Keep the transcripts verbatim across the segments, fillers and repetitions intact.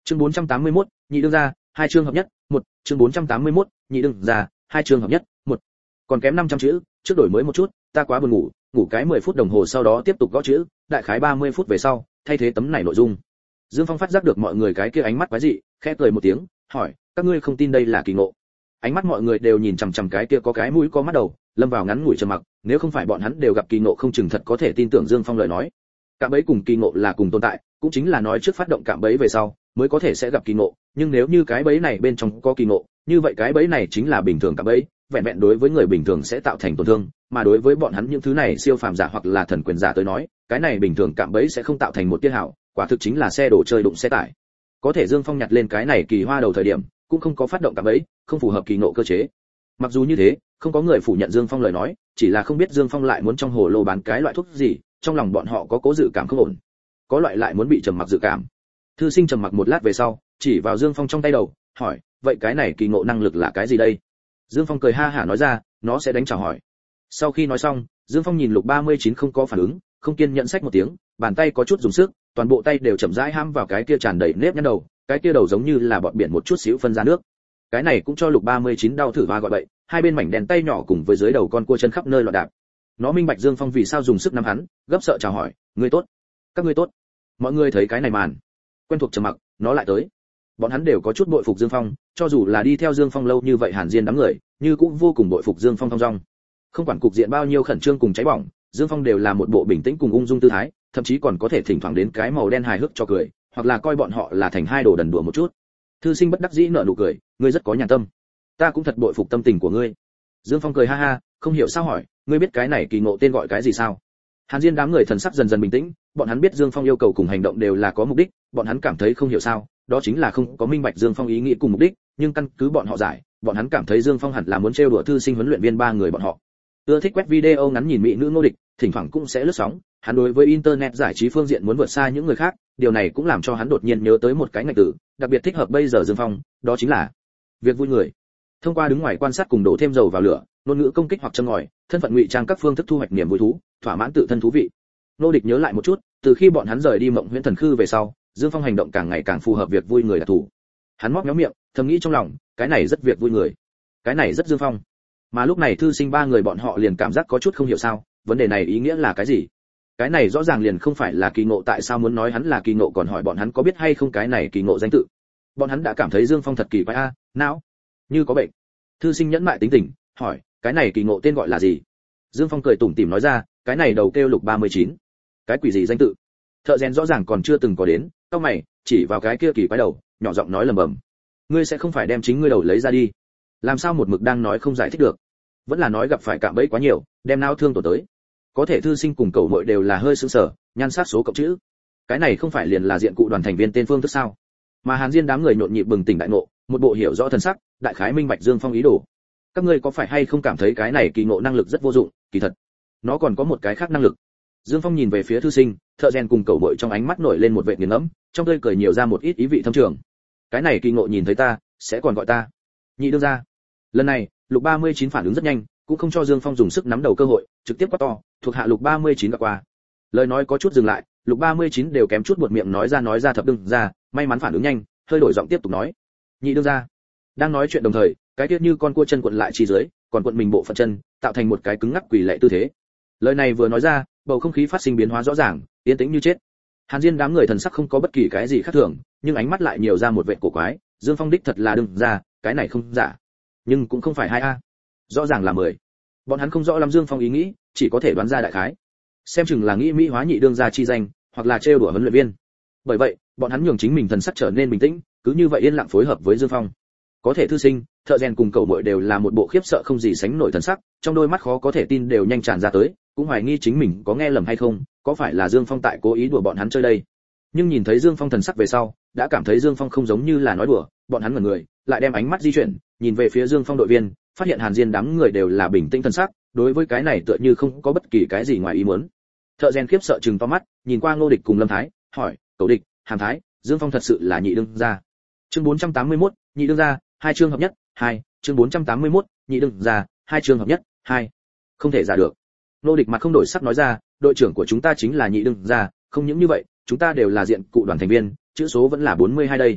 Chương bốn trăm tám mươi mốt, nhị đương gia, hai chương hợp nhất, một. Chương bốn trăm tám mươi mốt, nhị đương gia, hai chương hợp nhất, một. Còn kém năm trăm chữ, trước đổi mới một chút, ta quá buồn ngủ, ngủ cái mười phút đồng hồ sau đó tiếp tục gõ chữ, đại khái ba mươi phút về sau, thay thế tấm này nội dung. Dương Phong phát giác được mọi người cái kia ánh mắt quái dị, khẽ cười một tiếng, hỏi, các ngươi không tin đây là kỳ ngộ? Ánh mắt mọi người đều nhìn chằm chằm cái kia có cái mũi có mắt đầu, lâm vào ngắn ngủi trầm mặc, nếu không phải bọn hắn đều gặp kỳ ngộ không chừng thật có thể tin tưởng Dương Phong lời nói. Cạm bẫy cùng kỳ ngộ là cùng tồn tại, cũng chính là nói trước phát động cạm bẫy về sau, mới có thể sẽ gặp kỳ ngộ, nhưng nếu như cái bẫy này bên trong có kỳ ngộ, như vậy cái bẫy này chính là bình thường cạm bẫy, vẹn vẹn đối với người bình thường sẽ tạo thành tổn thương, mà đối với bọn hắn những thứ này siêu phàm giả hoặc là thần quyền giả tới nói, cái này bình thường cạm bẫy sẽ không tạo thành một tia hảo, quả thực chính là xe đồ chơi đụng xe tải. Có thể Dương Phong nhặt lên cái này kỳ hoa đầu thời điểm, cũng không có phát động cạm bẫy, không phù hợp kỳ ngộ cơ chế. Mặc dù như thế, không có người phủ nhận Dương Phong lời nói, chỉ là không biết Dương Phong lại muốn trong hồ lô bán cái loại thuốc gì, trong lòng bọn họ có cố dự cảm không ổn, có loại lại muốn bị trầm mặc dự cảm. Thư sinh trầm mặc một lát về sau, chỉ vào Dương Phong trong tay đầu, hỏi, vậy cái này kỳ ngộ năng lực là cái gì đây? Dương Phong cười ha hả nói ra, nó sẽ đánh chào hỏi. Sau khi nói xong, Dương Phong nhìn Lục ba mươi chín không có phản ứng, không kiên nhẫn xách một tiếng, bàn tay có chút dùng sức, toàn bộ tay đều chậm rãi ham vào cái kia tràn đầy nếp nhăn đầu, cái kia đầu giống như là bọt biển một chút xíu phân ra nước. Cái này cũng cho Lục ba mươi chín đau thử và gọi bậy, hai bên mảnh đèn tay nhỏ cùng với dưới đầu con cua chân khắp nơi loạn đạp. Nó minh bạch Dương Phong vì sao dùng sức nắm hắn, gấp sợ chào hỏi, ngươi tốt, các ngươi tốt. Mọi người thấy cái này màn, quen thuộc trầm mặc, nó lại tới. Bọn hắn đều có chút bội phục Dương Phong, cho dù là đi theo Dương Phong lâu như vậy hàn diên đám người, như cũng vô cùng bội phục Dương Phong thong dong. Không quản cục diện bao nhiêu khẩn trương cùng cháy bỏng, Dương Phong đều là một bộ bình tĩnh cùng ung dung tư thái, thậm chí còn có thể thỉnh thoảng đến cái màu đen hài hước cho cười, hoặc là coi bọn họ là thành hai đồ đần đùa một chút. Thư sinh bất đắc dĩ nở nụ cười, ngươi rất có nhà tâm, ta cũng thật bội phục tâm tình của ngươi. Dương Phong cười ha ha, không hiểu sao hỏi, ngươi biết cái này kỳ ngộ tên gọi cái gì sao? Hàn Diên đám người thần sắc dần dần bình tĩnh, bọn hắn biết Dương Phong yêu cầu cùng hành động đều là có mục đích, bọn hắn cảm thấy không hiểu sao, đó chính là không có minh bạch Dương Phong ý nghĩ cùng mục đích, nhưng căn cứ bọn họ giải, bọn hắn cảm thấy Dương Phong hẳn là muốn trêu đùa thư sinh huấn luyện viên ba người bọn họ. Ưa thích quét video ngắn nhìn mỹ nữ Ngô Địch, thỉnh thoảng cũng sẽ lướt sóng, hắn đối với internet giải trí phương diện muốn vượt xa những người khác, điều này cũng làm cho hắn đột nhiên nhớ tới một cái ngành từ, đặc biệt thích hợp bây giờ Dương Phong, đó chính là việc vui người. Thông qua đứng ngoài quan sát cùng đổ thêm dầu vào lửa, ngôn ngữ công kích hoặc châm ngòi, thân phận ngụy trang các phương thức thu hoạch niềm vui thú, thỏa mãn tự thân thú vị. Ngô Địch nhớ lại một chút, từ khi bọn hắn rời đi Mộng Huyễn Thần Khư về sau, Dương Phong hành động càng ngày càng phù hợp việc vui người đặc thù. Hắn móc méo miệng, thầm nghĩ trong lòng, cái này rất việc vui người, cái này rất Dương Phong. Mà lúc này thư sinh ba người bọn họ liền cảm giác có chút không hiểu sao, vấn đề này ý nghĩa là cái gì? Cái này rõ ràng liền không phải là kỳ ngộ, tại sao muốn nói hắn là kỳ ngộ, còn hỏi bọn hắn có biết hay không cái này kỳ ngộ danh tự. Bọn hắn đã cảm thấy Dương Phong thật kỳ quái a, não, như có bệnh. Thư sinh nhẫn mại tính tình, hỏi, cái này kỳ ngộ tên gọi là gì? Dương Phong cười tủm tỉm nói ra, cái này đầu kêu Lục ba mươi chín. Cái quỷ gì danh tự? Thợ rèn rõ ràng còn chưa từng có đến, cau mày, chỉ vào cái kia kỳ quái đầu, nhỏ giọng nói lẩm bẩm, ngươi sẽ không phải đem chính ngươi đầu lấy ra đi? Làm sao một mực đang nói không giải thích được? Vẫn là nói gặp phải cạm bẫy quá nhiều, đem não thương tổn tới. Có thể thư sinh cùng cầu muội đều là hơi sững sờ, nhan sát số cộng chữ. Cái này không phải liền là diện cụ đoàn thành viên tên phương thức sao? Mà Hàn Diên đám người nhộn nhịp bừng tỉnh đại ngộ, một bộ hiểu rõ thần sắc, đại khái minh bạch Dương Phong ý đồ. Các ngươi có phải hay không cảm thấy cái này kỳ ngộ năng lực rất vô dụng? Kỳ thật, nó còn có một cái khác năng lực. Dương Phong nhìn về phía thư sinh, thợ rèn cùng cầu muội trong ánh mắt nổi lên một vẻ nghiền ngẫm, trong tươi cười nhiều ra một ít ý vị thâm trường. Cái này kỳ ngộ nhìn thấy ta, sẽ còn gọi ta nhị đương gia. Lần này, Lục ba mươi chín phản ứng rất nhanh, cũng không cho Dương Phong dùng sức nắm đầu cơ hội, trực tiếp quát to, thuộc hạ Lục ba mươi chín gặp qua. Lời nói có chút dừng lại, Lục ba mươi chín đều kém chút buột miệng nói ra nói ra thập đương gia, may mắn phản ứng nhanh, hơi đổi giọng tiếp tục nói, nhị đương gia. Đang nói chuyện đồng thời, cái tiết như con cua chân cuộn lại chi dưới, còn cuộn mình bộ phận chân, tạo thành một cái cứng ngắc quỷ lệ tư thế. Lời này vừa nói ra, bầu không khí phát sinh biến hóa rõ ràng, yên tĩnh như chết. Hàn Diên đám người thần sắc không có bất kỳ cái gì khác thường, nhưng ánh mắt lại nhiều ra một vẻ cổ quái, Dương Phong đích thật là đương gia, cái này không giả, nhưng cũng không phải hai a, rõ ràng là mười. Bọn hắn không rõ lắm Dương Phong ý nghĩ, chỉ có thể đoán ra đại khái, xem chừng là nghĩ mỹ hóa nhị đương gia chi danh, hoặc là trêu đùa huấn luyện viên. Bởi vậy, bọn hắn nhường chính mình thần sắc trở nên bình tĩnh, cứ như vậy yên lặng phối hợp với Dương Phong. Có thể thư sinh, thợ rèn cùng cầu muội đều là một bộ khiếp sợ không gì sánh nổi thần sắc, trong đôi mắt khó có thể tin đều nhanh tràn ra tới, cũng hoài nghi chính mình có nghe lầm hay không, có phải là Dương Phong tại cố ý đùa bọn hắn chơi đây. Nhưng nhìn thấy Dương Phong thần sắc về sau, đã cảm thấy Dương Phong không giống như là nói đùa, bọn hắn ngẩn người, lại đem ánh mắt di chuyển, nhìn về phía Dương Phong đội viên, phát hiện Hàn Diên đám người đều là bình tĩnh thần sắc, đối với cái này tựa như không có bất kỳ cái gì ngoài ý muốn. Thợ rèn khiếp sợ trừng to mắt, nhìn qua Ngô Địch cùng Lâm Thái, hỏi, "Cậu Địch, Hàn Thái, Dương Phong thật sự là nhị đương gia?" Chương bốn trăm tám mươi mốt, nhị đương gia, hai chương hợp nhất, hai. Chương bốn trăm tám mươi mốt, nhị đương gia, hai chương hợp nhất, hai. Không thể giả được. Ngô Địch mặt không đổi sắc nói ra, đội trưởng của chúng ta chính là nhị đương gia, không những như vậy, chúng ta đều là diện cụ đoàn thành viên, chữ số vẫn là bốn mươi hai đây.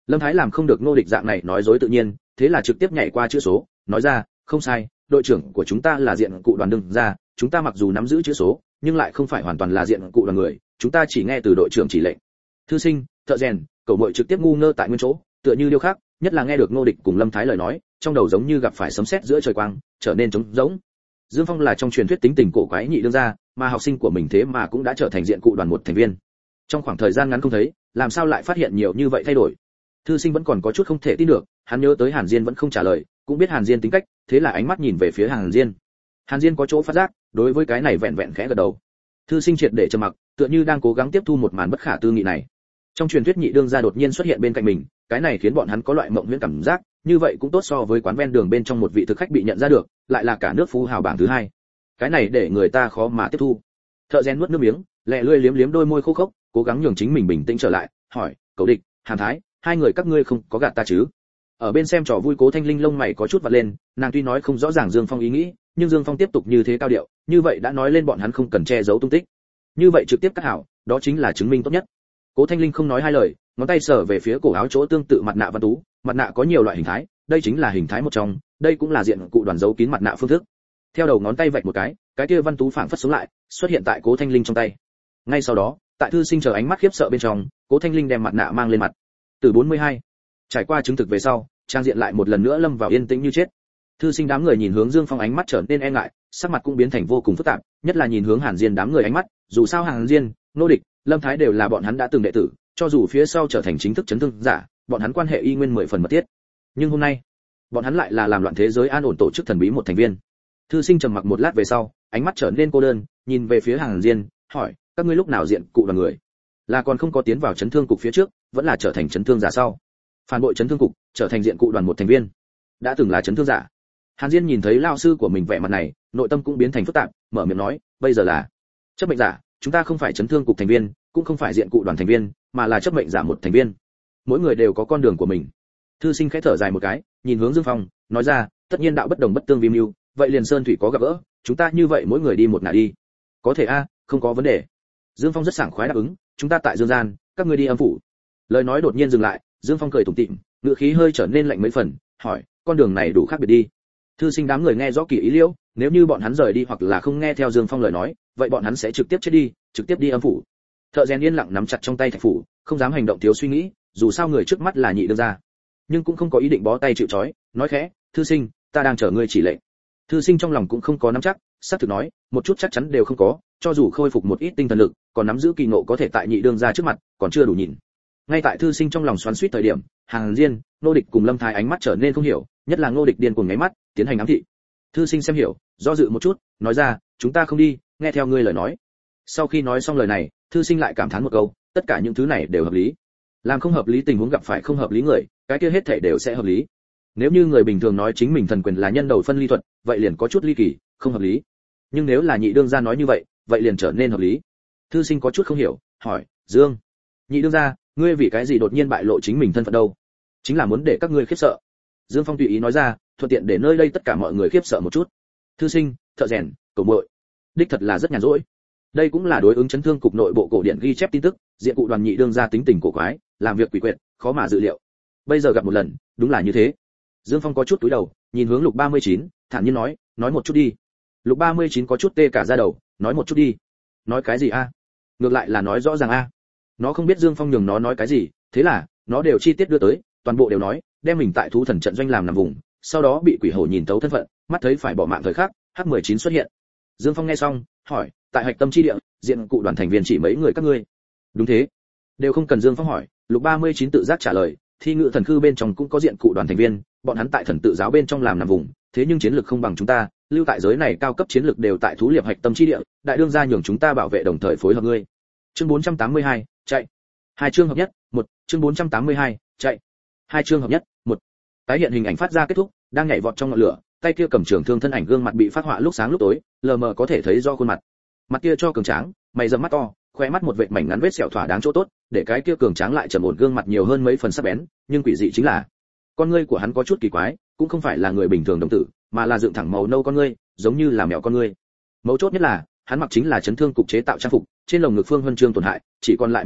Lâm Thái làm không được Ngô Địch dạng này nói dối tự nhiên, thế là trực tiếp nhảy qua chữ số, nói ra, không sai, đội trưởng của chúng ta là diện cụ đoàn đương ra, chúng ta mặc dù nắm giữ chữ số, nhưng lại không phải hoàn toàn là diện cụ đoàn người, chúng ta chỉ nghe từ đội trưởng chỉ lệnh. Thư sinh, thợ rèn, cậu muội trực tiếp ngu ngơ tại nguyên chỗ, tựa như điêu khắc, nhất là nghe được Ngô Địch cùng Lâm Thái lời nói, trong đầu giống như gặp phải sấm sét giữa trời quang, trở nên trống rỗng. Dương Phong là trong truyền thuyết tính tình cổ quái nhị đương gia, mà học sinh của mình thế mà cũng đã trở thành diện cụ đoàn một thành viên. Trong khoảng thời gian ngắn không thấy, làm sao lại phát hiện nhiều như vậy thay đổi? Thư sinh vẫn còn có chút không thể tin được, hắn nhớ tới Hàn Diên vẫn không trả lời, cũng biết Hàn Diên tính cách, thế là ánh mắt nhìn về phía Hàn Diên. Hàn Diên có chỗ phát giác, đối với cái này vẹn vẹn khẽ gật đầu. Thư sinh triệt để trầm mặc, tựa như đang cố gắng tiếp thu một màn bất khả tư nghị này. Trong truyền thuyết nhị đương gia đột nhiên xuất hiện bên cạnh mình, cái này khiến bọn hắn có loại mộng huyễn cảm giác, như vậy cũng tốt so với quán ven đường bên trong một vị thực khách bị nhận ra được, lại là cả nước phú hào bảng thứ hai. Cái này để người ta khó mà tiếp thu. Thợ rèn nuốt nước miếng, lẹ lươi liếm liếm đôi môi khô khốc, cố gắng nhường chính mình bình tĩnh trở lại, hỏi, "Cậu Địch, Hàn Thái, hai người các ngươi không có gạt ta chứ?" Ở bên xem trò vui Cố Thanh Linh lông mày có chút vặn lên, nàng tuy nói không rõ ràng Dương Phong ý nghĩ, nhưng Dương Phong tiếp tục như thế cao điệu, như vậy đã nói lên bọn hắn không cần che giấu tung tích. Như vậy trực tiếp cắt hảo, đó chính là chứng minh tốt nhất. Cố Thanh Linh không nói hai lời, ngón tay sờ về phía cổ áo chỗ tương tự mặt nạ văn tú, mặt nạ có nhiều loại hình thái, đây chính là hình thái một trong, đây cũng là diện cụ đoàn giấu kín mặt nạ phương thức. Theo đầu ngón tay vạch một cái, cái kia văn tú phảng phất sống lại, xuất hiện tại Cố Thanh Linh trong tay. Ngay sau đó, tại thư sinh chờ ánh mắt khiếp sợ bên trong, Cố Thanh Linh đem mặt nạ mang lên mặt. Từ bốn mươi hai, trải qua chứng thực về sau, trang diện lại một lần nữa lâm vào yên tĩnh như chết. Thư sinh đám người nhìn hướng Dương Phong ánh mắt trở nên e ngại, sắc mặt cũng biến thành vô cùng phức tạp, nhất là nhìn hướng Hàn Diên đám người ánh mắt, dù sao Hàn Diên, Nô Địch, Lâm Thái đều là bọn hắn đã từng đệ tử, cho dù phía sau trở thành chính thức chấn thương giả, bọn hắn quan hệ y nguyên mười phần mật thiết. Nhưng hôm nay, bọn hắn lại là làm loạn thế giới an ổn tổ chức thần bí một thành viên. Thư sinh trầm mặc một lát về sau, ánh mắt trở nên cô đơn, nhìn về phía Hàn Diên, hỏi, các ngươi lúc nào diện cụ đoàn người? Là còn không có tiến vào chấn thương cục phía trước, vẫn là trở thành chấn thương giả sau? Phản bội chấn thương cục, trở thành diện cụ đoàn một thành viên. Đã từng là chấn thương giả. Hàn Diên nhìn thấy lão sư của mình vẻ mặt này, nội tâm cũng biến thành phức tạp, mở miệng nói, bây giờ là chấp mệnh giả, chúng ta không phải chấn thương cục thành viên, cũng không phải diện cụ đoàn thành viên, mà là chấp mệnh giả một thành viên. Mỗi người đều có con đường của mình. Thư sinh khẽ thở dài một cái, nhìn hướng Dương Phong, nói ra, tất nhiên đạo bất đồng bất tương vi mưu, vậy liền sơn thủy có gặp gỡ, chúng ta như vậy mỗi người đi một ngả đi. Có thể a, không có vấn đề. Dương Phong rất sảng khoái đáp ứng, chúng ta tại Dương gian, các ngươi đi âm phủ. Lời nói đột nhiên dừng lại, Dương Phong cười tủm tỉm, ngữ khí hơi trở nên lạnh mấy phần, hỏi, con đường này đủ khác biệt đi. Thư sinh đám người nghe rõ kỳ ý liễu, nếu như bọn hắn rời đi hoặc là không nghe theo Dương Phong lời nói, vậy bọn hắn sẽ trực tiếp chết đi, trực tiếp đi âm phủ. Thợ rèn yên lặng nắm chặt trong tay thạch phủ, không dám hành động thiếu suy nghĩ, dù sao người trước mắt là nhị đương gia, nhưng cũng không có ý định bó tay chịu trói, nói khẽ, thư sinh, ta đang chờ ngươi chỉ lệnh. Thư sinh trong lòng cũng không có nắm chắc, xác thực nói, một chút chắc chắn đều không có, cho dù khôi phục một ít tinh thần lực, còn nắm giữ kỳ ngộ có thể tại nhị đương gia trước mặt, còn chưa đủ nhìn. Ngay tại thư sinh trong lòng xoắn xuýt thời điểm, Hàn Diên, Nô Địch cùng Lâm Thái ánh mắt trở nên không hiểu, nhất là Nô Địch điên cuồng nháy mắt, tiến hành ám thị. Thư sinh xem hiểu, do dự một chút, nói ra, chúng ta không đi, nghe theo ngươi lời nói. Sau khi nói xong lời này, thư sinh lại cảm thán một câu, tất cả những thứ này đều hợp lý. Làm không hợp lý tình huống gặp phải không hợp lý người, cái kia hết thảy đều sẽ hợp lý. Nếu như người bình thường nói chính mình thần quyền là nhân đầu phân ly thuật, vậy liền có chút ly kỳ, không hợp lý. Nhưng nếu là nhị đương gia nói như vậy, vậy liền trở nên hợp lý. Thư sinh có chút không hiểu, hỏi, Dương, nhị đương gia, ngươi vì cái gì đột nhiên bại lộ chính mình thân phận đâu? Chính là muốn để các ngươi khiếp sợ. Dương Phong tùy ý nói ra, thuận tiện để nơi đây tất cả mọi người khiếp sợ một chút. Thư sinh, thợ rèn, cầu muội, đích thật là rất nhàn rỗi. Đây cũng là đối ứng chấn thương cục nội bộ cổ điển ghi chép tin tức, diện cụ đoàn nhị đương gia tính tình cổ quái, làm việc quỷ quyệt, khó mà dự liệu. Bây giờ gặp một lần, đúng là như thế. Dương Phong có chút túi đầu, nhìn hướng Lục ba mươi chín, thản nhiên nói, nói một chút đi. Lục ba mươi chín có chút tê cả da đầu, nói một chút đi. Nói cái gì a? Ngược lại là nói rõ ràng a. Nó không biết Dương Phong nhường nó nói cái gì, thế là nó đều chi tiết đưa tới, toàn bộ đều nói, đem mình tại thú thần trận doanh làm nằm vùng, sau đó bị quỷ hổ nhìn tấu thân phận, mắt thấy phải bỏ mạng thời khắc, H mười chín xuất hiện. Dương Phong nghe xong, hỏi, tại hạch tâm chi địa, diện cụ đoàn thành viên chỉ mấy người các ngươi? Đúng thế. Đều không cần Dương Phong hỏi, Lục ba mươi chín tự giác trả lời, thi ngự thần khư bên trong cũng có diện cụ đoàn thành viên, bọn hắn tại thần tự giáo bên trong làm nằm vùng, thế nhưng chiến lược không bằng chúng ta, lưu tại giới này cao cấp chiến lược đều tại thú liệp hạch tâm chi địa, đại đương gia nhường chúng ta bảo vệ đồng thời phối hợp ngươi. Chương bốn trăm tám mươi hai, chạy. Hai chương hợp nhất, một, chương bốn trăm tám mươi hai, chạy. Hai chương hợp nhất, một. Tái hiện hình ảnh phát ra kết thúc, đang nhảy vọt trong ngọn lửa, tay kia cầm trường thương thân ảnh gương mặt bị phát họa lúc sáng lúc tối, lờ mờ có thể thấy do khuôn mặt. Mặt kia cho cường tráng, mày rậm mắt to, khoe mắt một vệt mảnh ngắn vết sẹo thỏa đáng chỗ tốt, để cái kia cường tráng lại trầm ổn gương mặt nhiều hơn mấy phần sắc bén, nhưng quỷ dị chính là, con ngươi của hắn có chút kỳ quái, cũng không phải là người bình thường đồng tử, mà là dựng thẳng màu nâu con ngươi, giống như là mèo con ngươi. Mấu chốt nhất là, hắn mặc chính là chấn thương cục chế tạo trang phục, trên lồng ngực phương huân chương tổn hại, chỉ còn lại một nửa,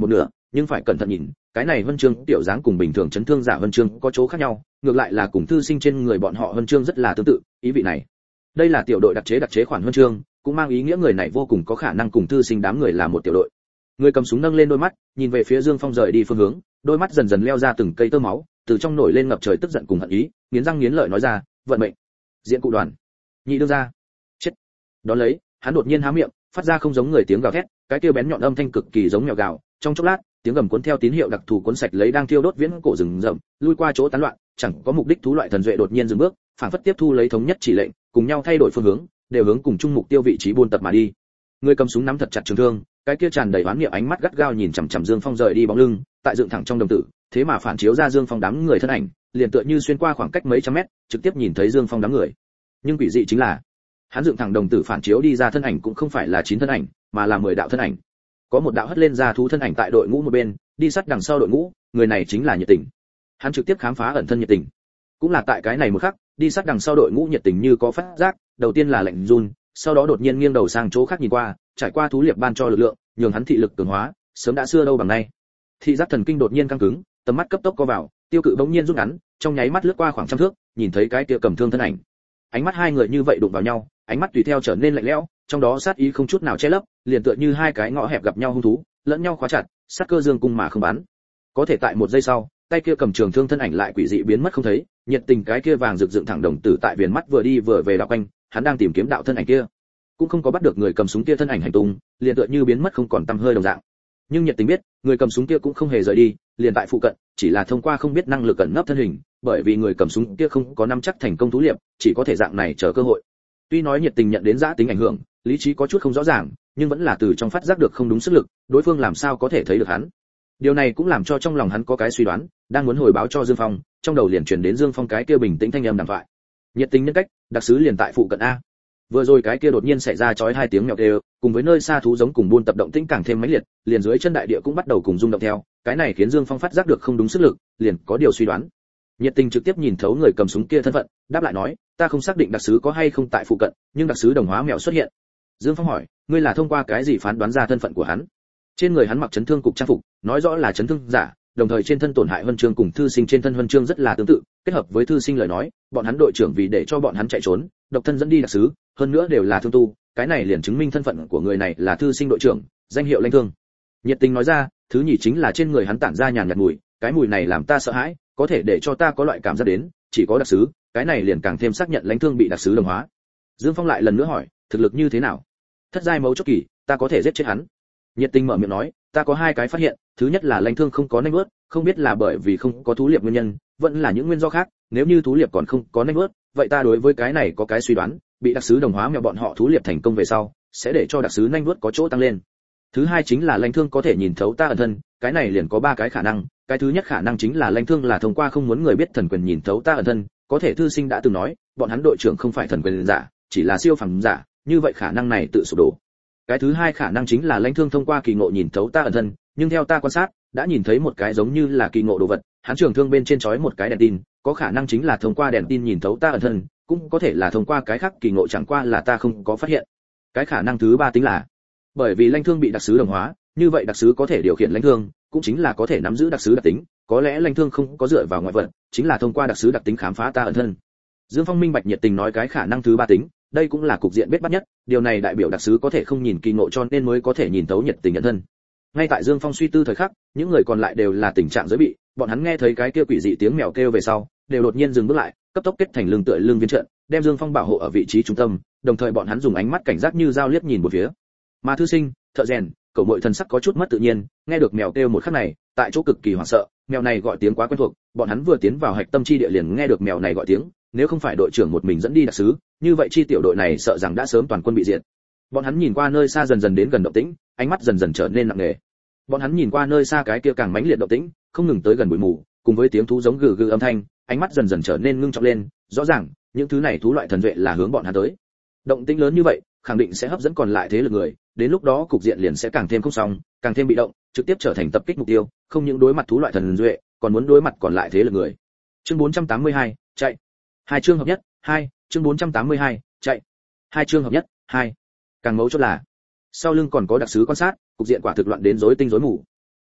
nhưng phải cẩn thận nhìn, cái này huân chương tiểu dáng cùng bình thường chấn thương giả huân chương có chỗ khác nhau, ngược lại là cùng thư sinh trên người bọn họ huân chương rất là tương tự, ý vị này. Đây là tiểu đội đặc chế đặc chế khoản huân chương, cũng mang ý nghĩa người này vô cùng có khả năng cùng thư sinh đám người là một tiểu đội. Người cầm súng nâng lên đôi mắt, nhìn về phía Dương Phong rời đi phương hướng, đôi mắt dần dần leo ra từng cây tơ máu, từ trong nổi lên ngập trời tức giận cùng hận ý, nghiến răng nghiến lợi nói ra, vận mệnh, diện cụ đoàn, nhị đương ra, chết. Đó lấy, hắn đột nhiên há miệng, phát ra không giống người tiếng gào thét, cái kia bén nhọn âm thanh cực kỳ giống mèo gào, trong chốc lát, tiếng gầm cuốn theo tín hiệu đặc thù cuốn sạch lấy đang thiêu đốt viễn cổ rừng rậm, lui qua chỗ tán loạn, chẳng có mục đích thú loại thần duệ đột nhiên dừng bước, phản phất tiếp thu lấy thống nhất chỉ lệnh, cùng nhau thay đổi phương hướng, đều hướng cùng chung mục tiêu vị trí buôn tập mà đi. Người cầm súng nắm thật chặt trường thương, cái kia tràn đầy oán niệm ánh mắt gắt gao nhìn chằm chằm Dương Phong rời đi bóng lưng, tại dựng thẳng trong đồng tử, thế mà phản chiếu ra Dương Phong đám người thân ảnh, liền tựa như xuyên qua khoảng cách mấy trăm mét, trực tiếp nhìn thấy Dương Phong đám người. Nhưng quỷ dị chính là, hắn dựng thẳng đồng tử phản chiếu đi ra thân ảnh cũng không phải là chín thân ảnh, mà là mười đạo thân ảnh. Có một đạo hất lên ra thú thân ảnh tại đội ngũ một bên, đi sát đằng sau đội ngũ, người này chính là Nhiệt Tình. Hắn trực tiếp khám phá ẩn thân Nhiệt Tình. Cũng là tại cái này một khắc, đi sát đằng sau đội ngũ Nhiệt Tình như có phát giác, đầu tiên là lạnh run, sau đó đột nhiên nghiêng đầu sang chỗ khác nhìn qua, trải qua thú liệp ban cho lực lượng, nhường hắn thị lực cường hóa, sớm đã xưa đâu bằng nay. Thị giác thần kinh đột nhiên căng cứng, tầm mắt cấp tốc co vào, tiêu cự bỗng nhiên rút ngắn, trong nháy mắt lướt qua khoảng trăm thước, nhìn thấy cái kia cầm thương thân ảnh. Ánh mắt hai người như vậy đụng vào nhau, ánh mắt tùy theo trở nên lạnh lẽo, trong đó sát ý không chút nào che lấp, liền tựa như hai cái ngõ hẹp gặp nhau hung thú, lẫn nhau khóa chặt, sát cơ dương cung mà không bắn. Có thể tại một giây sau, tay kia cầm trường thương thân ảnh lại quỷ dị biến mất không thấy, Nhiệt Tình cái kia vàng rực dựng thẳng đồng tử tại viền mắt vừa đi vừa về đạo quanh, hắn đang tìm kiếm đạo thân ảnh kia, cũng không có bắt được người cầm súng kia thân ảnh hành tung, liền tựa như biến mất không còn tăm hơi đồng dạng. Nhưng Nhiệt Tình biết, người cầm súng kia cũng không hề rời đi, liền tại phụ cận, chỉ là thông qua không biết năng lực ẩn nấp thân hình, bởi vì người cầm súng kia không có nắm chắc thành công thú liệp, chỉ có thể dạng này chờ cơ hội. Tuy nói Nhiệt Tình nhận đến dã tính ảnh hưởng, lý trí có chút không rõ ràng, nhưng vẫn là từ trong phát giác được không đúng sức lực, đối phương làm sao có thể thấy được hắn. Điều này cũng làm cho trong lòng hắn có cái suy đoán, đang muốn hồi báo cho Dương Phong, trong đầu liền truyền đến Dương Phong cái kia bình tĩnh thanh âm đàm thoại. Nhiệt Tình nhân cách, đặc sứ liền tại phụ cận a. Vừa rồi cái kia đột nhiên xảy ra chói hai tiếng mèo kêu, cùng với nơi xa thú giống cùng buôn tập động tĩnh càng thêm mãnh liệt, liền dưới chân đại địa cũng bắt đầu cùng rung động theo, cái này khiến Dương Phong phát giác được không đúng sức lực, liền có điều suy đoán. Nhiệt Tình trực tiếp nhìn thấu người cầm súng kia thân phận, đáp lại nói, ta không xác định đặc sứ có hay không tại phụ cận, nhưng đặc sứ đồng hóa mèo xuất hiện. Dương Phong hỏi, ngươi là thông qua cái gì phán đoán ra thân phận của hắn? Trên người hắn mặc chấn thương cục trang phục, nói rõ là chấn thương giả, đồng thời trên thân tổn hại huân chương cùng thư sinh trên thân huân chương rất là tương tự, kết hợp với thư sinh lời nói, bọn hắn đội trưởng vì để cho bọn hắn chạy trốn, độc thân dẫn đi đặc sứ, hơn nữa đều là thương tu, cái này liền chứng minh thân phận của người này là thư sinh đội trưởng, danh hiệu Lãnh Thương. Nhiệt Tình nói ra, thứ nhì chính là trên người hắn tản ra nhàn nhạt mùi, cái mùi này làm ta sợ hãi, có thể để cho ta có loại cảm giác đến, chỉ có đặc sứ, cái này liền càng thêm xác nhận Lãnh Thương bị đặc sứ đồng hóa. Dương Phong lại lần nữa hỏi, thực lực như thế nào? Thất giai mấu chốt kỳ, ta có thể giết chết hắn. Nhiệt Tình mở miệng nói, ta có hai cái phát hiện, thứ nhất là Lãnh Thương không có nanh vớt, không biết là bởi vì không có thú liệp nguyên nhân, vẫn là những nguyên do khác, nếu như thú liệp còn không có nanh vớt, vậy ta đối với cái này có cái suy đoán, bị đặc sứ đồng hóa mèo bọn họ thú liệp thành công về sau, sẽ để cho đặc sứ nanh vớt có chỗ tăng lên. Thứ hai chính là Lãnh Thương có thể nhìn thấu ta ẩn thân, cái này liền có ba cái khả năng, cái thứ nhất khả năng chính là Lãnh Thương là thông qua không muốn người biết thần quyền nhìn thấu ta ẩn thân, có thể thư sinh đã từng nói, bọn hắn đội trưởng không phải thần quyền giả, chỉ là siêu phàm giả, như vậy khả năng này tự sụp đổ. Cái thứ hai khả năng chính là Lãnh Thương thông qua kỳ ngộ nhìn thấu ta ẩn thân, nhưng theo ta quan sát, đã nhìn thấy một cái giống như là kỳ ngộ đồ vật, hắn trường thương bên trên trói một cái đèn tin, có khả năng chính là thông qua đèn tin nhìn thấu ta ẩn thân, cũng có thể là thông qua cái khác kỳ ngộ chẳng qua là ta không có phát hiện. Cái khả năng thứ ba tính là, bởi vì Lãnh Thương bị đặc sứ đồng hóa, như vậy đặc sứ có thể điều khiển Lãnh Thương, cũng chính là có thể nắm giữ đặc sứ đặc tính, có lẽ Lãnh Thương không có dựa vào ngoại vật, chính là thông qua đặc sứ đặc tính khám phá ta ẩn thân. Dương Phong minh bạch Nhiệt Tình nói cái khả năng thứ ba tính, đây cũng là cục diện bết bắt nhất, điều này đại biểu đặc sứ có thể không nhìn kỳ ngộ cho nên mới có thể nhìn thấu Nhiệt Tình ẩn thân. Ngay tại Dương Phong suy tư thời khắc, những người còn lại đều là tình trạng giới bị, bọn hắn nghe thấy cái kia quỷ dị tiếng mèo kêu về sau, đều đột nhiên dừng bước lại, cấp tốc kết thành lưng tựa lưng viên trận, đem Dương Phong bảo hộ ở vị trí trung tâm, đồng thời bọn hắn dùng ánh mắt cảnh giác như dao liếc nhìn một phía. Mà thư sinh, thợ rèn, cậu muội thần sắc có chút mất tự nhiên, nghe được mèo kêu một khắc này, tại chỗ cực kỳ hoảng sợ, mèo này gọi tiếng quá quen thuộc, bọn hắn vừa tiến vào hạch tâm chi địa liền nghe được mèo này gọi tiếng, nếu không phải đội trưởng một mình dẫn đi đặc sứ, như vậy chi tiểu đội này sợ rằng đã sớm toàn quân bị diệt. Bọn hắn nhìn qua nơi xa dần dần đến gần động tĩnh, ánh mắt dần dần trở nên nặng nề. Bọn hắn nhìn qua nơi xa cái kia càng mãnh liệt động tĩnh, không ngừng tới gần bụi mù, cùng với tiếng thú giống gừ gừ âm thanh, ánh mắt dần dần trở nên ngưng trọng lên, rõ ràng, những thứ này thú loại thần duệ là hướng bọn hắn tới. Động tĩnh lớn như vậy, khẳng định sẽ hấp dẫn còn lại thế lực người, đến lúc đó cục diện liền sẽ càng thêm không xong, càng thêm bị động, trực tiếp trở thành tập kích mục tiêu, không những đối mặt thú loại thần duệ, còn muốn đối mặt còn lại thế lực người. Chương bốn trăm tám mươi hai, chạy. Hai chương hợp nhất, hai, chương bốn trăm tám mươi hai, chạy. Hai chương hợp nhất, hai. Càng mấu chốt là, sau lưng còn có đặc sứ quan sát, cục diện quả thực loạn đến rối tinh rối mù.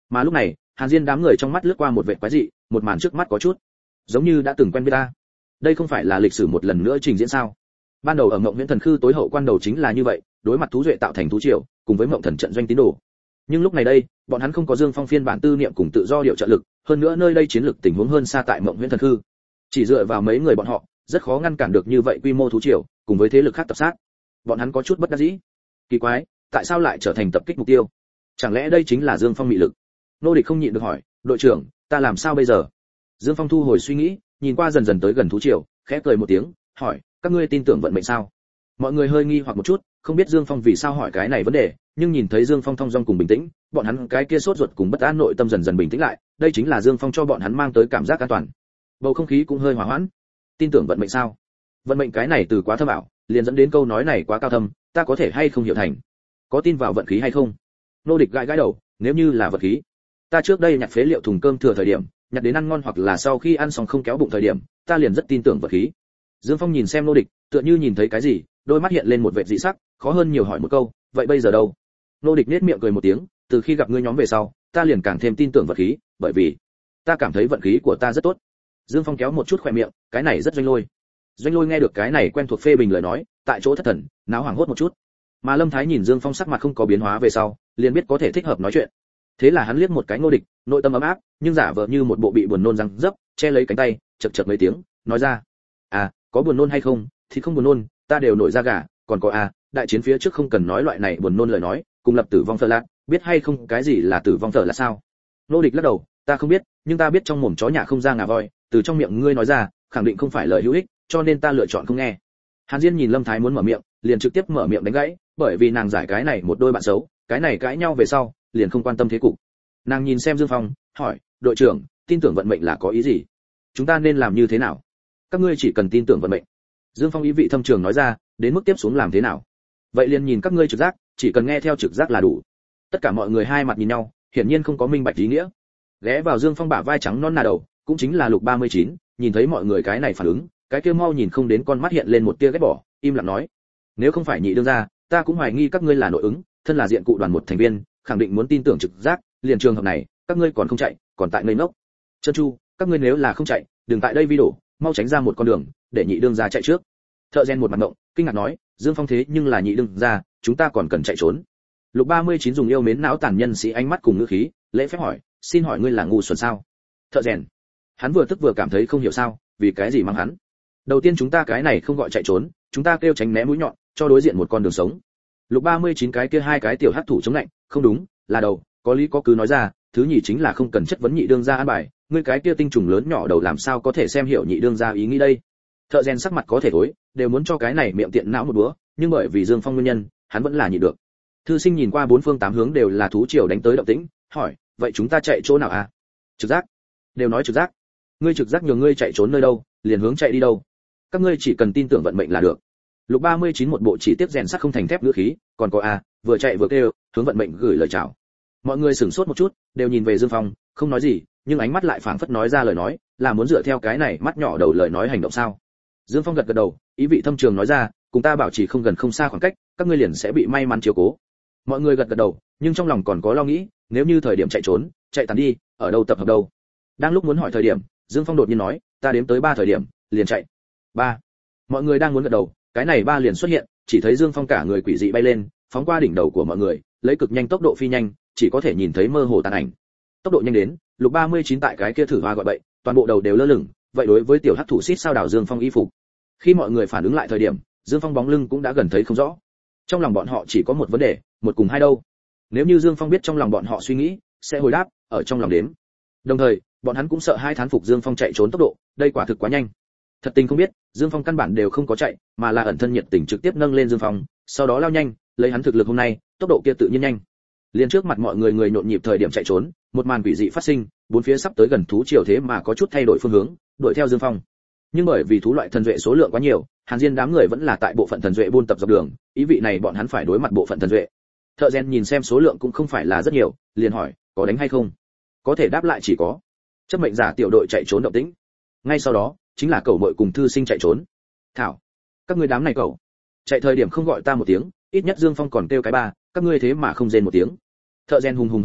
Mà lúc này, Hàn Diên đám người trong mắt lướt qua một vệt quái dị, một màn trước mắt có chút giống như đã từng quen biết ta. Đây không phải là lịch sử một lần nữa trình diễn sao? Ban đầu ở Mộng Viễn Thần Khư tối hậu quan đầu chính là như vậy, đối mặt thú duệ tạo thành thú triều, cùng với Mộng Thần trận doanh tín đồ. Nhưng lúc này đây, bọn hắn không có Dương Phong phiên bản tư niệm cùng tự do điều trợ lực, hơn nữa nơi đây chiến lược tình huống hơn xa tại Mộng Viễn Thần Khư. Chỉ dựa vào mấy người bọn họ, rất khó ngăn cản được như vậy quy mô thú triều, cùng với thế lực khác tập sát. Bọn hắn có chút bất đắc dĩ. Kỳ quái, tại sao lại trở thành tập kích mục tiêu? Chẳng lẽ đây chính là Dương Phong mị lực? Nô Địch không nhịn được hỏi, đội trưởng, ta làm sao bây giờ? Dương Phong thu hồi suy nghĩ, nhìn qua dần dần tới gần thú triều, khẽ cười một tiếng, hỏi, các ngươi tin tưởng vận mệnh sao? Mọi người hơi nghi hoặc một chút, không biết Dương Phong vì sao hỏi cái này vấn đề, nhưng nhìn thấy Dương Phong thong dong cùng bình tĩnh, bọn hắn cái kia sốt ruột cùng bất an nội tâm dần dần bình tĩnh lại, đây chính là Dương Phong cho bọn hắn mang tới cảm giác an toàn. Bầu không khí cũng hơi hòa hoãn. Tin tưởng vận mệnh sao? Vận mệnh cái này từ quá thâm ảo, liền dẫn đến câu nói này quá cao thâm, ta có thể hay không hiểu thành. Có tin vào vận khí hay không? Nô Địch gãi gãi đầu, nếu như là vận khí, ta trước đây nhặt phế liệu thùng cơm thừa thời điểm, nhặt đến ăn ngon hoặc là sau khi ăn xong không kéo bụng thời điểm, ta liền rất tin tưởng vận khí. Dương Phong nhìn xem Nô Địch, tựa như nhìn thấy cái gì, đôi mắt hiện lên một vệt dị sắc, khó hơn nhiều hỏi một câu, vậy bây giờ đâu? Nô Địch nhếch miệng cười một tiếng, từ khi gặp ngươi nhóm về sau, ta liền càng thêm tin tưởng vận khí, bởi vì ta cảm thấy vận khí của ta rất tốt. Dương Phong kéo một chút khóe miệng, cái này rất Doanh Lôi. Doanh Lôi nghe được cái này quen thuộc phê bình lời nói, tại chỗ thất thần, náo hoảng hốt một chút. Mà Lâm Thái nhìn Dương Phong sắc mặt không có biến hóa về sau, liền biết có thể thích hợp nói chuyện. Thế là hắn liếc một cái Ngô Địch, nội tâm ấm áp, nhưng giả vờ như một bộ bị buồn nôn răng dấp, che lấy cánh tay, chậc chậc mấy tiếng, nói ra: "À, có buồn nôn hay không, thì không buồn nôn, ta đều nổi da gà, còn có à, đại chiến phía trước không cần nói loại này buồn nôn lời nói, cùng lập tử vong phở lạc, biết hay không cái gì là tử vong phở là sao?" Ngô Địch lắc đầu, "Ta không biết, nhưng ta biết trong mồm chó nhà không ra ngà voi, từ trong miệng ngươi nói ra, khẳng định không phải lời hữu ích, cho nên ta lựa chọn không nghe." Hàn Diên nhìn Lâm Thái muốn mở miệng, liền trực tiếp mở miệng đánh gãy, bởi vì nàng giải cái này một đôi bạn xấu, cái này cãi nhau về sau, liền không quan tâm thế cục. Nàng nhìn xem Dương Phong, hỏi, đội trưởng, tin tưởng vận mệnh là có ý gì? Chúng ta nên làm như thế nào? Các ngươi chỉ cần tin tưởng vận mệnh. Dương Phong ý vị thâm trường nói ra, đến mức tiếp xuống làm thế nào? Vậy liền nhìn các ngươi trực giác, chỉ cần nghe theo trực giác là đủ. Tất cả mọi người hai mặt nhìn nhau, hiển nhiên không có minh bạch ý nghĩa. Ghé vào Dương Phong bả vai trắng non nà đầu, cũng chính là Lục ba mươi chín, nhìn thấy mọi người cái này phản ứng, cái kia mau nhìn không đến con mắt hiện lên một tia ghét bỏ, im lặng nói, nếu không phải nhị đương ra, ta cũng hoài nghi các ngươi là nội ứng, thân là diện cụ đoàn một thành viên, khẳng định muốn tin tưởng trực giác, liền trường hợp này, các ngươi còn không chạy, còn tại ngây ngốc. Chân Chu, các ngươi nếu là không chạy, đừng tại đây vi đổ, mau tránh ra một con đường, để nhị đương ra chạy trước. Thợ rèn một mặt ngộng, kinh ngạc nói, Dương Phong thế nhưng là nhị đương ra, chúng ta còn cần chạy trốn. Lục ba mươi chín dùng yêu mến não tàn nhân sĩ ánh mắt cùng ngữ khí, lễ phép hỏi, xin hỏi ngươi là ngu xuẩn sao? Thợ rèn, hắn vừa tức vừa cảm thấy không hiểu sao, vì cái gì mang hắn. Đầu tiên chúng ta cái này không gọi chạy trốn, chúng ta kêu tránh né mũi nhọn, cho đối diện một con đường sống. Lục ba mươi chín cái kia hai cái tiểu hắc thủ chống lạnh, không đúng, là đầu, có lý có cứ nói ra, thứ nhì chính là không cần chất vấn nhị đương gia an bài, ngươi cái kia tinh trùng lớn nhỏ đầu làm sao có thể xem hiểu nhị đương gia ý nghĩ đây. Thợ rèn sắc mặt có thể thối, đều muốn cho cái này miệng tiện não một búa, nhưng bởi vì Dương Phong nguyên nhân, hắn vẫn là nhịn được. Thư Sinh nhìn qua bốn phương tám hướng đều là thú triều đánh tới động tĩnh, hỏi, vậy chúng ta chạy chỗ nào à? Trực giác. Đều nói trực giác. Ngươi trực giác nhường ngươi chạy trốn nơi đâu, liền hướng chạy đi đâu. Các ngươi chỉ cần tin tưởng vận mệnh là được. Lục ba mươi chín một bộ chỉ tiếp rèn sắt không thành thép ngữ khí, còn có à, vừa chạy vừa kêu, hướng vận mệnh gửi lời chào. Mọi người sửng sốt một chút, đều nhìn về Dương Phong, không nói gì, nhưng ánh mắt lại phảng phất nói ra lời nói, là muốn dựa theo cái này mắt nhỏ đầu lời nói hành động sao? Dương Phong gật gật đầu, ý vị thâm trường nói ra, cùng ta bảo trì không gần không xa khoảng cách, các ngươi liền sẽ bị may mắn chiếu cố. Mọi người gật gật đầu, nhưng trong lòng còn có lo nghĩ, nếu như thời điểm chạy trốn, chạy tán đi, ở đâu tập hợp đâu? Đang lúc muốn hỏi thời điểm, Dương Phong đột nhiên nói, ta đếm tới ba thời điểm, liền chạy. Ba. Mọi người đang muốn gật đầu, cái này ba liền xuất hiện, chỉ thấy Dương Phong cả người quỷ dị bay lên, phóng qua đỉnh đầu của mọi người, lấy cực nhanh tốc độ phi nhanh, chỉ có thể nhìn thấy mơ hồ tàn ảnh. Tốc độ nhanh đến, Lục ba mươi chín tại cái kia thử hoa gọi bậy, toàn bộ đầu đều lơ lửng, vậy đối với tiểu hắc thủ xít sao đảo Dương Phong y phục. Khi mọi người phản ứng lại thời điểm, Dương Phong bóng lưng cũng đã gần thấy không rõ. Trong lòng bọn họ chỉ có một vấn đề, một cùng hai đâu. Nếu như Dương Phong biết trong lòng bọn họ suy nghĩ, sẽ hồi đáp, ở trong lòng đếm. Đồng thời, bọn hắn cũng sợ hai thán phục Dương Phong chạy trốn tốc độ, đây quả thực quá nhanh. Thật tình không biết, Dương Phong căn bản đều không có chạy, mà là ẩn thân nhiệt tình trực tiếp nâng lên Dương Phong, sau đó lao nhanh, lấy hắn thực lực hôm nay, tốc độ kia tự nhiên nhanh. Liên trước mặt mọi người người nhộn nhịp thời điểm chạy trốn, một màn quỷ dị phát sinh, bốn phía sắp tới gần thú triều thế mà có chút thay đổi phương hướng, đuổi theo Dương Phong. Nhưng bởi vì thú loại thần duệ số lượng quá nhiều, Hàn Diên đám người vẫn là tại bộ phận thần duệ buôn tập dọc đường, ý vị này bọn hắn phải đối mặt bộ phận thần duệ. Thợ rèn nhìn xem số lượng cũng không phải là rất nhiều, liền hỏi, có đánh hay không? Có thể đáp lại chỉ có chấp mệnh giả tiểu đội chạy trốn động tĩnh. Ngay sau đó, chính là cẩu muội cùng Thư Sinh chạy trốn. Thảo, các ngươi đám này cẩu, chạy thời điểm không gọi ta một tiếng, ít nhất Dương Phong còn kêu cái ba, các ngươi thế mà không rên một tiếng. Thợ rèn hùng hùng hổ hổ,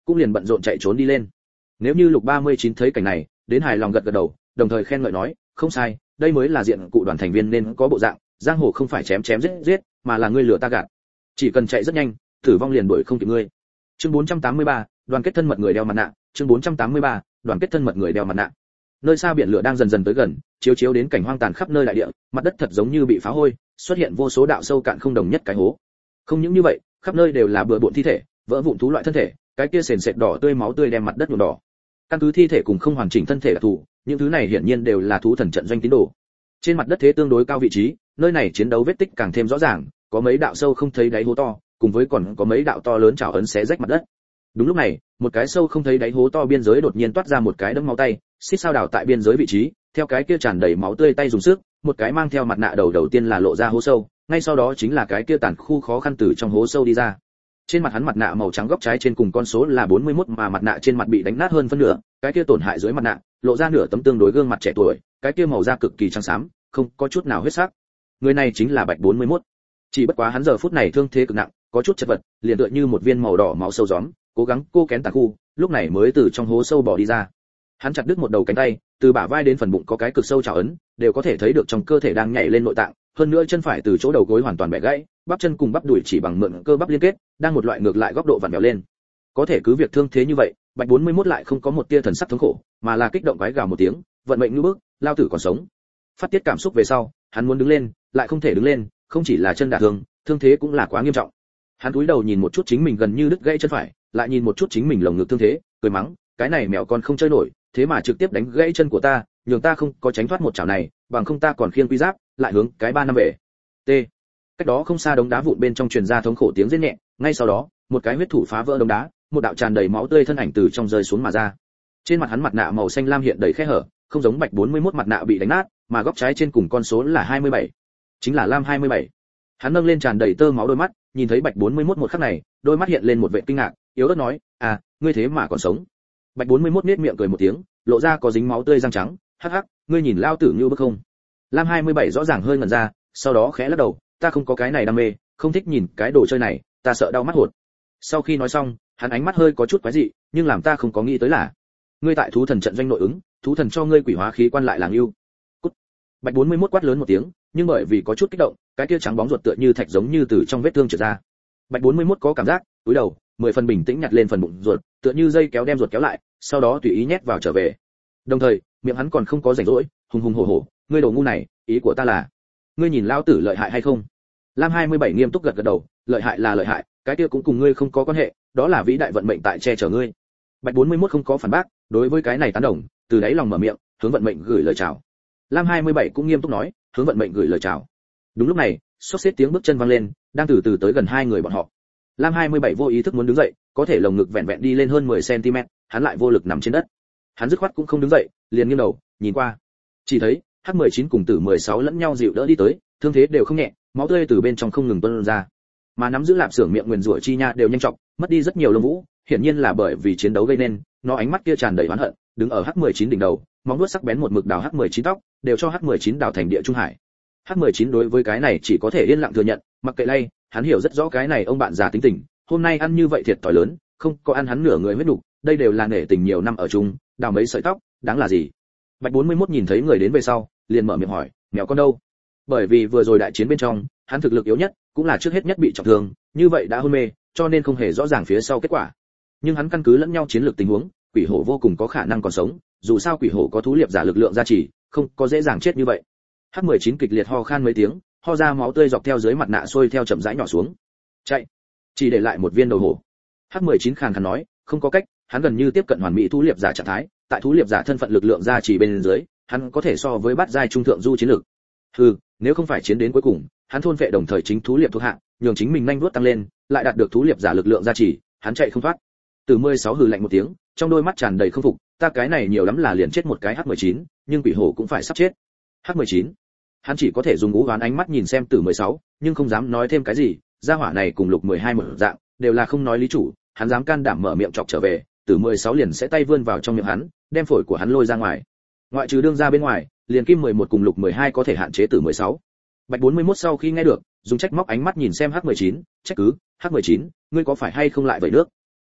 cũng liền bận rộn chạy trốn đi lên. Nếu như Lục ba mươi chín thấy cảnh này, đến hài lòng gật gật đầu, đồng thời khen ngợi nói, không sai, đây mới là diện cụ đoàn thành viên nên có bộ dạng, giang hồ không phải chém chém giết giết, mà là ngươi lừa ta gạt. Chỉ cần chạy rất nhanh, tử vong liền đuổi không kịp ngươi. Chương bốn trăm tám mươi ba, đoàn kết thân mật người đeo mặt nạ, chương bốn trăm tám mươi ba, đoàn kết thân mật người đeo mặt nạ. Nơi xa biển lửa đang dần dần tới gần, chiếu chiếu đến cảnh hoang tàn khắp nơi đại địa, mặt đất thật giống như bị phá hôi, xuất hiện vô số đạo sâu cạn không đồng nhất cái hố. Không những như vậy, khắp nơi đều là bừa bộn thi thể, vỡ vụn thú loại thân thể, cái kia sền sệt đỏ tươi máu tươi đem mặt đất nhuộm đỏ. Căn cứ thi thể cùng không hoàn chỉnh thân thể đặc thù, những thứ này hiển nhiên đều là thú thần trận doanh tín đồ. Trên mặt đất thế tương đối cao vị trí, nơi này chiến đấu vết tích càng thêm rõ ràng, có mấy đạo sâu không thấy đáy hố to, cùng với còn có mấy đạo to lớn trảo ấn xé rách mặt đất. Đúng lúc này, một cái sâu không thấy đáy hố to biên giới đột nhiên toát ra một cái đấm máu tay, xít sao đào tại biên giới vị trí, theo cái kia tràn đầy máu tươi tay dùng sức, một cái mang theo mặt nạ đầu đầu tiên là lộ ra hố sâu, ngay sau đó chính là cái kia tàn khu khó khăn từ trong hố sâu đi ra. Trên mặt hắn mặt nạ màu trắng góc trái trên cùng con số là bốn mươi mốt, mà mặt nạ trên mặt bị đánh nát hơn phân nửa, cái kia tổn hại dưới mặt nạ, lộ ra nửa tấm tương đối gương mặt trẻ tuổi, cái kia màu da cực kỳ trắng xám, không có chút nào huyết sắc. Người này chính là Bạch bốn mươi mốt. Chỉ bất quá hắn giờ phút này thương thế cực nặng, có chút chật vật, liền tựa như một viên màu đỏ máu sâu gióm, cố gắng cô kén tàn khu, lúc này mới từ trong hố sâu bỏ đi ra. Hắn chặt đứt một đầu cánh tay, từ bả vai đến phần bụng có cái cực sâu trào ấn, đều có thể thấy được trong cơ thể đang nhảy lên nội tạng, hơn nữa chân phải từ chỗ đầu gối hoàn toàn bẻ gãy, bắp chân cùng bắp đùi chỉ bằng mượn cơ bắp liên kết, đang một loại ngược lại góc độ vặn vẹo lên. Có thể cứ việc thương thế như vậy, Bạch bốn mươi mốt lại không có một tia thần sắc thống khổ, mà là kích động quái gào một tiếng, vận mệnh như bước, lao tử còn sống. Phát tiết cảm xúc về sau, hắn muốn đứng lên, lại không thể đứng lên, không chỉ là chân đả thương, thương thế cũng là quá nghiêm trọng. Hắn cúi đầu nhìn một chút chính mình gần như đứt gãy chân phải, lại nhìn một chút chính mình lồng ngực thương thế, cười mắng, cái này mèo con không chơi nổi, thế mà trực tiếp đánh gãy chân của ta, nhường ta không có tránh thoát một chảo này, bằng không ta còn khiêng quy giáp, lại hướng cái ba năm về. T. Cách đó không xa đống đá vụn bên trong truyền ra thống khổ tiếng rên nhẹ, ngay sau đó, một cái huyết thủ phá vỡ đống đá, một đạo tràn đầy máu tươi thân ảnh từ trong rơi xuống mà ra. Trên mặt hắn mặt nạ màu xanh lam hiện đầy khe hở, không giống Bạch bốn mươi mốt mặt nạ bị đánh nát, mà góc trái trên cùng con số là hai mươi bảy. Chính là Lam hai mươi bảy. Hắn nâng lên tràn đầy tơ máu đôi mắt, nhìn thấy Bạch bốn mươi mốt một khắc này, đôi mắt hiện lên một vẻ kinh ngạc, yếu ớt nói, "À, ngươi thế mà còn sống." Bạch bốn mươi mốt nhếch miệng cười một tiếng, lộ ra có dính máu tươi răng trắng, "Hắc hắc, ngươi nhìn lao tử như bức không?" Lam hai mươi bảy rõ ràng hơi ngẩn ra, sau đó khẽ lắc đầu, "Ta không có cái này đam mê, không thích nhìn cái đồ chơi này, ta sợ đau mắt hột." Sau khi nói xong, hắn ánh mắt hơi có chút quái dị, nhưng làm ta không có nghĩ tới là, ngươi tại thú thần trận doanh nội ứng, thú thần cho ngươi quỷ hóa khí quan lại làng yêu. Cút. Bạch bốn mươi mốt quát lớn một tiếng, nhưng bởi vì có chút kích động, cái kia trắng bóng ruột tựa như thạch giống như từ trong vết thương trượt ra. Bạch bốn mươi mốt có cảm giác, cúi đầu, mười phần bình tĩnh nhặt lên phần bụng ruột, tựa như dây kéo đem ruột kéo lại, sau đó tùy ý nhét vào trở về. Đồng thời, miệng hắn còn không có rảnh rỗi, hùng hùng hổ hổ, ngươi đồ ngu này, ý của ta là, ngươi nhìn lao tử lợi hại hay không? Lam hai mươi bảy nghiêm túc gật gật đầu, lợi hại là lợi hại, cái kia cũng cùng ngươi không có quan hệ, đó là vĩ đại vận mệnh tại che chở ngươi. Bạch bốn mươi mốt không có phản bác, đối với cái này tán đồng, từ đáy lòng mở miệng, hướng vận mệnh gửi lời chào. Lam hai mươi bảy cũng nghiêm túc nói, hướng vận mệnh gửi lời chào. Đúng lúc này, xốc xếp tiếng bước chân vang lên, đang từ từ tới gần hai người bọn họ. Lam hai mươi bảy vô ý thức muốn đứng dậy, có thể lồng ngực vẹn vẹn đi lên hơn mười xăng ti mét, hắn lại vô lực nằm trên đất. Hắn dứt khoát cũng không đứng dậy, liền nghiêng đầu, nhìn qua. Chỉ thấy, H mười chín cùng Tử mười sáu lẫn nhau dịu đỡ đi tới, thương thế đều không nhẹ, máu tươi từ bên trong không ngừng tuôn ra. Mà nắm giữ lạp xưởng miệng nguyền rủa chi nha đều nhanh chóng, mất đi rất nhiều lông vũ, hiển nhiên là bởi vì chiến đấu gây nên, nó ánh mắt kia tràn đầy oán hận, đứng ở H mười chín đỉnh đầu, móng vuốt sắc bén một mực đào H mười chín tóc, đều cho H mười chín đào thành địa trung hải. H mười chín đối với cái này chỉ có thể yên lặng thừa nhận, mặc kệ lay, hắn hiểu rất rõ cái này ông bạn già tính tình, hôm nay ăn như vậy thiệt thòi lớn, không có ăn hắn nửa người huyết nục, đây đều là nể tình nhiều năm ở chung, đào mấy sợi tóc, đáng là gì? Bạch bốn mươi mốt nhìn thấy người đến về sau, liền mở miệng hỏi, mèo con đâu? Bởi vì vừa rồi đại chiến bên trong, hắn thực lực yếu nhất, cũng là trước hết nhất bị trọng thương, như vậy đã hôn mê, cho nên không hề rõ ràng phía sau kết quả. Nhưng hắn căn cứ lẫn nhau chiến lược tình huống, quỷ hổ vô cùng có khả năng còn sống, dù sao quỷ hổ có thú liệp giả lực lượng gia trì, không có dễ dàng chết như vậy. H mười chín kịch liệt ho khan mấy tiếng, ho ra máu tươi dọc theo dưới mặt nạ xuôi theo chậm rãi nhỏ xuống. Chạy, chỉ để lại một viên đầu hổ. H mười chín khàn khàn nói, không có cách, hắn gần như tiếp cận hoàn mỹ thú liệp giả trạng thái, tại thú liệp giả thân phận lực lượng gia trì bên dưới, hắn có thể so với bát giai trung thượng du chiến lực. Hừ, nếu không phải chiến đến cuối cùng, hắn thôn vệ đồng thời chính thú liệp thuộc hạ, nhường chính mình nhanh vuốt tăng lên, lại đạt được thú liệp giả lực lượng gia trì, hắn chạy không thoát. Từ mười sáu hừ lạnh một tiếng, trong đôi mắt tràn đầy không phục, ta cái này nhiều lắm là liền chết một cái H mười chín, nhưng quỷ hổ cũng phải sắp chết. H mười chín, hắn chỉ có thể dùng ngũ hoán ánh mắt nhìn xem Tử mười sáu, nhưng không dám nói thêm cái gì, gia hỏa này cùng Lục mười hai một dạng, đều là không nói lý chủ, hắn dám can đảm mở miệng chọc trở về, Tử mười sáu liền sẽ tay vươn vào trong miệng hắn, đem phổi của hắn lôi ra ngoài. Ngoại trừ đương ra bên ngoài, liền Kim mười một cùng Lục mười hai có thể hạn chế Tử mười sáu. Bạch bốn mươi mốt sau khi nghe được, dùng trách móc ánh mắt nhìn xem H mười chín, trách cứ, H mười chín, ngươi có phải hay không lại vậy nước?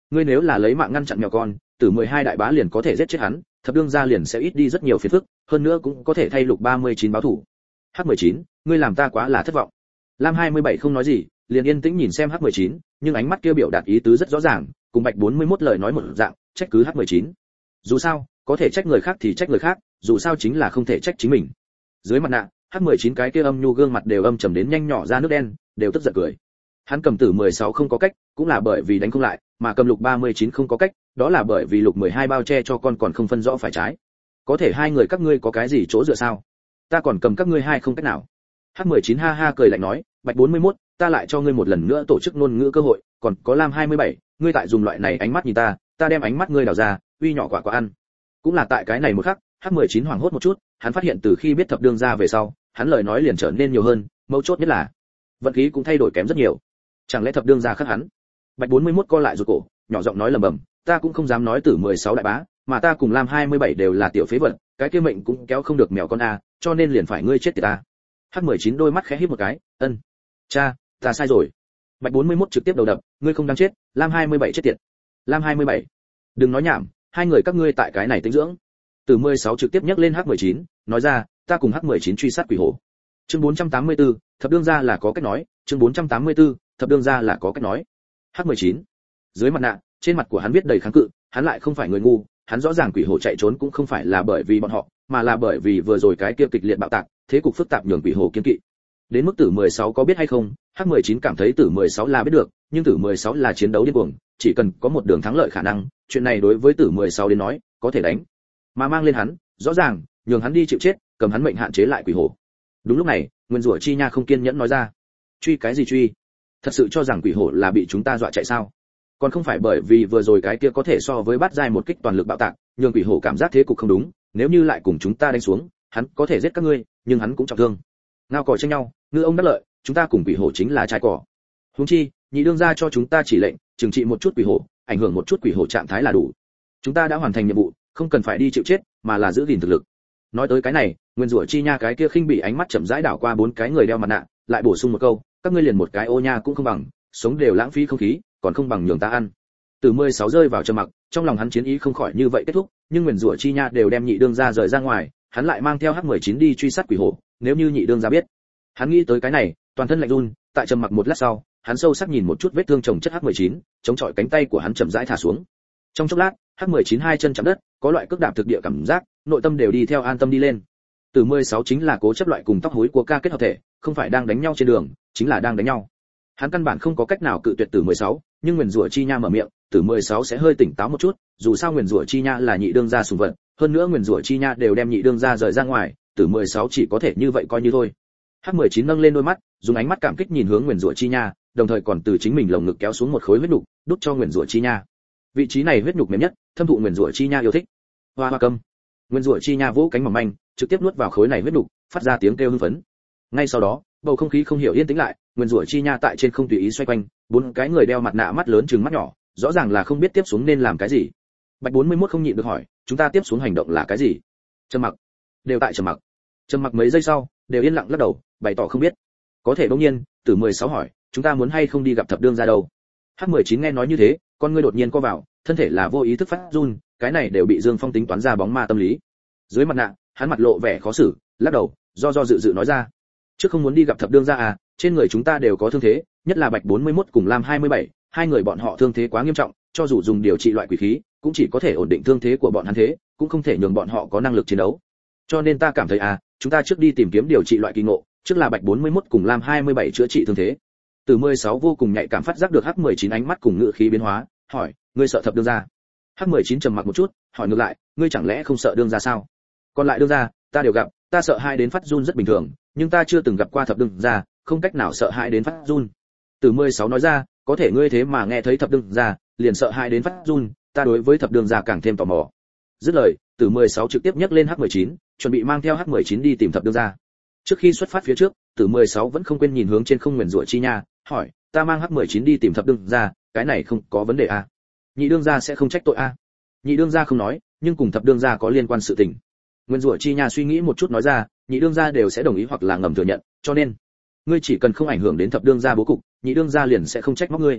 ngươi nếu là lấy mạng ngăn chặn mèo con, tử mười hai đại bá liền có thể giết chết hắn, thập đương gia liền sẽ ít đi rất nhiều phiền phức, hơn nữa cũng có thể thay lục ba mươi chín báo thủ. Hắc mười chín, ngươi làm ta quá là thất vọng. Lam hai mươi bảy không nói gì, liền yên tĩnh nhìn xem Hắc mười chín, nhưng ánh mắt kia biểu đạt ý tứ rất rõ ràng, cùng Bạch bốn mươi mốt lời nói một dạng, trách cứ Hắc mười chín. Dù sao, có thể trách người khác thì trách người khác, dù sao chính là không thể trách chính mình. Dưới mặt nạ, Hắc mười chín cái kia âm nhu gương mặt đều âm trầm đến nhanh nhỏ ra nước đen, đều tức giận cười. Hắn cầm tử mười sáu không có cách, cũng là bởi vì đánh không lại, mà cầm lục ba mươi chín không có cách, đó là bởi vì lục mười hai bao che cho con còn không phân rõ phải trái. Có thể hai người các ngươi có cái gì chỗ dựa sao? Ta còn cầm các ngươi hai không cách nào. Hắc mười chín ha ha cười lạnh nói, Bạch bốn mươi mốt, ta lại cho ngươi một lần nữa tổ chức ngôn ngữ cơ hội, còn có Lam hai mươi bảy, ngươi tại dùng loại này ánh mắt nhìn ta, ta đem ánh mắt ngươi đào ra, uy nhỏ quả quả ăn. Cũng là tại cái này một khắc, Hắc mười chín hoảng hốt một chút, hắn phát hiện từ khi biết thập đương gia về sau, hắn lời nói liền trở nên nhiều hơn, mấu chốt nhất là vận khí cũng thay đổi kém rất nhiều. Chẳng lẽ thập đương gia khắc hắn? Bạch bốn mươi mốt co lại rụt cổ, nhỏ giọng nói lầm bầm, ta cũng không dám nói tử mười sáu đại bá, mà ta cùng Lam hai mươi bảy đều là tiểu phế vật, cái kia mệnh cũng kéo không được mèo con a, cho nên liền phải ngươi chết thì ta. Hắc mười chín đôi mắt khẽ híp một cái, ân, cha, ta sai rồi. Bạch bốn mươi mốt trực tiếp đầu đập, ngươi không đáng chết, Lam hai mươi bảy chết tiệt. Lam hai mươi bảy, đừng nói nhảm, hai người các ngươi tại cái này tĩnh dưỡng. Tử mười sáu trực tiếp nhắc lên Hắc mười chín, nói ra, ta cùng Hắc mười chín truy sát quỷ hổ. Chương bốn trăm tám mươi tư, thập đương gia là có cách nói, chương bốn trăm tám mươi tư, thập đương gia là có cách nói. Hắc mười chín, dưới mặt nạ, trên mặt của hắn viết đầy kháng cự, hắn lại không phải người ngu, hắn rõ ràng quỷ hổ chạy trốn cũng không phải là bởi vì bọn họ, mà là bởi vì vừa rồi cái kia kịch liệt bạo tạc, thế cục phức tạp nhường quỷ hổ kiên kỵ. Đến mức tử mười sáu có biết hay không, Hắc mười chín cảm thấy tử mười sáu là biết được, nhưng tử mười sáu là chiến đấu điên cuồng, chỉ cần có một đường thắng lợi khả năng, chuyện này đối với tử mười sáu đến nói, có thể đánh. Mà mang lên hắn, rõ ràng, nhường hắn đi chịu chết, cầm hắn mệnh hạn chế lại quỷ hổ. Đúng lúc này, nguyên rủa chi nha không kiên nhẫn nói ra, truy cái gì truy? Thật sự cho rằng quỷ hổ là bị chúng ta dọa chạy sao? Còn không phải bởi vì vừa rồi cái kia có thể so với bát giai một kích toàn lực bạo tạc, nhường quỷ hổ cảm giác thế cục không đúng, nếu như lại cùng chúng ta đánh xuống, hắn có thể giết các ngươi, nhưng hắn cũng trọng thương. Ngao cò tranh nhau, ngư ông đắc lợi, chúng ta cùng quỷ hổ chính là trai cỏ. Huống chi, nhị đương gia cho chúng ta chỉ lệnh, trừng trị một chút quỷ hổ, ảnh hưởng một chút quỷ hổ trạng thái là đủ. Chúng ta đã hoàn thành nhiệm vụ, không cần phải đi chịu chết, mà là giữ gìn thực lực. Nói tới cái này, nguyên rủa chi nha cái kia khinh bị ánh mắt chậm rãi đảo qua bốn cái người đeo mặt nạ, lại bổ sung một câu, các ngươi liền một cái ô nha cũng không bằng, sống đều lãng phí không khí, còn không bằng nhường ta ăn. Từ mười sáu rơi vào trầm mặc, trong lòng hắn chiến ý không khỏi như vậy kết thúc, nhưng nguyên rủa chi nha đều đem nhị đương gia rời ra ngoài, hắn lại mang theo Hắc mười chín đi truy sát quỷ hổ, nếu như nhị đương gia biết. Hắn nghĩ tới cái này, toàn thân lạnh run, tại trầm mặc một lát sau, hắn sâu sắc nhìn một chút vết thương chồng chất Hắc mười chín, chống chọi cánh tay của hắn chậm rãi thả xuống. Trong chốc lát, Hắc mười chín hai chân chạm đất, có loại cước đạp thực địa cảm giác, nội tâm đều đi theo an tâm đi lên. Từ mười sáu chính là cố chấp loại cùng tóc hối của ca kết hợp thể, không phải đang đánh nhau trên đường, chính là đang đánh nhau. Hắn căn bản không có cách nào cự tuyệt Tử mười sáu, nhưng nguyên rủa chi nha mở miệng, Tử mười sáu sẽ hơi tỉnh táo một chút, dù sao nguyên rủa chi nha là nhị đương gia sủng vật, hơn nữa nguyên rủa chi nha đều đem nhị đương gia rời ra ngoài, Tử mười sáu chỉ có thể như vậy coi như thôi. Hắc mười chín nâng lên đôi mắt, dùng ánh mắt cảm kích nhìn hướng nguyên rủa chi nha, đồng thời còn từ chính mình lồng ngực kéo xuống một khối huyết nhục, đút cho nguyên rủa chi nha. Vị trí này huyết nhục mềm nhất, thâm thụ nguyên rủa chi nha yêu thích. Hoa hoa cầm. Nguyên rủa chi nha vỗ cánh mỏng manh, trực tiếp nuốt vào khối này huyết nhục, phát ra tiếng kêu hưng phấn. Ngay sau đó, bầu không khí không hiểu yên tĩnh lại, nguyên rủa chi nha tại trên không tùy ý xoay quanh, bốn cái người đeo mặt nạ mắt lớn trừng mắt nhỏ, rõ ràng là không biết tiếp xuống nên làm cái gì. Bạch bốn mươi mốt không nhịn được hỏi, chúng ta tiếp xuống hành động là cái gì? Trầm mặc. Đều tại trầm mặc. Trầm mặc mấy giây sau, đều yên lặng lắc đầu, bày tỏ không biết. Có thể đương nhiên, Tử mười sáu hỏi, chúng ta muốn hay không đi gặp thập đương gia đâu? Hắc mười chín nghe nói như thế, con ngươi đột nhiên co vào, thân thể là vô ý thức phát run, cái này đều bị Dương Phong tính toán ra bóng ma tâm lý. Dưới mặt nạ, hắn mặt lộ vẻ khó xử, lắc đầu, do do dự dự nói ra, trước không muốn đi gặp thập đương gia à, trên người chúng ta đều có thương thế, nhất là Bạch bốn mươi mốt cùng Lam hai mươi bảy, hai người bọn họ thương thế quá nghiêm trọng, cho dù dùng điều trị loại quỷ khí, cũng chỉ có thể ổn định thương thế của bọn hắn thế, cũng không thể nhường bọn họ có năng lực chiến đấu. Cho nên ta cảm thấy à, chúng ta trước đi tìm kiếm điều trị loại kỳ ngộ, trước là Bạch bốn mươi mốt cùng Lam hai mươi bảy chữa trị thương thế. Từ mười sáu vô cùng nhạy cảm phát giác được Hắc mười chín ánh mắt cùng ngữ khí biến hóa, hỏi, ngươi sợ thập đương gia? Hắc mười chín trầm mặc một chút, hỏi ngược lại, ngươi chẳng lẽ không sợ đương gia sao? Còn lại đương gia, ta đều gặp, ta sợ hai đến phát run rất bình thường, nhưng ta chưa từng gặp qua thập đương gia, không cách nào sợ hai đến phát run. Từ mười sáu nói ra, có thể ngươi thế mà nghe thấy thập đương gia, liền sợ hai đến phát run, ta đối với thập đương gia càng thêm tò mò. Dứt lời, Từ mười sáu trực tiếp nhấc lên Hắc mười chín, chuẩn bị mang theo Hắc mười chín đi tìm thập đương gia. Trước khi xuất phát phía trước, Từ mười sáu vẫn không quên nhìn hướng trên không nguyền rủa chi nha, hỏi, ta mang Hắc mười chín đi tìm thập đương gia, cái này không có vấn đề à? Nhị đương gia sẽ không trách tội à? Nhị đương gia không nói, nhưng cùng thập đương gia có liên quan sự tình. Nguyên rủa chi nha suy nghĩ một chút nói ra, nhị đương gia đều sẽ đồng ý hoặc là ngầm thừa nhận, cho nên ngươi chỉ cần không ảnh hưởng đến thập đương gia bố cục, nhị đương gia liền sẽ không trách móc ngươi.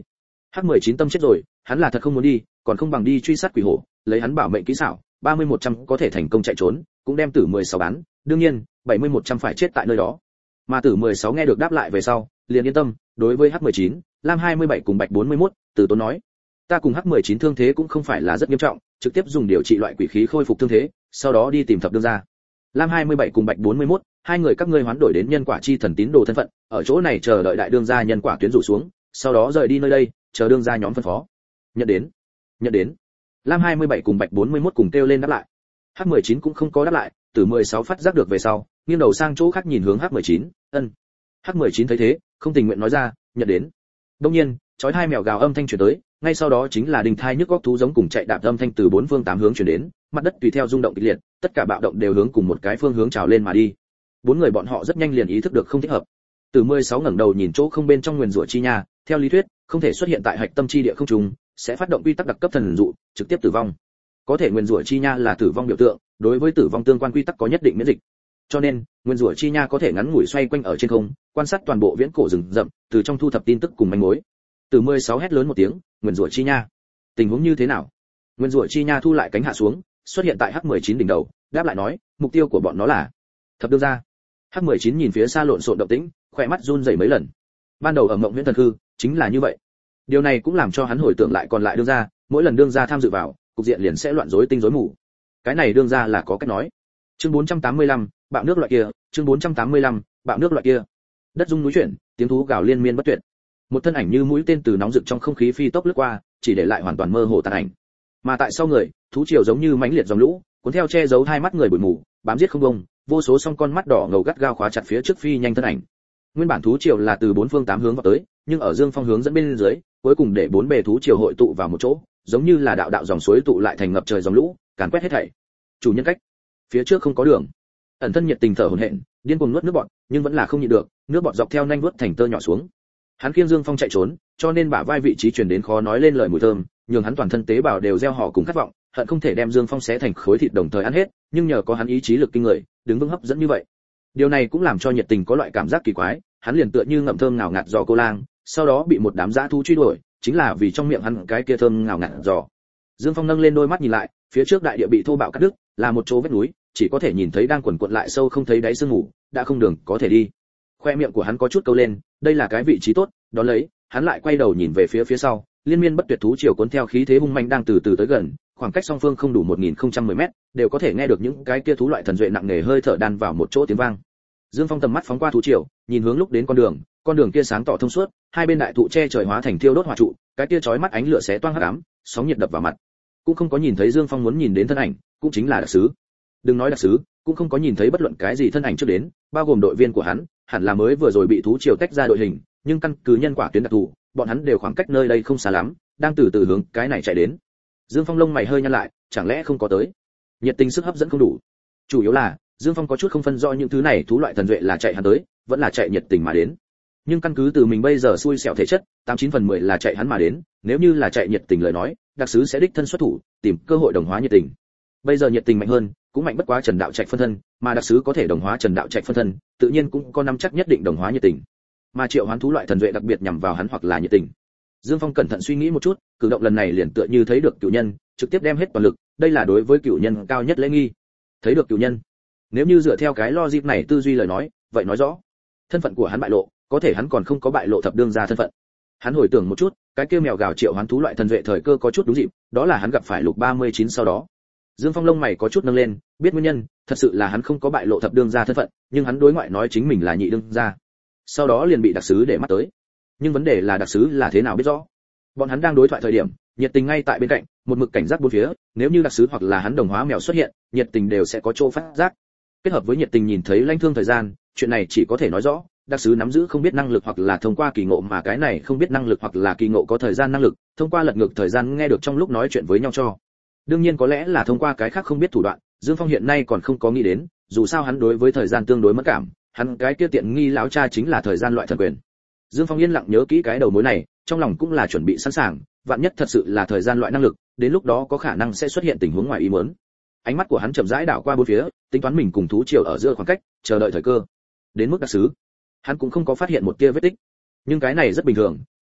Hắc mười chín tâm chết rồi, hắn là thật không muốn đi, còn không bằng đi truy sát quỷ hổ, lấy hắn bảo mệnh kỹ xảo, ba mươi một trăm có thể thành công chạy trốn, cũng đem tử mười sáu bán, đương nhiên, bảy mươi một trăm phải chết tại nơi đó. Mà tử mười sáu nghe được đáp lại về sau, liền yên tâm, đối với Hắc mười chín, Lam hai mươi bảy cùng Bạch bốn mươi mốt, Từ Tốn nói: "Ta cùng Hắc mười chín thương thế cũng không phải là rất nghiêm trọng, trực tiếp dùng điều trị loại quỷ khí khôi phục thương thế, sau đó đi tìm thập đương gia." Lam hai mươi bảy cùng Bạch bốn mươi mốt, hai người các ngươi hoán đổi đến nhân quả chi thần tín đồ thân phận, ở chỗ này chờ đợi đại đương gia nhân quả tuyến rủ xuống, sau đó rời đi nơi đây, chờ đương gia nhóm phân phó. Nhận đến, nhận đến. Lam hai mươi bảy cùng Bạch bốn mươi mốt cùng kêu lên đáp lại. Hắc mười chín cũng không có đáp lại, từ mười sáu phát giác được về sau, nghiêng đầu sang chỗ khác nhìn hướng Hắc mười chín, ân. Hắc mười chín thấy thế, không tình nguyện nói ra, nhận đến. Đương nhiên, chói hai mèo gào âm thanh truyền tới, ngay sau đó chính là đình thai nhức góc thú giống cùng chạy đạp âm thanh từ bốn phương tám hướng truyền đến, mặt đất tùy theo rung động kịch liệt, tất cả bạo động đều hướng cùng một cái phương hướng trào lên mà đi. Bốn người bọn họ rất nhanh liền ý thức được không thích hợp. Từ mười sáu ngẩng đầu nhìn chỗ không bên trong nguyên rủa chi nha, theo lý thuyết, không thể xuất hiện tại hạch tâm chi địa không trùng, sẽ phát động quy tắc đặc cấp thần dụ, trực tiếp tử vong. Có thể nguyên rủa chi nha là tử vong biểu tượng, đối với tử vong tương quan quy tắc có nhất định miễn dịch. Cho nên, nguyên rủa chi nha có thể ngắn ngủi xoay quanh ở trên không, quan sát toàn bộ viễn cổ rừng rậm, từ trong thu thập tin tức cùng manh mối. Từ mười sáu hét lớn một tiếng, nguyên rủa chi nha, tình huống như thế nào? Nguyên rủa chi nha thu lại cánh hạ xuống, xuất hiện tại Hắc mười chín đỉnh đầu, đáp lại nói, mục tiêu của bọn nó là thập đương gia. Hắc mười chín nhìn phía xa lộn xộn động tĩnh, khỏe mắt run rẩy mấy lần. Ban đầu ở Mộng Huyễn Thần Hư, chính là như vậy. Điều này cũng làm cho hắn hồi tưởng lại còn lại đương gia, mỗi lần đương gia tham dự vào, cục diện liền sẽ loạn rối tinh rối mù. Cái này đương gia là có cách nói. Chương bốn trăm tám mươi lăm, bạo nước loại kia, chương bốn trăm tám mươi lăm, bạo nước loại kia. Đất rung núi chuyển, tiếng thú gào liên miên bất tuyệt. Một thân ảnh như mũi tên từ nóng rực trong không khí phi tốc lướt qua, chỉ để lại hoàn toàn mơ hồ tàn ảnh. Mà tại sau người, thú triều giống như mãnh liệt dòng lũ, cuốn theo che giấu hai mắt người bụi mù, bám giết không bông, vô số song con mắt đỏ ngầu gắt gao khóa chặt phía trước phi nhanh thân ảnh. Nguyên bản thú triều là từ bốn phương tám hướng vào tới, nhưng ở Dương Phong hướng dẫn bên dưới, cuối cùng để bốn bề thú triều hội tụ vào một chỗ, giống như là đạo đạo dòng suối tụ lại thành ngập trời dòng lũ, càn quét hết thảy. Chủ nhân cách, phía trước không có đường. Ẩn thân nhiệt tình thở hổn hển, điên cuồng nuốt nước bọt, nhưng vẫn là không nhịn được, nước bọt dọc theo nhanh vuốt thành tơ nhỏ xuống. Hắn khiêng Dương Phong chạy trốn, cho nên bả vai vị trí truyền đến khó nói lên lời mùi thơm, nhường hắn toàn thân tế bào đều gieo họ cùng khát vọng, hận không thể đem Dương Phong xé thành khối thịt đồng thời ăn hết, nhưng nhờ có hắn ý chí lực kinh người, đứng vững hấp dẫn như vậy. Điều này cũng làm cho nhiệt tình có loại cảm giác kỳ quái, hắn liền tựa như ngậm thơm ngào ngạt giò cô lang, sau đó bị một đám dã thú truy đuổi, chính là vì trong miệng hắn cái kia thơm ngào ngạt giò. Dương Phong nâng lên đôi mắt nhìn lại, phía trước đại địa bị thô bạo cắt đứt, là một chỗ vết núi, chỉ có thể nhìn thấy đang quần quật lại sâu không thấy đáy sương mù, đã không đường có thể đi. Khoe miệng của hắn có chút câu lên, đây là cái vị trí tốt, đó lấy, hắn lại quay đầu nhìn về phía phía sau, liên miên bất tuyệt thú triều cuốn theo khí thế hung manh đang từ từ tới gần, khoảng cách song phương không đủ một nghìn không trăm mười mét, đều có thể nghe được những cái kia thú loại thần duệ nặng nề hơi thở đan vào một chỗ tiếng vang. Dương Phong tầm mắt phóng qua thú triều, nhìn hướng lúc đến con đường, con đường kia sáng tỏ thông suốt, hai bên đại thụ che trời hóa thành thiêu đốt hỏa trụ, cái kia chói mắt ánh lửa xé toang hắc ám, sóng nhiệt đập vào mặt. Cũng không có nhìn thấy Dương Phong muốn nhìn đến thân ảnh, cũng chính là đặc sứ. Đừng nói đặc sứ, cũng không có nhìn thấy bất luận cái gì thân ảnh trước đến, bao gồm đội viên của hắn, hẳn là mới vừa rồi bị thú triều tách ra đội hình, nhưng căn cứ nhân quả tuyến đặc thù, bọn hắn đều khoảng cách nơi đây không xa lắm, đang từ từ hướng cái này chạy đến. Dương Phong lông mày hơi nhăn lại, chẳng lẽ không có tới? Nhiệt tình sức hấp dẫn không đủ. Chủ yếu là, Dương Phong có chút không phân rõ những thứ này thú loại thần duệ là chạy hắn tới, vẫn là chạy nhiệt tình mà đến. Nhưng căn cứ từ mình bây giờ xui xẻo thể chất, tám chín phần mười là chạy hắn mà đến, nếu như là chạy nhiệt tình lời nói, đặc sứ sẽ đích thân xuất thủ, tìm cơ hội đồng hóa nhiệt tình. Bây giờ nhiệt tình mạnh hơn, cũng mạnh bất quá Trần Đạo Trạch phân thân, mà đặc sứ có thể đồng hóa Trần Đạo Trạch phân thân, tự nhiên cũng có nắm chắc nhất định đồng hóa nhiệt tình. Mà triệu hoán thú loại thần duệ đặc biệt nhằm vào hắn hoặc là nhiệt tình. Dương Phong cẩn thận suy nghĩ một chút, cử động lần này liền tựa như thấy được cửu nhân, trực tiếp đem hết toàn lực, đây là đối với cửu nhân cao nhất lễ nghi. Thấy được cửu nhân. Nếu như dựa theo cái logic này tư duy lời nói, vậy nói rõ, thân phận của hắn bại lộ, có thể hắn còn không có bại lộ thập đương gia thân phận. Hắn hồi tưởng một chút, cái kia mèo gào triệu hoán thú loại thần duệ thời cơ có chút đúng dịp, đó là hắn gặp phải lục ba mươi chín sau đó. Dương Phong lông mày có chút nâng lên, biết nguyên nhân, thật sự là hắn không có bại lộ thập đương gia thân phận, nhưng hắn đối ngoại nói chính mình là nhị đương gia. Sau đó liền bị đặc sứ để mắt tới. Nhưng vấn đề là đặc sứ là thế nào biết rõ? Bọn hắn đang đối thoại thời điểm, nhiệt tình ngay tại bên cạnh, một mực cảnh giác bốn phía, nếu như đặc sứ hoặc là hắn đồng hóa mèo xuất hiện, nhiệt tình đều sẽ có chỗ phát giác. Kết hợp với nhiệt tình nhìn thấy lãnh thương thời gian, chuyện này chỉ có thể nói rõ, đặc sứ nắm giữ không biết năng lực hoặc là thông qua kỳ ngộ mà cái này không biết năng lực hoặc là kỳ ngộ có thời gian năng lực, thông qua lật ngược thời gian nghe được trong lúc nói chuyện với nhau cho. Đương nhiên có lẽ là thông qua cái khác không biết thủ đoạn, Dương Phong hiện nay còn không có nghĩ đến, dù sao hắn đối với thời gian tương đối mất cảm, hắn cái kia tiện nghi lão cha chính là thời gian loại thần quyền. Dương Phong yên lặng nhớ kỹ cái đầu mối này, trong lòng cũng là chuẩn bị sẵn sàng, vạn nhất thật sự là thời gian loại năng lực, đến lúc đó có khả năng sẽ xuất hiện tình huống ngoài ý muốn. Ánh mắt của hắn chậm rãi đảo qua bốn phía, tính toán mình cùng thú triều ở giữa khoảng cách, chờ đợi thời cơ. Đến mức đặc sứ, hắn cũng không có phát hiện một tia vết tích. Nhưng cái này rất bình thường,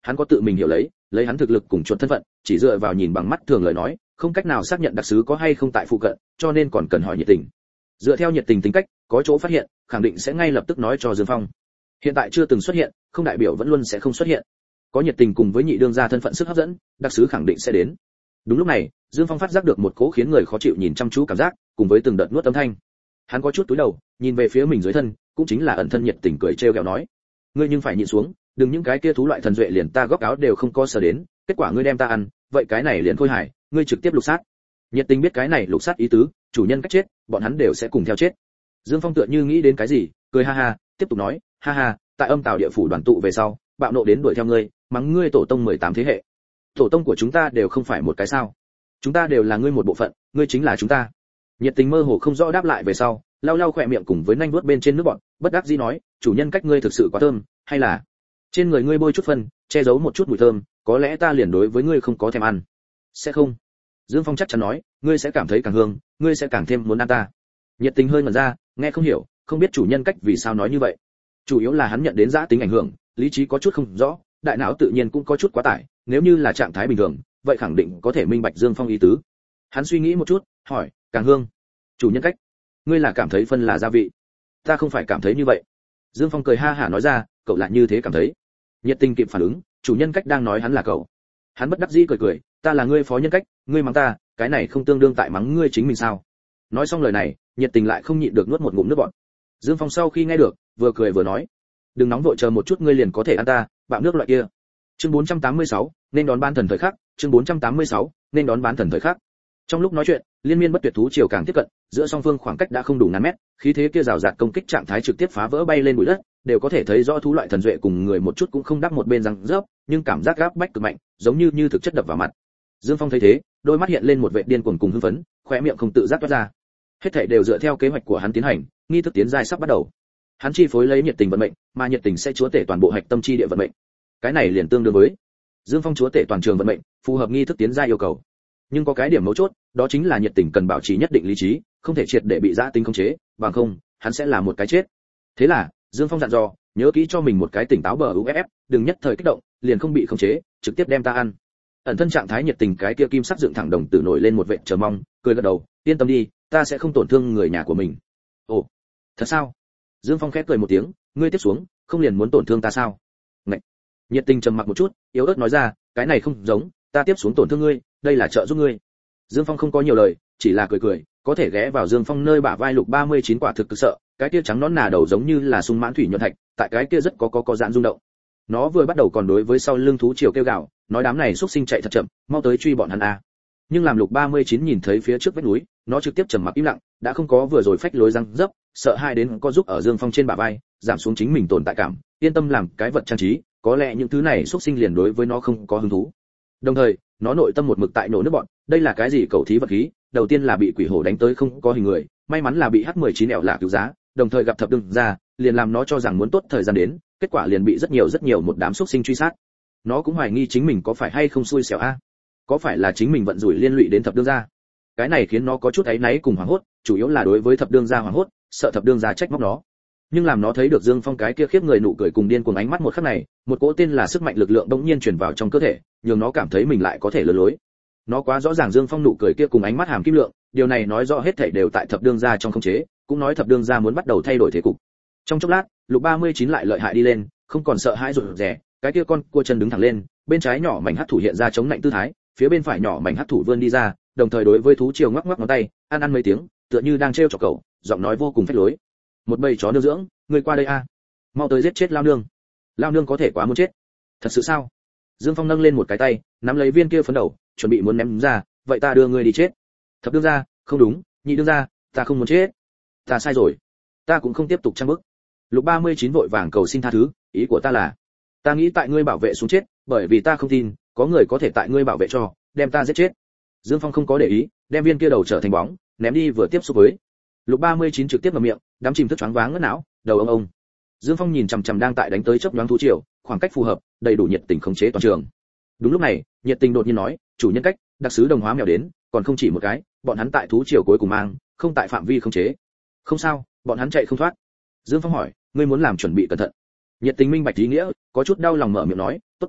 Hắn có tự mình hiểu lấy, lấy hắn thực lực cùng chuẩn thân phận, chỉ dựa vào nhìn bằng mắt thường lời nói, không cách nào xác nhận đặc sứ có hay không tại phụ cận, cho nên còn cần hỏi nhiệt tình. Dựa theo nhiệt tình tính cách, có chỗ phát hiện, khẳng định sẽ ngay lập tức nói cho Dương Phong. Hiện tại chưa từng xuất hiện, không đại biểu vẫn luôn sẽ không xuất hiện. Có nhiệt tình cùng với nhị đương gia thân phận sức hấp dẫn, đặc sứ khẳng định sẽ đến. Đúng lúc này, Dương Phong phát giác được một cỗ khiến người khó chịu nhìn chăm chú cảm giác, cùng với từng đợt nuốt âm thanh. Hắn có chút cúi đầu, nhìn về phía mình dưới thân, cũng chính là ẩn thân nhiệt tình cười trêu ghẹo nói: "Ngươi nhưng phải nhịn xuống, đừng những cái kia thú loại thần duệ liền ta góc áo đều không có sở đến, kết quả ngươi đem ta ăn, vậy cái này liền khôi hài, ngươi trực tiếp lục sát." Nhiệt tình biết cái này lục sát ý tứ, chủ nhân cách chết, bọn hắn đều sẽ cùng theo chết. Dương Phong tựa như nghĩ đến cái gì, cười ha ha, tiếp tục nói: "Ha ha, tại Âm Tào địa phủ đoàn tụ về sau, bạo nộ đến đuổi theo ngươi, mắng ngươi tổ tông mười tám thế hệ. Tổ tông của chúng ta đều không phải một cái sao? Chúng ta đều là ngươi một bộ phận, ngươi chính là chúng ta." Nhiệt tình mơ hồ không rõ đáp lại về sau, lau lau khỏe miệng cùng với nanh vuốt bên trên nước bọt, bất đắc dĩ nói: "Chủ nhân cách ngươi thực sự quá thơm, hay là trên người ngươi bôi chút phân, che giấu một chút mùi thơm, có lẽ ta liền đối với ngươi không có thèm ăn." "Sẽ không." Dương Phong chắc chắn nói, "Ngươi sẽ cảm thấy càng hương, ngươi sẽ càng thêm muốn ăn ta." Nhiệt tình hơi ngẩn ra, nghe không hiểu, không biết chủ nhân cách vì sao nói như vậy. Chủ yếu là hắn nhận đến dã tính ảnh hưởng, lý trí có chút không rõ, đại não tự nhiên cũng có chút quá tải, nếu như là trạng thái bình thường, vậy khẳng định có thể minh bạch Dương Phong ý tứ. Hắn suy nghĩ một chút, hỏi: "Càng hương, chủ nhân cách, ngươi là cảm thấy phân là gia vị?" "Ta không phải cảm thấy như vậy." Dương Phong cười ha hả nói ra: "Cậu lại như thế cảm thấy?" Nhiệt tình kịp phản ứng, chủ nhân cách đang nói hắn là cậu. Hắn bất đắc dĩ cười cười: "Ta là ngươi phó nhân cách, ngươi mắng ta, cái này không tương đương tại mắng ngươi chính mình sao?" Nói xong lời này, nhiệt tình lại không nhịn được nuốt một ngụm nước bọt. Dương Phong sau khi nghe được, vừa cười vừa nói: "Đừng nóng vội, chờ một chút ngươi liền có thể ăn ta, bạo nước loại kia." Chương bốn trăm tám mươi sáu, nên đón bán thần thời khắc, chương bốn trăm tám mươi sáu, nên đón bán thần thời khắc. Trong lúc nói chuyện, liên miên bất tuyệt thú chiều càng tiếp cận, giữa song phương khoảng cách đã không đủ ngàn mét, khí thế kia rào rạt công kích trạng thái trực tiếp phá vỡ bay lên bụi đất, đều có thể thấy rõ thú loại thần duệ cùng người một chút cũng không đắc một bên răng rớp, nhưng cảm giác gáp bách cực mạnh, giống như như thực chất đập vào mặt. Dương Phong thấy thế, đôi mắt hiện lên một vẻ điên cuồng cùng hưng phấn, khóe miệng không tự giác toát ra. Hết thảy đều dựa theo kế hoạch của hắn tiến hành, nghi thức tiến giai sắp bắt đầu. Hắn chi phối lấy nhiệt tình vận mệnh, mà nhiệt tình sẽ chúa tể toàn bộ hạch tâm chi địa vận mệnh. Cái này liền tương đương với Dương Phong chúa tể toàn trường vận mệnh, phù hợp nghi thức tiến giai yêu cầu. Nhưng có cái điểm mấu chốt, đó chính là nhiệt tình cần bảo trì nhất định lý trí, không thể triệt để bị dã tính khống chế, bằng không, hắn sẽ là một cái chết. Thế là, Dương Phong dặn dò, nhớ kỹ cho mình một cái tỉnh táo bờ u ép ép, đừng nhất thời kích động, liền không bị khống chế, trực tiếp đem ta ăn. Ẩn thân trạng thái nhiệt tình cái kia kim sắc dựng thẳng đồng tử nổi lên một vệt chờ mong, cười gật đầu, yên tâm đi, ta sẽ không tổn thương người nhà của mình. Ồ, thật sao? Dương Phong khép cười một tiếng, ngươi tiếp xuống, không liền muốn tổn thương ta sao? Ngậy. Nhiệt tình trầm mặc một chút, yếu ớt nói ra, cái này không giống, ta tiếp xuống tổn thương ngươi, đây là trợ giúp ngươi. Dương Phong không có nhiều lời, chỉ là cười cười, có thể ghé vào Dương Phong nơi bả vai lục ba mươi chín quả thực cực sợ, cái kia trắng nón nà đầu giống như là sung mãn thủy nhuận thạch, tại cái kia rất có có có giãn rung động. Nó vừa bắt đầu còn đối với sau lưng thú triều kêu gào, nói đám này xúc sinh chạy thật chậm, mau tới truy bọn hắn a. Nhưng làm lục ba mươi chín nhìn thấy phía trước vách núi, nó trực tiếp trầm mặc im lặng, đã không có vừa rồi phách lối răng dấp, sợ hai đến có giúp ở Dương Phong trên bả vai, giảm xuống chính mình tồn tại cảm, yên tâm làm cái vật trang trí, có lẽ những thứ này xúc sinh liền đối với nó không có hứng thú. Đồng thời, nó nội tâm một mực tại nổ nước bọn, đây là cái gì cầu thí vật khí, đầu tiên là bị quỷ hổ đánh tới không có hình người, may mắn là bị H mười chín ẻo lạ cứu giá, đồng thời gặp thập đương ra, liền làm nó cho rằng muốn tốt thời gian đến, kết quả liền bị rất nhiều rất nhiều một đám xúc sinh truy sát. Nó cũng hoài nghi chính mình có phải hay không xui xẻo a, có phải là chính mình vận rủi liên lụy đến thập đương gia. Cái này khiến nó có chút áy náy cùng hoảng hốt, chủ yếu là đối với thập đương gia hoảng hốt, sợ thập đương gia trách móc nó. Nhưng làm nó thấy được Dương Phong cái kia khiếp người nụ cười cùng điên cuồng ánh mắt một khắc này, một cỗ tên là sức mạnh lực lượng bỗng nhiên truyền vào trong cơ thể, nhường nó cảm thấy mình lại có thể lừa lối. Nó quá rõ ràng Dương Phong nụ cười kia cùng ánh mắt hàm kim lượng, điều này nói rõ hết thảy đều tại thập đương gia trong khống chế, cũng nói thập đương gia muốn bắt đầu thay đổi thế cục. Trong chốc lát, Lục ba mươi chín lại lợi hại đi lên, không còn sợ hãi rụt rè, cái kia con cua chân đứng thẳng lên, bên trái nhỏ mảnh hắc thủ hiện ra chống nạnh tư thái, phía bên phải nhỏ mảnh hắc thủ vươn đi ra, đồng thời đối với thú triều ngoắc ngoắc ngón tay, ăn ăn mấy tiếng, tựa như đang trêu chọc cậu, giọng nói vô cùng phách lối. Một bầy chó nương dưỡng, ngươi qua đây a, mau tới giết chết lao nương. Lao nương có thể quá muốn chết. Thật sự sao? Dương Phong nâng lên một cái tay, nắm lấy viên kia phấn đầu, chuẩn bị muốn ném ra, vậy ta đưa ngươi đi chết. Thập đương gia, không đúng, nhị đương gia, ta không muốn chết. Ta sai rồi, ta cũng không tiếp tục trang bức. Lục ba mươi chín vội vàng cầu xin tha thứ, ý của ta là, ta nghĩ tại ngươi bảo vệ xuống chết, bởi vì ta không tin có người có thể tại ngươi bảo vệ cho, đem ta giết chết. Dương Phong không có để ý, đem viên kia đầu trở thành bóng, ném đi vừa tiếp xúc với. Lục ba mươi chín trực tiếp ngậm miệng, đám chìm thức choáng váng ngất não, đầu ông ông. Dương Phong nhìn chằm chằm đang tại đánh tới chớp nhoáng thú triều, khoảng cách phù hợp, đầy đủ nhiệt tình khống chế toàn trường. Đúng lúc này, nhiệt tình đột nhiên nói, chủ nhân cách, đặc sứ đồng hóa mèo đến, còn không chỉ một cái, bọn hắn tại thú triều cuối cùng mang, không tại phạm vi khống chế. Không sao, bọn hắn chạy không thoát. Dương Phong hỏi, ngươi muốn làm chuẩn bị cẩn thận. Nhiệt tình minh bạch ý nghĩa, có chút đau lòng mở miệng nói, tốt.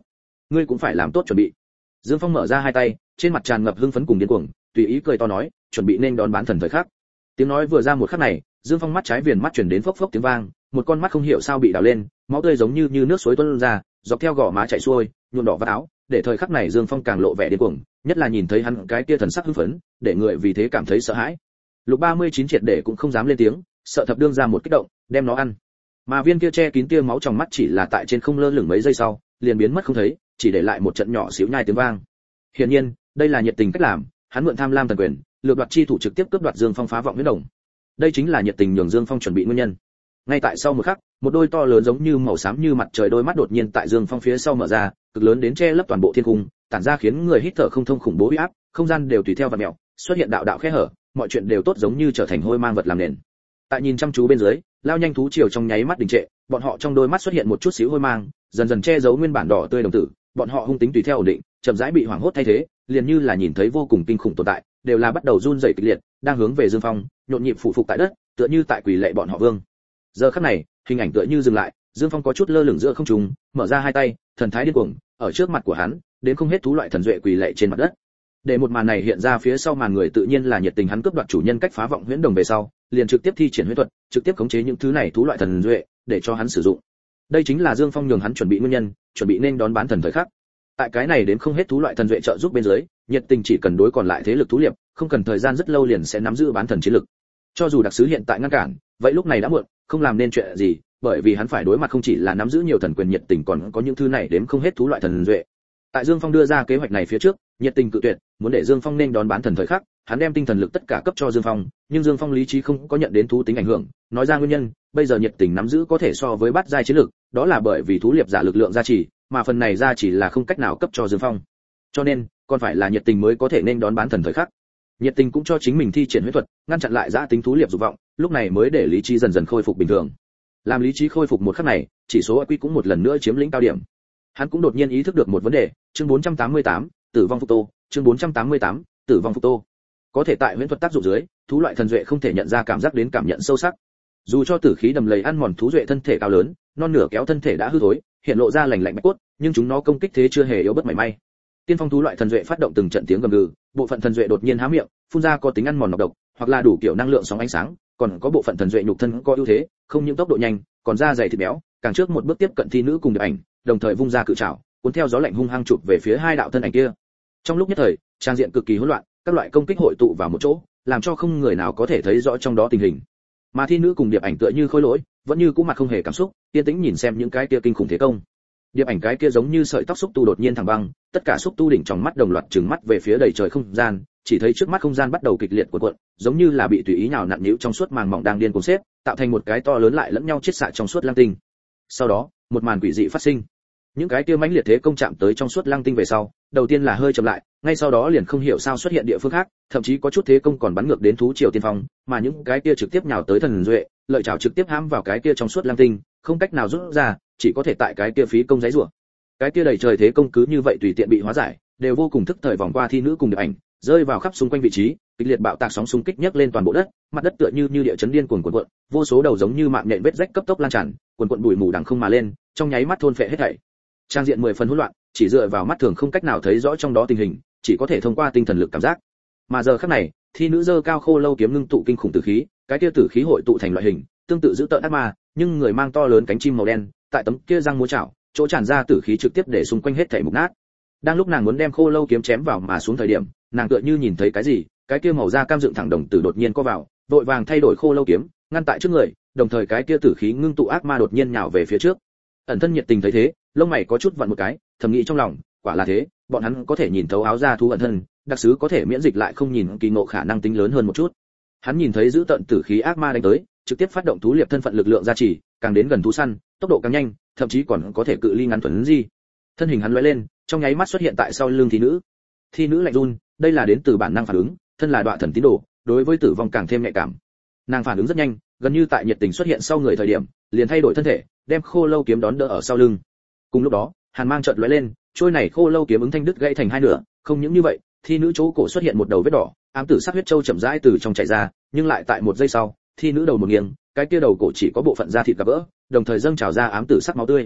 ngươi cũng phải làm tốt chuẩn bị. Dương Phong mở ra hai tay, trên mặt tràn ngập hưng phấn cùng điên cuồng, tùy ý cười to nói, chuẩn bị nên đón bán thần thời khắc. Tiếng nói vừa ra một khắc này, Dương Phong mắt trái viền mắt truyền đến phốc phốc tiếng vang, một con mắt không hiểu sao bị đào lên, máu tươi giống như như nước suối tuôn ra, dọc theo gò má chảy xuôi, nhuộm đỏ vạt áo, để thời khắc này Dương Phong càng lộ vẻ điên cuồng, nhất là nhìn thấy hắn cái kia thần sắc hưng phấn, để người vì thế cảm thấy sợ hãi. Lục ba mươi chín triệt để cũng không dám lên tiếng, sợ thập đương ra một kích động, đem nó ăn. Mà viên kia che kín tia máu trong mắt chỉ là tại trên không lơ lửng mấy giây sau, liền biến mất không thấy, chỉ để lại một trận nhỏ xíu nhai tiếng vang. Hiển nhiên, đây là nhiệt tình cách làm, hắn mượn tham lam thần quyền, lược đoạt chi thủ trực tiếp cướp đoạt Dương Phong phá vọng huyết đồng. Đây chính là nhiệt tình nhường Dương Phong chuẩn bị nguyên nhân. Ngay tại sau một khắc, một đôi to lớn giống như màu xám như mặt trời đôi mắt đột nhiên tại Dương Phong phía sau mở ra, cực lớn đến che lấp toàn bộ thiên cung, tản ra khiến người hít thở không thông khủng bố uy áp, không gian đều tùy theo vặn mèo, xuất hiện đạo đạo khe hở, mọi chuyện đều tốt giống như trở thành hôi mang vật làm nền. Tại nhìn chăm chú bên dưới, lao nhanh thú triều trong nháy mắt đình trệ, bọn họ trong đôi mắt xuất hiện một chút xíu hôi mang, dần dần che giấu nguyên bản đỏ tươi đồng tử, bọn họ hung tính tùy theo ổn định, chậm rãi bị hoảng hốt thay thế, liền như là nhìn thấy vô cùng kinh khủng tồn tại, đều là bắt đầu run rẩy kịch liệt, đang hướng về Dương Phong, nhộn nhịp phủ phục tại đất, tựa như tại quỳ lạy bọn họ vương. Giờ khắc này, hình ảnh tựa như dừng lại, Dương Phong có chút lơ lửng giữa không trung, mở ra hai tay, thần thái điên cuồng, ở trước mặt của hắn, đến không hết thú loại thần duệ quỳ lạy trên mặt đất. Để một màn này hiện ra phía sau màn người tự nhiên là nhiệt tình hắn cướp đoạt chủ nhân cách phá vọng huyễn đồng về sau, liền trực tiếp thi triển huyễn thuật, trực tiếp khống chế những thứ này thú loại thần duệ, để cho hắn sử dụng. Đây chính là Dương Phong nhường hắn chuẩn bị nguyên nhân, chuẩn bị nên đón bán thần thời khắc. Tại cái này đến không hết thú loại thần duệ trợ giúp bên dưới, nhiệt tình chỉ cần đối còn lại thế lực thú liệp, không cần thời gian rất lâu liền sẽ nắm giữ bán thần chiến lực. Cho dù đặc sứ hiện tại ngăn cản, vậy lúc này đã muộn, không làm nên chuyện gì, bởi vì hắn phải đối mặt không chỉ là nắm giữ nhiều thần quyền nhiệt tình còn có những thứ này đếm không hết thú loại thần duệ. Tại Dương Phong đưa ra kế hoạch này phía trước, nhiệt tình cự tuyệt, muốn để Dương Phong nên đón bán thần thời khắc, hắn đem tinh thần lực tất cả cấp cho Dương Phong, nhưng Dương Phong lý trí không có nhận đến thú tính ảnh hưởng, nói ra nguyên nhân, bây giờ nhiệt tình nắm giữ có thể so với bát giai chiến lực, đó là bởi vì thú liệp giả lực lượng gia trì, mà phần này gia trì là không cách nào cấp cho Dương Phong. Cho nên, còn phải là nhiệt tình mới có thể nên đón bán thần thời khắc. Nhiệt tình cũng cho chính mình thi triển huyết thuật, ngăn chặn lại dã tính thú liệp dục vọng, lúc này mới để lý trí dần dần khôi phục bình thường. Làm lý trí khôi phục một khắc này, chỉ số i kiu cũng một lần nữa chiếm lĩnh cao điểm. Hắn cũng đột nhiên ý thức được một vấn đề, chương bốn trăm tám mươi tám, tử vong phục tô, chương bốn trăm tám mươi tám, tử vong phục tô. Có thể tại huyễn thuật tác dụng dưới, thú loại thần duệ không thể nhận ra cảm giác đến cảm nhận sâu sắc. Dù cho tử khí đầm lầy ăn mòn thú duệ thân thể cao lớn, non nửa kéo thân thể đã hư thối, hiện lộ ra lành lạnh bạch cốt, nhưng chúng nó công kích thế chưa hề yếu bất mảy may. Tiên phong thú loại thần duệ phát động từng trận tiếng gầm gừ, bộ phận thần duệ đột nhiên há miệng, phun ra có tính ăn mòn nọc độc, hoặc là đủ kiểu năng lượng sóng ánh sáng, còn có bộ phận thần duệ nhục thân có ưu thế, không những tốc độ nhanh, còn da dày thịt béo, càng trước một bước tiếp cận thi nữ cùng điệp ảnh, đồng thời vung ra cự trảo, cuốn theo gió lạnh hung hăng chụp về phía hai đạo thân ảnh kia. Trong lúc nhất thời, trang diện cực kỳ hỗn loạn, các loại công kích hội tụ vào một chỗ, làm cho không người nào có thể thấy rõ trong đó tình hình. Mà thi nữ cùng điệp ảnh tựa như khôi lỗi, vẫn như cũ mặt không hề cảm xúc, yên tĩnh nhìn xem những cái kia kinh khủng thế công. Điệp ảnh cái kia giống như sợi tóc xúc tu đột nhiên thẳng băng, tất cả xúc tu đỉnh trong mắt đồng loạt trừng mắt về phía đầy trời không gian, chỉ thấy trước mắt không gian bắt đầu kịch liệt cuộn cuộn, giống như là bị tùy ý nhào nặn nhũ trong suốt màng mỏng đang điên cuồng xếp, tạo thành một cái to lớn lại lẫn nhau chiết xạ trong suốt lăng tinh. Sau đó, một màn quỷ dị phát sinh. Những cái kia mãnh liệt thế công chạm tới trong suốt lăng tinh về sau, đầu tiên là hơi chậm lại, ngay sau đó liền không hiểu sao xuất hiện địa phương khác, thậm chí có chút thế công còn bắn ngược đến thú triều tiên phong, mà những cái kia trực tiếp nhào tới thần duệ, lợi chảo trực tiếp hãm vào cái kia trong suốt lăng tinh, không cách nào rút ra, chỉ có thể tại cái kia phí công giấy rủa. Cái kia đầy trời thế công cứ như vậy tùy tiện bị hóa giải, đều vô cùng thức thời vòng qua thi nữ cùng điệp ảnh, rơi vào khắp xung quanh vị trí, kịch liệt bạo tạc sóng xung kích nhấc lên toàn bộ đất, mặt đất tựa như như địa chấn điên cuồng cuộn cuộn, vô số đầu giống như mạng nhện vết rách cấp tốc lan tràn, cuộn cuộn bụi mù đằng không mà lên, trong nháy mắt thôn phệ hết thảy. Trang diện mười phần hỗn loạn, chỉ dựa vào mắt thường không cách nào thấy rõ trong đó tình hình, chỉ có thể thông qua tinh thần lực cảm giác. Mà giờ khắc này, thi nữ giơ cao khô lâu kiếm ngưng tụ kinh khủng tử khí, cái kia tử khí hội tụ thành loại hình, tương tự giữ tợn ác ma, nhưng người mang to lớn cánh chim màu đen, tại tấm kia răng múa chảo, chỗ tràn ra tử khí trực tiếp để xung quanh hết thảy mục nát. Đang lúc nàng muốn đem khô lâu kiếm chém vào mà xuống thời điểm, nàng tựa như nhìn thấy cái gì, cái kia màu da cam dựng thẳng đồng tử đột nhiên co vào, vội vàng thay đổi khô lâu kiếm, ngăn tại trước người, đồng thời cái kia tử khí ngưng tụ ác ma đột nhiên nhào về phía trước. Ẩn thân nhiệt tình thấy thế, lông mày có chút vặn một cái, thầm nghĩ trong lòng, quả là thế, bọn hắn có thể nhìn thấu áo da thú ẩn thân, đặc sứ có thể miễn dịch lại không nhìn kỳ ngộ khả năng tính lớn hơn một chút. Hắn nhìn thấy giữ tận tử khí ác ma đánh tới, trực tiếp phát động thú liệp thân phận lực lượng gia trì, càng đến gần thú săn, tốc độ càng nhanh, thậm chí còn có thể cự ly ngắn thuần di. Thân hình hắn lóe lên, trong nháy mắt xuất hiện tại sau lưng thi nữ. Thi nữ lạnh run, đây là đến từ bản năng phản ứng, thân là đoạ thần tín đồ, đối với tử vong càng thêm nhạy cảm. Nàng phản ứng rất nhanh, gần như tại nhiệt tình xuất hiện sau người thời điểm, liền thay đổi thân thể, đem khô lâu kiếm đón đỡ ở sau lưng. Cùng lúc đó, hàn mang chợt lóe lên, trôi này khô lâu kiếm ứng thanh đứt gãy thành hai nửa, không những như vậy, thi nữ chỗ cổ xuất hiện một đầu vết đỏ, ám tử sắc huyết châu chậm rãi từ trong chảy ra, nhưng lại tại một giây sau, thi nữ đầu một nghiêng, cái kia đầu cổ chỉ có bộ phận da thịt gặp vỡ, đồng thời dâng trào ra ám tử sắc máu tươi.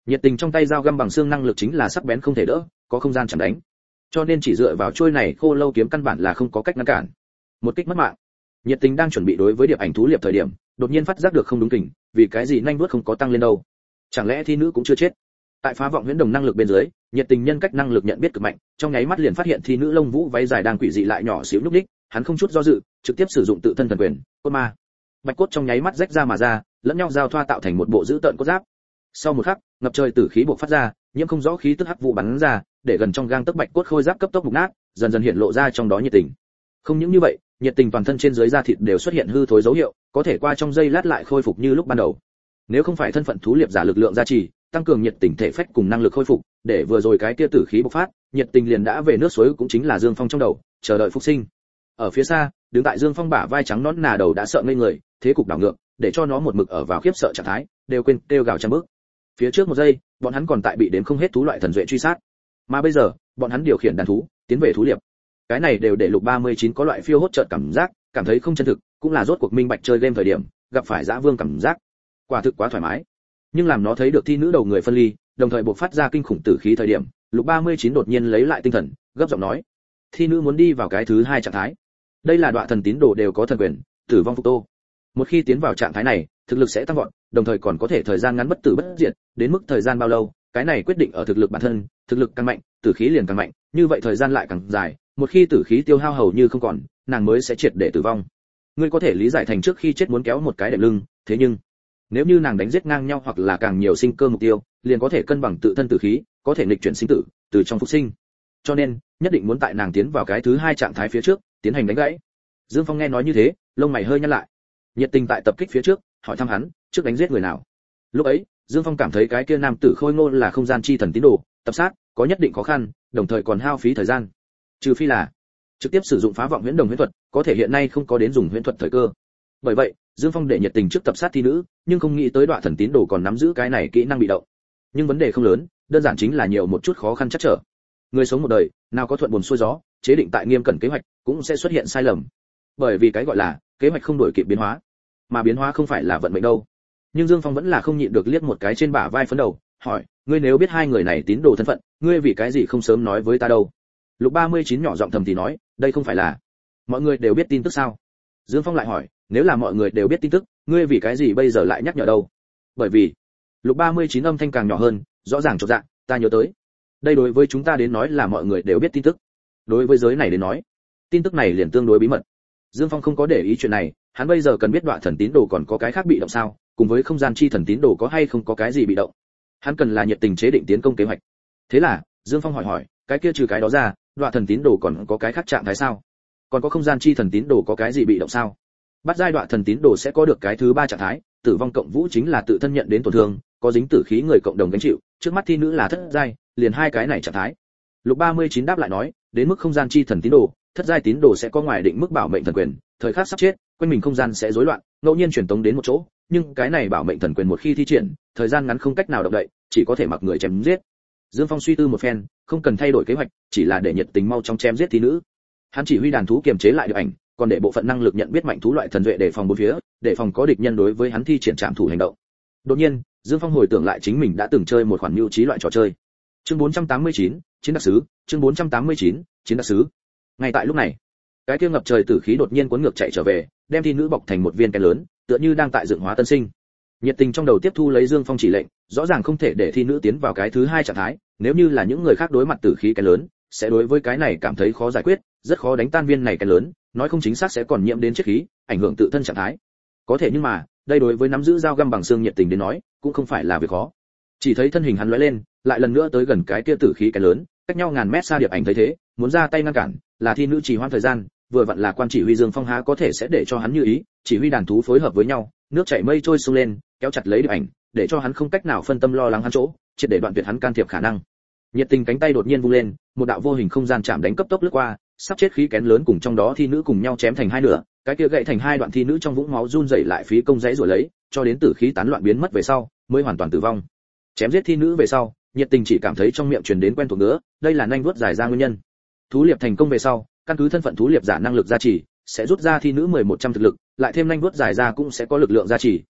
Nhiệt tình trong tay dao găm bằng xương năng lực chính là sắc bén không thể đỡ, có không gian chặn đánh. Cho nên chỉ dựa vào trôi này khô lâu kiếm căn bản là không có cách ngăn cản. Một kích mất mạng. Nhiệt tình đang chuẩn bị đối với điệp ảnh thú liệp thời điểm, đột nhiên phát giác được không đúng kình, vì cái gì nhanh vuốt không có tăng lên đâu? Chẳng lẽ thi nữ cũng chưa chết? Tại phá vọng huyễn đồng năng lực bên dưới, nhiệt tình nhân cách năng lực nhận biết cực mạnh, trong nháy mắt liền phát hiện thi nữ lông vũ váy dài đang quỷ dị lại nhỏ xíu nhúc nhích, hắn không chút do dự, trực tiếp sử dụng tự thân thần quyền, cốt ma. Bạch cốt trong nháy mắt rách ra mà ra, lẫn nhau giao thoa tạo thành một bộ dữ tợn cốt giáp. Sau một khắc, ngập trời tử khí bộc phát ra, nhiễm không rõ khí tức hắc vụ bắn ra, để gần trong gang tấc bạch cốt khôi giáp cấp tốc mục nát, dần dần hiện lộ ra trong đó nhiệt tình. Không những như vậy, nhiệt tình toàn thân trên dưới da thịt đều xuất hiện hư thối dấu hiệu, có thể qua trong giây lát lại khôi phục như lúc ban đầu. Nếu không phải thân phận thú liệp giả lực lượng gia trì, tăng cường nhiệt tình thể phách cùng năng lực khôi phục, để vừa rồi cái kia tử khí bộc phát, nhiệt tình liền đã về nước suối cũng chính là Dương Phong trong đầu, chờ đợi phục sinh. Ở phía xa, đứng tại Dương Phong bả vai trắng nõn nà đầu đã sợ ngây người, thế cục đảo ngược, để cho nó một mực ở vào khiếp sợ trạng thái, đều quên kêu gào trăm bước. Phía trước một giây, bọn hắn còn tại bị đếm không hết thú loại thần duệ truy sát, mà bây giờ, bọn hắn điều khiển đàn thú, tiến về thú liệp. Cái này đều để Lục ba mươi chín có loại phiêu hốt chợt cảm giác, cảm thấy không chân thực, cũng là rốt cuộc minh bạch chơi game thời điểm, gặp phải dã vương cảm giác. Quả thực quá thoải mái. Nhưng làm nó thấy được thi nữ đầu người phân ly, đồng thời bộc phát ra kinh khủng tử khí thời điểm, Lục ba mươi chín đột nhiên lấy lại tinh thần, gấp giọng nói: "Thi nữ muốn đi vào cái thứ hai trạng thái. Đây là đoạn thần tín đồ đều có thần quyền, tử vong phục tô. Một khi tiến vào trạng thái này, thực lực sẽ tăng vọt, đồng thời còn có thể thời gian ngắn bất tử bất diệt, đến mức thời gian bao lâu, cái này quyết định ở thực lực bản thân, thực lực càng mạnh, tử khí liền càng mạnh, như vậy thời gian lại càng dài, một khi tử khí tiêu hao hầu như không còn, nàng mới sẽ triệt để tử vong. Ngươi có thể lý giải thành trước khi chết muốn kéo một cái đệm lưng, thế nhưng nếu như nàng đánh giết ngang nhau hoặc là càng nhiều sinh cơ mục tiêu, liền có thể cân bằng tự thân tử khí, có thể nghịch chuyển sinh tử, từ trong phục sinh. Cho nên, nhất định muốn tại nàng tiến vào cái thứ hai trạng thái phía trước, tiến hành đánh gãy." Dương Phong nghe nói như thế, lông mày hơi nhăn lại. Nhiệt tình tại tập kích phía trước, hỏi thăm hắn, trước đánh giết người nào. Lúc ấy, Dương Phong cảm thấy cái kia nam tử khôi ngô là không gian chi thần tín đồ, tập sát có nhất định khó khăn, đồng thời còn hao phí thời gian. Trừ phi là trực tiếp sử dụng phá vọng huyễn đồng huyễn thuật, có thể hiện nay không có đến dùng huyễn thuật thời cơ. Bởi vậy, Dương Phong để nhiệt tình trước tập sát thi nữ, nhưng không nghĩ tới đoạn thần tín đồ còn nắm giữ cái này kỹ năng bị động. Nhưng vấn đề không lớn, đơn giản chính là nhiều một chút khó khăn chắc trở. Người sống một đời, nào có thuận buồm xuôi gió, chế định tại nghiêm cẩn kế hoạch, cũng sẽ xuất hiện sai lầm. Bởi vì cái gọi là kế hoạch không đổi kịp biến hóa, mà biến hóa không phải là vận mệnh đâu. Nhưng Dương Phong vẫn là không nhịn được liếc một cái trên bả vai phấn đầu, hỏi: "Ngươi nếu biết hai người này tín đồ thân phận, ngươi vì cái gì không sớm nói với ta đâu?" Lục ba mươi chín nhỏ giọng thầm thì nói: "Đây không phải là mọi người đều biết tin tức sao?" Dương Phong lại hỏi: "Nếu là mọi người đều biết tin tức, ngươi vì cái gì bây giờ lại nhắc nhở đâu?" Bởi vì Lục ba mươi chín âm thanh càng nhỏ hơn, rõ ràng chột dạ: "Ta nhớ tới, đây đối với chúng ta đến nói là mọi người đều biết tin tức, đối với giới này đến nói, tin tức này liền tương đối bí mật." Dương Phong không có để ý chuyện này, hắn bây giờ cần biết đoạn thần tín đồ còn có cái khác bị động sao, cùng với không gian chi thần tín đồ có hay không có cái gì bị động. Hắn cần là nhiệt tình chế định tiến công kế hoạch. Thế là, Dương Phong hỏi hỏi, cái kia trừ cái đó ra, đoạn thần tín đồ còn có cái khác trạng thái sao? Còn có không gian chi thần tín đồ có cái gì bị động sao? Bắt giai đoạn thần tín đồ sẽ có được cái thứ ba trạng thái, tử vong cộng vũ chính là tự thân nhận đến tổn thương, có dính tử khí người cộng đồng gánh chịu, trước mắt thi nữ là thất giai, liền hai cái này trạng thái. Lục ba mươi chín đáp lại nói, đến mức không gian chi thần tín đồ, thất giai tín đồ sẽ có ngoài định mức bảo mệnh thần quyền, thời khắc sắp chết, quanh mình không gian sẽ rối loạn, ngẫu nhiên truyền tống đến một chỗ, nhưng cái này bảo mệnh thần quyền một khi thi triển, thời gian ngắn không cách nào động đậy, chỉ có thể mặc người chém giết. Dương Phong suy tư một phen, không cần thay đổi kế hoạch, chỉ là để nhiệt tình mau chóng chém giết thi nữ. Hắn chỉ huy đàn thú kiềm chế lại được ảnh, còn để bộ phận năng lực nhận biết mạnh thú loại thần duệ để phòng bốn phía, để phòng có địch nhân đối với hắn thi triển trảm thủ hành động. Đột nhiên, Dương Phong hồi tưởng lại chính mình đã từng chơi một khoản mưu trí loại trò chơi. Chương bốn trăm tám mươi chín, chiến đặc sứ, chương bốn trăm tám mươi chín, chiến đặc sứ. Ngay tại lúc này, cái kia ngập trời tử khí đột nhiên cuốn ngược chạy trở về, đem thi nữ bọc thành một viên cái lớn, tựa như đang tại dựng hóa tân sinh. Nhiệt tình trong đầu tiếp thu lấy Dương Phong chỉ lệnh, rõ ràng không thể để thi nữ tiến vào cái thứ hai trạng thái, nếu như là những người khác đối mặt tử khí cái lớn, sẽ đối với cái này cảm thấy khó giải quyết, rất khó đánh tan viên này cái lớn, nói không chính xác sẽ còn nhiễm đến chết khí, ảnh hưởng tự thân trạng thái. Có thể nhưng mà, đây đối với nắm giữ dao găm bằng xương nhiệt tình đến nói, cũng không phải là việc khó. Chỉ thấy thân hình hắn lóe lên, lại lần nữa tới gần cái kia tử khí cái lớn, cách nhau ngàn mét xa điệp ảnh thấy thế, muốn ra tay ngăn cản, là thi nữ trì hoãn thời gian, vừa vặn là quan chỉ huy Dương Phong há có thể sẽ để cho hắn như ý, chỉ huy đàn thú phối hợp với nhau, nước chảy mây trôi xông lên, kéo chặt lấy điệp ảnh, để cho hắn không cách nào phân tâm lo lắng hắn chỗ, triệt để đoạn tuyệt hắn can thiệp khả năng. Nhiệt tình cánh tay đột nhiên vung lên, một đạo vô hình không gian chạm đánh cấp tốc lướt qua, sắp chết khí kén lớn cùng trong đó thi nữ cùng nhau chém thành hai nửa, cái kia gãy thành hai đoạn thi nữ trong vũng máu run rẩy lại phí công rãy rồi lấy, cho đến tử khí tán loạn biến mất về sau, mới hoàn toàn tử vong. Chém giết thi nữ về sau, nhiệt tình chỉ cảm thấy trong miệng truyền đến quen thuộc nữa, đây là nhanh vuốt dài ra nguyên nhân. Thú liệp thành công về sau, căn cứ thân phận thú liệp giả năng lực gia trì, sẽ rút ra thi nữ mười một trăm thực lực, lại thêm nhanh vuốt dài ra cũng sẽ có lực lượng gia trì,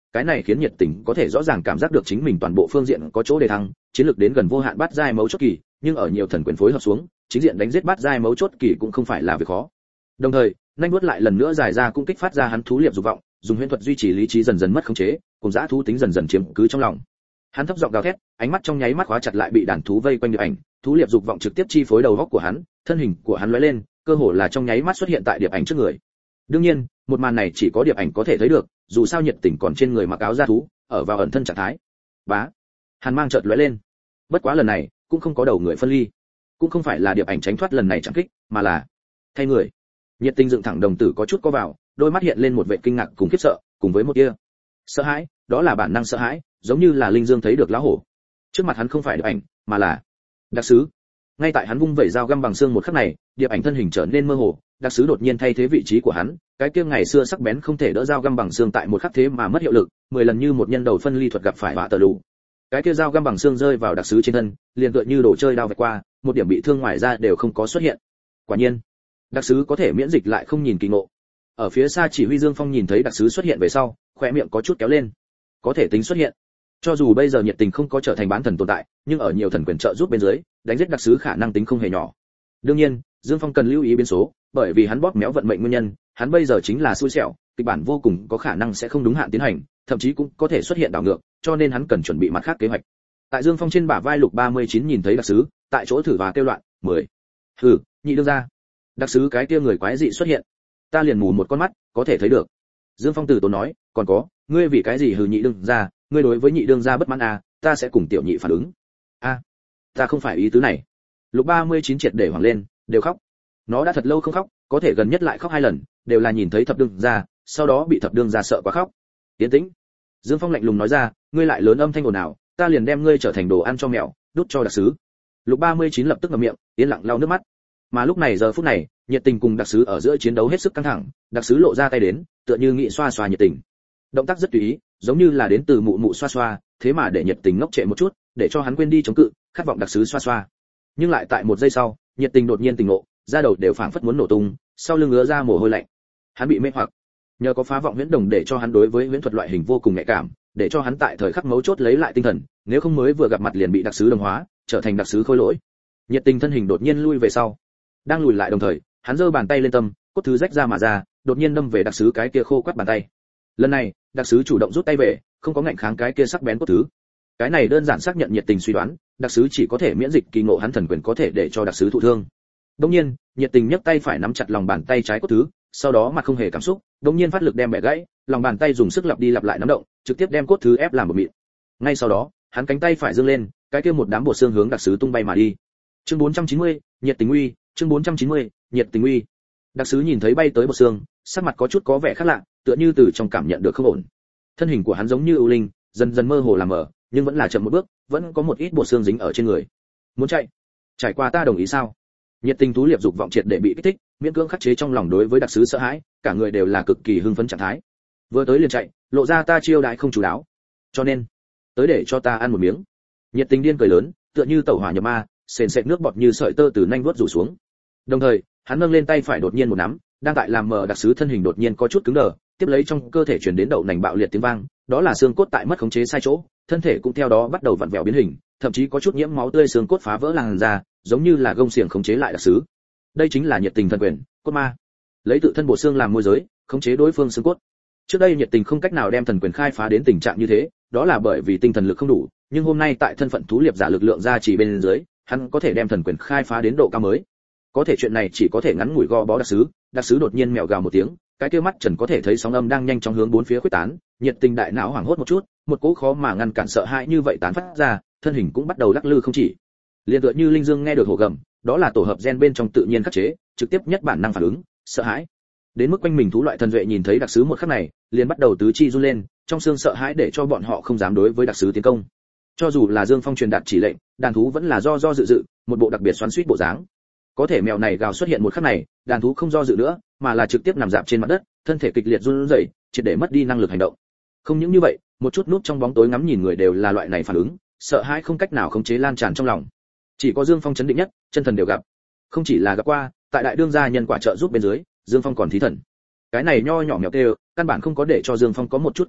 cái này khiến Nhiệt Tình có thể rõ ràng cảm giác được chính mình toàn bộ phương diện có chỗ để thăng, chiến lược đến gần vô hạn bát giai mấu chốt kỳ, nhưng ở nhiều thần quyền phối hợp xuống, chính diện đánh giết bát giai mấu chốt kỳ cũng không phải là việc khó. Đồng thời, nhanh vuốt lại lần nữa dài ra cũng kích phát ra hắn thú liệp dục vọng, dùng huyễn thuật duy trì lý trí dần dần mất khống chế, cùng dã thú tính dần dần chiếm cứ trong lòng. Hắn thấp giọng gào thét, ánh mắt trong nháy mắt khóa chặt lại bị đàn thú vây quanh điệp ảnh, thú liệp dục vọng trực tiếp chi phối đầu óc của hắn, thân hình của hắn lóe lên, cơ hồ là trong nháy mắt xuất hiện tại điệp ảnh trước người. Đương nhiên, một màn này chỉ có điệp ảnh có thể thấy được, dù sao Nhiệt Tình còn trên người mặc áo da thú, ở vào ẩn thân trạng thái. Bá, hàn mang chợt lóe lên. Bất quá lần này, cũng không có đầu người phân ly, cũng không phải là điệp ảnh tránh thoát lần này chẳng kích, mà là thay người. Nhiệt Tình dựng thẳng đồng tử có chút co vào, đôi mắt hiện lên một vẻ kinh ngạc cùng khiếp sợ, cùng với một tia sợ hãi, đó là bản năng sợ hãi, giống như là linh dương thấy được lão hổ. Trước mặt hắn không phải điệp ảnh, mà là đặc sứ. Ngay tại hắn vung vẩy dao găm bằng xương một khắc này, điệp ảnh thân hình trở nên mơ hồ, đặc sứ đột nhiên thay thế vị trí của hắn, cái kia ngày xưa sắc bén không thể đỡ dao găm bằng xương tại một khắc thế mà mất hiệu lực, mười lần như một nhân đầu phân ly thuật gặp phải vạ tờ lù. Cái kia dao găm bằng xương rơi vào đặc sứ trên thân, liền tựa như đồ chơi đao vạch qua, một điểm bị thương ngoài ra đều không có xuất hiện. Quả nhiên, đặc sứ có thể miễn dịch lại không nhìn kỳ ngộ. Ở phía xa chỉ huy Dương Phong nhìn thấy đặc sứ xuất hiện về sau, khóe miệng có chút kéo lên. Có thể tính xuất hiện. Cho dù bây giờ Nhiệt Tình không có trở thành bán thần tồn tại, nhưng ở nhiều thần quyền trợ giúp bên dưới, đánh giết đặc sứ khả năng tính không hề nhỏ. Đương nhiên, Dương Phong cần lưu ý biến số, bởi vì hắn bóp méo vận mệnh nguyên nhân, hắn bây giờ chính là xui xẻo, kịch bản vô cùng có khả năng sẽ không đúng hạn tiến hành, thậm chí cũng có thể xuất hiện đảo ngược, cho nên hắn cần chuẩn bị mặt khác kế hoạch. Tại Dương Phong trên bả vai Lục ba mươi chín nhìn thấy đặc sứ, tại chỗ thử và kêu loạn, mười. Hừ, nhị đương ra. Đặc sứ cái kia người quái dị xuất hiện. Ta liền mù một con mắt, có thể thấy được. Dương Phong từ tốn nói, còn có, ngươi vì cái gì hừ nhị đương ra, ngươi đối với nhị đương gia bất mãn à, ta sẽ cùng tiểu nhị phản ứng. A, à, ta không phải ý tứ này. Lục ba mươi chín triệt để hoảng lên, đều khóc. Nó đã thật lâu không khóc, có thể gần nhất lại khóc hai lần, đều là nhìn thấy thập đương gia, sau đó bị thập đương gia sợ quá khóc. Tiến tĩnh. Dương Phong lạnh lùng nói ra, ngươi lại lớn âm thanh ồn ào, ta liền đem ngươi trở thành đồ ăn cho mèo, đút cho đặc sứ. Lục ba mươi chín lập tức ngậm miệng, yên lặng lau nước mắt. Mà lúc này giờ phút này, Nhiệt Tình cùng đặc sứ ở giữa chiến đấu hết sức căng thẳng, đặc sứ lộ ra tay đến, tựa như nghị xoa xoa Nhiệt Tình. Động tác rất tùy ý, giống như là đến từ mụ mụ xoa xoa, thế mà để Nhiệt Tình ngốc trệ một chút, để cho hắn quên đi chống cự, khát vọng đặc sứ xoa xoa. Nhưng lại tại một giây sau, Nhiệt Tình đột nhiên tỉnh ngộ, da đầu đều phảng phất muốn nổ tung, sau lưng ứa ra mồ hôi lạnh. Hắn bị mê hoặc, nhờ có phá vọng huyễn đồng để cho hắn đối với huyễn thuật loại hình vô cùng nhạy cảm, để cho hắn tại thời khắc mấu chốt lấy lại tinh thần, nếu không mới vừa gặp mặt liền bị đặc sứ đồng hóa, trở thành đặc sứ khôi lỗi. Nhiệt Tình thân hình đột nhiên lui về sau, đang lùi lại đồng thời, hắn giơ bàn tay lên tâm, cốt thứ rách ra mà ra, đột nhiên đâm về đặc sứ cái kia khô quắt bàn tay. Lần này, đặc sứ chủ động rút tay về, không có ngạnh kháng cái kia sắc bén cốt thứ. Cái này đơn giản xác nhận Nhiệt Tình suy đoán, đặc sứ chỉ có thể miễn dịch kỳ ngộ hắn thần quyền có thể để cho đặc sứ thụ thương. Đương nhiên, Nhiệt Tình nhấc tay phải nắm chặt lòng bàn tay trái cốt thứ, sau đó mặt không hề cảm xúc, đột nhiên phát lực đem bẻ gãy, lòng bàn tay dùng sức lặp đi lặp lại nắm động, trực tiếp đem cốt thứ ép làm một mịn. Ngay sau đó, hắn cánh tay phải giương lên, cái kia một đám bộ xương hướng đặc sứ tung bay mà đi. Chương bốn trăm chín mươi, Nhiệt Tình uy, chương bốn trăm chín mươi, Nhiệt Tình uy. Đặc sứ nhìn thấy bay tới bộ xương, sắc mặt có chút có vẻ khác lạ, tựa như từ trong cảm nhận được không ổn. Thân hình của hắn giống như ưu linh, dần dần mơ hồ làm mờ, nhưng vẫn là chậm một bước, vẫn có một ít bộ xương dính ở trên người. Muốn chạy? Trải qua ta đồng ý sao? Nhiệt Tình thú liệp dục vọng triệt để bị kích thích, miễn cưỡng khắc chế trong lòng đối với đặc sứ sợ hãi, cả người đều là cực kỳ hưng phấn trạng thái. Vừa tới liền chạy, lộ ra ta chiêu đãi không chủ đáo. Cho nên, tới để cho ta ăn một miếng. Nhiệt Tình điên cười lớn, tựa như tẩu hỏa nhập ma, sền sệt nước bọt như sợi tơ từ nanh vuốt rủ xuống. Đồng thời, hắn nâng lên tay phải đột nhiên một nắm, đang tại làm mờ đặc sứ thân hình đột nhiên có chút cứng đờ, tiếp lấy trong cơ thể truyền đến đậu nành bạo liệt tiếng vang, đó là xương cốt tại mất khống chế sai chỗ, thân thể cũng theo đó bắt đầu vặn vẹo biến hình, thậm chí có chút nhiễm máu tươi, xương cốt phá vỡ làn da, giống như là gông xiềng khống chế lại đặc sứ. Đây chính là Nhiệt Tình thần quyền, cốt ma. Lấy tự thân bộ xương làm môi giới, khống chế đối phương xương cốt. Trước đây Nhiệt Tình không cách nào đem thần quyền khai phá đến tình trạng như thế, đó là bởi vì tinh thần lực không đủ, nhưng hôm nay tại thân phận thú liệp giả lực lượng ra chỉ bên dưới, hắn có thể đem thần quyền khai phá đến độ cao mới. Có thể chuyện này chỉ có thể ngắn ngủi gò bó đặc sứ, đặc sứ đột nhiên mèo gào một tiếng, cái kia mắt trần có thể thấy sóng âm đang nhanh chóng hướng bốn phía khuếch tán, Nhiệt Tình đại não hoảng hốt một chút, một cỗ khó mà ngăn cản sợ hãi như vậy tán phát ra, thân hình cũng bắt đầu lắc lư không chỉ. Liên tựa như linh dương nghe được hổ gầm, đó là tổ hợp gen bên trong tự nhiên khắc chế, trực tiếp nhất bản năng phản ứng, sợ hãi. Đến mức quanh mình thú loại thần duệ nhìn thấy đặc sứ một khắc này, liền bắt đầu tứ chi run lên, trong xương sợ hãi để cho bọn họ không dám đối với đặc sứ tiến công. Cho dù là Dương Phong truyền đạt chỉ lệnh, đàn thú vẫn là do do dự dự, một bộ đặc biệt xoắn xuýt bộ dáng. Có thể mèo này gào xuất hiện một khắc này, đàn thú không do dự nữa, mà là trực tiếp nằm rạp trên mặt đất, thân thể kịch liệt run rẩy, triệt để mất đi năng lực hành động. Không những như vậy, một chút núp trong bóng tối ngắm nhìn người đều là loại này phản ứng, sợ hãi không cách nào khống chế lan tràn trong lòng. Chỉ có Dương Phong chấn định nhất, chân thần đều gặp. Không chỉ là gặp qua, tại đại đương gia nhân quả trợ giúp bên dưới, Dương Phong còn thí thần. Cái này nho nhỏ mèo kêu, căn bản không có để cho Dương Phong có một chút cảm giác,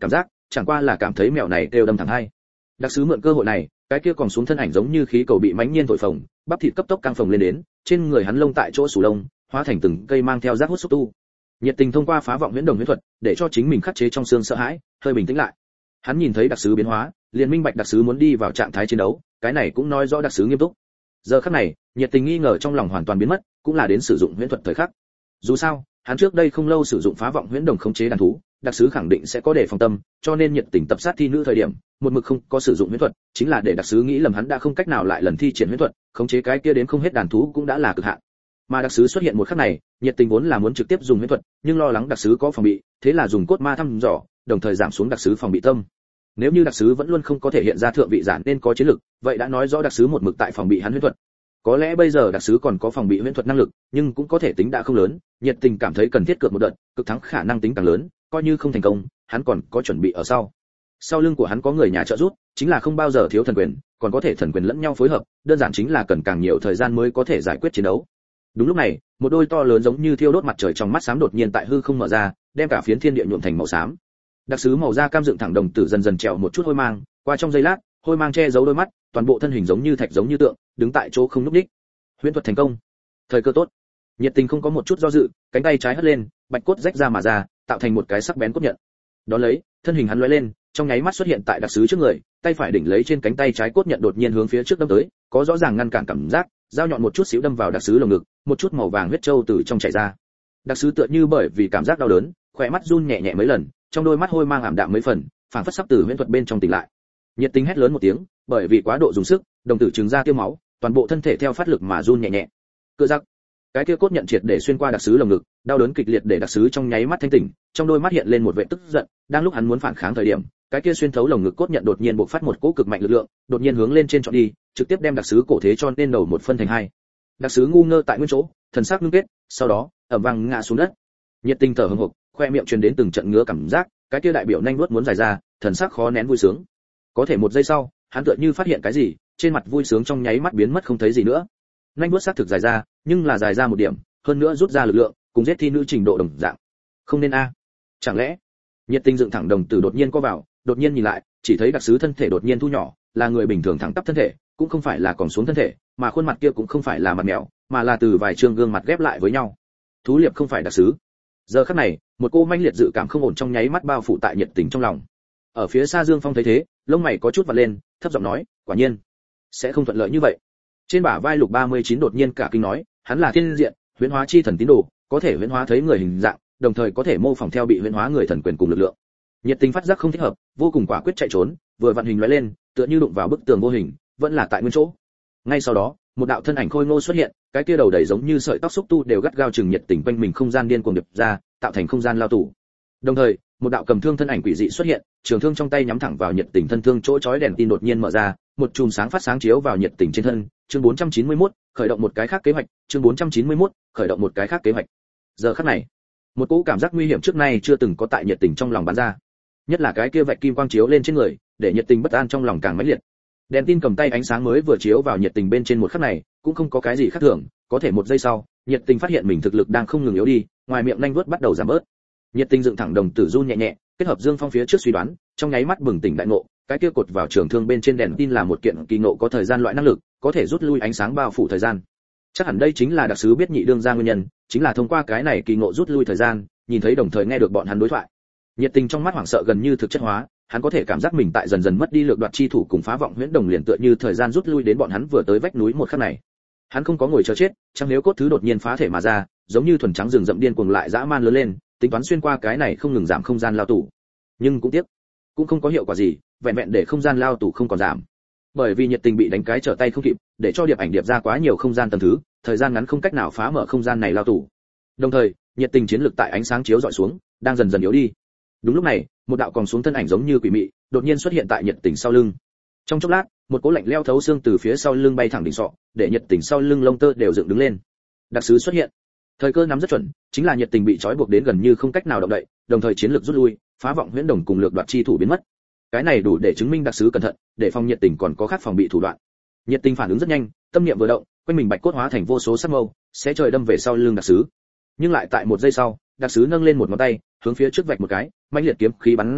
chẳng qua là cảm thấy mèo này kêu đâm thẳng hai. Đặc sứ mượn cơ hội này, cái kia còn xuống thân ảnh giống như khí cầu bị mãnh nhiên thổi phồng, bắp thịt cấp tốc căng phồng lên đến, trên người hắn lông tại chỗ sù lông, hóa thành từng cây mang theo rác hút xúc tu. Nhiệt tình thông qua phá vọng huyễn đồng huyễn thuật, để cho chính mình khắc chế trong xương sợ hãi, hơi bình tĩnh lại. Hắn nhìn thấy đặc sứ biến hóa, liền minh bạch đặc sứ muốn đi vào trạng thái chiến đấu, cái này cũng nói rõ đặc sứ nghiêm túc. Giờ khắc này, nhiệt tình nghi ngờ trong lòng hoàn toàn biến mất, cũng là đến sử dụng huyễn thuật thời khắc. Dù sao, hắn trước đây không lâu sử dụng phá vọng huyễn đồng khống chế đàn thú, đặc sứ khẳng định sẽ có đề phòng tâm, cho nên nhiệt tình tập sát thi nữ thời điểm, một mực không có sử dụng huyễn thuật, chính là để đặc sứ nghĩ lầm hắn đã không cách nào lại lần thi triển huyễn thuật, khống chế cái kia đến không hết đàn thú cũng đã là cực hạn. Mà đặc sứ xuất hiện một khắc này, nhiệt tình vốn là muốn trực tiếp dùng huyễn thuật, nhưng lo lắng đặc sứ có phòng bị, thế là dùng cốt ma thăm dò, đồng thời giảm xuống đặc sứ phòng bị tâm. Nếu như đặc sứ vẫn luôn không có thể hiện ra thượng vị giả nên có chiến lực, vậy đã nói rõ đặc sứ một mực tại phòng bị hắn huyễn thuật. Có lẽ bây giờ đặc sứ còn có phòng bị huyễn thuật năng lực, nhưng cũng có thể tính đã không lớn, nhiệt tình cảm thấy cần thiết cược một đợt, cực thắng khả năng tính càng lớn, coi như không thành công, hắn còn có chuẩn bị ở sau. Sau lưng của hắn có người nhà trợ giúp, chính là không bao giờ thiếu thần quyền, còn có thể thần quyền lẫn nhau phối hợp, đơn giản chính là cần càng nhiều thời gian mới có thể giải quyết chiến đấu. Đúng lúc này, một đôi to lớn giống như thiêu đốt mặt trời trong mắt xám đột nhiên tại hư không mở ra, đem cả phiến thiên địa nhuộm thành màu xám. Đặc sứ màu da cam dựng thẳng đồng tử dần dần trèo một chút hôi mang, qua trong giây lát, hôi mang che giấu đôi mắt, toàn bộ thân hình giống như thạch giống như tượng, đứng tại chỗ không nhúc nhích. Huyễn thuật thành công. Thời cơ tốt. Nhiệt tình không có một chút do dự, cánh tay trái hất lên, bạch cốt rách ra mà ra, tạo thành một cái sắc bén cốt nhận. Đó lấy, thân hình hắn lóe lên, trong nháy mắt xuất hiện tại đặc sứ trước người, tay phải đỉnh lấy trên cánh tay trái cốt nhận đột nhiên hướng phía trước đâm tới, có rõ ràng ngăn cản cảm giác, dao nhọn một chút xíu đâm vào đặc sứ lồng ngực, một chút màu vàng huyết châu từ trong chảy ra. Đặc sứ tựa như bởi vì cảm giác đau đớn, khỏe mắt run nhẹ nhẹ mấy lần, trong đôi mắt hôi mang ảm đạm mấy phần, phảng phất sắp từ huyễn thuật bên trong tỉnh lại. Nhiệt tình hét lớn một tiếng, bởi vì quá độ dùng sức, đồng tử trừng ra tiêu máu, toàn bộ thân thể theo phát lực mà run nhẹ nhẹ. Cựa giặc, cái kia cốt nhận triệt để xuyên qua đặc sứ lồng ngực, đau đớn kịch liệt để đặc sứ trong nháy mắt thanh tỉnh, trong đôi mắt hiện lên một vẻ tức giận, đang lúc hắn muốn phản kháng thời điểm, cái kia xuyên thấu lồng ngực cốt nhận đột nhiên bộc phát một cỗ cực mạnh lực lượng, đột nhiên hướng lên trên chọn đi, trực tiếp đem đặc sứ cổ thế cho nên đầu một phân thành hai. Đặc sứ ngu ngơ tại nguyên chỗ, thần sắc ngưng kết, sau đó ầm vang ngã xuống đất. Nhiệt tình thở hổn hộc, khoe miệng truyền đến từng trận ngứa cảm giác, cái kia đại biểu nhanh nuốt muốn dài ra, thần sắc khó nén vui sướng. Có thể một giây sau, hắn tựa như phát hiện cái gì, trên mặt vui sướng trong nháy mắt biến mất không thấy gì nữa. Nhanh nuốt xác thực dài ra, nhưng là dài ra một điểm, hơn nữa rút ra lực lượng, cùng giết thi nữ trình độ đồng dạng. Không nên a? Chẳng lẽ? Nhiệt tình dựng thẳng đồng tử đột nhiên co vào, đột nhiên nhìn lại, chỉ thấy đặc sứ thân thể đột nhiên thu nhỏ, là người bình thường thẳng tắp thân thể, cũng không phải là còn xuống thân thể, mà khuôn mặt kia cũng không phải là mặt mèo, mà là từ vài trương gương mặt ghép lại với nhau. Thú liệp không phải đặc sứ. Giờ khắc này, một cô manh liệt dự cảm không ổn trong nháy mắt bao phủ tại nhiệt tình trong lòng. Ở phía xa Dương Phong thấy thế, lông mày có chút vặn lên, thấp giọng nói, quả nhiên sẽ không thuận lợi như vậy. Trên bả vai Lục ba mươi chín đột nhiên cả kinh nói, hắn là thiên diện, huyễn hóa chi thần tín đồ, có thể huyễn hóa thấy người hình dạng, đồng thời có thể mô phỏng theo bị huyễn hóa người thần quyền cùng lực lượng. Nhiệt tình phát giác không thích hợp, vô cùng quả quyết chạy trốn, vừa vặn hình lóe lên, tựa như đụng vào bức tường vô hình, vẫn là tại nguyên chỗ. Ngay sau đó, một đạo thân ảnh khôi ngô xuất hiện, cái kia đầu đầy giống như sợi tóc xúc tu đều gắt gao chừng nhiệt tình quanh mình không gian điên cuồng điệp ra, tạo thành không gian lao tù. Đồng thời, một đạo cầm thương thân ảnh quỷ dị xuất hiện, trường thương trong tay nhắm thẳng vào nhiệt tình thân thương chỗ chói đèn tin đột nhiên mở ra, một chùm sáng phát sáng chiếu vào nhiệt tình trên thân. Chương bốn trăm chín mươi mốt, khởi động một cái khác kế hoạch, chương bốn trăm chín mươi mốt, khởi động một cái khác kế hoạch. Giờ khắc này, một cỗ cảm giác nguy hiểm trước nay chưa từng có tại nhiệt tình trong lòng bắn ra. Nhất là cái kia vạch kim quang chiếu lên trên người, để nhiệt tình bất an trong lòng càng mãnh liệt. Đèn tin cầm tay ánh sáng mới vừa chiếu vào nhiệt tình bên trên một khắc này, cũng không có cái gì khác thường, có thể một giây sau, nhiệt tình phát hiện mình thực lực đang không ngừng yếu đi, ngoài miệng nhanh vuốt bắt đầu giảm bớt. Nhiệt tình dựng thẳng đồng tử run nhẹ nhẹ, kết hợp Dương Phong phía trước suy đoán, trong nháy mắt bừng tỉnh đại ngộ, cái kia cột vào trường thương bên trên đèn tin là một kiện kỳ ngộ có thời gian loại năng lực, có thể rút lui ánh sáng bao phủ thời gian. Chắc hẳn đây chính là đặc sứ biết nhị đương ra nguyên nhân, chính là thông qua cái này kỳ ngộ rút lui thời gian, nhìn thấy đồng thời nghe được bọn hắn đối thoại. Nhiệt tình trong mắt hoảng sợ gần như thực chất hóa, hắn có thể cảm giác mình tại dần dần mất đi lược đoạt chi thủ cùng phá vọng huyễn đồng liền tựa như thời gian rút lui đến bọn hắn vừa tới vách núi một khắc này. Hắn không có ngồi chờ chết, chẳng nếu cốt thứ đột nhiên phá thể mà ra, giống như thuần trắng rừng rậm điên cuồng lại dã man lớn lên, tính toán xuyên qua cái này không ngừng giảm không gian lao tù. Nhưng cũng tiếc, cũng không có hiệu quả gì, vẹn vẹn để không gian lao tù không còn giảm. Bởi vì nhiệt tình bị đánh cái trở tay không kịp, để cho điệp ảnh điệp ra quá nhiều không gian tầng thứ, thời gian ngắn không cách nào phá mở không gian này lao tù. Đồng thời, nhiệt tình chiến lực tại ánh sáng chiếu dọi xuống, đang dần dần yếu đi. Đúng lúc này, một đạo còn xuống thân ảnh giống như quỷ mị, đột nhiên xuất hiện tại nhiệt tình sau lưng. Trong chốc lát, một cỗ lạnh leo thấu xương từ phía sau lưng bay thẳng đỉnh sọ, để nhiệt tình sau lưng lông tơ đều dựng đứng lên. Đặc sứ xuất hiện. Thời cơ nắm rất chuẩn, chính là nhiệt tình bị trói buộc đến gần như không cách nào động đậy, đồng thời chiến lược rút lui, phá vọng huyễn đồng cùng lược đoạt chi thủ biến mất. Cái này đủ để chứng minh đặc sứ cẩn thận, để phòng nhiệt tình còn có khác phòng bị thủ đoạn. Nhiệt tình phản ứng rất nhanh, tâm niệm vừa động, quanh mình bạch cốt hóa thành vô số sắc mâu, sẽ trời đâm về sau lưng đặc sứ. Nhưng lại tại một giây sau, đặc sứ nâng lên một ngón tay, hướng phía trước vạch một cái, mãnh liệt kiếm khí bắn ra,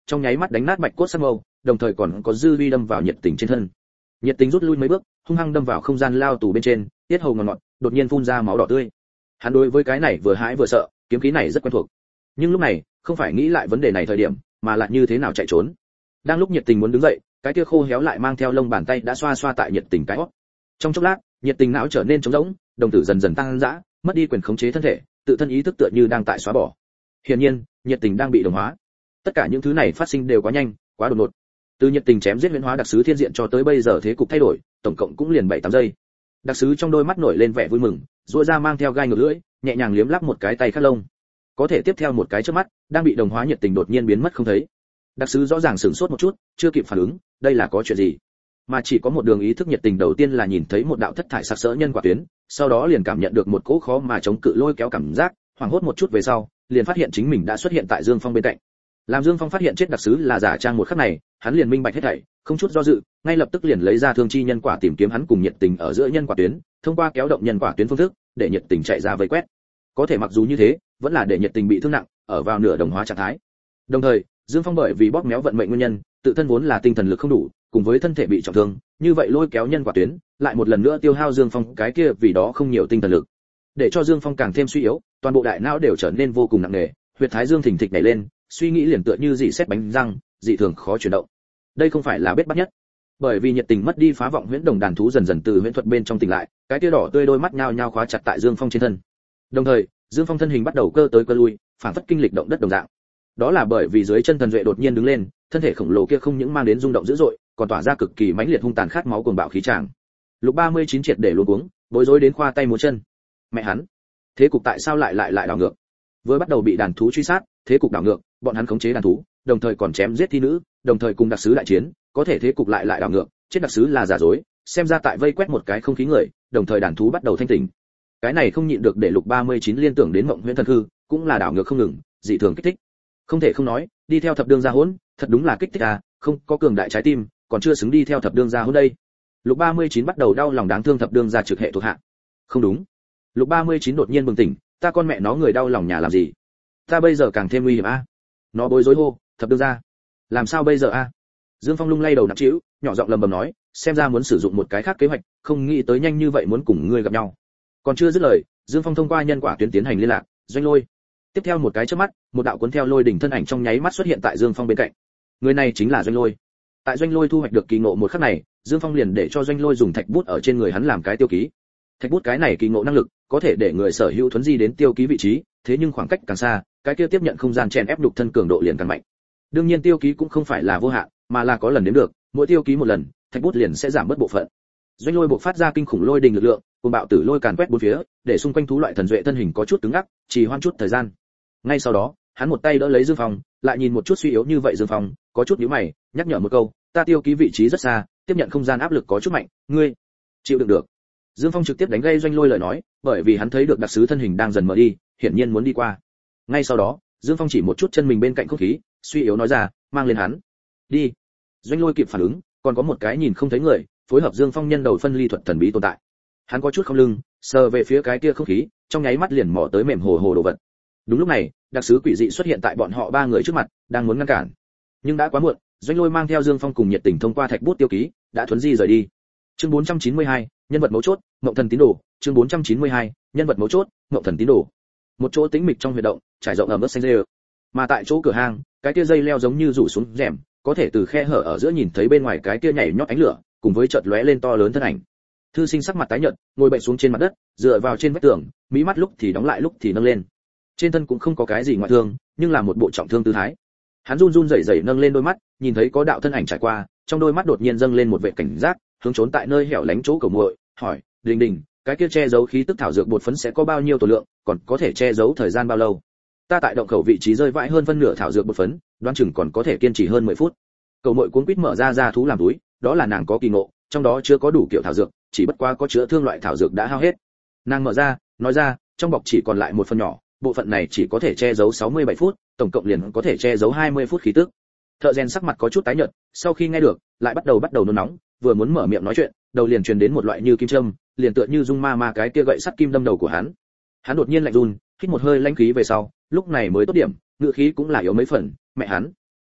trong nháy mắt đánh nát bạch cốt sắc mâu, đồng thời còn có dư uy đâm vào nhiệt tình trên thân. Nhiệt tình rút lui mấy bước, hung hăng đâm vào không gian lao tù bên trên, tiết hầu ngọt ngọt, đột nhiên phun ra máu đỏ tươi. Hắn đối với cái này vừa hãi vừa sợ, kiếm khí này rất quen thuộc. Nhưng lúc này, không phải nghĩ lại vấn đề này thời điểm, mà là như thế nào chạy trốn. Đang lúc nhiệt tình muốn đứng dậy, cái kia khô héo lại mang theo lông bàn tay đã xoa xoa tại nhiệt tình cái hót. Trong chốc lát, nhiệt tình não trở nên trống rỗng, đồng tử dần dần tăng dã, mất đi quyền khống chế thân thể, tự thân ý thức tựa như đang tại xóa bỏ. Hiển nhiên, nhiệt tình đang bị đồng hóa. Tất cả những thứ này phát sinh đều quá nhanh, quá đột ngột. Từ nhiệt tình chém giết huyễn hóa đặc sứ thiên diện cho tới bây giờ thế cục thay đổi, tổng cộng cũng liền bảy tám giây. Đặc sứ trong đôi mắt nổi lên vẻ vui mừng, duỗi ra mang theo gai ngược lưỡi, nhẹ nhàng liếm lắp một cái tay khát lông. Có thể tiếp theo một cái chớp mắt, đang bị đồng hóa nhiệt tình đột nhiên biến mất không thấy. Đặc sứ rõ ràng sửng sốt một chút, chưa kịp phản ứng, đây là có chuyện gì? Mà chỉ có một đường ý thức nhiệt tình đầu tiên là nhìn thấy một đạo thất thải sặc sỡ nhân quả tuyến, sau đó liền cảm nhận được một cỗ khó mà chống cự lôi kéo cảm giác, hoảng hốt một chút về sau, liền phát hiện chính mình đã xuất hiện tại Dương Phong bên cạnh. Làm Dương Phong phát hiện chết đặc sứ là giả trang một khắc này, hắn liền minh bạch hết thảy, không chút do dự, ngay lập tức liền lấy ra thương chi nhân quả tìm kiếm hắn cùng nhiệt tình ở giữa nhân quả tuyến, thông qua kéo động nhân quả tuyến phương thức, để nhiệt tình chạy ra vây quét. Có thể mặc dù như thế, vẫn là để nhiệt tình bị thương nặng, ở vào nửa đồng hóa trạng thái. Đồng thời, Dương Phong bởi vì bóp méo vận mệnh nguyên nhân, tự thân vốn là tinh thần lực không đủ, cùng với thân thể bị trọng thương, như vậy lôi kéo nhân quả tuyến, lại một lần nữa tiêu hao Dương Phong cái kia vì đó không nhiều tinh thần lực, để cho Dương Phong càng thêm suy yếu, toàn bộ đại não đều trở nên vô cùng nặng nề, huyệt thái dương thình thịch nhảy lên, suy nghĩ liền tựa như dị xét bánh răng, dị thường khó chuyển động. Đây không phải là bết bắt nhất, bởi vì nhiệt tình mất đi phá vọng huyễn đồng đàn thú dần dần từ huyễn thuật bên trong tỉnh lại, cái tia đỏ tươi đôi mắt nhao nhao khóa chặt tại Dương Phong trên thân. Đồng thời, Dương Phong thân hình bắt đầu cơ tới cơ lui, phản phất kinh lịch động đất đồng dạng. Đó là bởi vì dưới chân thần duệ đột nhiên đứng lên, thân thể khổng lồ kia không những mang đến rung động dữ dội, còn tỏa ra cực kỳ mãnh liệt hung tàn khát máu cuồng bạo khí tràng. Lục ba mươi chín triệt để luống cuống, bối rối đến khoa tay múa chân. Mẹ hắn, thế cục tại sao lại lại lại đảo ngược? Vừa bắt đầu bị đàn thú truy sát, thế cục đảo ngược, bọn hắn khống chế đàn thú, đồng thời còn chém giết thi nữ, đồng thời cùng đặc sứ đại chiến, có thể thế cục lại lại đảo ngược, chết đặc sứ là giả dối, xem ra tại vây quét một cái không khí người, đồng thời đàn thú bắt đầu thanh tỉnh. Cái này không nhịn được để Lục ba mươi chín liên tưởng đến Mộng Huyễn Thần Hư, cũng là đảo ngược không ngừng, dị thường kích thích. Không thể không nói, đi theo thập đương gia hỗn, thật đúng là kích thích à, không có cường đại trái tim, còn chưa xứng đi theo thập đương gia hỗn đây. Lục ba mươi chín bắt đầu đau lòng đáng thương thập đương gia trực hệ thuộc hạ. Không đúng. Lục ba mươi chín đột nhiên bừng tỉnh, ta con mẹ nó người đau lòng nhà làm gì? Ta bây giờ càng thêm nguy hiểm a. À? Nó bối rối hô, thập đương gia, làm sao bây giờ a? À? Dương Phong lung lay đầu nặng trĩu, nhỏ giọng lầm bầm nói, xem ra muốn sử dụng một cái khác kế hoạch, không nghĩ tới nhanh như vậy muốn cùng ngươi gặp nhau. Còn chưa dứt lời, Dương Phong thông qua nhân quả tuyến tiến hành liên lạc, Doanh Lôi. Tiếp theo một cái chớp mắt, một đạo cuốn theo lôi đỉnh thân ảnh trong nháy mắt xuất hiện tại Dương Phong bên cạnh. Người này chính là Doanh Lôi. Tại Doanh Lôi thu hoạch được kỳ ngộ một khắc này, Dương Phong liền để cho Doanh Lôi dùng thạch bút ở trên người hắn làm cái tiêu ký. Thạch bút cái này kỳ ngộ năng lực, có thể để người sở hữu thuấn di đến tiêu ký vị trí, thế nhưng khoảng cách càng xa, cái kia tiếp nhận không gian chèn ép đục thân cường độ liền càng mạnh. Đương nhiên tiêu ký cũng không phải là vô hạn, mà là có lần đếm được, mỗi tiêu ký một lần, thạch bút liền sẽ giảm bớt bộ phận. Doanh Lôi bộc phát ra kinh khủng lôi đình lực lượng, cùng bạo tử lôi càn quét bốn phía, để xung quanh thú loại thần duệ thân hình có chút cứng ngắc, chỉ hoãn chút thời gian. Ngay sau đó, hắn một tay đỡ lấy Dương Phong, lại nhìn một chút suy yếu như vậy Dương Phong, có chút nhíu mày, nhắc nhở một câu, ta tiêu ký vị trí rất xa, tiếp nhận không gian áp lực có chút mạnh, ngươi chịu đựng được. Dương Phong trực tiếp đánh gây Doanh Lôi lời nói, bởi vì hắn thấy được đặc sứ thân hình đang dần mờ đi, hiển nhiên muốn đi qua. Ngay sau đó, Dương Phong chỉ một chút chân mình bên cạnh không khí, suy yếu nói ra, mang lên hắn. Đi. Doanh Lôi kịp phản ứng, còn có một cái nhìn không thấy người, phối hợp Dương Phong nhân đầu phân ly thuật thần bí tồn tại. Hắn có chút không lưng, sờ về phía cái kia không khí, trong nháy mắt liền mò tới mềm hồ hồ đồ vật. Đúng lúc này, đặc sứ quỷ dị xuất hiện tại bọn họ ba người trước mặt, đang muốn ngăn cản. Nhưng đã quá muộn, Doanh Lôi mang theo Dương Phong cùng nhiệt tình thông qua thạch bút tiêu ký, đã thuấn di rời đi. Chương bốn trăm chín mươi hai, nhân vật mấu chốt, Mộng Thần Tín Đồ, chương bốn trăm chín mươi hai, nhân vật mấu chốt, Mộng Thần Tín Đồ. Một chỗ tĩnh mịch trong huyệt động, trải rộng ẩm ướt xanh rêu. Mà tại chỗ cửa hang, cái kia dây leo giống như rủ xuống rèm, có thể từ khe hở ở giữa nhìn thấy bên ngoài cái kia nhảy nhót ánh lửa, cùng với chợt lóe lên to lớn thân ảnh. Thư Sinh sắc mặt tái nhợt, ngồi bệnh xuống trên mặt đất, dựa vào trên vách tường, mí mắt lúc thì đóng lại lúc thì nâng lên. Trên thân cũng không có cái gì ngoại thương, nhưng là một bộ trọng thương tư thái. Hắn run run rẩy rẩy nâng lên đôi mắt, nhìn thấy có đạo thân ảnh trải qua, trong đôi mắt đột nhiên dâng lên một vẻ cảnh giác, hướng trốn tại nơi hẻo lánh chỗ cầu muội, hỏi, "Đình Đình, cái kia che giấu khí tức thảo dược bột phấn sẽ có bao nhiêu tổ lượng, còn có thể che giấu thời gian bao lâu?" Ta tại động khẩu vị trí rơi vãi hơn phân nửa thảo dược bột phấn, đoán chừng còn có thể kiên trì hơn mười phút. Cầu muội cuống quýt mở ra ra thú làm túi, đó là nàng có kỳ ngộ, trong đó chưa có đủ kiểu thảo dược, chỉ bất quá có chữa thương loại thảo dược đã hao hết. Nàng mở ra, nói ra, trong bọc chỉ còn lại một phần nhỏ, bộ phận này chỉ có thể che giấu sáu mươi bảy phút, tổng cộng liền có thể che giấu hai mươi phút khí tức. Thợ rèn sắc mặt có chút tái nhợt, sau khi nghe được, lại bắt đầu bắt đầu nôn nóng, vừa muốn mở miệng nói chuyện, đầu liền truyền đến một loại như kim châm, liền tựa như dung ma ma cái kia gậy sắt kim đâm đầu của hắn. Hắn đột nhiên lạnh run, hít một hơi lãnh khí về sau, lúc này mới tốt điểm, ngựa khí cũng là yếu mấy phần, mẹ hắn,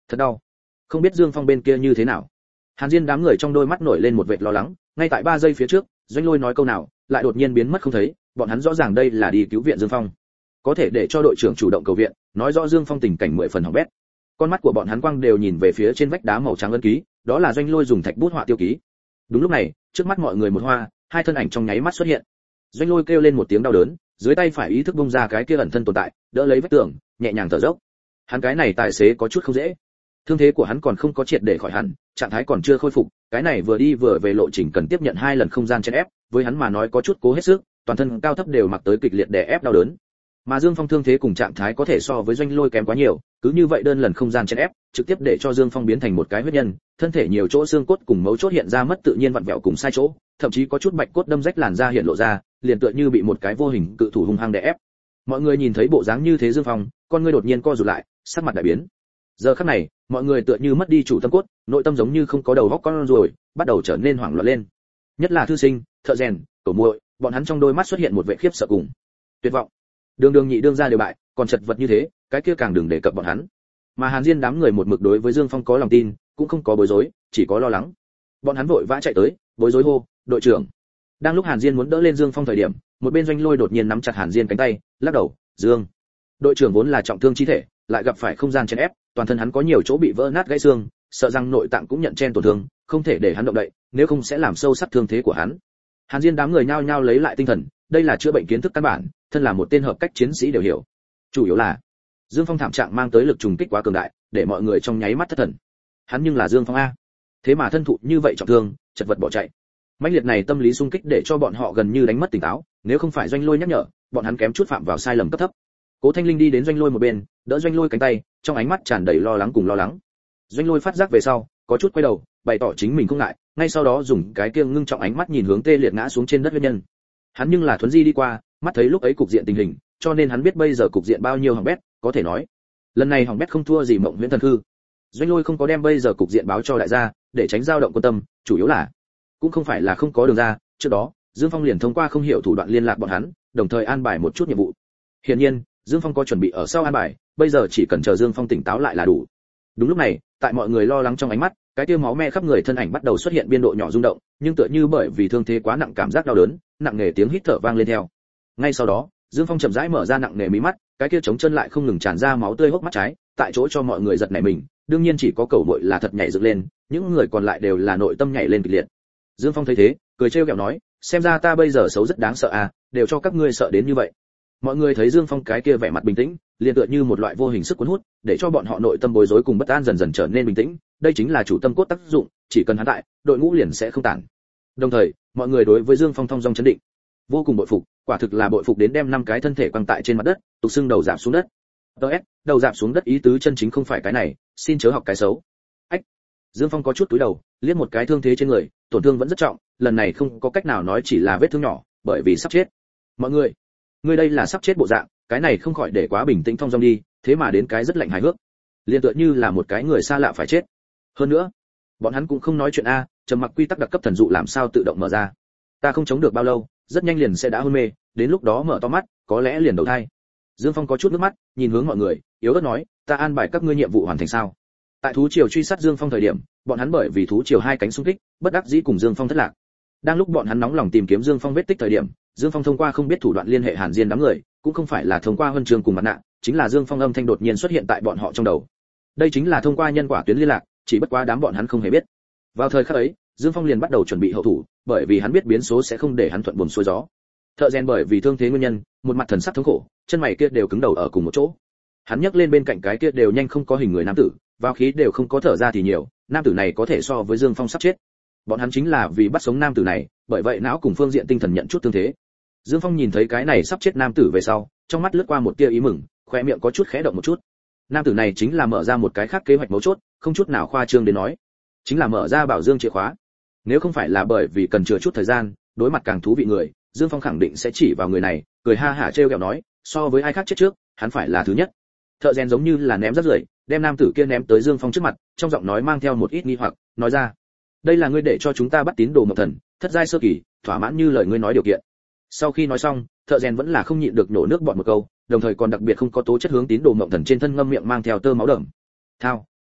Thật đau. Không biết Dương Phong bên kia như thế nào. Hàn Diên đám người trong đôi mắt nổi lên một vệt lo lắng, ngay tại ba giây phía trước, Doanh Lôi nói câu nào, lại đột nhiên biến mất không thấy, bọn hắn rõ ràng đây là đi cứu viện Dương Phong. Có thể để cho đội trưởng chủ động cầu viện, nói rõ Dương Phong tình cảnh mười phần hỏng bét. Con mắt của bọn hắn quang đều nhìn về phía trên vách đá màu trắng ấn ký, đó là Doanh Lôi dùng thạch bút họa tiêu ký. Đúng lúc này, trước mắt mọi người một hoa, hai thân ảnh trong nháy mắt xuất hiện. Doanh Lôi kêu lên một tiếng đau đớn, dưới tay phải ý thức bung ra cái kia ẩn thân tồn tại, đỡ lấy vách tường, nhẹ nhàng thở dốc. Hắn cái này tài xế có chút không dễ. Thương thế của hắn còn không có triệt để khỏi hẳn, trạng thái còn chưa khôi phục, cái này vừa đi vừa về lộ trình cần tiếp nhận hai lần không gian chèn ép, với hắn mà nói có chút cố hết sức, toàn thân cao thấp đều mặc tới kịch liệt đè ép đau đớn. Mà Dương Phong thương thế cùng trạng thái có thể so với Doanh Lôi kém quá nhiều, cứ như vậy đơn lần không gian chèn ép, trực tiếp để cho Dương Phong biến thành một cái huyết nhân, thân thể nhiều chỗ xương cốt cùng mấu chốt hiện ra mất tự nhiên vặn vẹo cùng sai chỗ, thậm chí có chút bạch cốt đâm rách làn da hiện lộ ra, liền tựa như bị một cái vô hình cự thủ hung hăng đè ép. Mọi người nhìn thấy bộ dáng như thế Dương Phong, con ngươi đột nhiên co rụt lại, sắc mặt đại biến. Giờ khắc này, mọi người tựa như mất đi chủ tâm cốt, nội tâm giống như không có đầu óc con rồi, bắt đầu trở nên hoảng loạn lên. Nhất là thư sinh, thợ rèn, tổ muội, bọn hắn trong đôi mắt xuất hiện một vẻ khiếp sợ cùng tuyệt vọng. Đường Đường nhị đương ra đều bại, còn chật vật như thế, cái kia càng đừng đề cập bọn hắn. Mà Hàn Diên đám người một mực đối với Dương Phong có lòng tin, cũng không có bối rối, chỉ có lo lắng. Bọn hắn vội vã chạy tới, bối rối hô, "Đội trưởng!" Đang lúc Hàn Diên muốn đỡ lên Dương Phong thời điểm, một bên Doanh Lôi đột nhiên nắm chặt Hàn Diên cánh tay, lắc đầu, "Dương, đội trưởng vốn là trọng thương chi thể, lại gặp phải không gian chèn ép, toàn thân hắn có nhiều chỗ bị vỡ nát gãy xương, sợ rằng nội tạng cũng nhận chen tổn thương, không thể để hắn động đậy, nếu không sẽ làm sâu sắc thương thế của hắn." Hàn Diên đám người nhao nhao lấy lại tinh thần, đây là chữa bệnh kiến thức căn bản, thân là một tên hợp cách chiến sĩ đều hiểu. Chủ yếu là Dương Phong thảm trạng mang tới lực trùng kích quá cường đại, để mọi người trong nháy mắt thất thần. Hắn nhưng là Dương Phong a, thế mà thân thụ như vậy trọng thương, chật vật bỏ chạy. Mãnh liệt này tâm lý xung kích để cho bọn họ gần như đánh mất tỉnh táo, nếu không phải Doanh Lôi nhắc nhở, bọn hắn kém chút phạm vào sai lầm cấp thấp. Cố Thanh Linh đi đến Doanh Lôi một bên, đỡ Doanh Lôi cánh tay, trong ánh mắt tràn đầy lo lắng cùng lo lắng. Doanh Lôi phát giác về sau, có chút quay đầu, bày tỏ chính mình không ngại, ngay sau đó dùng cái kia ngưng trọng ánh mắt nhìn hướng tê liệt ngã xuống trên đất huyết nhân. Hắn nhưng là thuấn di đi qua, mắt thấy lúc ấy cục diện tình hình, cho nên hắn biết bây giờ cục diện bao nhiêu hỏng bét, có thể nói, lần này hỏng bét không thua gì Mộng Huyễn Thần Hư. Doanh Lôi không có đem bây giờ cục diện báo cho đại gia, để tránh dao động quan tâm, chủ yếu là cũng không phải là không có đường ra, trước đó, Dương Phong liền thông qua không hiểu thủ đoạn liên lạc bọn hắn, đồng thời an bài một chút nhiệm vụ. Hiển nhiên, Dương Phong có chuẩn bị ở sau an bài, bây giờ chỉ cần chờ Dương Phong tỉnh táo lại là đủ. Đúng lúc này, tại mọi người lo lắng trong ánh mắt, cái tia máu me khắp người thân ảnh bắt đầu xuất hiện biên độ nhỏ rung động, nhưng tựa như bởi vì thương thế quá nặng cảm giác đau đớn, nặng nề tiếng hít thở vang lên theo. Ngay sau đó, Dương Phong chậm rãi mở ra nặng nề mí mắt, cái kia chống chân lại không ngừng tràn ra máu tươi hốc mắt trái, tại chỗ cho mọi người giật nảy mình, đương nhiên chỉ có Cẩu Muội là thật nhảy dựng lên, những người còn lại đều là nội tâm nhảy lên kịch liệt. Dương Phong thấy thế, cười trêu ghẹo nói, xem ra ta bây giờ xấu rất đáng sợ à, đều cho các ngươi sợ đến như vậy. Mọi người thấy Dương Phong cái kia vẻ mặt bình tĩnh, liền tựa như một loại vô hình sức cuốn hút, để cho bọn họ nội tâm bối rối cùng bất an dần dần trở nên bình tĩnh, đây chính là chủ tâm cốt tác dụng, chỉ cần hắn tại, đội ngũ liền sẽ không tản. Đồng thời, mọi người đối với Dương Phong thong dong chấn định, vô cùng bội phục, quả thực là bội phục đến đem năm cái thân thể quăng tại trên mặt đất, tục xưng đầu giảm xuống đất. ts đầu giảm xuống đất ý tứ chân chính không phải cái này, xin chớ học cái xấu. Ách. Dương Phong có chút túi đầu, liếc một cái thương thế trên người, tổn thương vẫn rất trọng, lần này không có cách nào nói chỉ là vết thương nhỏ, bởi vì sắp chết. Mọi người, ngươi đây là sắp chết bộ dạng, cái này không khỏi để quá bình tĩnh thong dong đi, thế mà đến cái rất lạnh hài hước, liền tựa như là một cái người xa lạ phải chết. Hơn nữa, bọn hắn cũng không nói chuyện a, trầm mặc quy tắc đặc cấp thần dụ làm sao tự động mở ra. Ta không chống được bao lâu, rất nhanh liền sẽ đã hôn mê, đến lúc đó mở to mắt, có lẽ liền đầu thai. Dương Phong có chút nước mắt, nhìn hướng mọi người, yếu ớt nói, ta an bài các ngươi nhiệm vụ hoàn thành sao? Tại thú triều truy sát Dương Phong thời điểm, bọn hắn bởi vì thú triều hai cánh xung kích, bất đắc dĩ cùng Dương Phong thất lạc. Đang lúc bọn hắn nóng lòng tìm kiếm Dương Phong vết tích thời điểm, Dương Phong thông qua không biết thủ đoạn liên hệ Hàn Diên đám người, cũng không phải là thông qua huân chương cùng mặt nạ, chính là Dương Phong âm thanh đột nhiên xuất hiện tại bọn họ trong đầu. Đây chính là thông qua nhân quả tuyến liên lạc, chỉ bất quá đám bọn hắn không hề biết. Vào thời khắc ấy, Dương Phong liền bắt đầu chuẩn bị hậu thủ, bởi vì hắn biết biến số sẽ không để hắn thuận buồm xuôi gió. Thợ rèn bởi vì thương thế nguyên nhân, một mặt thần sắc thống khổ, chân mày kia đều cứng đầu ở cùng một chỗ. Hắn nhấc lên bên cạnh cái kia đều nhanh không có hình người nam tử, vào khí đều không có thở ra thì nhiều, nam tử này có thể so với Dương Phong sắp chết. Bọn hắn chính là vì bắt sống nam tử này, bởi vậy não cùng phương diện tinh thần nhận chút thương thế. Dương Phong nhìn thấy cái này sắp chết nam tử về sau, trong mắt lướt qua một tia ý mừng, khóe miệng có chút khẽ động một chút. Nam tử này chính là mở ra một cái khác kế hoạch mấu chốt, không chút nào khoa trương đến nói, chính là mở ra bảo dương chìa khóa. Nếu không phải là bởi vì cần chừa chút thời gian, đối mặt càng thú vị người, Dương Phong khẳng định sẽ chỉ vào người này, cười ha hả trêu ghẹo nói, so với ai khác chết trước, hắn phải là thứ nhất. Thợ rèn giống như là ném rác rưởi, đem nam tử kia ném tới Dương Phong trước mặt, trong giọng nói mang theo một ít nghi hoặc, nói ra, đây là ngươi để cho chúng ta bắt tín đồ Mộc Thần, thất giai sơ kỳ, thỏa mãn như lời ngươi nói điều kiện. Sau khi nói xong, thợ rèn vẫn là không nhịn được nổ nước bọt một câu, đồng thời còn đặc biệt không có tố chất hướng tín đồ Mộc Thần trên thân ngâm miệng mang theo tơ máu đầm. Thao,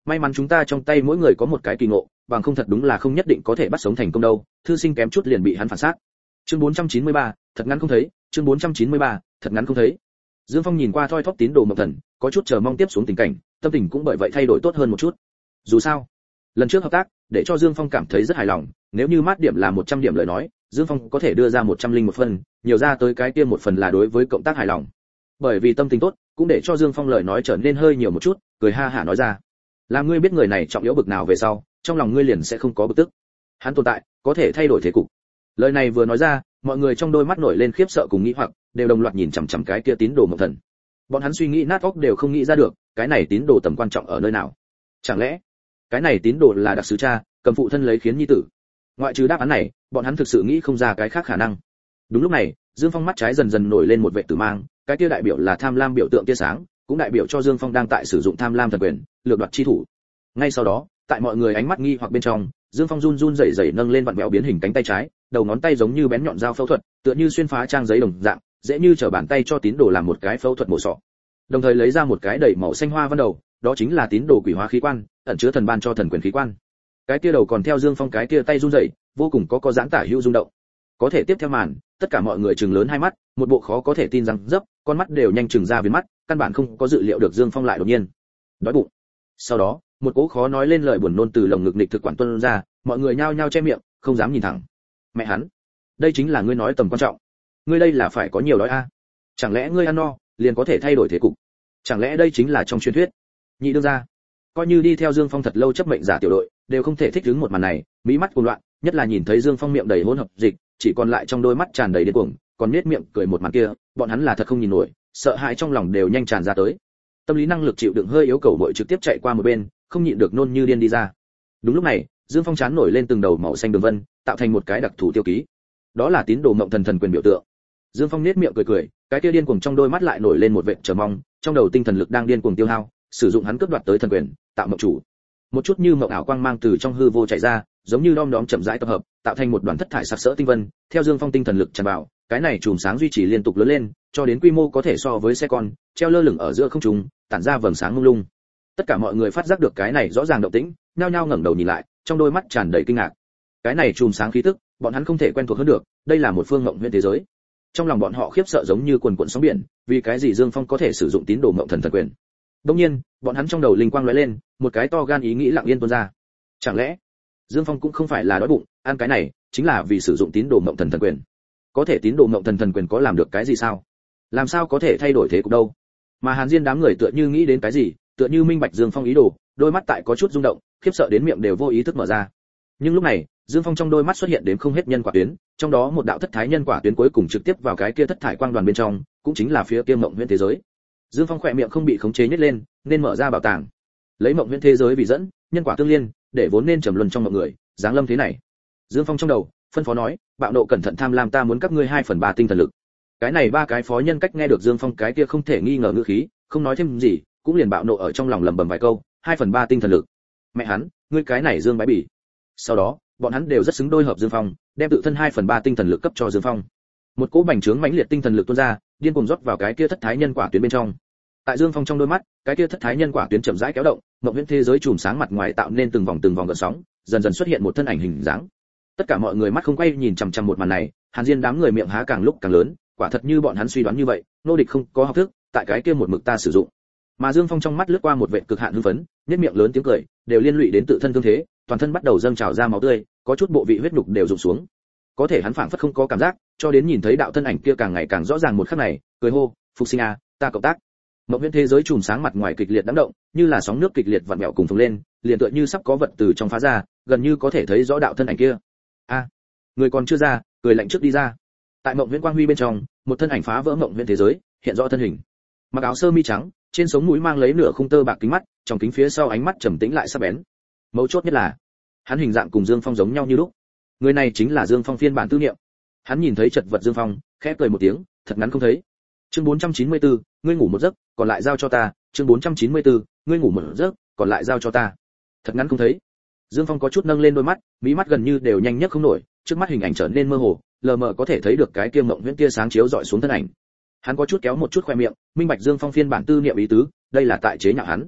may mắn chúng ta trong tay mỗi người có một cái kỳ ngộ, bằng không thật đúng là không nhất định có thể bắt sống thành công đâu. Thư sinh kém chút liền bị hắn phản sát. Chương bốn trăm chín mươi ba, thật ngắn không thấy. Chương bốn trăm chín mươi ba, thật ngắn không thấy. Dương Phong nhìn qua thoi thóp tín đồ Mộng Thần, có chút chờ mong tiếp xuống tình cảnh, tâm tình cũng bởi vậy thay đổi tốt hơn một chút. Dù sao, lần trước hợp tác, để cho Dương Phong cảm thấy rất hài lòng, nếu như mát điểm là một trăm điểm lời nói, Dương Phong có thể đưa ra một trăm linh một phần, nhiều ra tới cái kia một phần là đối với cộng tác hài lòng. Bởi vì tâm tình tốt, cũng để cho Dương Phong lời nói trở nên hơi nhiều một chút, cười ha hả nói ra. Làm ngươi biết người này trọng yếu bực nào về sau, trong lòng ngươi liền sẽ không có bực tức. Hắn tồn tại, có thể thay đổi thế cục. Lời này vừa nói ra, mọi người trong đôi mắt nổi lên khiếp sợ cùng nghĩ hoặc, đều đồng loạt nhìn chằm chằm cái kia tín đồ Mộng Thần. Bọn hắn suy nghĩ nát óc đều không nghĩ ra được, cái này tín đồ tầm quan trọng ở nơi nào. Chẳng lẽ, cái này tín đồ là đặc sứ cha, cầm phụ thân lấy khiến nhi tử? Ngoại trừ đáp án này, bọn hắn thực sự nghĩ không ra cái khác khả năng. Đúng lúc này, Dương Phong mắt trái dần dần nổi lên một vệt tử mang, cái kia đại biểu là tham lam biểu tượng tia sáng, cũng đại biểu cho Dương Phong đang tại sử dụng tham lam thần quyền, lược đoạt chi thủ. Ngay sau đó, tại mọi người ánh mắt nghi hoặc bên trong, Dương Phong run run rẩy rẩy nâng lên vặn vẹo biến hình cánh tay trái, đầu ngón tay giống như bén nhọn dao phẫu thuật, tựa như xuyên phá trang giấy đồng dạng, dễ như trở bàn tay cho tín đồ làm một cái phẫu thuật mổ sọ. Đồng thời lấy ra một cái đầy màu xanh hoa văn đầu, đó chính là tín đồ quỷ hóa khí quan, ẩn chứa thần ban cho thần quyền khí quan. Cái kia đầu còn theo Dương Phong cái kia tay run rẩy, vô cùng có có giãn tả hữu rung động. Có thể tiếp theo màn, tất cả mọi người trừng lớn hai mắt, một bộ khó có thể tin rằng dấp, con mắt đều nhanh trừng ra viền mắt, căn bản không có dự liệu được Dương Phong lại đột nhiên đói bụng. Sau đó, một cỗ khó nói lên lời buồn nôn từ lồng ngực nghịch thực quản tuôn ra, mọi người nhao nhao che miệng, không dám nhìn thẳng. Mẹ hắn, đây chính là ngươi nói tầm quan trọng. Ngươi đây là phải có nhiều đói a? Chẳng lẽ ngươi ăn no, liền có thể thay đổi thế cục? Chẳng lẽ đây chính là trong truyền thuyết? Nhị đương ra, coi như đi theo Dương Phong thật lâu chấp mệnh giả tiểu đội, đều không thể thích ứng một màn này, mỹ mắt cuồng loạn, nhất là nhìn thấy Dương Phong miệng đầy hỗn hợp dịch, chỉ còn lại trong đôi mắt tràn đầy điên cuồng, còn nết miệng cười một màn kia, bọn hắn là thật không nhìn nổi, sợ hãi trong lòng đều nhanh tràn ra tới. Tâm lý năng lực chịu đựng hơi yếu cầu vội trực tiếp chạy qua một bên, không nhịn được nôn như điên đi ra. Đúng lúc này, Dương Phong chán nổi lên từng đầu màu xanh đường vân, tạo thành một cái đặc thù tiêu ký. Đó là tín đồ Mộng Thần thần quyền biểu tượng. Dương Phong nết miệng cười cười, cái kia điên cuồng trong đôi mắt lại nổi lên một vệt chờ mong, trong đầu tinh thần lực đang điên cuồng tiêu hao, sử dụng hắn cướp đoạt tới thần quyền, tạo mộng chủ. Một chút như mộng ảo quang mang từ trong hư vô chạy ra, giống như đom đóm chậm rãi tập hợp, tạo thành một đoàn thất thải sặc sỡ tinh vân, theo Dương Phong tinh thần lực tràn vào, cái này chùm sáng duy trì liên tục lớn lên, cho đến quy mô có thể so với xe con, treo lơ lửng ở giữa không trung, tản ra vầng sáng lung lung. Tất cả mọi người phát giác được cái này rõ ràng động tĩnh, nhao nhao ngẩng đầu nhìn lại, trong đôi mắt tràn đầy kinh ngạc. Cái này chùm sáng khí tức, bọn hắn không thể quen thuộc hơn được, đây là một phương ngộng huyễn thế giới. Trong lòng bọn họ khiếp sợ giống như quần cuộn sóng biển, vì cái gì Dương Phong có thể sử dụng tín đồ Mộng Thần thần quyền? Đương nhiên, bọn hắn trong đầu linh quang lóe lên, một cái to gan ý nghĩ lặng yên tuôn ra. Chẳng lẽ Dương Phong cũng không phải là đói bụng, ăn cái này chính là vì sử dụng tín đồ Mộng Thần thần quyền? Có thể tín đồ Mộng Thần thần quyền có làm được cái gì sao? Làm sao có thể thay đổi thế cục đâu? Mà Hàn Diên đám người tựa như nghĩ đến cái gì, tựa như minh bạch Dương Phong ý đồ, đôi mắt tại có chút rung động, khiếp sợ đến miệng đều vô ý thức mở ra. Nhưng lúc này, Dương Phong trong đôi mắt xuất hiện đến không hết nhân quả tuyến, trong đó một đạo thất thái nhân quả tuyến cuối cùng trực tiếp vào cái kia thất thải quang đoàn bên trong, cũng chính là phía kia mộng huyễn thế giới. Dương Phong khỏe miệng không bị khống chế nhếch lên, nên mở ra bảo tàng. Lấy mộng huyễn thế giới vì dẫn, nhân quả tương liên, để vốn nên trầm luân trong mọi người, dáng lâm thế này. Dương Phong trong đầu, phân phó nói, bạo nộ cẩn thận tham lam ta muốn các ngươi hai phần ba tinh thần lực. Cái này ba cái phó nhân cách nghe được Dương Phong cái kia không thể nghi ngờ ngữ khí, không nói thêm gì, cũng liền bạo nộ ở trong lòng lẩm bẩm vài câu, hai phần ba tinh thần lực. Mẹ hắn, ngươi cái này Dương bái bỉ. Sau đó, bọn hắn đều rất xứng đôi hợp Dương Phong, đem tự thân hai phần ba tinh thần lực cấp cho Dương Phong. Một cỗ bành trướng mãnh liệt tinh thần lực tuôn ra, điên cuồng rót vào cái kia thất thái nhân quả tuyến bên trong. Tại Dương Phong trong đôi mắt, cái kia thất thái nhân quả tuyến chậm rãi kéo động, mộng huyễn thế giới chùm sáng mặt ngoài tạo nên từng vòng từng vòng gợn sóng, dần dần xuất hiện một thân ảnh hình dáng. Tất cả mọi người mắt không quay nhìn chằm chằm một màn này, Hàn Diên đám người miệng há càng lúc càng lớn, quả thật như bọn hắn suy đoán như vậy, nô địch không có học thức, tại cái kia một mực ta sử dụng. Mà Dương Phong trong mắt lướt qua một vệt cực hạn hưng phấn, nhếch miệng lớn tiếng cười, đều liên lụy đến tự thân thương thế, toàn thân bắt đầu dâng trào ra máu tươi, có chút bộ vị huyết nhục đều rụng xuống. Có thể hắn phảng phất không có cảm giác, cho đến nhìn thấy đạo thân ảnh kia càng ngày càng rõ ràng một khắc này, cười hô, "Phục sinh a, ta cộng tác." Mộng huyễn thế giới chùm sáng mặt ngoài kịch liệt đãng động, như là sóng nước kịch liệt vặn vẹo cùng phồng lên, liền tựa như sắp có vật từ trong phá ra, gần như có thể thấy rõ đạo thân ảnh kia. A, người còn chưa ra, cười lạnh trước đi ra. Tại mộng huyễn quang huy bên trong, một thân ảnh phá vỡ mộng huyễn thế giới, hiện rõ thân hình. Mặc áo sơ mi trắng, trên sống mũi mang lấy nửa khung tơ bạc kính mắt, trong kính phía sau ánh mắt trầm tĩnh lại sắc bén. Mấu chốt nhất là, hắn hình dạng cùng Dương Phong giống nhau như lúc. Người này chính là Dương Phong phiên bản tư niệm. Hắn nhìn thấy chật vật Dương Phong, khẽ cười một tiếng, thật ngắn không thấy. Chương bốn trăm chín mươi tư, ngươi ngủ một giấc, còn lại giao cho ta. Chương bốn trăm chín mươi tư, ngươi ngủ một giấc, còn lại giao cho ta. Thật ngắn không thấy. Dương Phong có chút nâng lên đôi mắt, mí mắt gần như đều nhanh nhất không nổi, trước mắt hình ảnh trở nên mơ hồ, lờ mờ có thể thấy được cái kia mộng huyễn tia sáng chiếu dọi xuống thân ảnh. Hắn có chút kéo một chút khoe miệng, minh bạch Dương Phong phiên bản tư niệm ý tứ, đây là tại chế nhạo hắn.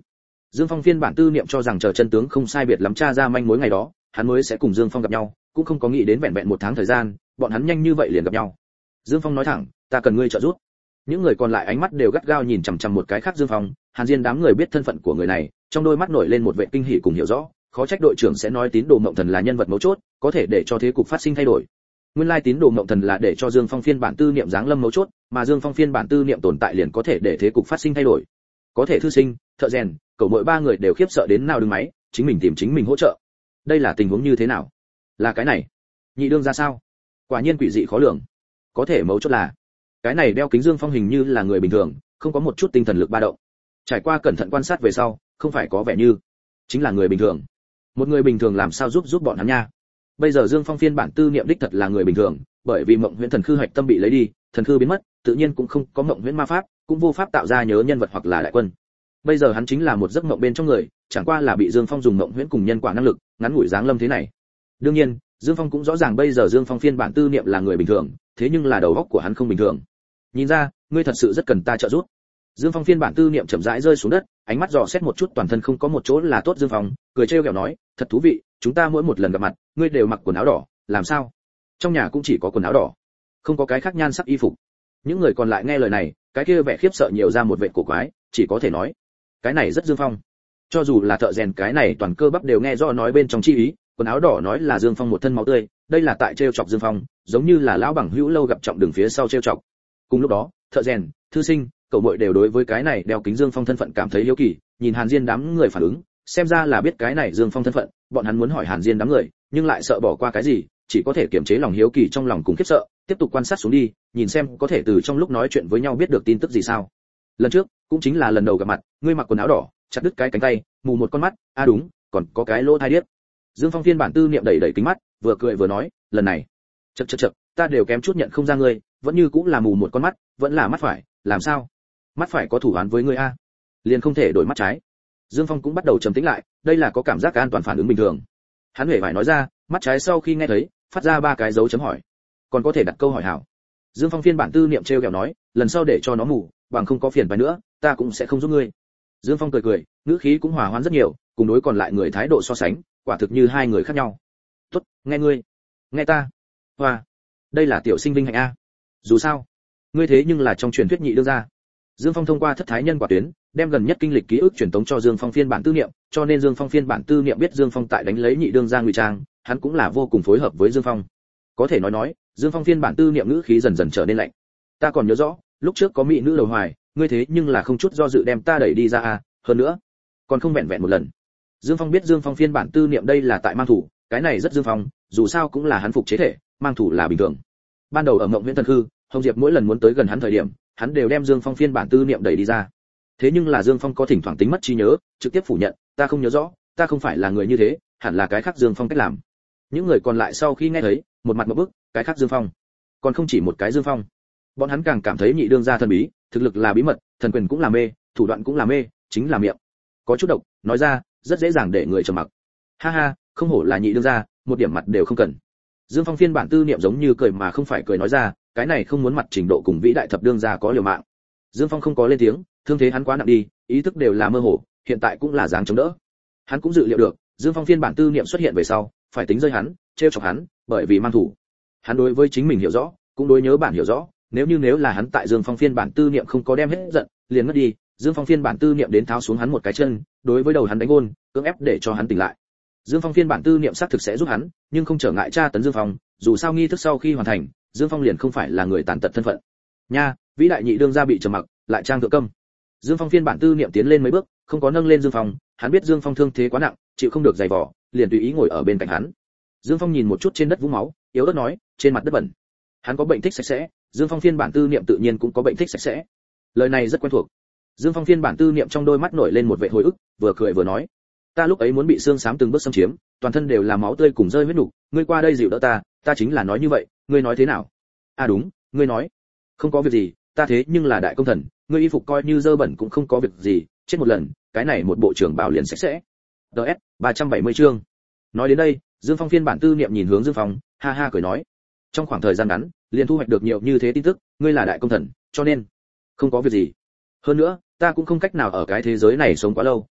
Dương Phong phiên bản tư niệm cho rằng chờ chân tướng không sai biệt lắm tra ra manh mối ngày đó, hắn mới sẽ cùng Dương Phong gặp nhau, cũng không có nghĩ đến vẹn vẹn một tháng thời gian, bọn hắn nhanh như vậy liền gặp nhau. Dương Phong nói thẳng, ta cần ngươi trợ giúp. Những người còn lại ánh mắt đều gắt gao nhìn chằm chằm một cái khác Dương Phong, Hàn Diên đám người biết thân phận của người này, trong đôi mắt nổi lên một vẻ kinh hỉ cùng hiểu rõ, khó trách đội trưởng sẽ nói tín đồ mộng thần là nhân vật mấu chốt, có thể để cho thế cục phát sinh thay đổi. Nguyên lai tín đồ mộng thần là để cho Dương Phong phiên bản tư niệm giáng lâm mấu chốt, mà Dương Phong phiên bản tư niệm tồn tại liền có thể để thế cục phát sinh thay đổi. Có thể thư sinh, thợ rèn, cậu mỗi ba người đều khiếp sợ đến nào đứng máy, chính mình tìm chính mình hỗ trợ. Đây là tình huống như thế nào? Là cái này. Nhị đương ra sao? Quả nhiên quỷ dị khó lường. Có thể mấu chốt là, cái này đeo kính Dương Phong hình như là người bình thường, không có một chút tinh thần lực ba động. Trải qua cẩn thận quan sát về sau, không phải có vẻ như chính là người bình thường. Một người bình thường làm sao giúp giúp bọn hắn nha? Bây giờ Dương Phong phiên bản tư niệm đích thật là người bình thường, bởi vì mộng huyễn thần khư hạch tâm bị lấy đi, thần khư biến mất, tự nhiên cũng không có mộng huyễn ma pháp, cũng vô pháp tạo ra nhớ nhân vật hoặc là đại quân. Bây giờ hắn chính là một giấc mộng bên trong người, chẳng qua là bị Dương Phong dùng mộng huyễn cùng nhân quả năng lực, ngắn ngủi giáng lâm thế này. Đương nhiên, Dương Phong cũng rõ ràng bây giờ Dương Phong phiên bản tư niệm là người bình thường, thế nhưng là đầu óc của hắn không bình thường. Nhìn ra, ngươi thật sự rất cần ta trợ giúp. Dương Phong phiên bản tư niệm chậm rãi rơi xuống đất, ánh mắt dò xét một chút toàn thân không có một chỗ là tốt Dương Phong, cười trêu ghẹo nói, thật thú vị, chúng ta mỗi một lần gặp mặt, ngươi đều mặc quần áo đỏ, làm sao? Trong nhà cũng chỉ có quần áo đỏ, không có cái khác nhan sắc y phục. Những người còn lại nghe lời này, cái kia vẻ khiếp sợ nhiều ra một vẻ cổ quái, chỉ có thể nói, cái này rất Dương Phong. Cho dù là thợ rèn cái này toàn cơ bắp đều nghe rõ nói bên trong chi ý, quần áo đỏ nói là Dương Phong một thân máu tươi, đây là tại trêu chọc Dương Phong, giống như là lão bằng hữu lâu gặp trọng đường phía sau trêu chọc. Cùng lúc đó, thợ rèn, thư sinh, cậu muội đều đối với cái này đeo kính Dương Phong thân phận cảm thấy hiếu kỳ, nhìn Hàn Diên đám người phản ứng, xem ra là biết cái này Dương Phong thân phận, bọn hắn muốn hỏi Hàn Diên đám người, nhưng lại sợ bỏ qua cái gì, chỉ có thể kiềm chế lòng hiếu kỳ trong lòng cùng khiếp sợ, tiếp tục quan sát xuống đi, nhìn xem có thể từ trong lúc nói chuyện với nhau biết được tin tức gì sao. Lần trước, cũng chính là lần đầu gặp mặt, ngươi mặc quần áo đỏ, chặt đứt cái cánh tay, mù một con mắt, a à đúng, còn có cái lỗ tai điếc. Dương Phong phiên bản tư niệm đẩy đẩy kính mắt, vừa cười vừa nói, lần này, chậc chậc chậc, ta đều kém chút nhận không ra ngươi, vẫn như cũng là mù một con mắt, vẫn là mắt phải, làm sao? Mắt phải có thủ án với ngươi a? Liền không thể đổi mắt trái. Dương Phong cũng bắt đầu trầm tĩnh lại, đây là có cảm giác an toàn phản ứng bình thường. Hắn hề phải nói ra, mắt trái sau khi nghe thấy, phát ra ba cái dấu chấm hỏi. Còn có thể đặt câu hỏi hảo. Dương Phong phiên bản tư niệm trêu ghẹo nói, lần sau để cho nó mù, bằng không có phiền phải nữa, ta cũng sẽ không giúp ngươi. Dương Phong cười cười, ngữ khí cũng hòa hoãn rất nhiều, cùng đối còn lại người thái độ so sánh, quả thực như hai người khác nhau. Tốt, nghe ngươi, nghe ta. Hoa, đây là tiểu sinh vinh hạnh a. Dù sao, ngươi thế nhưng là trong truyền thuyết nhị đương gia. Dương Phong thông qua thất thái nhân quả tuyến, đem gần nhất kinh lịch ký ức truyền tống cho Dương Phong phiên bản tư niệm, cho nên Dương Phong phiên bản tư niệm biết Dương Phong tại đánh lấy nhị đương gia ngụy trang, hắn cũng là vô cùng phối hợp với Dương Phong. Có thể nói nói, Dương Phong phiên bản tư niệm ngữ khí dần dần trở nên lạnh. Ta còn nhớ rõ, lúc trước có mỹ nữ đầu hoài, ngươi thế nhưng là không chút do dự đem ta đẩy đi ra à, hơn nữa, còn không vẹn vẹn một lần. Dương Phong biết Dương Phong phiên bản tư niệm đây là tại mang thủ, cái này rất Dương Phong, dù sao cũng là hắn phục chế thể, mang thủ là bình thường. Ban đầu ở Mộng Huyễn Thần Khư, Hồng Diệp mỗi lần muốn tới gần hắn thời điểm, hắn đều đem Dương Phong phiên bản tư niệm đẩy đi ra. Thế nhưng là Dương Phong có thỉnh thoảng tính mất trí nhớ, trực tiếp phủ nhận, ta không nhớ rõ, ta không phải là người như thế, hẳn là cái khác Dương Phong cách làm. Những người còn lại sau khi nghe thấy, một mặt ngộp bức, cái khác Dương Phong, còn không chỉ một cái Dương Phong. Bọn hắn càng cảm thấy nhị đương gia thần bí, thực lực là bí mật, thần quyền cũng là mê, thủ đoạn cũng là mê, chính là miệng có chút độc, nói ra rất dễ dàng để người trầm mặc. Ha ha, không hổ là nhị đương gia, một điểm mặt đều không cần. Dương Phong phiên bản tư niệm giống như cười mà không phải cười nói ra, cái này không muốn mặt trình độ cùng vĩ đại thập đương gia có liều mạng. Dương Phong không có lên tiếng, thương thế hắn quá nặng đi, ý thức đều là mơ hồ, hiện tại cũng là dáng chống đỡ. Hắn cũng dự liệu được, Dương Phong phiên bản tư niệm xuất hiện về sau, phải tính rơi hắn, trêu chọc hắn, bởi vì mang thủ. Hắn đối với chính mình hiểu rõ, cũng đối nhớ bản hiểu rõ, nếu như nếu là hắn tại Dương Phong phiên bản tư niệm không có đem hết giận, liền mất đi, Dương Phong phiên bản tư niệm đến tháo xuống hắn một cái chân, đối với đầu hắn đánh gôn, cưỡng ép để cho hắn tỉnh lại. Dương Phong phiên bản tư niệm xác thực sẽ giúp hắn, nhưng không trở ngại tra tấn Dương Phong, dù sao nghi thức sau khi hoàn thành, Dương Phong liền không phải là người tàn tật thân phận. Nha, vĩ đại nhị đương gia bị trầm mặc, lại trang thượng câm. Dương Phong phiên bản tư niệm tiến lên mấy bước, không có nâng lên Dương Phong, hắn biết Dương Phong thương thế quá nặng, chịu không được giày vò, liền tùy ý ngồi ở bên cạnh hắn. Dương Phong nhìn một chút trên đất vũng máu, yếu ớt nói, trên mặt đất bẩn. Hắn có bệnh thích sạch sẽ, Dương Phong phiên bản tư niệm tự nhiên cũng có bệnh thích sạch sẽ. Lời này rất quen thuộc. Dương Phong phiên bản tư niệm trong đôi mắt nổi lên một vẻ hồi ức, vừa cười vừa nói, ta lúc ấy muốn bị xương xám từng bước xâm chiếm, toàn thân đều là máu tươi cùng rơi huyết nục, ngươi qua đây dịu đỡ ta, ta chính là nói như vậy, ngươi nói thế nào? À đúng, ngươi nói, không có việc gì, ta thế nhưng là đại công thần, ngươi y phục coi như dơ bẩn cũng không có việc gì, chết một lần, cái này một bộ trưởng bảo liền sạch sẽ. D S ba trăm bảy mươi chương. Nói đến đây, Dương Phong phiên bản tư niệm nhìn hướng Dương Phong, ha ha cười nói, trong khoảng thời gian ngắn, liền thu hoạch được nhiều như thế tin tức, ngươi là đại công thần, cho nên không có việc gì. Hơn nữa, ta cũng không cách nào ở cái thế giới này sống quá lâu,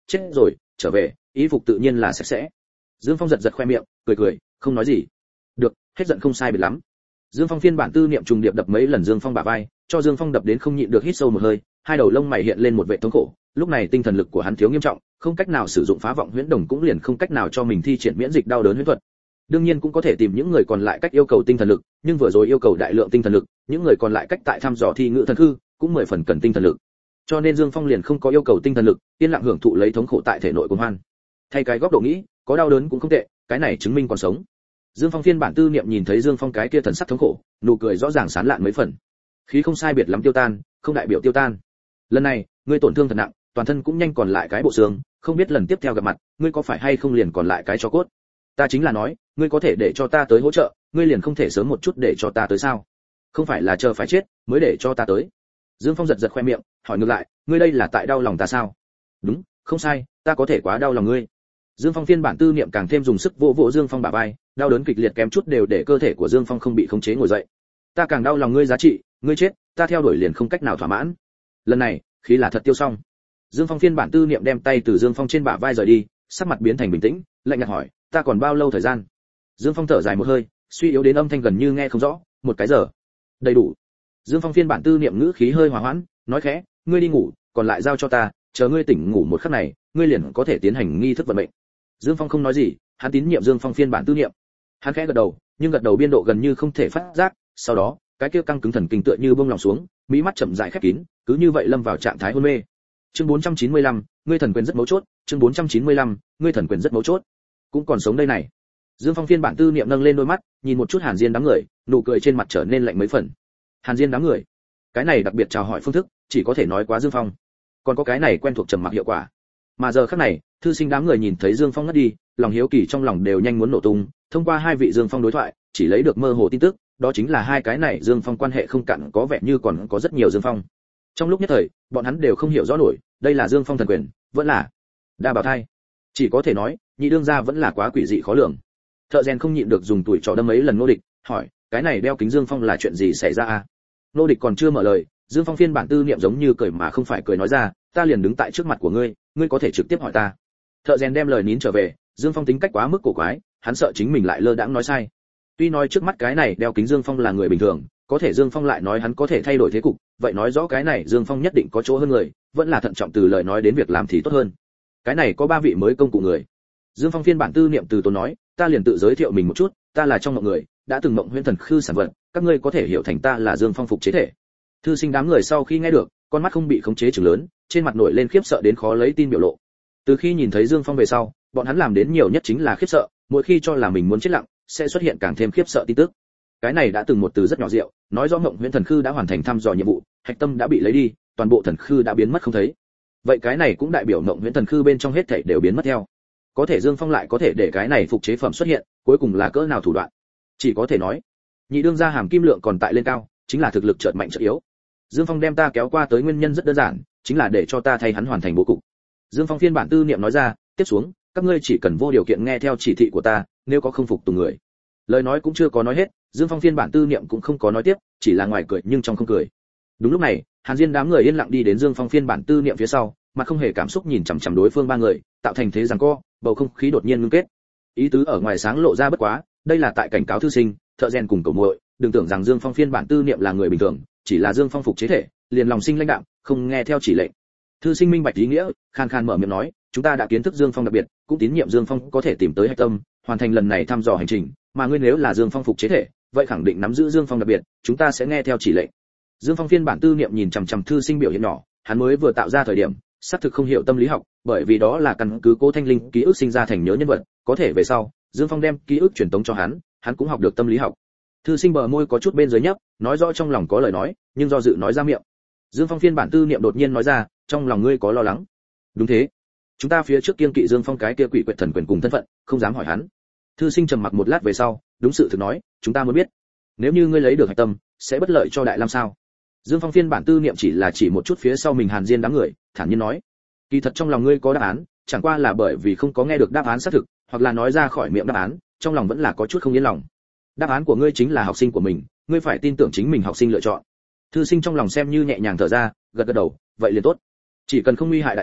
chết rồi, trở về, y phục tự nhiên là sạch sẽ. Dương Phong giật giật khoe miệng, cười cười, không nói gì. Được, hết giận không sai biệt lắm. Dương Phong phiên bản tư niệm trùng điệp đập mấy lần Dương Phong bả vai, cho Dương Phong đập đến không nhịn được hít sâu một hơi, hai đầu lông mày hiện lên một vẻ thống khổ. Lúc này tinh thần lực của hắn thiếu nghiêm trọng, không cách nào sử dụng phá vọng huyễn đồng cũng liền không cách nào cho mình thi triển miễn dịch đau đớn huyễn thuật. Đương nhiên cũng có thể tìm những người còn lại cách yêu cầu tinh thần lực, nhưng vừa rồi yêu cầu đại lượng tinh thần lực, những người còn lại cách tại thăm dò thi ngữ thần hư, cũng mười phần cần tinh thần lực. Cho nên Dương Phong liền không có yêu cầu tinh thần lực, yên lặng hưởng thụ lấy thống khổ tại thể nội của hoan. Thay cái góc độ nghĩ, có đau đớn cũng không tệ, cái này chứng minh còn sống. Dương Phong phiên bản tư niệm nhìn thấy Dương Phong cái kia thần sắc thống khổ, nụ cười rõ ràng sán lạn mấy phần. Khí không sai biệt lắm tiêu tan, không đại biểu tiêu tan. Lần này, ngươi tổn thương thật nặng, toàn thân cũng nhanh còn lại cái bộ xương, không biết lần tiếp theo gặp mặt, ngươi có phải hay không liền còn lại cái cho cốt. Ta chính là nói, ngươi có thể để cho ta tới hỗ trợ, ngươi liền không thể sớm một chút để cho ta tới sao? Không phải là chờ phải chết mới để cho ta tới. Dương Phong giật giật khoe miệng, hỏi ngược lại, ngươi đây là tại đau lòng ta sao? Đúng, không sai, ta có thể quá đau lòng ngươi. Dương Phong phiên bản tư niệm càng thêm dùng sức vỗ vỗ Dương Phong bả vai, đau đớn kịch liệt kém chút đều để cơ thể của Dương Phong không bị khống chế ngồi dậy. Ta càng đau lòng ngươi giá trị, ngươi chết, ta theo đuổi liền không cách nào thỏa mãn. Lần này, khí là thật tiêu xong. Dương Phong phiên bản tư niệm đem tay từ Dương Phong trên bả vai rời đi, sắc mặt biến thành bình tĩnh, lạnh nhạt hỏi, ta còn bao lâu thời gian? Dương Phong thở dài một hơi, suy yếu đến âm thanh gần như nghe không rõ, một cái giờ. Đầy đủ. Dương Phong phiên bản tư niệm ngữ khí hơi hòa hoãn, nói khẽ, ngươi đi ngủ, còn lại giao cho ta, chờ ngươi tỉnh ngủ một khắc này, ngươi liền có thể tiến hành nghi thức vận mệnh. Dương Phong không nói gì, hắn tín nhiệm Dương Phong phiên bản tư niệm. Hắn khẽ gật đầu, nhưng gật đầu biên độ gần như không thể phát giác, sau đó, cái kia căng cứng thần kinh tựa như bông lòng xuống, mỹ mắt chậm rãi khép kín, cứ như vậy lâm vào trạng thái hôn mê. Chương bốn trăm chín mươi lăm, ngươi thần quyền rất mấu chốt, chương bốn trăm chín mươi lăm, ngươi thần quyền rất mấu chốt. Cũng còn sống đây này. Dương Phong phiên bản tư niệm nâng lên đôi mắt, nhìn một chút Hàn Diên đám người, nụ cười trên mặt trở nên lạnh mấy phần. Hàn Diên đám người, cái này đặc biệt chào hỏi phương thức, chỉ có thể nói quá Dương Phong. Còn có cái này quen thuộc trầm mặc hiệu quả. Mà giờ khắc này, thư sinh đám người nhìn thấy Dương Phong ngất đi, lòng hiếu kỳ trong lòng đều nhanh muốn nổ tung, thông qua hai vị Dương Phong đối thoại, chỉ lấy được mơ hồ tin tức, đó chính là hai cái này Dương Phong quan hệ không cạn, có vẻ như còn có rất nhiều Dương Phong. Trong lúc nhất thời, bọn hắn đều không hiểu rõ nổi, đây là Dương Phong thần quyền, vẫn là đa bảo thai. Chỉ có thể nói, nhị đương gia vẫn là quá quỷ dị khó lường. Thợ rèn không nhịn được dùng tuổi trò đâm mấy lần Nô Địch, hỏi, cái này đeo kính Dương Phong là chuyện gì xảy ra a? Nô Địch còn chưa mở lời, Dương Phong phiên bản tư niệm giống như cười mà không phải cười nói ra, ta liền đứng tại trước mặt của ngươi, ngươi có thể trực tiếp hỏi ta. Thợ rèn đem lời nín trở về, Dương Phong tính cách quá mức cổ quái, hắn sợ chính mình lại lơ đãng nói sai. Tuy nói trước mắt cái này đeo kính Dương Phong là người bình thường, có thể Dương Phong lại nói hắn có thể thay đổi thế cục, vậy nói rõ cái này Dương Phong nhất định có chỗ hơn người, vẫn là thận trọng từ lời nói đến việc làm thì tốt hơn. Cái này có ba vị mới công cụ người. Dương Phong phiên bản tư niệm từ tốn nói, ta liền tự giới thiệu mình một chút, ta là trong mộng người, đã từng mộng huyễn thần khư sản vật, các ngươi có thể hiểu thành ta là Dương Phong phục chế thể. Thư sinh đám người sau khi nghe được, con mắt không bị khống chế trừng lớn, trên mặt nổi lên khiếp sợ đến khó lấy tin biểu lộ. Từ khi nhìn thấy Dương Phong về sau, bọn hắn làm đến nhiều nhất chính là khiếp sợ, mỗi khi cho là mình muốn chết lặng, sẽ xuất hiện càng thêm khiếp sợ tin tức. Cái này đã từng một từ rất nhỏ diệu, nói rõ mộng huyễn thần khư đã hoàn thành thăm dò nhiệm vụ, hạch tâm đã bị lấy đi, toàn bộ thần khư đã biến mất không thấy. Vậy cái này cũng đại biểu mộng huyễn thần khư bên trong hết thảy đều biến mất theo. Có thể Dương Phong lại có thể để cái này phục chế phẩm xuất hiện, cuối cùng là cỡ nào thủ đoạn? Chỉ có thể nói, nhị đương gia hàm kim lượng còn tại lên cao, chính là thực lực chợt mạnh chợt yếu. Dương Phong đem ta kéo qua tới nguyên nhân rất đơn giản, chính là để cho ta thay hắn hoàn thành bố cục. Dương Phong phiên bản tư niệm nói ra, tiếp xuống, các ngươi chỉ cần vô điều kiện nghe theo chỉ thị của ta, nếu có không phục tùng người. Lời nói cũng chưa có nói hết, Dương Phong phiên bản tư niệm cũng không có nói tiếp, chỉ là ngoài cười nhưng trong không cười. Đúng lúc này, Hàn Diên đám người yên lặng đi đến Dương Phong phiên bản tư niệm phía sau, mà không hề cảm xúc nhìn chằm chằm đối phương ba người, tạo thành thế giằng co, bầu không khí đột nhiên ngưng kết. Ý tứ ở ngoài sáng lộ ra bất quá, đây là tại cảnh cáo thư sinh, thợ rèn cùng cầu muội, đừng tưởng rằng Dương Phong phiên bản tư niệm là người bình thường, chỉ là Dương Phong phục chế thể, liền lòng sinh lãnh đạm, không nghe theo chỉ lệnh. Thư sinh minh bạch ý nghĩa, khan khan mở miệng nói, chúng ta đã kiến thức Dương Phong đặc biệt, cũng tín nhiệm Dương Phong có thể tìm tới hạch tâm, hoàn thành lần này thăm dò hành trình, mà ngươi nếu là Dương Phong phục chế thể, vậy khẳng định nắm giữ Dương Phong đặc biệt, chúng ta sẽ nghe theo chỉ lệnh. Dương Phong phiên bản tư niệm nhìn chằm chằm thư sinh biểu hiện nhỏ, hắn mới vừa tạo ra thời điểm, xác thực không hiểu tâm lý học, bởi vì đó là căn cứ Cố Thanh Linh ký ức sinh ra thành nhớ nhân vật, có thể về sau, Dương Phong đem ký ức truyền tống cho hắn, hắn cũng học được tâm lý học. Thư sinh bờ môi có chút bên dưới nhấp, nói rõ trong lòng có lời nói, nhưng do dự nói ra miệng. Dương Phong phiên bản tư niệm đột nhiên nói ra, trong lòng ngươi có lo lắng. Đúng thế, chúng ta phía trước kiêng kỵ Dương Phong cái kia quỷ quyệt thần quyền cùng thân phận, không dám hỏi hắn. Thư sinh trầm mặc một lát về sau, đúng sự thực nói, chúng ta muốn biết, nếu như ngươi lấy được hạch tâm, sẽ bất lợi cho Đại Lam sao? Dương Phong phiên bản tư niệm chỉ là chỉ một chút phía sau mình Hàn Diên đám người, thản nhiên nói, kỳ thật trong lòng ngươi có đáp án, chẳng qua là bởi vì không có nghe được đáp án xác thực, hoặc là nói ra khỏi miệng đáp án, trong lòng vẫn là có chút không yên lòng. Đáp án của ngươi chính là học sinh của mình, ngươi phải tin tưởng chính mình học sinh lựa chọn. Thư sinh trong lòng xem như nhẹ nhàng thở ra, gật gật đầu, vậy liền tốt. Chỉ cần không nguy hại Đại Lam,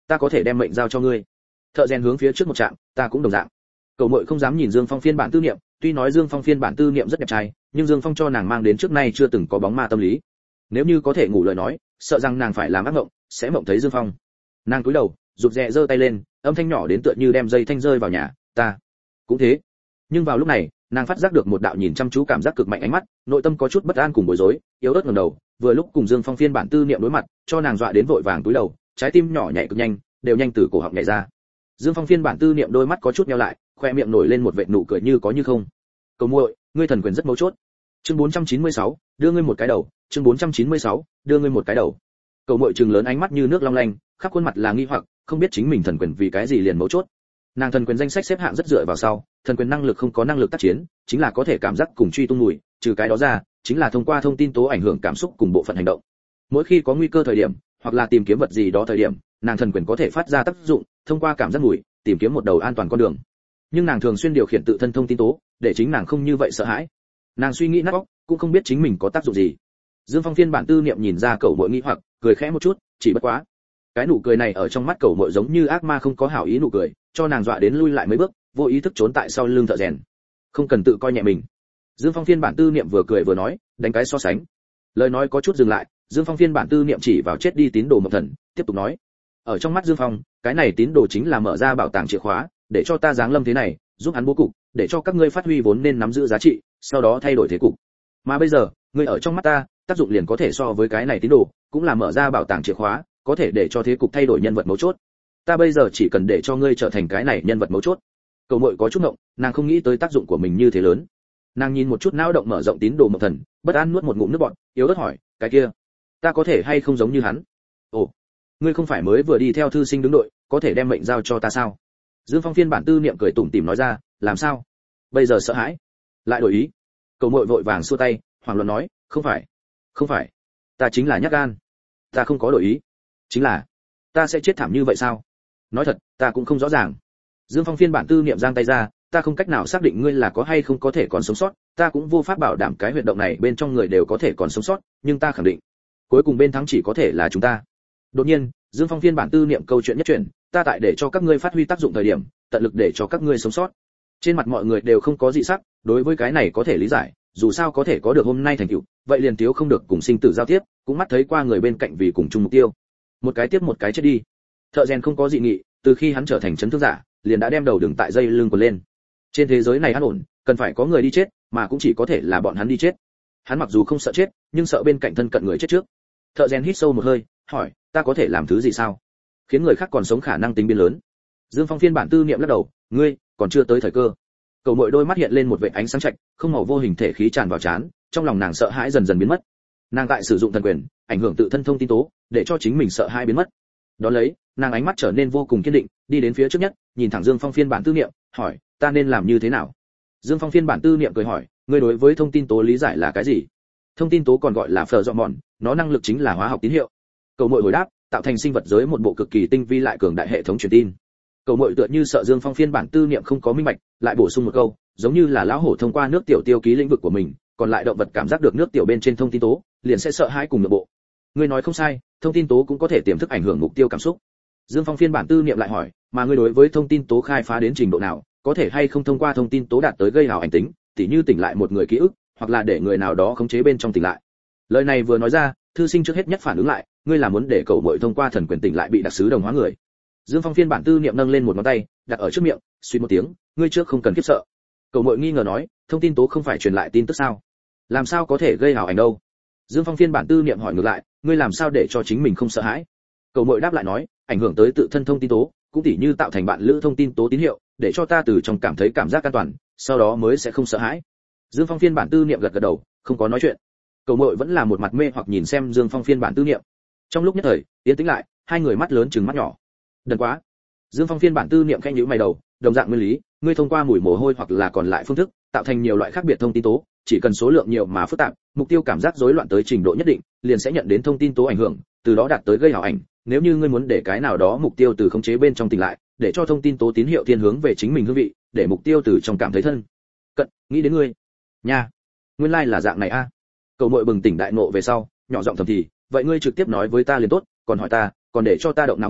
ta có thể đem mệnh giao cho ngươi. Thợ rèn hướng phía trước một trạm, ta cũng đồng dạng. Cậu muội không dám nhìn Dương Phong phiên bản tư niệm, tuy nói Dương Phong phiên bản tư niệm rất đẹp trai, nhưng Dương Phong cho nàng mang đến trước nay chưa từng có bóng ma tâm lý. Nếu như có thể ngủ lời nói, sợ rằng nàng phải làm ác mộng, sẽ mộng thấy Dương Phong. Nàng cúi đầu, rụt rè giơ tay lên, âm thanh nhỏ đến tựa như đem dây thanh rơi vào nhà, ta cũng thế. Nhưng vào lúc này, nàng phát giác được một đạo nhìn chăm chú cảm giác cực mạnh ánh mắt, nội tâm có chút bất an cùng bối rối, yếu ớt ngẩng đầu, vừa lúc cùng Dương Phong phiên bản tư niệm đối mặt, cho nàng dọa đến vội vàng cúi đầu, trái tim nhỏ nhảy cực nhanh, đều nhanh từ cổ họng nhảy ra. Dương Phong phiên bản tư niệm đôi mắt có chút nheo lại, khoe miệng nổi lên một vệt nụ cười như có như không. Cầu muội, ngươi thần quyền rất mấu chốt. Chương bốn trăm chín mươi sáu, đưa ngươi một cái đầu, chương bốn trăm chín mươi sáu, đưa ngươi một cái đầu. Cầu muội trừng lớn ánh mắt như nước long lanh, khắp khuôn mặt là nghi hoặc, không biết chính mình thần quyền vì cái gì liền mấu chốt. Nàng thần quyền danh sách xếp hạng rất dựa vào sau, thần quyền năng lực không có năng lực tác chiến, chính là có thể cảm giác cùng truy tung mùi, trừ cái đó ra, chính là thông qua thông tin tố ảnh hưởng cảm xúc cùng bộ phận hành động. Mỗi khi có nguy cơ thời điểm, hoặc là tìm kiếm vật gì đó thời điểm, nàng thần quyền có thể phát ra tác dụng, thông qua cảm giác mùi, tìm kiếm một đầu an toàn con đường. Nhưng nàng thường xuyên điều khiển tự thân thông tin tố, để chính nàng không như vậy sợ hãi. Nàng suy nghĩ nát óc, cũng không biết chính mình có tác dụng gì. Dương Phong phiên bản tư niệm nhìn ra cậu muội nghi hoặc, cười khẽ một chút, chỉ bất quá. Cái nụ cười này ở trong mắt cậu muội giống như ác ma không có hảo ý nụ cười, cho nàng dọa đến lui lại mấy bước, vô ý thức trốn tại sau lưng thợ rèn. Không cần tự coi nhẹ mình. Dương Phong phiên bản tư niệm vừa cười vừa nói, đánh cái so sánh. Lời nói có chút dừng lại, Dương Phong phiên bản tư niệm chỉ vào chết đi tín đồ Mộc Thần, tiếp tục nói: ở trong mắt Dương Phong, cái này tín đồ chính là mở ra bảo tàng chìa khóa, để cho ta giáng lâm thế này, giúp hắn bố cục, để cho các ngươi phát huy vốn nên nắm giữ giá trị, sau đó thay đổi thế cục. Mà bây giờ, ngươi ở trong mắt ta, tác dụng liền có thể so với cái này tín đồ, cũng là mở ra bảo tàng chìa khóa, có thể để cho thế cục thay đổi nhân vật mấu chốt. Ta bây giờ chỉ cần để cho ngươi trở thành cái này nhân vật mấu chốt. Cầu muội có chút ngộng, nàng không nghĩ tới tác dụng của mình như thế lớn. Nàng nhìn một chút não động mở rộng tín đồ Mộc Thần, bất an nuốt một ngụm nước bọt, yếu ớt hỏi: cái kia, ta có thể hay không giống như hắn? Ồ, ngươi không phải mới vừa đi theo thư sinh đứng đội, có thể đem mệnh giao cho ta sao? Dương Phong phiên bản tư niệm cười tủm tỉm nói ra: làm sao? Bây giờ sợ hãi? Lại đổi ý? Cầu muội vội vàng xua tay, hoảng loạn nói: không phải, không phải, ta chính là nhát gan, ta không có đổi ý. Chính là, ta sẽ chết thảm như vậy sao? Nói thật, ta cũng không rõ ràng. Dương Phong phiên bản tư niệm giang tay ra, ta không cách nào xác định ngươi là có hay không có thể còn sống sót, ta cũng vô pháp bảo đảm cái huyệt động này bên trong người đều có thể còn sống sót, nhưng ta khẳng định, cuối cùng bên thắng chỉ có thể là chúng ta. Đột nhiên, Dương Phong phiên bản tư niệm câu chuyện nhất chuyển, ta tại để cho các ngươi phát huy tác dụng thời điểm, tận lực để cho các ngươi sống sót. Trên mặt mọi người đều không có dị sắc, đối với cái này có thể lý giải, dù sao có thể có được hôm nay thành tựu, vậy liền thiếu không được cùng sinh tử giao tiếp, cũng mắt thấy qua người bên cạnh vì cùng chung mục tiêu. Một cái tiếp một cái chết đi. Thợ rèn không có dị nghị, từ khi hắn trở thành chấn thương giả, liền đã đem đầu đường tại dây lưng quần lên. Trên thế giới này an ổn, cần phải có người đi chết, mà cũng chỉ có thể là bọn hắn đi chết. Hắn mặc dù không sợ chết, nhưng sợ bên cạnh thân cận người chết trước. Thợ rèn hít sâu một hơi, hỏi: ta có thể làm thứ gì sao? Khiến người khác còn sống khả năng tính biến lớn. Dương Phong phiên bản tư niệm lắc đầu: ngươi còn chưa tới thời cơ. Cầu muội đôi mắt hiện lên một vệt ánh sáng chạch, không màu vô hình thể khí tràn vào trán, trong lòng nàng sợ hãi dần dần biến mất. Nàng tại sử dụng thần quyền, ảnh hưởng tự thân thông tin tố, để cho chính mình sợ hãi biến mất. Đón lấy, nàng ánh mắt trở nên vô cùng kiên định, đi đến phía trước nhất, nhìn thẳng Dương Phong phiên bản tư niệm, hỏi: ta nên làm như thế nào? Dương Phong phiên bản tư niệm cười hỏi: ngươi đối với thông tin tố lý giải là cái gì? Thông tin tố còn gọi là phờ dọn mòn, nó năng lực chính là hóa học tín hiệu. Cầu muội hồi đáp: tạo thành sinh vật giới một bộ cực kỳ tinh vi lại cường đại hệ thống truyền tin. Cầu muội tựa như sợ Dương Phong phiên bản tư niệm không có minh bạch, lại bổ sung một câu, giống như là lão hổ thông qua nước tiểu tiêu ký lĩnh vực của mình, còn lại động vật cảm giác được nước tiểu bên trên thông tin tố, liền sẽ sợ hãi cùng nội bộ. Ngươi nói không sai, thông tin tố cũng có thể tiềm thức ảnh hưởng mục tiêu cảm xúc. Dương Phong phiên bản tư niệm lại hỏi, mà ngươi đối với thông tin tố khai phá đến trình độ nào, có thể hay không thông qua thông tin tố đạt tới gây hào ảnh tính, tỉ như tỉnh lại một người ký ức, hoặc là để người nào đó khống chế bên trong tỉnh lại. Lời này vừa nói ra, thư sinh trước hết nhất phản ứng lại, ngươi là muốn để cậu muội thông qua thần quyền tỉnh lại bị đặc sứ đồng hóa người. Dương Phong phiên bản tư niệm nâng lên một ngón tay, đặt ở trước miệng, suy một tiếng, ngươi trước không cần khiếp sợ. Cậu muội nghi ngờ nói, thông tin tố không phải truyền lại tin tức sao? Làm sao có thể gây hào ảnh đâu? Dương Phong phiên bản tư niệm hỏi ngược lại, ngươi làm sao để cho chính mình không sợ hãi? Cậu muội đáp lại nói, ảnh hưởng tới tự thân thông tin tố, cũng tỉ như tạo thành bạn lữ thông tin tố tín hiệu, để cho ta từ trong cảm thấy cảm giác an toàn, sau đó mới sẽ không sợ hãi. Dương Phong phiên bản tư niệm gật gật đầu, không có nói chuyện. Cậu muội vẫn là một mặt mê hoặc nhìn xem Dương Phong phiên bản tư niệm. Trong lúc nhất thời, yên tĩnh lại, hai người mắt lớn trừng mắt nhỏ. Đần quá. Dương Phong phiên bản tư niệm khẽ nhíu mày đầu, đồng dạng nguyên lý, ngươi thông qua mùi mồ hôi hoặc là còn lại phương thức, tạo thành nhiều loại khác biệt thông tin tố, chỉ cần số lượng nhiều mà phức tạp, mục tiêu cảm giác rối loạn tới trình độ nhất định, liền sẽ nhận đến thông tin tố ảnh hưởng, từ đó đạt tới gây ảo ảnh. Nếu như ngươi muốn để cái nào đó mục tiêu từ khống chế bên trong tỉnh lại, để cho thông tin tố tín hiệu thiên hướng về chính mình hương vị, để mục tiêu từ trong cảm thấy thân cận, nghĩ đến ngươi. Nha, nguyên lai like là dạng này a. À. Cậu muội bừng tỉnh đại ngộ về sau, nhỏ giọng thầm thì, vậy ngươi trực tiếp nói với ta liền tốt, còn hỏi ta, còn để cho ta động não nghĩ,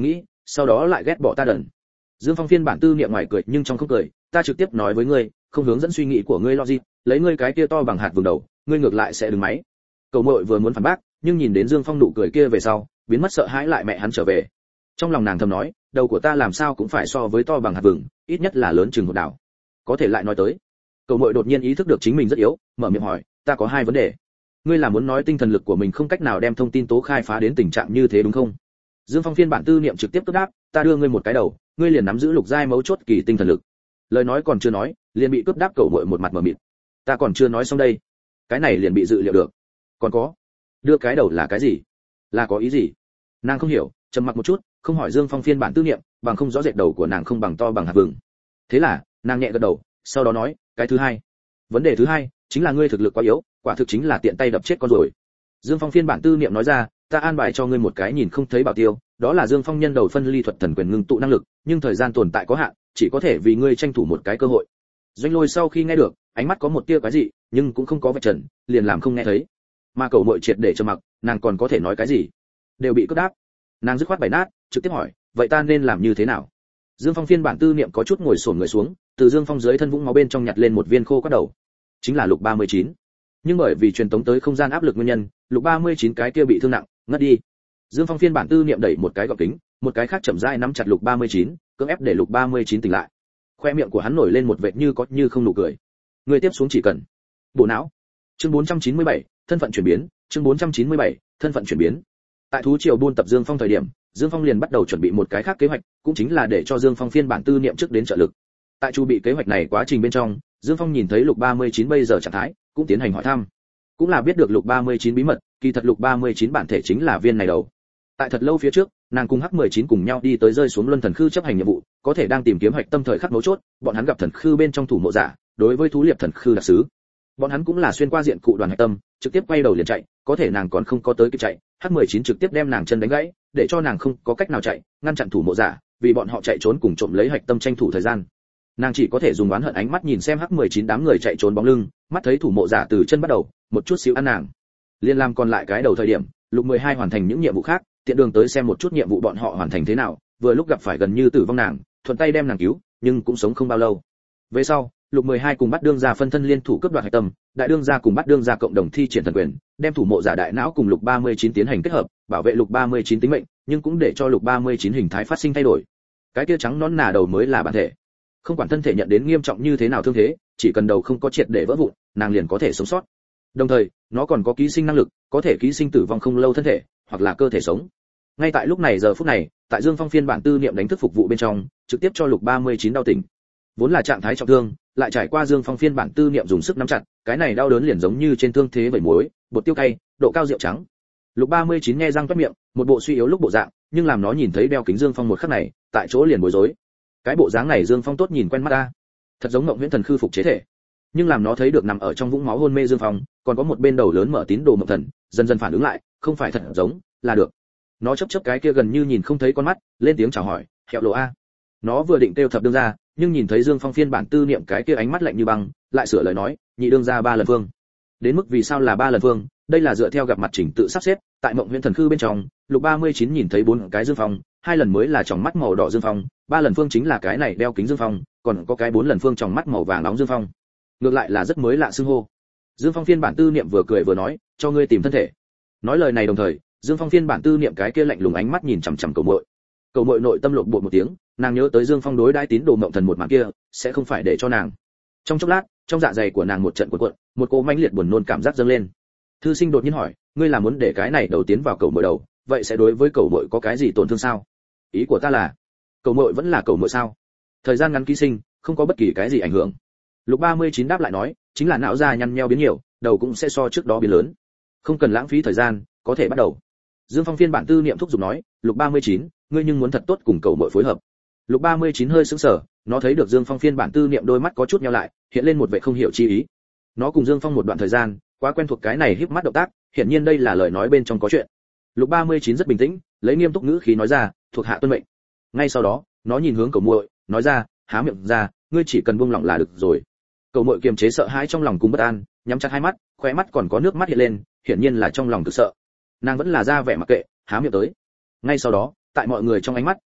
sau đó lại ghét bỏ ta đần. Dương Phong phiên bản tư niệm ngoài cười nhưng trong không cười, ta trực tiếp nói với ngươi, không hướng dẫn suy nghĩ của ngươi logic, lấy ngươi cái kia to bằng hạt vừng đầu, ngươi ngược lại sẽ đứng máy. Cầu Mội vừa muốn phản bác, nhưng nhìn đến Dương Phong nụ cười kia về sau, biến mất sợ hãi lại mẹ hắn trở về. Trong lòng nàng thầm nói, đầu của ta làm sao cũng phải so với to bằng hạt vừng, ít nhất là lớn chừng một đảo. Có thể lại nói tới. Cầu Mội đột nhiên ý thức được chính mình rất yếu, mở miệng hỏi, ta có hai vấn đề. Ngươi là muốn nói tinh thần lực của mình không cách nào đem thông tin tố khai phá đến tình trạng như thế đúng không? Dương Phong phiên bản tư niệm trực tiếp cướp đáp, ta đưa ngươi một cái đầu, ngươi liền nắm giữ lục giai mấu chốt kỳ tinh thần lực. Lời nói còn chưa nói, liền bị cướp đáp Cầu Mội một mặt mở mịt. Ta còn chưa nói xong đây, cái này liền bị dự liệu được. Còn có, đưa cái đầu là cái gì? Là có ý gì? Nàng không hiểu, trầm mặc một chút, không hỏi Dương Phong phiên bản tư niệm, bằng không rõ rệt đầu của nàng không bằng to bằng hạt vừng. Thế là, nàng nhẹ gật đầu, sau đó nói, cái thứ hai, vấn đề thứ hai chính là ngươi thực lực quá yếu, quả thực chính là tiện tay đập chết con rồi. Dương Phong phiên bản tư niệm nói ra, ta an bài cho ngươi một cái nhìn không thấy bảo tiêu, đó là Dương Phong nhân đầu phân ly thuật thần quyền ngưng tụ năng lực, nhưng thời gian tồn tại có hạn, chỉ có thể vì ngươi tranh thủ một cái cơ hội. Doanh Lôi sau khi nghe được, ánh mắt có một tia cái gì, nhưng cũng không có vạch trần, liền làm không nghe thấy. Mà Cầu Mội triệt để trầm mặc, nàng còn có thể nói cái gì? Đều bị cướp đáp. Nàng dứt khoát bày nát, trực tiếp hỏi, vậy ta nên làm như thế nào? Dương Phong phiên bản tư niệm có chút ngồi xổm người xuống, từ Dương Phong dưới thân vũng máu bên trong nhặt lên một viên khô quắt đầu. Chính là lục ba mươi chín. Nhưng bởi vì truyền tống tới không gian áp lực nguyên nhân, lục ba mươi chín cái kia bị thương nặng, ngất đi. Dương Phong phiên bản tư niệm đẩy một cái gọng kính, một cái khác chậm rãi nắm chặt lục ba mươi chín, cưỡng ép để lục ba mươi chín tỉnh lại. Khoe miệng của hắn nổi lên một vệt như có như không nụ cười. Người tiếp xuống chỉ cần bộ não. Chương bốn trăm chín mươi bảy, thân phận chuyển biến, chương bốn trăm chín mươi bảy, thân phận chuyển biến. Tại thú triều buôn tập Dương Phong thời điểm, Dương Phong liền bắt đầu chuẩn bị một cái khác kế hoạch, cũng chính là để cho Dương Phong phiên bản tư niệm trước đến trợ lực. Tại chu bị kế hoạch này quá trình bên trong, Dương Phong nhìn thấy lục ba mươi chín bây giờ trạng thái, cũng tiến hành hỏi thăm. Cũng là biết được lục ba mươi chín bí mật, kỳ thật lục ba mươi chín bản thể chính là viên này đầu. Tại thật lâu phía trước, nàng cùng Hắc mười chín cùng nhau đi tới rơi xuống luân thần khư chấp hành nhiệm vụ, có thể đang tìm kiếm hạch tâm thời khắc mấu chốt, bọn hắn gặp thần khư bên trong thủ mộ giả, đối với thú liệp thần khư đặc sứ. Bọn hắn cũng là xuyên qua diện cụ đoàn hạch tâm, trực tiếp quay đầu liền chạy, có thể nàng còn không có tới kịp chạy, Hắc mười chín trực tiếp đem nàng chân đánh gãy, để cho nàng không có cách nào chạy, ngăn chặn thủ mộ giả, vì bọn họ chạy trốn cùng trộm lấy hạch tâm tranh thủ thời gian. Nàng chỉ có thể dùng oán hận ánh mắt nhìn xem Hắc mười chín đám người chạy trốn bóng lưng, mắt thấy thủ mộ giả từ chân bắt đầu, một chút xíu ăn nàng. Liên làm còn lại cái đầu thời điểm, lục mười hai hoàn thành những nhiệm vụ khác, tiện đường tới xem một chút nhiệm vụ bọn họ hoàn thành thế nào, vừa lúc gặp phải gần như tử vong nàng, thuận tay đem nàng cứu, nhưng cũng sống không bao lâu. Về sau, lục mười hai cùng bắt đương gia phân thân liên thủ cướp đoạt hạch tâm, đại đương gia cùng bắt đương gia cộng đồng thi triển thần quyền, đem thủ mộ giả đại não cùng lục ba mươi chín tiến hành kết hợp, bảo vệ lục ba mươi chín tính mệnh, nhưng cũng để cho lục ba mươi chín hình thái phát sinh thay đổi. Cái kia trắng nón nà đầu mới là bản thể. Không quản thân thể nhận đến nghiêm trọng như thế nào thương thế, chỉ cần đầu không có triệt để vỡ vụn, nàng liền có thể sống sót. Đồng thời, nó còn có ký sinh năng lực, có thể ký sinh tử vong không lâu thân thể, hoặc là cơ thể sống. Ngay tại lúc này giờ phút này, tại Dương Phong phiên bản tư niệm đánh thức phục vụ bên trong, trực tiếp cho lục ba mươi chín đau tỉnh. Vốn là trạng thái trọng thương, lại trải qua Dương Phong phiên bản tư niệm dùng sức nắm chặt, cái này đau đớn liền giống như trên thương thế vẩy muối, bột tiêu cay, độ cao rượu trắng. Lục ba mươi chín nghe răng toét miệng, một bộ suy yếu lúc bộ dạng, nhưng làm nó nhìn thấy đeo kính Dương Phong một khắc này, tại chỗ liền bối rối. Cái bộ dáng này Dương Phong tốt nhìn quen mắt ta, thật giống Mộng Huyễn Thần khư phục chế thể. Nhưng làm nó thấy được nằm ở trong vũng máu hôn mê Dương Phong, còn có một bên đầu lớn mở tín đồ Mộng Thần, dần dần phản ứng lại, không phải thật giống, là được. Nó chớp chớp cái kia gần như nhìn không thấy con mắt, lên tiếng chào hỏi, "Hẹo lộ a." Nó vừa định kêu thập đương ra, nhưng nhìn thấy Dương Phong phiên bản tư niệm cái kia ánh mắt lạnh như băng, lại sửa lời nói, "Nhị đương ra ba lần phương." Đến mức vì sao là ba lần phương, đây là dựa theo gặp mặt chỉnh tự sắp xếp, tại Mộng Huyễn Thần khư bên trong, lục ba mươi chín nhìn thấy bốn cái Dương Phong, hai lần mới là tròng mắt màu đỏ Dương Phong, ba lần phương chính là cái này đeo kính Dương Phong, còn có cái bốn lần phương tròng mắt màu vàng nóng Dương Phong. Ngược lại là rất mới lạ xưng hô. Dương Phong phiên bản tư niệm vừa cười vừa nói, "Cho ngươi tìm thân thể." Nói lời này đồng thời, Dương Phong phiên bản tư niệm cái kia lạnh lùng ánh mắt nhìn chằm chằm Cầu Mội. Cầu Mội nội tâm lộn bột một tiếng, nàng nhớ tới Dương Phong đối đãi tín đồ Mộng Thần một màn kia, sẽ không phải để cho nàng. Trong chốc lát, trong dạ dày của nàng một trận cuộn cuộn, một cỗ mãnh liệt buồn nôn cảm giác dâng lên. Thư sinh đột nhiên hỏi, "Ngươi là muốn để cái này đầu tiến vào Cầu Mội đầu, vậy sẽ đối với Cầu Mội có cái gì tổn thương sao?" Ý của ta là, Cầu Mội vẫn là Cầu Mội sao? Thời gian ngắn ký sinh, không có bất kỳ cái gì ảnh hưởng. Lục ba mươi chín đáp lại nói, chính là não da nhăn nheo biến nhiều, đầu cũng sẽ so trước đó biến lớn. Không cần lãng phí thời gian, có thể bắt đầu. Dương Phong phiên bản tư niệm thúc giục nói, "Lục ba mươi chín, ngươi nhưng muốn thật tốt cùng Cầu Mội phối hợp." Lục ba mươi chín hơi sững sờ, nó thấy được Dương Phong phiên bản tư niệm đôi mắt có chút nheo lại, hiện lên một vẻ không hiểu chi ý. Nó cùng Dương Phong một đoạn thời gian, quá quen thuộc cái này híp mắt động tác, hiển nhiên đây là lời nói bên trong có chuyện. Lục ba mươi chín rất bình tĩnh, lấy nghiêm túc ngữ khí nói ra, "Thuộc hạ tuân mệnh." Ngay sau đó, nó nhìn hướng Cầu Mội, nói ra, "Há miệng ra, ngươi chỉ cần buông lỏng là được rồi." Cầu Mội kiềm chế sợ hãi trong lòng cùng bất an, nhắm chặt hai mắt, khóe mắt còn có nước mắt hiện lên, hiển nhiên là trong lòng cực sợ. Nàng vẫn là ra vẻ mặc kệ, há miệng tới. Ngay sau đó, tại mọi người trong ánh mắt,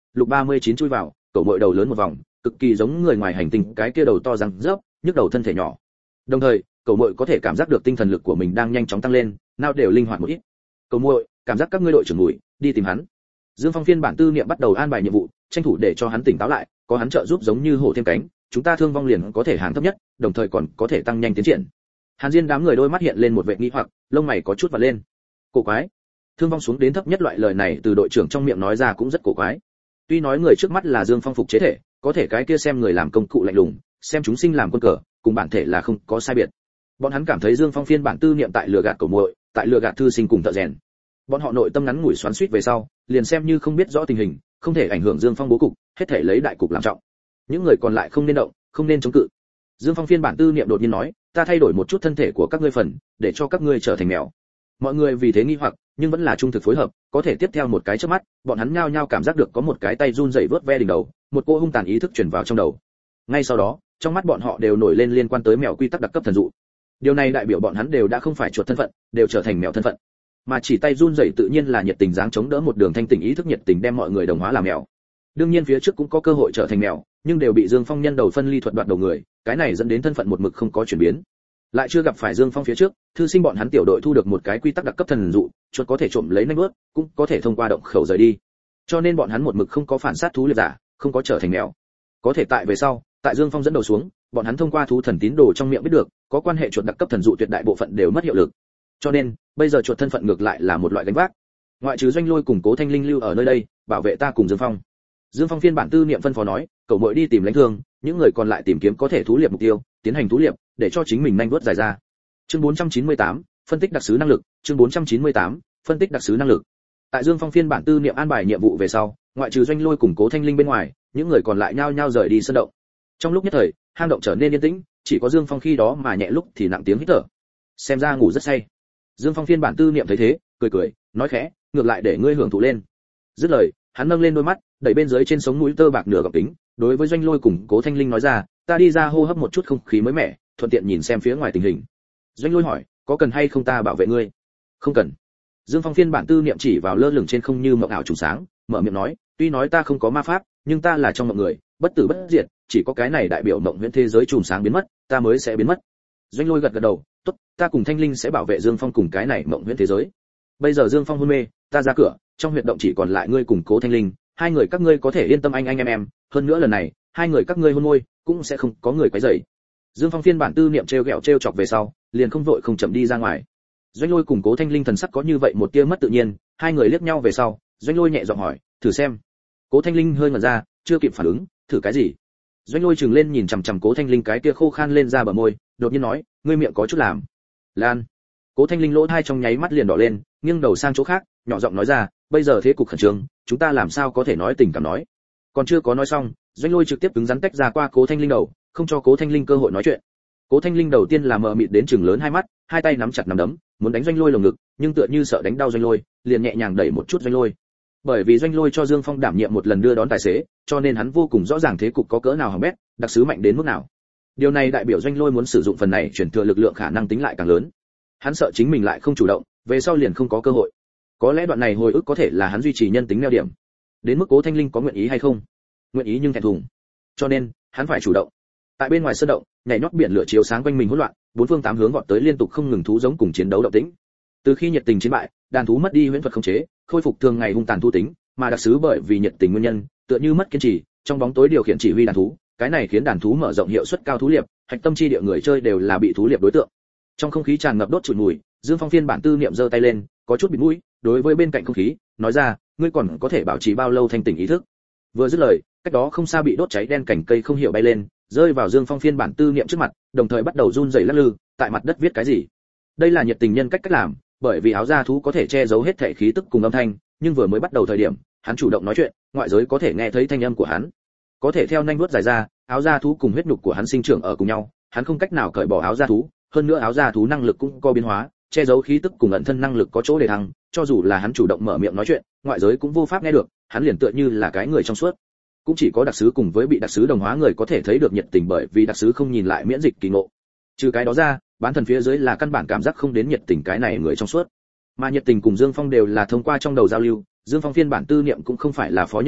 Lục ba mươi chín chui vào, cậu muội đầu lớn một vòng, cực kỳ giống người ngoài hành tinh cái kia đầu to răng rớp, nhức đầu thân thể nhỏ. Đồng thời, cậu muội có thể cảm giác được tinh thần lực của mình đang nhanh chóng tăng lên, não đều linh hoạt một ít. Cậu muội, cảm giác các ngươi đội trưởng Bùi, đi tìm hắn. Dương Phong phiên bản tư niệm bắt đầu an bài nhiệm vụ, tranh thủ để cho hắn tỉnh táo lại, có hắn trợ giúp giống như hổ thêm cánh, chúng ta thương vong liền có thể hàng thấp nhất, đồng thời còn có thể tăng nhanh tiến triển. Hàn Diên đám người đôi mắt hiện lên một vẻ nghi hoặc, lông mày có chút vặn lên. Cổ quái, thương vong xuống đến thấp nhất loại lời này từ đội trưởng trong miệng nói ra cũng rất cổ quái. Tuy nói người trước mắt là Dương Phong phục chế thể, có thể cái kia xem người làm công cụ lạnh lùng, xem chúng sinh làm quân cờ, cùng bản thể là không có sai biệt. Bọn hắn cảm thấy Dương Phong phiên bản tư niệm tại lừa gạt cậu muội, tại lừa gạt thư sinh cùng thợ rèn. Bọn họ nội tâm ngắn ngủi xoắn xuýt về sau, liền xem như không biết rõ tình hình, không thể ảnh hưởng Dương Phong bố cục, hết thể lấy đại cục làm trọng. Những người còn lại không nên động, không nên chống cự. Dương Phong phiên bản tư niệm đột nhiên nói, ta thay đổi một chút thân thể của các ngươi phần, để cho các ngươi trở thành mèo. Mọi người vì thế nghi hoặc, nhưng vẫn là trung thực phối hợp, có thể tiếp theo một cái chớp mắt, bọn hắn nhao nhao cảm giác được có một cái tay run rẩy vớt ve đỉnh đầu, một cô hung tàn ý thức truyền vào trong đầu. Ngay sau đó, trong mắt bọn họ đều nổi lên liên quan tới mèo quy tắc đặc cấp thần dụ. Điều này đại biểu bọn hắn đều đã không phải chuột thân phận, đều trở thành mèo thân phận. Mà chỉ tay run rẩy tự nhiên là nhiệt tình dáng chống đỡ một đường thanh tỉnh ý thức nhiệt tình đem mọi người đồng hóa làm mèo. Đương nhiên phía trước cũng có cơ hội trở thành mèo, nhưng đều bị Dương Phong nhân đầu phân ly thuật đoạt đầu người, cái này dẫn đến thân phận một mực không có chuyển biến. Lại chưa gặp phải Dương Phong phía trước, thư sinh bọn hắn tiểu đội thu được một cái quy tắc đặc cấp thần dụ, chuột có thể trộm lấy nanh bước, cũng có thể thông qua động khẩu rời đi. Cho nên bọn hắn một mực không có phản sát thú liệt giả, không có trở thành mèo. Có thể tại về sau, tại Dương Phong dẫn đầu xuống, bọn hắn thông qua thú thần tín đồ trong miệng biết được, có quan hệ chuột đặc cấp thần dụ tuyệt đại bộ phận đều mất hiệu lực. Cho nên, bây giờ chuột thân phận ngược lại là một loại gánh vác. Ngoại trừ Doanh Lôi cùng Cố Thanh Linh lưu ở nơi đây, bảo vệ ta cùng Dương Phong. Dương Phong phiên bản tư niệm phân phó nói, cậu muội đi tìm lãnh thương, những người còn lại tìm kiếm có thể thú liệp mục tiêu, tiến hành thú liệp, để cho chính mình nhanh vuốt dài ra. Chương bốn trăm chín mươi tám, phân tích đặc sứ năng lực, chương bốn trăm chín mươi tám, phân tích đặc sứ năng lực. Tại Dương Phong phiên bản tư niệm an bài nhiệm vụ về sau, ngoại trừ Doanh Lôi cùng Cố Thanh Linh bên ngoài, những người còn lại nhao nhao rời đi sân động. Trong lúc nhất thời, hang động trở nên yên tĩnh, chỉ có Dương Phong khi đó mà nhẹ lúc thì nặng tiếng hít thở. Xem ra ngủ rất say. Dương Phong phiên bản tư niệm thấy thế, cười cười, nói khẽ, ngược lại để ngươi hưởng thụ lên. Dứt lời, hắn nâng lên đôi mắt, đẩy bên dưới trên sống mũi tơ bạc nửa gọng kính, đối với Doanh Lôi cùng Cố Thanh Linh nói ra, ta đi ra hô hấp một chút không khí mới mẻ, thuận tiện nhìn xem phía ngoài tình hình. Doanh Lôi hỏi, có cần hay không ta bảo vệ ngươi? Không cần. Dương Phong phiên bản tư niệm chỉ vào lơ lửng trên không như mộng ảo trùng sáng, mở miệng nói, tuy nói ta không có ma pháp, nhưng ta là trong mộng người, bất tử bất diệt, chỉ có cái này đại biểu mộng huyễn thế giới trùng sáng biến mất, ta mới sẽ biến mất. Doanh Lôi gật gật đầu, tốt, ta cùng Thanh Linh sẽ bảo vệ Dương Phong cùng cái này mộng huyễn thế giới. Bây giờ Dương Phong hôn mê, ta ra cửa, trong huyệt động chỉ còn lại ngươi cùng Cố Thanh Linh, hai người các ngươi có thể yên tâm anh anh em em, hơn nữa lần này, hai người các ngươi hôn môi, cũng sẽ không có người quấy rầy. Dương Phong phiên bản tư niệm trêu ghẹo trêu chọc về sau, liền không vội không chậm đi ra ngoài. Doanh Lôi cùng Cố Thanh Linh thần sắc có như vậy một tia mất tự nhiên, hai người liếc nhau về sau, Doanh Lôi nhẹ giọng hỏi, thử xem. Cố Thanh Linh hơi ngẩn ra, chưa kịp phản ứng, thử cái gì? Doanh Lôi trừng lên nhìn chằm chằm Cố Thanh Linh cái kia khô khan lên ra bờ môi, đột nhiên nói, ngươi miệng có chút làm. Lan. Cố Thanh Linh lỗ tai trong nháy mắt liền đỏ lên, nghiêng đầu sang chỗ khác, nhỏ giọng nói ra, bây giờ thế cục khẩn trương, chúng ta làm sao có thể nói tình cảm nói. Còn chưa có nói xong, Doanh Lôi trực tiếp cứng rắn tách ra qua Cố Thanh Linh đầu, không cho Cố Thanh Linh cơ hội nói chuyện. Cố Thanh Linh đầu tiên là mờ mịt đến trừng lớn hai mắt, hai tay nắm chặt nắm đấm, muốn đánh Doanh Lôi lồng ngực, nhưng tựa như sợ đánh đau Doanh Lôi, liền nhẹ nhàng đẩy một chút Doanh Lôi. Bởi vì Doanh Lôi cho Dương Phong đảm nhiệm một lần đưa đón tài xế, cho nên hắn vô cùng rõ ràng thế cục có cỡ nào hỏng bét, đặc sứ mạnh đến mức nào. Điều này đại biểu Doanh Lôi muốn sử dụng phần này chuyển thừa lực lượng khả năng tính lại càng lớn. Hắn sợ chính mình lại không chủ động, về sau liền không có cơ hội. Có lẽ đoạn này hồi ức có thể là hắn duy trì nhân tính neo điểm. Đến mức Cố Thanh Linh có nguyện ý hay không? Nguyện ý nhưng thẹn thùng. Cho nên, hắn phải chủ động. Tại bên ngoài sơn động, nhảy nhót biển lửa chiếu sáng quanh mình hỗn loạn, bốn phương tám hướng vọt tới liên tục không ngừng thú giống cùng chiến đấu động tĩnh. Từ khi nhiệt tình chiến bại, đàn thú mất đi huyễn thuật khống chế, khôi phục thường ngày hung tàn thú tính, mà đặc sứ bởi vì nhiệt tình nguyên nhân, tựa như mất kiên trì, trong bóng tối điều khiển chỉ huy đàn thú, cái này khiến đàn thú mở rộng hiệu suất cao thú liệp, hạch tâm chi địa người chơi đều là bị thú liệp đối tượng. Trong không khí tràn ngập đốt trụi mùi, Dương Phong phiên bản tư niệm giơ tay lên, có chút bịt mũi, đối với bên cạnh không khí, nói ra, ngươi còn có thể bảo trì bao lâu thanh tỉnh ý thức? Vừa dứt lời, cách đó không xa bị đốt cháy đen cảnh cây không hiểu bay lên, rơi vào Dương Phong phiên bản tư niệm trước mặt, đồng thời bắt đầu run rẩy lắc lư, tại mặt đất viết cái gì? Đây là nhiệt tình nhân cách cách làm, bởi vì áo da thú có thể che giấu hết thể khí tức cùng âm thanh, nhưng vừa mới bắt đầu thời điểm, hắn chủ động nói chuyện, ngoại giới có thể nghe thấy thanh âm của hắn. Có thể theo nhanh vuốt dài ra, áo da thú cùng huyết nhục của hắn sinh trưởng ở cùng nhau, hắn không cách nào cởi bỏ áo da thú, hơn nữa áo da thú năng lực cũng có biến hóa, che giấu khí tức cùng ẩn thân năng lực có chỗ để thăng, cho dù là hắn chủ động mở miệng nói chuyện, ngoại giới cũng vô pháp nghe được, hắn liền tựa như là cái người trong suốt. Cũng chỉ có đặc sứ cùng với bị đặc sứ đồng hóa người có thể thấy được nhiệt tình, bởi vì đặc sứ không nhìn lại miễn dịch kỳ ngộ. Trừ cái đó ra, bán thần phía dưới là căn bản cảm giác không đến nhiệt tình cái này người trong suốt. Mà nhiệt tình cùng Dương Phong đều là thông qua trong đầu giao lưu, Dương Phong phiên bản tư niệm cũng không phải là phó nhân cách,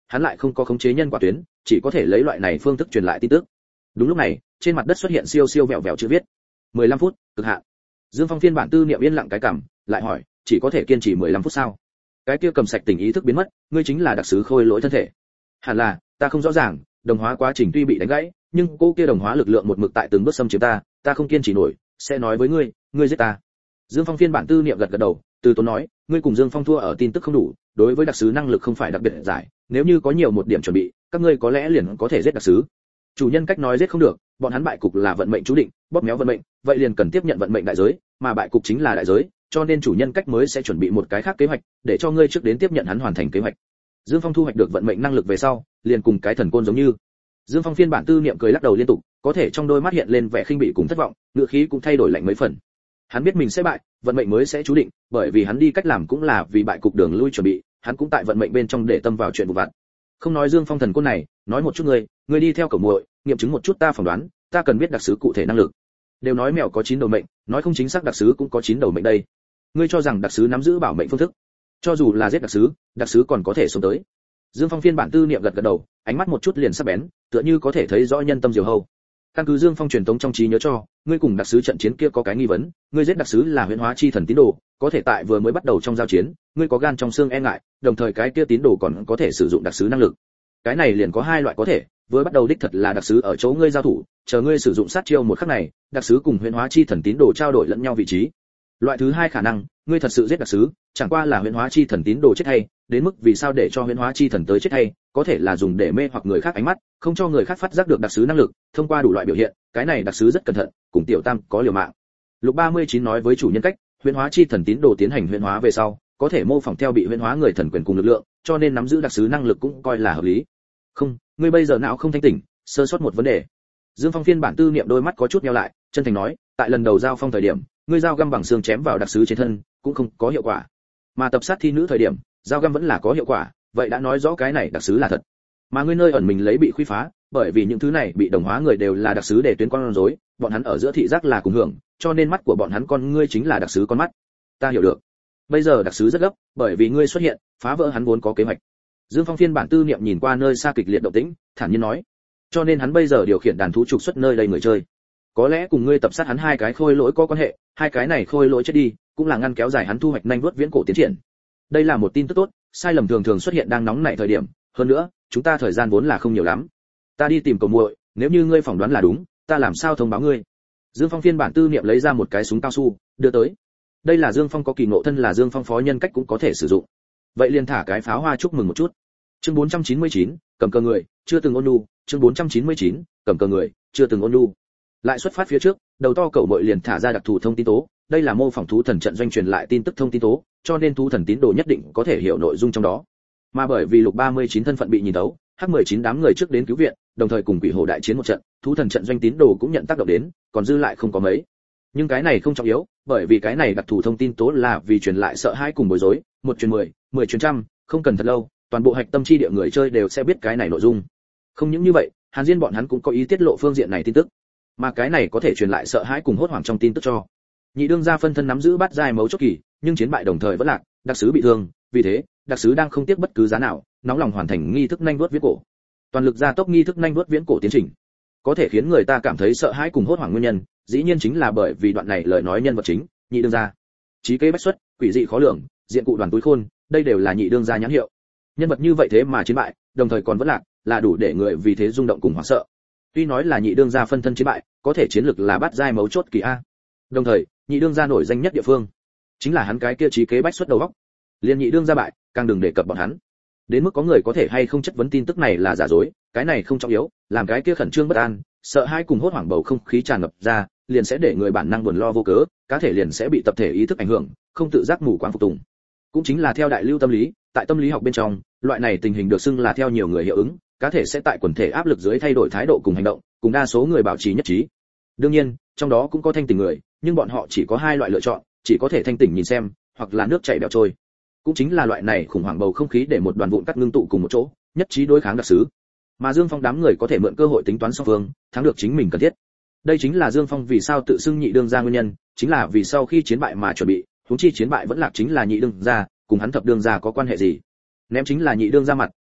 hắn lại không có khống chế nhân quả tuyến, chỉ có thể lấy loại này phương thức truyền lại tin tức. Đúng lúc này, trên mặt đất xuất hiện siêu siêu vẹo vẹo chữ viết. mười lăm phút, cực hạn. Dương Phong phiên bản tư niệm yên lặng cái cảm, lại hỏi, chỉ có thể kiên trì mười lăm phút sao? Cái kia cầm sạch tỉnh ý thức biến mất, ngươi chính là đặc sứ khôi lỗi thân thể. Hẳn là, ta không rõ ràng, đồng hóa quá trình tuy bị đánh gãy, nhưng cô kia đồng hóa lực lượng một mực tại từng bước xâm chiếm ta, ta không kiên trì nổi, sẽ nói với ngươi, ngươi giết ta. Dương Phong phiên bản tư niệm gật gật đầu, từ tốn nói, ngươi cùng Dương Phong thua ở tin tức không đủ, đối với đặc sứ năng lực không phải đặc biệt giải, nếu như có nhiều một điểm chuẩn bị, các ngươi có lẽ liền có thể giết đặc sứ. Chủ nhân cách nói giết không được, bọn hắn bại cục là vận mệnh chú định, bóp méo vận mệnh, vậy liền cần tiếp nhận vận mệnh đại giới, mà bại cục chính là đại giới, cho nên chủ nhân cách mới sẽ chuẩn bị một cái khác kế hoạch, để cho ngươi trước đến tiếp nhận hắn hoàn thành kế hoạch. Dương Phong thu hoạch được vận mệnh năng lực về sau, liền cùng cái thần côn giống như. Dương Phong phiên bản tư niệm cười lắc đầu liên tục, có thể trong đôi mắt hiện lên vẻ khinh bỉ cùng thất vọng, ngữ khí cũng thay đổi lạnh mấy phần. Hắn biết mình sẽ bại, vận mệnh mới sẽ chú định, bởi vì hắn đi cách làm cũng là vì bại cục đường lui chuẩn bị, hắn cũng tại vận mệnh bên trong để tâm vào chuyện vụ vặt. Không nói Dương Phong thần côn này, nói một chút ngươi, ngươi đi theo cậu muội, nghiệm chứng một chút ta phỏng đoán, ta cần biết đặc sứ cụ thể năng lực. Đều nói mèo có chín đầu mệnh, nói không chính xác đặc sứ cũng có chín đầu mệnh đây. Ngươi cho rằng đặc sứ nắm giữ bảo mệnh phương thức? Cho dù là giết đặc sứ, đặc sứ còn có thể sống tới. Dương Phong phiên bản tư niệm gật gật đầu, ánh mắt một chút liền sắc bén, tựa như có thể thấy rõ nhân tâm diều hâu. Căn cứ Dương Phong truyền tống trong trí nhớ cho, ngươi cùng đặc sứ trận chiến kia có cái nghi vấn, ngươi giết đặc sứ là huyễn hóa chi thần tín đồ, có thể tại vừa mới bắt đầu trong giao chiến, ngươi có gan trong xương e ngại, đồng thời cái kia tín đồ còn có thể sử dụng đặc sứ năng lực. Cái này liền có hai loại có thể, vừa bắt đầu đích thật là đặc sứ ở chỗ ngươi giao thủ, chờ ngươi sử dụng sát chiêu một khắc này, đặc sứ cùng huyễn hóa chi thần tín đồ trao đổi lẫn nhau vị trí. Loại thứ hai khả năng, ngươi thật sự giết đặc sứ, chẳng qua là huyễn hóa chi thần tín đồ chết hay, đến mức vì sao để cho huyễn hóa chi thần tới chết hay, có thể là dùng để mê hoặc người khác ánh mắt, không cho người khác phát giác được đặc sứ năng lực, thông qua đủ loại biểu hiện, cái này đặc sứ rất cẩn thận, cùng tiểu tam có liều mạng. Lục ba mươi chín nói với chủ nhân cách, huyễn hóa chi thần tín đồ tiến hành huyễn hóa về sau, có thể mô phỏng theo bị huyễn hóa người thần quyền cùng lực lượng, cho nên nắm giữ đặc sứ năng lực cũng coi là hợp lý. Không, ngươi bây giờ não không thanh tỉnh, sơ sót một vấn đề. Dương Phong phiên bản tư niệm đôi mắt có chút nheo lại, chân thành nói, tại lần đầu giao phong thời điểm, ngươi dao găm bằng xương chém vào đặc sứ trên thân, cũng không có hiệu quả. Mà tập sát thi nữ thời điểm, dao găm vẫn là có hiệu quả, vậy đã nói rõ cái này đặc sứ là thật. Mà ngươi nơi ẩn mình lấy bị khuy phá, bởi vì những thứ này bị đồng hóa người đều là đặc sứ để tuyến con rối, bọn hắn ở giữa thị giác là cùng hưởng, cho nên mắt của bọn hắn con ngươi chính là đặc sứ con mắt. Ta hiểu được. Bây giờ đặc sứ rất gấp, bởi vì ngươi xuất hiện, phá vỡ hắn vốn có kế hoạch. Dương Phong phiên bản tư niệm nhìn qua nơi xa kịch liệt động tĩnh, thản nhiên nói, cho nên hắn bây giờ điều khiển đàn thú trục xuất nơi đây người chơi. Có lẽ cùng ngươi tập sát hắn hai cái khôi lỗi có quan hệ, hai cái này khôi lỗi chết đi, cũng là ngăn kéo dài hắn thu hoạch nhanh vuốt viễn cổ tiến triển. Đây là một tin tức tốt, sai lầm thường thường xuất hiện đang nóng nảy thời điểm, hơn nữa, chúng ta thời gian vốn là không nhiều lắm. Ta đi tìm cầu muội, nếu như ngươi phỏng đoán là đúng, ta làm sao thông báo ngươi? Dương Phong phiên bản tư niệm lấy ra một cái súng cao su, đưa tới. Đây là Dương Phong có kỳ ngộ thân là Dương Phong phó nhân cách cũng có thể sử dụng. Vậy liền thả cái pháo hoa chúc mừng một chút. Chương bốn trăm chín mươi chín, cầm cờ người, chưa từng ôn nhu, chương bốn trăm chín mươi chín, cầm cờ người, chưa từng ôn nhu. Lại xuất phát phía trước, đầu to cậu muội liền thả ra đặc thù thông tin tố, đây là mô phỏng thú thần trận doanh truyền lại tin tức thông tin tố, cho nên thú thần tín đồ nhất định có thể hiểu nội dung trong đó. Mà bởi vì Lục ba mươi chín thân phận bị nhìn thấu, H mười chín đám người trước đến cứu viện, đồng thời cùng quỷ hồ đại chiến một trận, thú thần trận doanh tín đồ cũng nhận tác động đến, còn dư lại không có mấy. Nhưng cái này không trọng yếu, bởi vì cái này đặc thù thông tin tố là vì truyền lại sợ hãi cùng bối rối, một truyền mười, mười truyền trăm, không cần thật lâu, toàn bộ hạch tâm chi địa người chơi đều sẽ biết cái này nội dung. Không những như vậy, Hàn Diên bọn hắn cũng có ý tiết lộ phương diện này tin tức, mà cái này có thể truyền lại sợ hãi cùng hốt hoảng trong tin tức cho. Nhị đương gia phân thân nắm giữ bát giai mấu chốt kỳ, nhưng chiến bại đồng thời vẫn lạc, đặc sứ bị thương, vì thế, đặc sứ đang không tiếc bất cứ giá nào, nóng lòng hoàn thành nghi thức nhanh vuốt viễn cổ. Toàn lực gia tốc nghi thức nhanh vuốt viễn cổ tiến trình. Có thể khiến người ta cảm thấy sợ hãi cùng hốt hoảng nguyên nhân, dĩ nhiên chính là bởi vì đoạn này lời nói nhân vật chính, nhị đương gia. Chí kế bách xuất, quỷ dị khó lường, diện cụ đoàn túi khôn, đây đều là nhị đương gia nhãn hiệu. Nhân vật như vậy thế mà chiến bại, đồng thời còn vẫn lạc, là đủ để người vì thế rung động cùng hoảng sợ. Tuy nói là nhị đương gia phân thân chiến bại, có thể chiến lực là bát giai mấu chốt kỳ a. Đồng thời, nhị đương gia nổi danh nhất địa phương, chính là hắn cái kia trí kế bách xuất đầu óc. Liên nhị đương gia bại, càng đừng đề cập bọn hắn. Đến mức có người có thể hay không chất vấn tin tức này là giả dối, cái này không trọng yếu, làm cái kia khẩn trương bất an, sợ hãi cùng hốt hoảng bầu không khí tràn ngập ra, liền sẽ để người bản năng buồn lo vô cớ, cá thể liền sẽ bị tập thể ý thức ảnh hưởng, không tự giác mù quáng phục tùng. Cũng chính là theo đại lưu tâm lý, tại tâm lý học bên trong, loại này tình hình được xưng là theo nhiều người hiệu ứng, cá thể sẽ tại quần thể áp lực dưới thay đổi thái độ cùng hành động, cùng đa số người bảo trì nhất trí. Đương nhiên, trong đó cũng có thanh tỉnh người, nhưng bọn họ chỉ có hai loại lựa chọn, chỉ có thể thanh tỉnh nhìn xem, hoặc là nước chảy bèo trôi. Cũng chính là loại này khủng hoảng bầu không khí để một đoàn vụn cắt ngưng tụ cùng một chỗ, nhất trí đối kháng đặc sứ. Mà Dương Phong đám người có thể mượn cơ hội tính toán song phương, thắng được chính mình cần thiết. Đây chính là Dương Phong vì sao tự xưng nhị đương gia nguyên nhân, chính là vì sau khi chiến bại mà chuẩn bị, huống chi chiến bại vẫn lạc chính là nhị đương gia, cùng hắn thập đương gia có quan hệ gì? Ném chính là nhị đương gia mặt,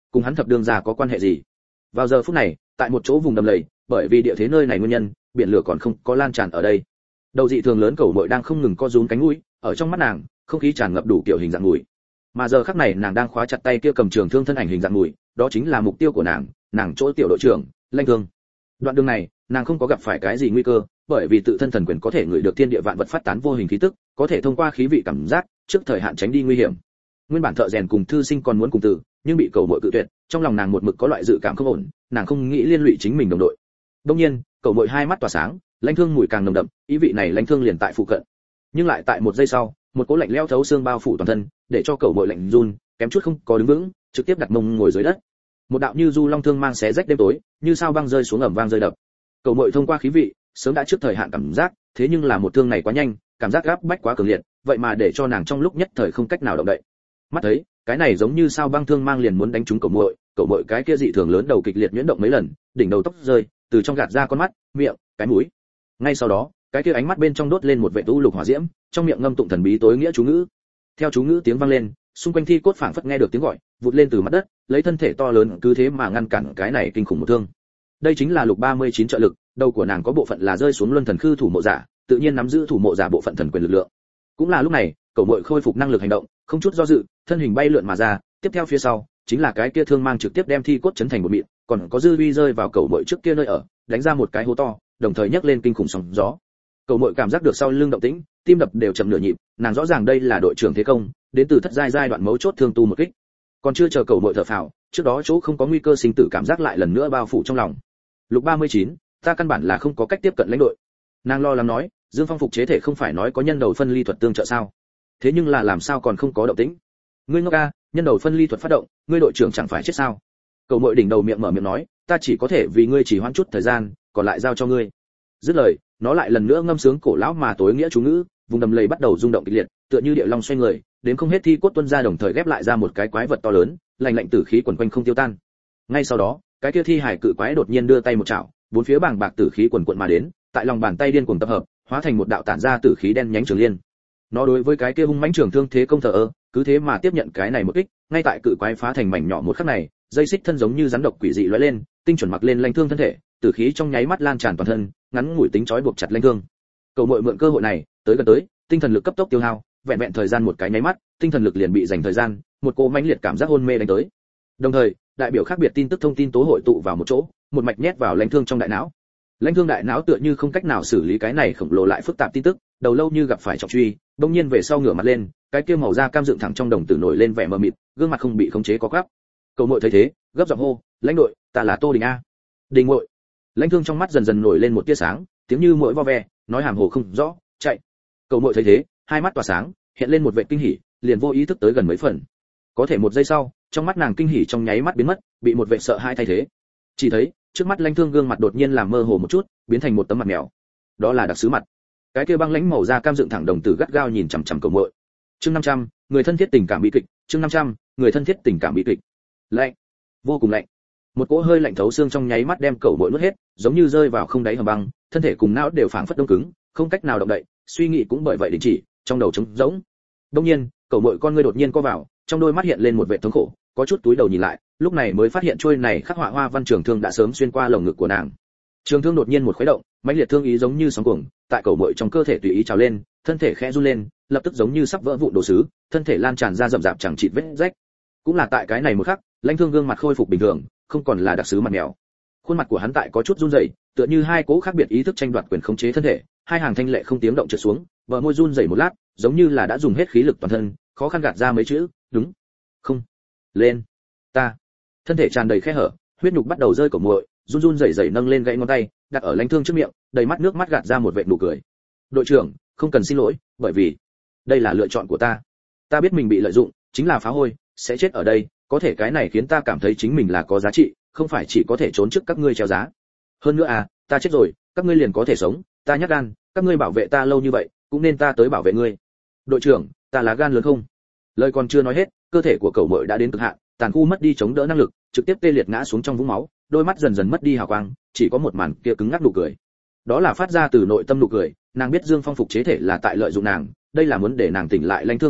cùng hắn thập đường già có quan hệ gì? Vào giờ phút này, tại một chỗ vùng đầm lầy, bởi vì địa thế nơi này nguyên nhân, biển lửa còn không có lan tràn ở đây. Đầu dị thường lớn cẩu muội đang không ngừng co rúm cánh mũi, ở trong mắt nàng, không khí tràn ngập đủ kiểu hình dạng mùi. Mà giờ khắc này nàng đang khóa chặt tay kia cầm trường thương thân ảnh hình dạng mùi, đó chính là mục tiêu của nàng, nàng chỗ tiểu đội trưởng, Lãnh Thương. Đoạn đường này, nàng không có gặp phải cái gì nguy cơ, bởi vì tự thân thần quyền có thể ngửi được thiên địa vạn vật phát tán vô hình khí tức, có thể thông qua khí vị cảm giác, trước thời hạn tránh đi nguy hiểm. Nguyên bản thợ rèn cùng thư sinh còn muốn cùng từ, nhưng bị cẩu muội cự tuyệt, trong lòng nàng một mực có loại dự cảm không ổn, nàng không nghĩ liên lụy chính mình đồng đội. Đương nhiên, cẩu muội hai mắt tỏa sáng, Lãnh Thương mùi càng nồng đậm, ý vị này Lãnh Thương liền tại phụ cận. Nhưng lại tại một giây sau, một cỗ lạnh lẽo thấu xương bao phủ toàn thân, để cho cẩu muội lạnh run, kém chút không có đứng vững, trực tiếp đặt mông ngồi dưới đất. Một đạo như du long thương mang xé rách đêm tối, như sao băng rơi xuống ầm vang rơi đập. Cẩu muội thông qua khí vị, sớm đã trước thời hạn cảm giác, thế nhưng là một thương này quá nhanh, cảm giác gáp bách quá cường liệt, vậy mà để cho nàng trong lúc nhất thời không cách nào động đậy. Mắt thấy, cái này giống như sao băng thương mang liền muốn đánh trúng cẩu muội, cẩu muội cái kia dị thường lớn đầu kịch liệt nhuyễn động mấy lần, đỉnh đầu tóc rơi, từ trong gạt ra con mắt, miệng, cái mũi. Ngay sau đó, cái kia ánh mắt bên trong đốt lên một vệt u lục hỏa diễm, trong miệng ngâm tụng thần bí tối nghĩa chú ngữ. Theo chú ngữ tiếng vang lên, xung quanh thi cốt phảng phất nghe được tiếng gọi, vụt lên từ mặt đất, lấy thân thể to lớn cứ thế mà ngăn cản cái này kinh khủng một thương. Đây chính là lục ba mươi chín trợ lực, đầu của nàng có bộ phận là rơi xuống luân thần khư thủ mộ giả, tự nhiên nắm giữ thủ mộ giả bộ phận thần quyền lực lượng. Cũng là lúc này, cẩu muội khôi phục năng lực hành động, không chút do dự, thân hình bay lượn mà ra, tiếp theo phía sau, chính là cái kia thương mang trực tiếp đem thi cốt chấn thành một mịn, còn có dư uy rơi vào cẩu muội trước kia nơi ở, đánh ra một cái hố to, đồng thời nhấc lên kinh khủng sóng gió. Cẩu muội cảm giác được sau lưng động tĩnh, tim đập đều chậm nửa nhịp, nàng rõ ràng đây là đội trưởng thế công, đến từ thất giai giai đoạn mấu chốt thương tu một kích. Còn chưa chờ cẩu muội thở phào, trước đó chỗ không có nguy cơ sinh tử cảm giác lại lần nữa bao phủ trong lòng. Lục ba mươi chín, ta căn bản là không có cách tiếp cận lãnh đội. Nàng lo lắng nói, Dương Phong phục chế thể không phải nói có nhân đầu phân ly thuật tương trợ sao? Thế nhưng là làm sao còn không có động tĩnh? Ngươi ngốc a, nhân đầu phân ly thuật phát động, ngươi đội trưởng chẳng phải chết sao? Cẩu muội đỉnh đầu miệng mở miệng nói, ta chỉ có thể vì ngươi chỉ hoãn chút thời gian, còn lại giao cho ngươi. Dứt lời, nó lại lần nữa ngâm sướng cổ lão mà tối nghĩa chú ngữ, vùng đầm lầy bắt đầu rung động kịch liệt, tựa như địa long xoay người, đến không hết thi cốt tuôn ra đồng thời ghép lại ra một cái quái vật to lớn, lạnh lạnh tử khí quần quanh không tiêu tan. Ngay sau đó, cái kia thi hải cự quái đột nhiên đưa tay một chảo, bốn phía bàng bạc tử khí quần quần mà đến, tại lòng bàn tay điên cuồng tập hợp, hóa thành một đạo tản ra tử khí đen nhánh trường liên. Nó đối với cái kia hung mãnh trường thương thế công thờ ơ, cứ thế mà tiếp nhận cái này một kích, ngay tại cự quái phá thành mảnh nhỏ một khắc này, dây xích thân giống như rắn độc quỷ dị lóe lên, tinh chuẩn mặc lên Lãnh Thương thân thể, tử khí trong nháy mắt lan tràn toàn thân, ngắn ngủi tính trói buộc chặt Lãnh Thương. Cậu muội mượn cơ hội này, tới gần tới, tinh thần lực cấp tốc tiêu hao, vẹn vẹn thời gian một cái nháy mắt, tinh thần lực liền bị dành thời gian, một cỗ mãnh liệt cảm giác hôn mê đánh tới. Đồng thời, đại biểu khác biệt tin tức thông tin tố hội tụ vào một chỗ, một mạch nhét vào Lãnh Thương trong đại não. Lãnh Thương đại não tựa như không cách nào xử lý cái này khổng lồ lại phức tạp tin tức, đầu lâu như gặp phải trọng truy, bỗng nhiên về sau ngửa mặt lên, cái kia màu da cam dựng thẳng trong đồng tử nổi lên vẻ mờ mịt, gương mặt không bị khống chế có quắp. Cậu muội thấy thế, gấp giọng hô, "Lãnh đội, ta là Tô Đình a." "Đình muội." Lãnh Thương trong mắt dần dần nổi lên một tia sáng, tiếng như muỗi vo ve, nói hàm hồ không rõ, "Chạy." Cậu muội thấy thế, hai mắt tỏa sáng, hiện lên một vẻ kinh hỉ, liền vô ý thức tới gần mấy phần. Có thể một giây sau, trong mắt nàng kinh hỉ trong nháy mắt biến mất, bị một vẻ sợ hãi thay thế. Chỉ thấy, trước mắt Lãnh Thương gương mặt đột nhiên làm mơ hồ một chút, biến thành một tấm mặt mèo. Đó là đặc sứ mặt. Cái kia băng lãnh màu da cam dựng thẳng đồng tử gắt gao nhìn chằm chằm cậu muội. Chương năm trăm, người thân thiết tình cảm bi kịch, chương năm trăm, người thân thiết tình cảm bi kịch. Lạnh, vô cùng lạnh. Một cỗ hơi lạnh thấu xương trong nháy mắt đem cậu muội nuốt hết, giống như rơi vào không đáy hầm băng, thân thể cùng não đều phảng phất đông cứng, không cách nào động đậy, suy nghĩ cũng bởi vậy đình chỉ, trong đầu trống rỗng. Đương nhiên, cậu muội con ngươi đột nhiên co vào, trong đôi mắt hiện lên một vẻ thống khổ, có chút túi đầu nhìn lại, lúc này mới phát hiện trôi này khắc họa hoa văn trường thương đã sớm xuyên qua lồng ngực của nàng. Trường thương đột nhiên một khuấy động, mãnh liệt thương ý giống như sóng cuồng, tại cậu muội trong cơ thể tùy ý trào lên, thân thể khẽ run lên, lập tức giống như sắp vỡ vụn đồ sứ, thân thể lan tràn ra rậm rạp chẳng chịt vết rách. Cũng là tại cái này một khắc, Lãnh Thương gương mặt khôi phục bình thường, không còn là đặc sứ mặt mèo. Khuôn mặt của hắn tại có chút run rẩy, tựa như hai cố khác biệt ý thức tranh đoạt quyền khống chế thân thể, hai hàng thanh lệ không tiếng động trượt xuống, bờ môi run rẩy một lát, giống như là đã dùng hết khí lực toàn thân, khó khăn gạt ra mấy chữ, "Đúng, không, lên, ta." Thân thể tràn đầy khe hở, huyết nhục bắt đầu rơi cậu muội, run run rẩy rẩy nâng lên gãy ngón tay, đặt ở Lãnh Thương trước miệng, đầy mắt nước mắt gạt ra một vệt nụ cười. "Đội trưởng, không cần xin lỗi, bởi vì đây là lựa chọn của ta. Ta biết mình bị lợi dụng, chính là phá hôi, sẽ chết ở đây, có thể cái này khiến ta cảm thấy chính mình là có giá trị, không phải chỉ có thể trốn trước các ngươi treo giá. Hơn nữa à, ta chết rồi, các ngươi liền có thể sống, ta nhát gan, các ngươi bảo vệ ta lâu như vậy, cũng nên ta tới bảo vệ ngươi. Đội trưởng, ta là gan lớn không?" Lời còn chưa nói hết, cơ thể của cậu muội đã đến cực hạn, tàn khu mất đi chống đỡ năng lực, trực tiếp tê liệt ngã xuống trong vũng máu, đôi mắt dần dần mất đi hào quang, chỉ có một màn kia cứng ngắc nụ cười. Đó là phát ra từ nội tâm nụ cười, nàng biết Dương Phong phục chế thể là tại lợi dụng nàng, đây là muốn để nàng tỉnh lại Lãnh Thương ý thức,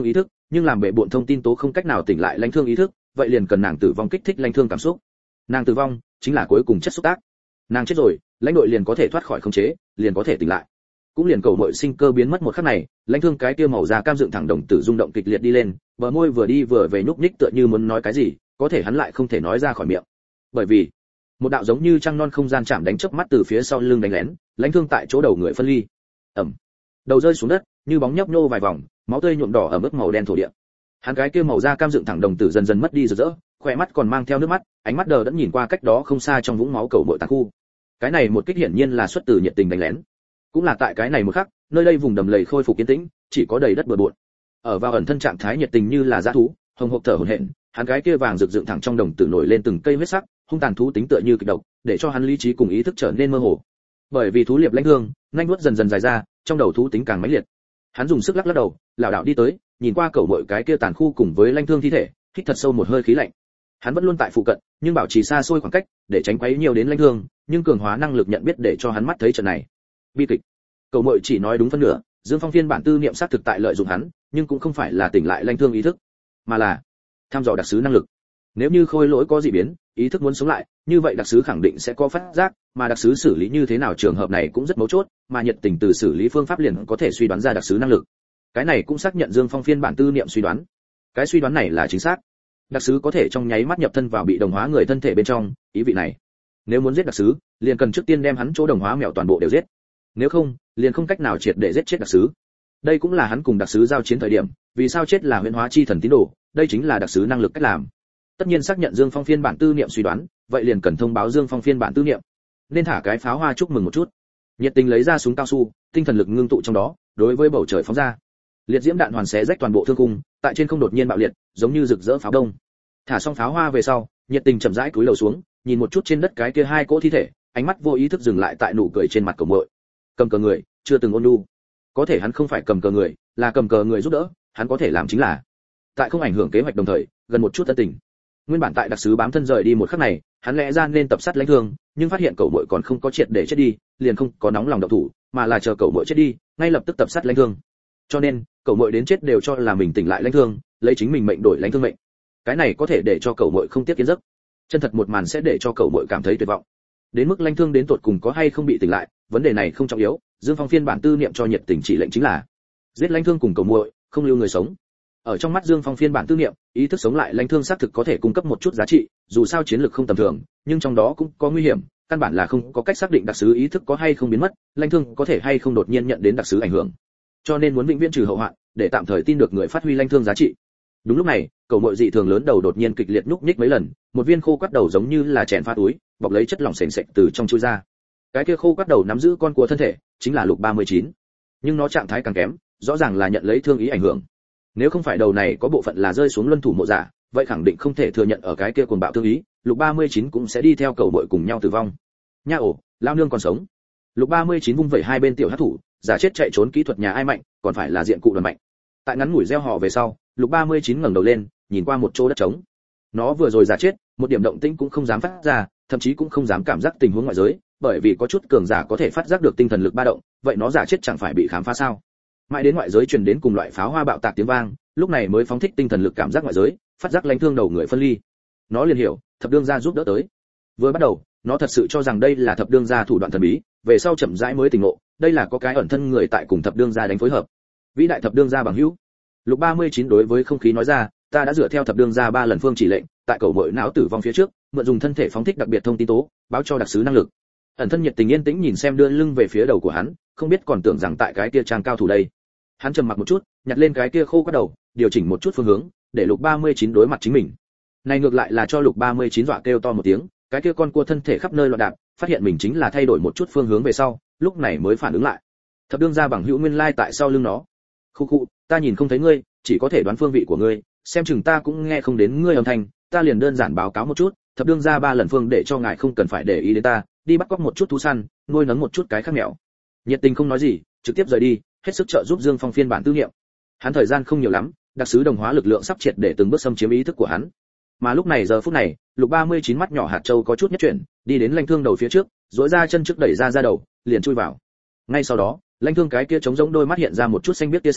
nhưng làm bệ bội thông tin tố không cách nào tỉnh lại lãnh thương ý thức, vậy liền cần nàng tử vong kích thích lãnh thương cảm xúc. Nàng tử vong chính là cuối cùng chất xúc tác. Nàng chết rồi, lãnh đội liền có thể thoát khỏi khống chế, liền có thể tỉnh lại. Cũng liền cầu mọi sinh cơ biến mất một khắc này, lãnh thương cái kia màu da cam dựng thẳng đồng tử rung động kịch liệt đi lên, bờ môi vừa đi vừa về nhúc nhích tựa như muốn nói cái gì, có thể hắn lại không thể nói ra khỏi miệng. Bởi vì một đạo giống như trăng non không gian chạm đánh chớp mắt từ phía sau lưng đánh lén, lãnh thương tại chỗ đầu người phân ly. Ầm. Đầu rơi xuống đất, như bóng nhấp nhô vài vòng, máu tươi nhuộm đỏ ở mức màu đen thổ địa. Hắn cái kia màu da cam dựng thẳng đồng tử dần dần mất đi rực rỡ, khóe mắt còn mang theo nước mắt, ánh mắt đờ đẫn nhìn qua cách đó không xa trong vũng máu cầu bội tàn khu. Cái này một kích hiển nhiên là xuất từ nhiệt tình đánh lén. Cũng là tại cái này một khắc, nơi đây vùng đầm lầy khôi phục yên tĩnh, chỉ có đầy đất bừa bộn. Ở vào ẩn thân trạng thái nhiệt tình như là dã thú, hồng hộc thở hổn hển, hắn cái kia vàng rực dựng thẳng trong đồng tử nổi lên từng cây huyết sắc, hung tàn thú tính tựa như kịch độc, để cho hắn lý trí cùng ý thức trở nên mơ hồ. Bởi vì thú liệp lãnh thương, nhanh vuốt dần dần dài ra, trong đầu thú tính càng mãnh liệt. Hắn dùng sức lắc lắc đầu, lảo đảo đi tới, nhìn qua cầu bội cái kia tàn khu cùng với lãnh thương thi thể, hít thật sâu một hơi khí lạnh. Hắn vẫn luôn tại phụ cận, nhưng bảo trì xa xôi khoảng cách, để tránh quấy nhiều đến lãnh thương, nhưng cường hóa năng lực nhận biết để cho hắn mắt thấy trận này. Bi kịch. Cầu bội chỉ nói đúng phân nửa, Dương Phong phiên bản tư niệm sát thực tại lợi dụng hắn, nhưng cũng không phải là tỉnh lại lãnh thương ý thức, mà là tham dò đặc sứ năng lực. Nếu như khôi lỗi có dị biến, ý thức muốn sống lại, như vậy đặc sứ khẳng định sẽ có phát giác, mà đặc sứ xử lý như thế nào trường hợp này cũng rất mấu chốt, mà nhiệt tình từ xử lý phương pháp liền có thể suy đoán ra đặc sứ năng lực. Cái này cũng xác nhận Dương Phong phiên bản tư niệm suy đoán. Cái suy đoán này là chính xác. Đặc sứ có thể trong nháy mắt nhập thân vào bị đồng hóa người thân thể bên trong, ý vị này, nếu muốn giết đặc sứ, liền cần trước tiên đem hắn chỗ đồng hóa mèo toàn bộ đều giết. Nếu không, liền không cách nào triệt để giết chết đặc sứ. Đây cũng là hắn cùng đặc sứ giao chiến thời điểm, vì sao chết là huyễn hóa chi thần tín đồ, đây chính là đặc sứ năng lực cách làm. Tất nhiên xác nhận Dương Phong phiên bản tư niệm suy đoán, vậy liền cần thông báo Dương Phong phiên bản tư niệm. Nên thả cái pháo hoa chúc mừng một chút. Nhiệt tình lấy ra súng cao su, tinh thần lực ngưng tụ trong đó, đối với bầu trời phóng ra. Liệt diễm đạn hoàn xé rách toàn bộ thương cung, tại trên không đột nhiên bạo liệt, giống như rực rỡ pháo đông. Thả xong pháo hoa về sau, nhiệt tình chậm rãi cúi đầu xuống, nhìn một chút trên đất cái kia hai cỗ thi thể, ánh mắt vô ý thức dừng lại tại nụ cười trên mặt của muội. Cầm cờ người, chưa từng ôn nhu. Có thể hắn không phải cầm cờ người, là cầm cờ người giúp đỡ, hắn có thể làm chính là tại không ảnh hưởng kế hoạch đồng thời, gần một chút ân tình. Nguyên bản tại đặc sứ bám thân rời đi một khắc này, hắn lẽ ra nên tập sát lãnh thương, nhưng phát hiện cậu muội còn không có triệt để chết đi, liền không có nóng lòng động thủ, mà là chờ cậu muội chết đi, ngay lập tức tập sát lãnh thương. Cho nên, cậu muội đến chết đều cho là mình tỉnh lại lãnh thương, lấy chính mình mệnh đổi lãnh thương mệnh. Cái này có thể để cho cậu muội không tiếc kiến giấc. Chân thật một màn sẽ để cho cậu muội cảm thấy tuyệt vọng. Đến mức lãnh thương đến tột cùng có hay không bị tỉnh lại, vấn đề này không trọng yếu, Dương Phong phiên bản tư niệm cho nhiệt tình chỉ lệnh chính là giết lãnh thương cùng cậu muội, không lưu người sống. Ở trong mắt Dương Phong phiên bản tư niệm, ý thức sống lại lãnh thương xác thực có thể cung cấp một chút giá trị, dù sao chiến lược không tầm thường, nhưng trong đó cũng có nguy hiểm, căn bản là không có cách xác định đặc sứ ý thức có hay không biến mất, lãnh thương có thể hay không đột nhiên nhận đến đặc sứ ảnh hưởng. Cho nên muốn vĩnh viễn trừ hậu hoạn, để tạm thời tin được người phát huy lãnh thương giá trị. Đúng lúc này, cầu muội dị thường lớn đầu đột nhiên kịch liệt nhúc nhích mấy lần, một viên khô quắt đầu giống như là chèn pha túi, bọc lấy chất lỏng sền sệt từ trong chui ra. Cái kia khô quắt đầu nắm giữ con của thân thể, chính là Lục ba mươi chín. Nhưng nó trạng thái càng kém, rõ ràng là nhận lấy thương ý ảnh hưởng. Nếu không phải đầu này có bộ phận là rơi xuống luân thủ mộ giả, vậy khẳng định không thể thừa nhận ở cái kia cuồng bạo thương ý, Lục ba mươi chín cũng sẽ đi theo cầu muội cùng nhau tử vong. Nha ổ, lao nương còn sống. Lục ba mươi chín vung vẩy hai bên tiểu hắc thủ, giả chết chạy trốn kỹ thuật nhà ai mạnh, còn phải là diện cụ đoàn mạnh. Tại ngắn ngủi gieo họ về sau, Lục ba mươi chín ngẩng đầu lên, nhìn qua một chỗ đất trống. Nó vừa rồi giả chết, một điểm động tĩnh cũng không dám phát ra, thậm chí cũng không dám cảm giác tình huống ngoại giới, bởi vì có chút cường giả có thể phát giác được tinh thần lực ba động, vậy nó giả chết chẳng phải bị khám phá sao? Mãi đến ngoại giới truyền đến cùng loại pháo hoa bạo tạc tiếng vang, lúc này mới phóng thích tinh thần lực cảm giác ngoại giới, phát giác lãnh thương đầu người phân ly. Nó liền hiểu, thập đương gia giúp đỡ tới. Vừa bắt đầu, nó thật sự cho rằng đây là thập đương gia thủ đoạn thần bí, về sau chậm rãi mới tỉnh ngộ, đây là có cái ẩn thân người tại cùng thập đương gia đánh phối hợp. Vĩ đại thập đương gia bằng hữu. Lục ba mươi chín đối với không khí nói ra, ta đã dựa theo thập đương gia ba lần phương chỉ lệnh, tại cầu muội não tử vong phía trước, mượn dùng thân thể phóng thích đặc biệt thông tin tố, báo cho đặc sứ năng lực. Ẩn thân nhiệt tình yên tĩnh nhìn xem đưa lưng về phía đầu của hắn, không biết còn tưởng rằng tại cái kia trang cao thủ đây. Hắn trầm mặc một chút, nhặt lên cái kia khô quắt đầu, điều chỉnh một chút phương hướng, để Lục ba mươi chín đối mặt chính mình. Này ngược lại là cho Lục ba mươi chín dọa kêu to một tiếng, cái kia con cua thân thể khắp nơi loạn đạp, phát hiện mình chính là thay đổi một chút phương hướng về sau, lúc này mới phản ứng lại. Thập đương gia bằng hữu nguyên lai tại sau lưng nó. Khu khu, ta nhìn không thấy ngươi, chỉ có thể đoán phương vị của ngươi, xem chừng ta cũng nghe không đến ngươi âm thanh, ta liền đơn giản báo cáo một chút, thập đương gia ba lần phương để cho ngài không cần phải để ý đến ta, đi bắt cóc một chút thú săn, nuôi nấng một chút cái khác mèo. Nhiệt tình không nói gì, trực tiếp rời đi, hết sức trợ giúp Dương Phong phiên bản tư nghiệm. Hắn thời gian không nhiều lắm, đặc sứ đồng hóa lực lượng sắp triệt để từng bước xâm chiếm ý thức của hắn. Mà lúc này giờ phút này, Lục ba mươi chín mắt nhỏ hạt châu có chút nhất chuyển, đi đến lãnh thương đầu phía trước, duỗi ra chân trước đẩy ra ra đầu, liền chui vào. Ngay sau đó, lãnh thương cái kia trống rỗng đôi mắt hiện ra một chút xanh biếc tia sáng,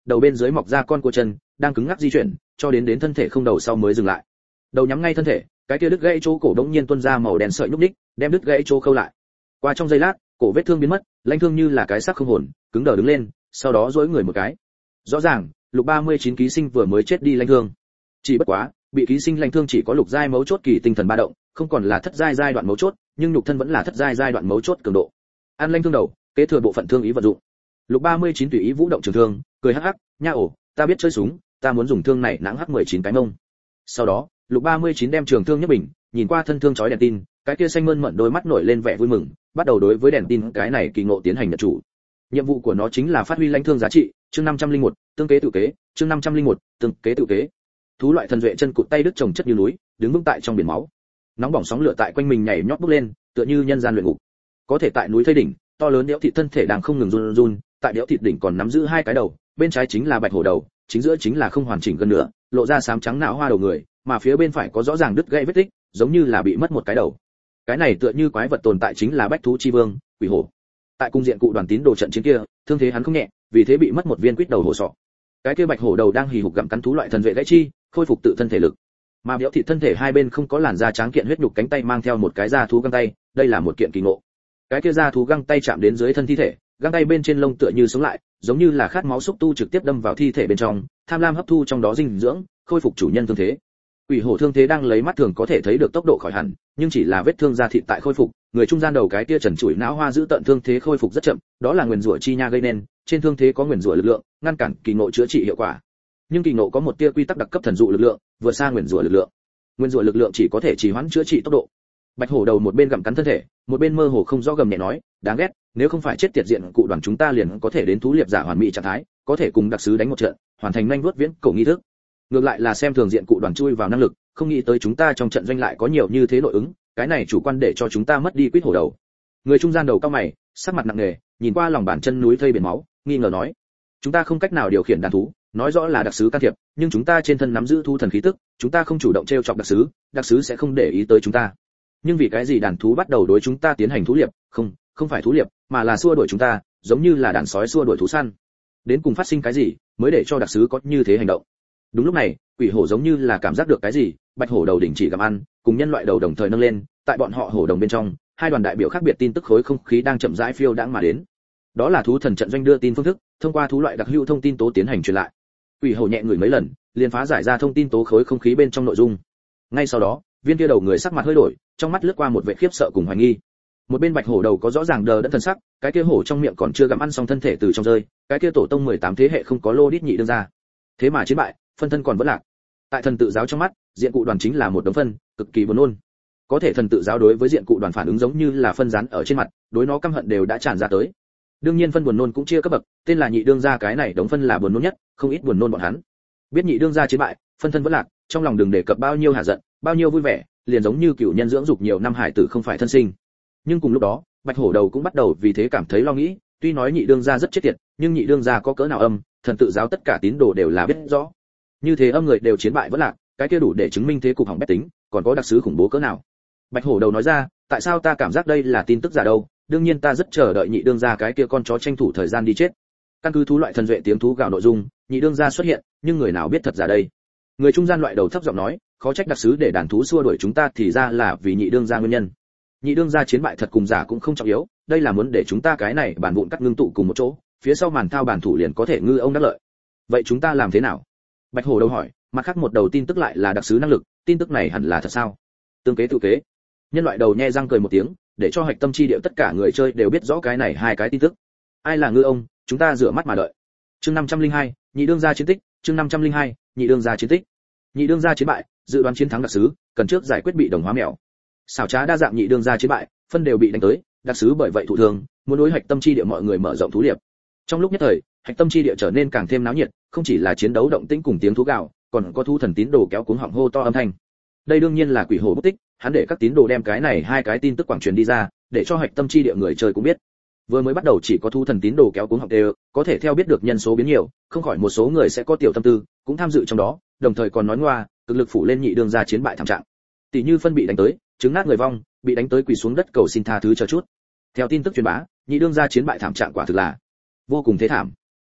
đầu bên dưới mọc ra con cua chân, đang cứng ngắc di chuyển, cho đến đến thân thể không đầu sau mới dừng lại. Đầu nhắm ngay thân thể, cái kia đứt gãy chỗ cổ đống nhiên tuôn ra màu đen sợi nhúc nhích, đem đứt gãy chỗ khâu lại. Qua trong giây lát, cổ vết thương biến mất, Lãnh Thương như là cái xác không hồn, cứng đờ đứng lên, sau đó duỗi người một cái. Rõ ràng, lục ba mươi chín ký sinh vừa mới chết đi Lãnh Thương. Chỉ bất quá, bị ký sinh Lãnh Thương chỉ có lục giai mấu chốt kỳ tinh thần ba động, không còn là thất giai giai đoạn mấu chốt, nhưng nhục thân vẫn là thất giai giai đoạn mấu chốt cường độ. An Lãnh Thương đầu, kế thừa bộ phận thương ý vận dụng. Lục ba mươi chín tùy ý vũ động trường thương, cười hắc hắc, nha ổ, ta biết chơi súng, ta muốn dùng thương này nãng hắc mười chín cái mông. Sau đó, lục ba mươi chín đem trường thương nhấc bình, nhìn qua thân thương chói đèn tin, cái kia xanh mơn mận đôi mắt nổi lên vẻ vui mừng, bắt đầu đối với đèn tin cái này kỳ ngộ tiến hành nhận chủ. Nhiệm vụ của nó chính là phát huy lãnh thương giá trị, chương năm trăm linh một, tương kế tự kế, chương năm trăm linh một, tương kế tự kế. Thú loại thần duệ chân cụt tay đứt chồng chất như núi, đứng vững tại trong biển máu. Nóng bỏng sóng lửa tại quanh mình nhảy nhót bốc lên, tựa như nhân gian luyện ngục. Có thể tại núi thây đỉnh, to lớn đẽo thịt thân thể đang không ngừng run run, tại đẽo thịt đỉnh còn nắm giữ hai cái đầu, bên trái chính là bạch hổ đầu, chính giữa chính là không hoàn chỉnh gần nữa, lộ ra xám trắng não hoa đầu người, mà phía bên phải có rõ ràng đứt gãy vết tích, giống như là bị mất một cái đầu. Cái này tựa như quái vật tồn tại chính là bách thú chi vương, quỷ hổ. Tại cung diện cụ đoàn tín đồ trận chiến kia, thương thế hắn không nhẹ, vì thế bị mất một viên quýt đầu hổ sọ. Cái kia bạch hổ đầu đang hì hục gặm cắn thú loại thần vệ gãy chi, khôi phục tự thân thể lực. Mà béo thịt thân thể hai bên không có làn da trắng kiện huyết nhục cánh tay mang theo một cái da thú găng tay, đây là một kiện kỳ ngộ. Cái kia da thú găng tay chạm đến dưới thân thi thể, găng tay bên trên lông tựa như sống lại, giống như là khát máu xúc tu trực tiếp đâm vào thi thể bên trong, tham lam hấp thu trong đó dinh dưỡng, khôi phục chủ nhân thương thế. Quỷ hổ thương thế đang lấy mắt thường có thể thấy được tốc độ khỏi hẳn, nhưng chỉ là vết thương da thịt tại khôi phục, người trung gian đầu cái kia trần trụi não hoa giữ tận thương thế khôi phục rất chậm, đó là nguyên rủa chi nha gây nên, trên thương thế có nguyên rủa lực lượng, ngăn cản kỳ ngộ chữa trị hiệu quả. Nhưng kỳ ngộ có một tia quy tắc đặc cấp thần dụ lực lượng, vượt xa nguyên rủa lực lượng. Nguyên rủa lực lượng chỉ có thể trì hoãn chữa trị tốc độ. Bạch hổ đầu một bên gặm cắn thân thể, một bên mơ hồ không rõ gầm nhẹ nói, đáng ghét, nếu không phải chết tiệt diện cụ đoàn chúng ta liền có thể đến thú liệp giả hoàn mỹ trạng thái, có thể cùng đặc sứ đánh một trận, hoàn thành nhanh vuốt viễn cổ nghi thức. Ngược lại là xem thường diện cụ đoàn chui vào năng lực, không nghĩ tới chúng ta trong trận doanh lại có nhiều như thế nội ứng, cái này chủ quan để cho chúng ta mất đi quýt hổ đầu. Người trung gian đầu cao mày, sắc mặt nặng nề, nhìn qua lòng bàn chân núi thây biển máu, nghi ngờ nói, chúng ta không cách nào điều khiển đàn thú, nói rõ là đặc sứ can thiệp, nhưng chúng ta trên thân nắm giữ thu thần khí tức, chúng ta không chủ động trêu chọc đặc sứ, đặc sứ sẽ không để ý tới chúng ta. Nhưng vì cái gì đàn thú bắt đầu đối chúng ta tiến hành thú liệp, không, không phải thú liệp, mà là xua đuổi chúng ta, giống như là đàn sói xua đuổi thú săn. Đến cùng phát sinh cái gì, mới để cho đặc sứ có như thế hành động? Đúng lúc này, quỷ hổ giống như là cảm giác được cái gì, bạch hổ đầu đình chỉ gặm ăn, cùng nhân loại đầu đồng thời nâng lên, tại bọn họ hổ đồng bên trong, hai đoàn đại biểu khác biệt tin tức khối không khí đang chậm rãi phiêu đãng mà đến. Đó là thú thần trận doanh đưa tin phương thức, thông qua thú loại đặc hữu thông tin tố tiến hành truyền lại. Quỷ hổ nhẹ người mấy lần, liền phá giải ra thông tin tố khối không khí bên trong nội dung. Ngay sau đó, viên kia đầu người sắc mặt hơi đổi, trong mắt lướt qua một vẻ khiếp sợ cùng hoài nghi. Một bên bạch hổ đầu có rõ ràng đờ đẫn thần sắc, cái kia hổ trong miệng còn chưa gặm ăn xong thân thể từ trong rơi, cái kia tổ tông mười tám thế hệ không có lô đít nhị đương ra. Thế mà chiến bại, phân thân còn vẫn lạc. Tại thần tự giáo trong mắt, diện cụ đoàn chính là một đống phân, cực kỳ buồn nôn. Có thể thần tự giáo đối với diện cụ đoàn phản ứng giống như là phân rán ở trên mặt, đối nó căm hận đều đã tràn ra tới. Đương nhiên phân buồn nôn cũng chia cấp bậc, tên là nhị đương gia cái này đống phân là buồn nôn nhất, không ít buồn nôn bọn hắn. Biết nhị đương gia chiến bại, phân thân vẫn lạc, trong lòng đừng đề cập bao nhiêu hả giận, bao nhiêu vui vẻ, liền giống như cựu nhân dưỡng dục nhiều năm hải tử không phải thân sinh. Nhưng cùng lúc đó, bạch hổ đầu cũng bắt đầu vì thế cảm thấy lo nghĩ, tuy nói nhị đương gia rất chết tiệt, nhưng nhị đương gia có cỡ nào âm, thần tự giáo tất cả tín đồ đều là biết rõ. Như thế âm người đều chiến bại vẫn lạc, cái kia đủ để chứng minh thế cục hỏng bét tính, còn có đặc sứ khủng bố cỡ nào. Bạch hổ đầu nói ra, tại sao ta cảm giác đây là tin tức giả đâu? Đương nhiên ta rất chờ đợi nhị đương gia cái kia con chó tranh thủ thời gian đi chết. Căn cứ thú loại thần duệ tiếng thú gào nội dung, nhị đương gia xuất hiện, nhưng người nào biết thật giả đây? Người trung gian loại đầu thấp giọng nói, khó trách đặc sứ để đàn thú xua đuổi chúng ta thì ra là vì nhị đương gia nguyên nhân. Nhị đương gia chiến bại thật cùng giả cũng không trọng yếu, đây là muốn để chúng ta cái này bản vụn cắt ngưng tụ cùng một chỗ, phía sau màn thao bản thủ liền có thể ngư ông đắc lợi. Vậy chúng ta làm thế nào? Bạch hổ đầu hỏi, mặt khác một đầu tin tức lại là đặc sứ năng lực, tin tức này hẳn là thật sao? Tương kế tự kế. Nhân loại đầu nhe răng cười một tiếng, để cho hạch tâm chi điệu tất cả người chơi đều biết rõ cái này hai cái tin tức. Ai là ngư ông, chúng ta rửa mắt mà đợi. Chương năm trăm linh hai, nhị đương gia chiến tích, chương năm trăm linh hai, nhị đương gia chiến tích. Nhị đương gia chiến bại, dự đoán chiến thắng đặc sứ, cần trước giải quyết bị đồng hóa mèo. Xảo trá đa dạng nhị đương gia chiến bại, phân đều bị đánh tới, đặc sứ bởi vậy thụ thương, muốn đối hạch tâm chi địa mọi người mở rộng thú liệp. Trong lúc nhất thời, hạch tâm chi địa trở nên càng thêm náo nhiệt, không chỉ là chiến đấu động tĩnh cùng tiếng thú gào, còn có thu thần tín đồ kéo cuống họng hô to âm thanh. Đây đương nhiên là quỷ hổ bút tích, hắn để các tín đồ đem cái này hai cái tin tức quảng truyền đi ra, để cho hạch tâm chi địa người chơi cũng biết. Vừa mới bắt đầu chỉ có thu thần tín đồ kéo cuống họng đều, có thể theo biết được nhân số biến nhiều, không khỏi một số người sẽ có tiểu tâm tư, cũng tham dự trong đó, đồng thời còn nói ngoa, cực lực phủ lên nhị đương gia chiến bại thảm trạng. Tỷ như phân bị đánh tới, trứng nát người vong, bị đánh tới quỳ xuống đất cầu xin tha thứ cho chút. Theo tin tức truyền bá, nhị đương gia chiến bại thảm trạng quả thực là vô cùng thế thảm.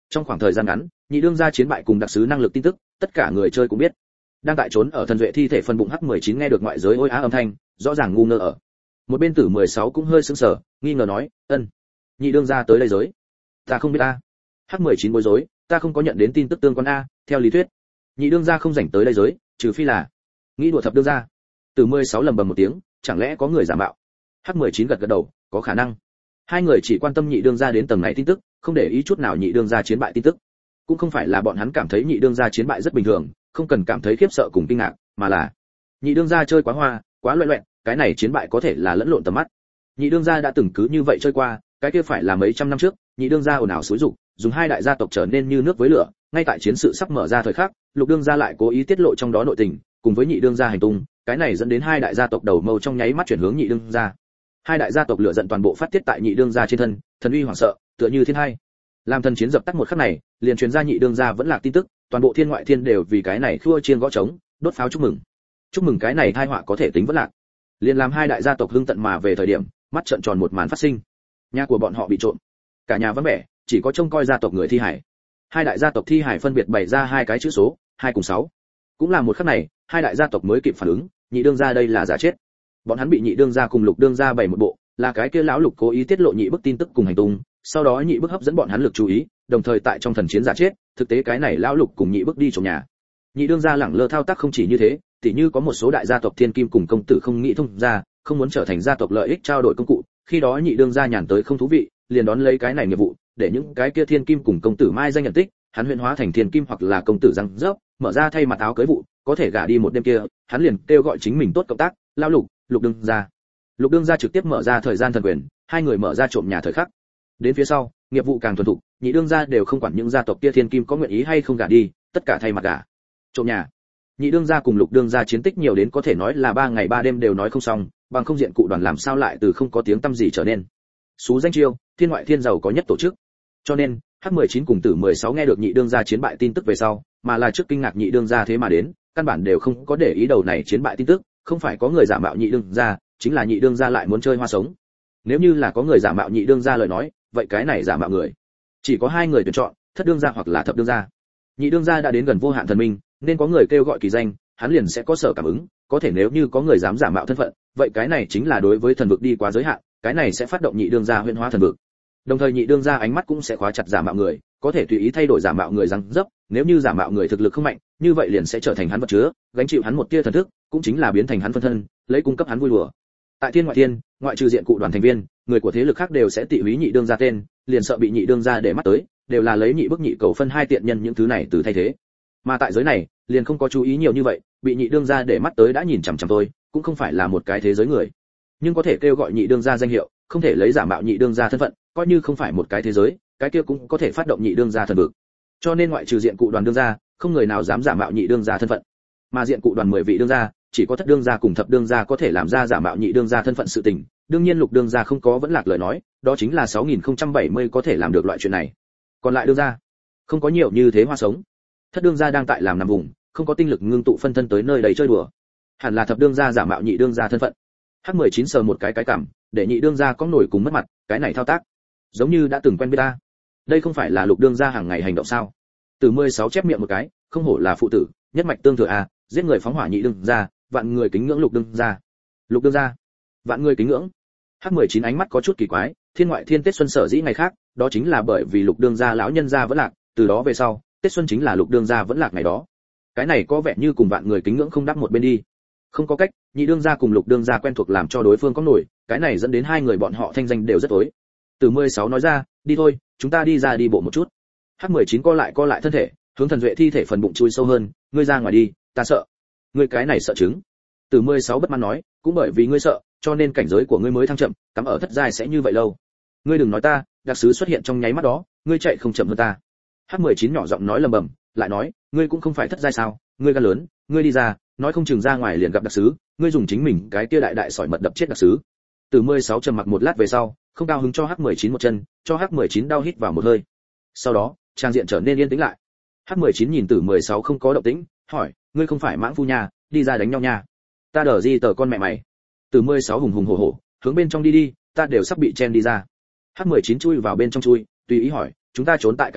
Trong khoảng thời gian ngắn, nhị đương gia chiến bại cùng đặc sứ năng lực tin tức, tất cả người chơi cũng biết. Đang tại trốn ở thần duệ thi thể phần bụng H mười chín nghe được ngoại giới ôi á âm thanh, rõ ràng ngu ngơ ở. Một bên Tử mười sáu cũng hơi sững sờ, nghi ngờ nói, "Ân, nhị đương gia tới đây giới?" "Ta không biết a." H mười chín bối rối, "Ta không có nhận đến tin tức tương quan a, theo lý thuyết, nhị đương gia không rảnh tới đây giới, trừ phi là nghĩ đùa thập đương gia." Tử mười sáu lầm bầm một tiếng, chẳng lẽ có người giả mạo? H mười chín gật gật đầu, có khả năng. Hai người chỉ quan tâm nhị đương gia đến tầng này tin tức, không để ý chút nào nhị đương gia chiến bại tin tức. Cũng không phải là bọn hắn cảm thấy nhị đương gia chiến bại rất bình thường, không cần cảm thấy khiếp sợ cùng kinh ngạc, mà là nhị đương gia chơi quá hoa, quá loẹt loẹt, cái này chiến bại có thể là lẫn lộn tầm mắt. Nhị đương gia đã từng cứ như vậy chơi qua, cái kia phải là mấy trăm năm trước, nhị đương gia ồn ào xúi dục, dùng hai đại gia tộc trở nên như nước với lửa, ngay tại chiến sự sắp mở ra thời khắc, lục đương gia lại cố ý tiết lộ trong đó nội tình, cùng với nhị đương gia hành tung, cái này dẫn đến hai đại gia tộc đầu mâu trong nháy mắt chuyển hướng nhị đương gia. Hai đại gia tộc lựa giận toàn bộ phát tiết tại nhị đương gia trên thân, thần uy hoảng sợ, tựa như thiên hai. Làm thần chiến dập tắt một khắc này, liền truyền ra nhị đương gia vẫn lạc tin tức, toàn bộ thiên ngoại thiên đều vì cái này khua chiên gõ trống, đốt pháo chúc mừng. Chúc mừng cái này tai họa có thể tính vẫn lạc. Liền làm hai đại gia tộc hưng tận mà về thời điểm, mắt trợn tròn một màn phát sinh. Nhà của bọn họ bị trộm, cả nhà vắng vẻ, chỉ có trông coi gia tộc người thi hải. Hai đại gia tộc thi hải phân biệt bày ra hai cái chữ số, hai cùng sáu. Cũng là một khắc này, hai đại gia tộc mới kịp phản ứng, nhị đương gia đây là giả chết. Bọn hắn bị nhị đương gia cùng lục đương gia bày một bộ, là cái kia lão lục cố ý tiết lộ nhị bức tin tức cùng hành tung, sau đó nhị bức hấp dẫn bọn hắn lực chú ý, đồng thời tại trong thần chiến giả chết, thực tế cái này lão lục cùng nhị bức đi trộm nhà. Nhị đương gia lẳng lơ thao tác không chỉ như thế, tỉ như có một số đại gia tộc thiên kim cùng công tử không nghĩ thông ra, không muốn trở thành gia tộc lợi ích trao đổi công cụ, khi đó nhị đương gia nhàn tới không thú vị, liền đón lấy cái này nghiệp vụ, để những cái kia thiên kim cùng công tử mai danh nhận tích, hắn huyễn hóa thành thiên kim hoặc là công tử răng rớp, mở ra thay mặt áo cưới vụ, có thể gả đi một đêm kia, hắn liền kêu gọi chính mình tốt cộng tác, lão lục, lục đương gia. Lục đương gia trực tiếp mở ra thời gian thần quyền, hai người mở ra trộm nhà thời khắc. Đến phía sau, nghiệp vụ càng thuần thục, nhị đương gia đều không quản những gia tộc kia thiên kim có nguyện ý hay không gả đi, tất cả thay mặt gả. Trộm nhà. Nhị đương gia cùng lục đương gia chiến tích nhiều đến có thể nói là ba ngày ba đêm đều nói không xong, bằng không diện cụ đoàn làm sao lại từ không có tiếng tăm gì trở nên. Sú danh chiêu, thiên ngoại thiên giàu có nhất tổ chức. Cho nên, H mười chín cùng Tử mười sáu nghe được nhị đương gia chiến bại tin tức về sau, mà là trước kinh ngạc nhị đương gia thế mà đến, căn bản đều không có để ý đầu này chiến bại tin tức, không phải có người giả mạo nhị đương gia, chính là nhị đương gia lại muốn chơi hoa sống. Nếu như là có người giả mạo nhị đương gia lời nói, vậy cái này giả mạo người chỉ có hai người tuyển chọn, thất đương gia hoặc là thập đương gia. Nhị đương gia đã đến gần vô hạn thần minh, nên có người kêu gọi kỳ danh, hắn liền sẽ có sở cảm ứng, có thể nếu như có người dám giả mạo thân phận, vậy cái này chính là đối với thần vực đi quá giới hạn, cái này sẽ phát động nhị đương gia huyễn hóa thần vực. Đồng thời nhị đương gia ánh mắt cũng sẽ khóa chặt giả mạo người, có thể tùy ý thay đổi giả mạo người răng dấp, nếu như giả mạo người thực lực không mạnh, như vậy liền sẽ trở thành hắn vật chứa, gánh chịu hắn một tia thần thức, cũng chính là biến thành hắn phân thân, lấy cung cấp hắn vui đùa. Tại thiên ngoại thiên, ngoại trừ diện cụ đoàn thành viên, người của thế lực khác đều sẽ tị húy nhị đương gia tên, liền sợ bị nhị đương gia để mắt tới, đều là lấy nhị bức nhị cầu phân hai tiện nhân những thứ này từ thay thế. Mà tại giới này, liền không có chú ý nhiều như vậy, bị nhị đương gia để mắt tới đã nhìn chằm chằm tôi, cũng không phải là một cái thế giới người. Nhưng có thể kêu gọi nhị đương gia danh hiệu, không thể lấy giả mạo nhị đương gia thân phận, coi như không phải một cái thế giới, cái kia cũng có thể phát động nhị đương gia thần vực. Cho nên ngoại trừ diện cụ đoàn đương gia, không người nào dám giả mạo nhị đương gia thân phận. Mà diện cụ đoàn mười vị đương gia, chỉ có thất đương gia cùng thập đương gia có thể làm ra giả mạo nhị đương gia thân phận sự tình, đương nhiên lục đương gia không có vẫn lạc lời nói, đó chính là sáu nghìn không trăm bảy mươi có thể làm được loại chuyện này. Còn lại đương gia, không có nhiều như thế hoa sống. Thất đương gia đang tại làm nằm vùng, không có tinh lực ngưng tụ phân thân tới nơi đầy chơi đùa. Hẳn là thập đương gia giả mạo nhị đương gia thân phận. H mười chín sờ một cái cái cằm, để nhị đương gia có nổi cùng mất mặt, cái này thao tác, giống như đã từng quen biết ta. Đây không phải là lục đương gia hàng ngày hành động sao? Từ mười sáu chép miệng một cái, không hổ là phụ tử, nhất mạch tương thừa a, giết người phóng hỏa nhị đương gia, vạn người kính ngưỡng lục đương gia. Lục đương gia, vạn người kính ngưỡng. H mười chín ánh mắt có chút kỳ quái, thiên ngoại thiên Tết xuân sở dĩ ngày khác, đó chính là bởi vì lục đương gia lão nhân gia vẫn lạc, từ đó về sau, Tết xuân chính là lục đương gia vẫn lạc ngày đó. Cái này có vẻ như cùng vạn người kính ngưỡng không đắp một bên đi. Không có cách, nhị đương gia cùng lục đương gia quen thuộc làm cho đối phương có nổi, cái này dẫn đến hai người bọn họ thanh danh đều rất tối. Từ mười sáu nói ra, đi thôi, chúng ta đi ra đi bộ một chút. H mười chín co lại co lại thân thể, hướng thần duệ thi thể phần bụng chui sâu hơn, ngươi ra ngoài đi, ta sợ. Ngươi cái này sợ chứng. Từ mười sáu bất mãn nói, cũng bởi vì ngươi sợ, cho nên cảnh giới của ngươi mới thăng chậm, cắm ở thất giai sẽ như vậy lâu. Ngươi đừng nói ta, đặc sứ xuất hiện trong nháy mắt đó, ngươi chạy không chậm hơn ta. H mười chín nhỏ giọng nói lầm bầm, lại nói, ngươi cũng không phải thất giai sao, ngươi gan lớn, ngươi đi ra, nói không chừng ra ngoài liền gặp đặc sứ, ngươi dùng chính mình cái kia đại đại sỏi mật đập chết đặc sứ. Từ mười sáu trầm mặc một lát về sau, không cao hứng cho H mười chín một chân, cho H mười chín đau hít vào một hơi. Sau đó, trang diện trở nên yên tĩnh lại. H mười chín nhìn Từ mười sáu không có động tĩnh, hỏi, ngươi không phải mãng phu nhà, đi ra đánh nhau nha. Ta đỡ gì tờ con mẹ mày. Từ mười sáu hùng hùng hổ hổ, hướng bên trong đi đi, ta đều sắp bị chen đi ra. H mười chín chui vào bên trong chui, tùy ý hỏi, chúng ta trốn tại cái này,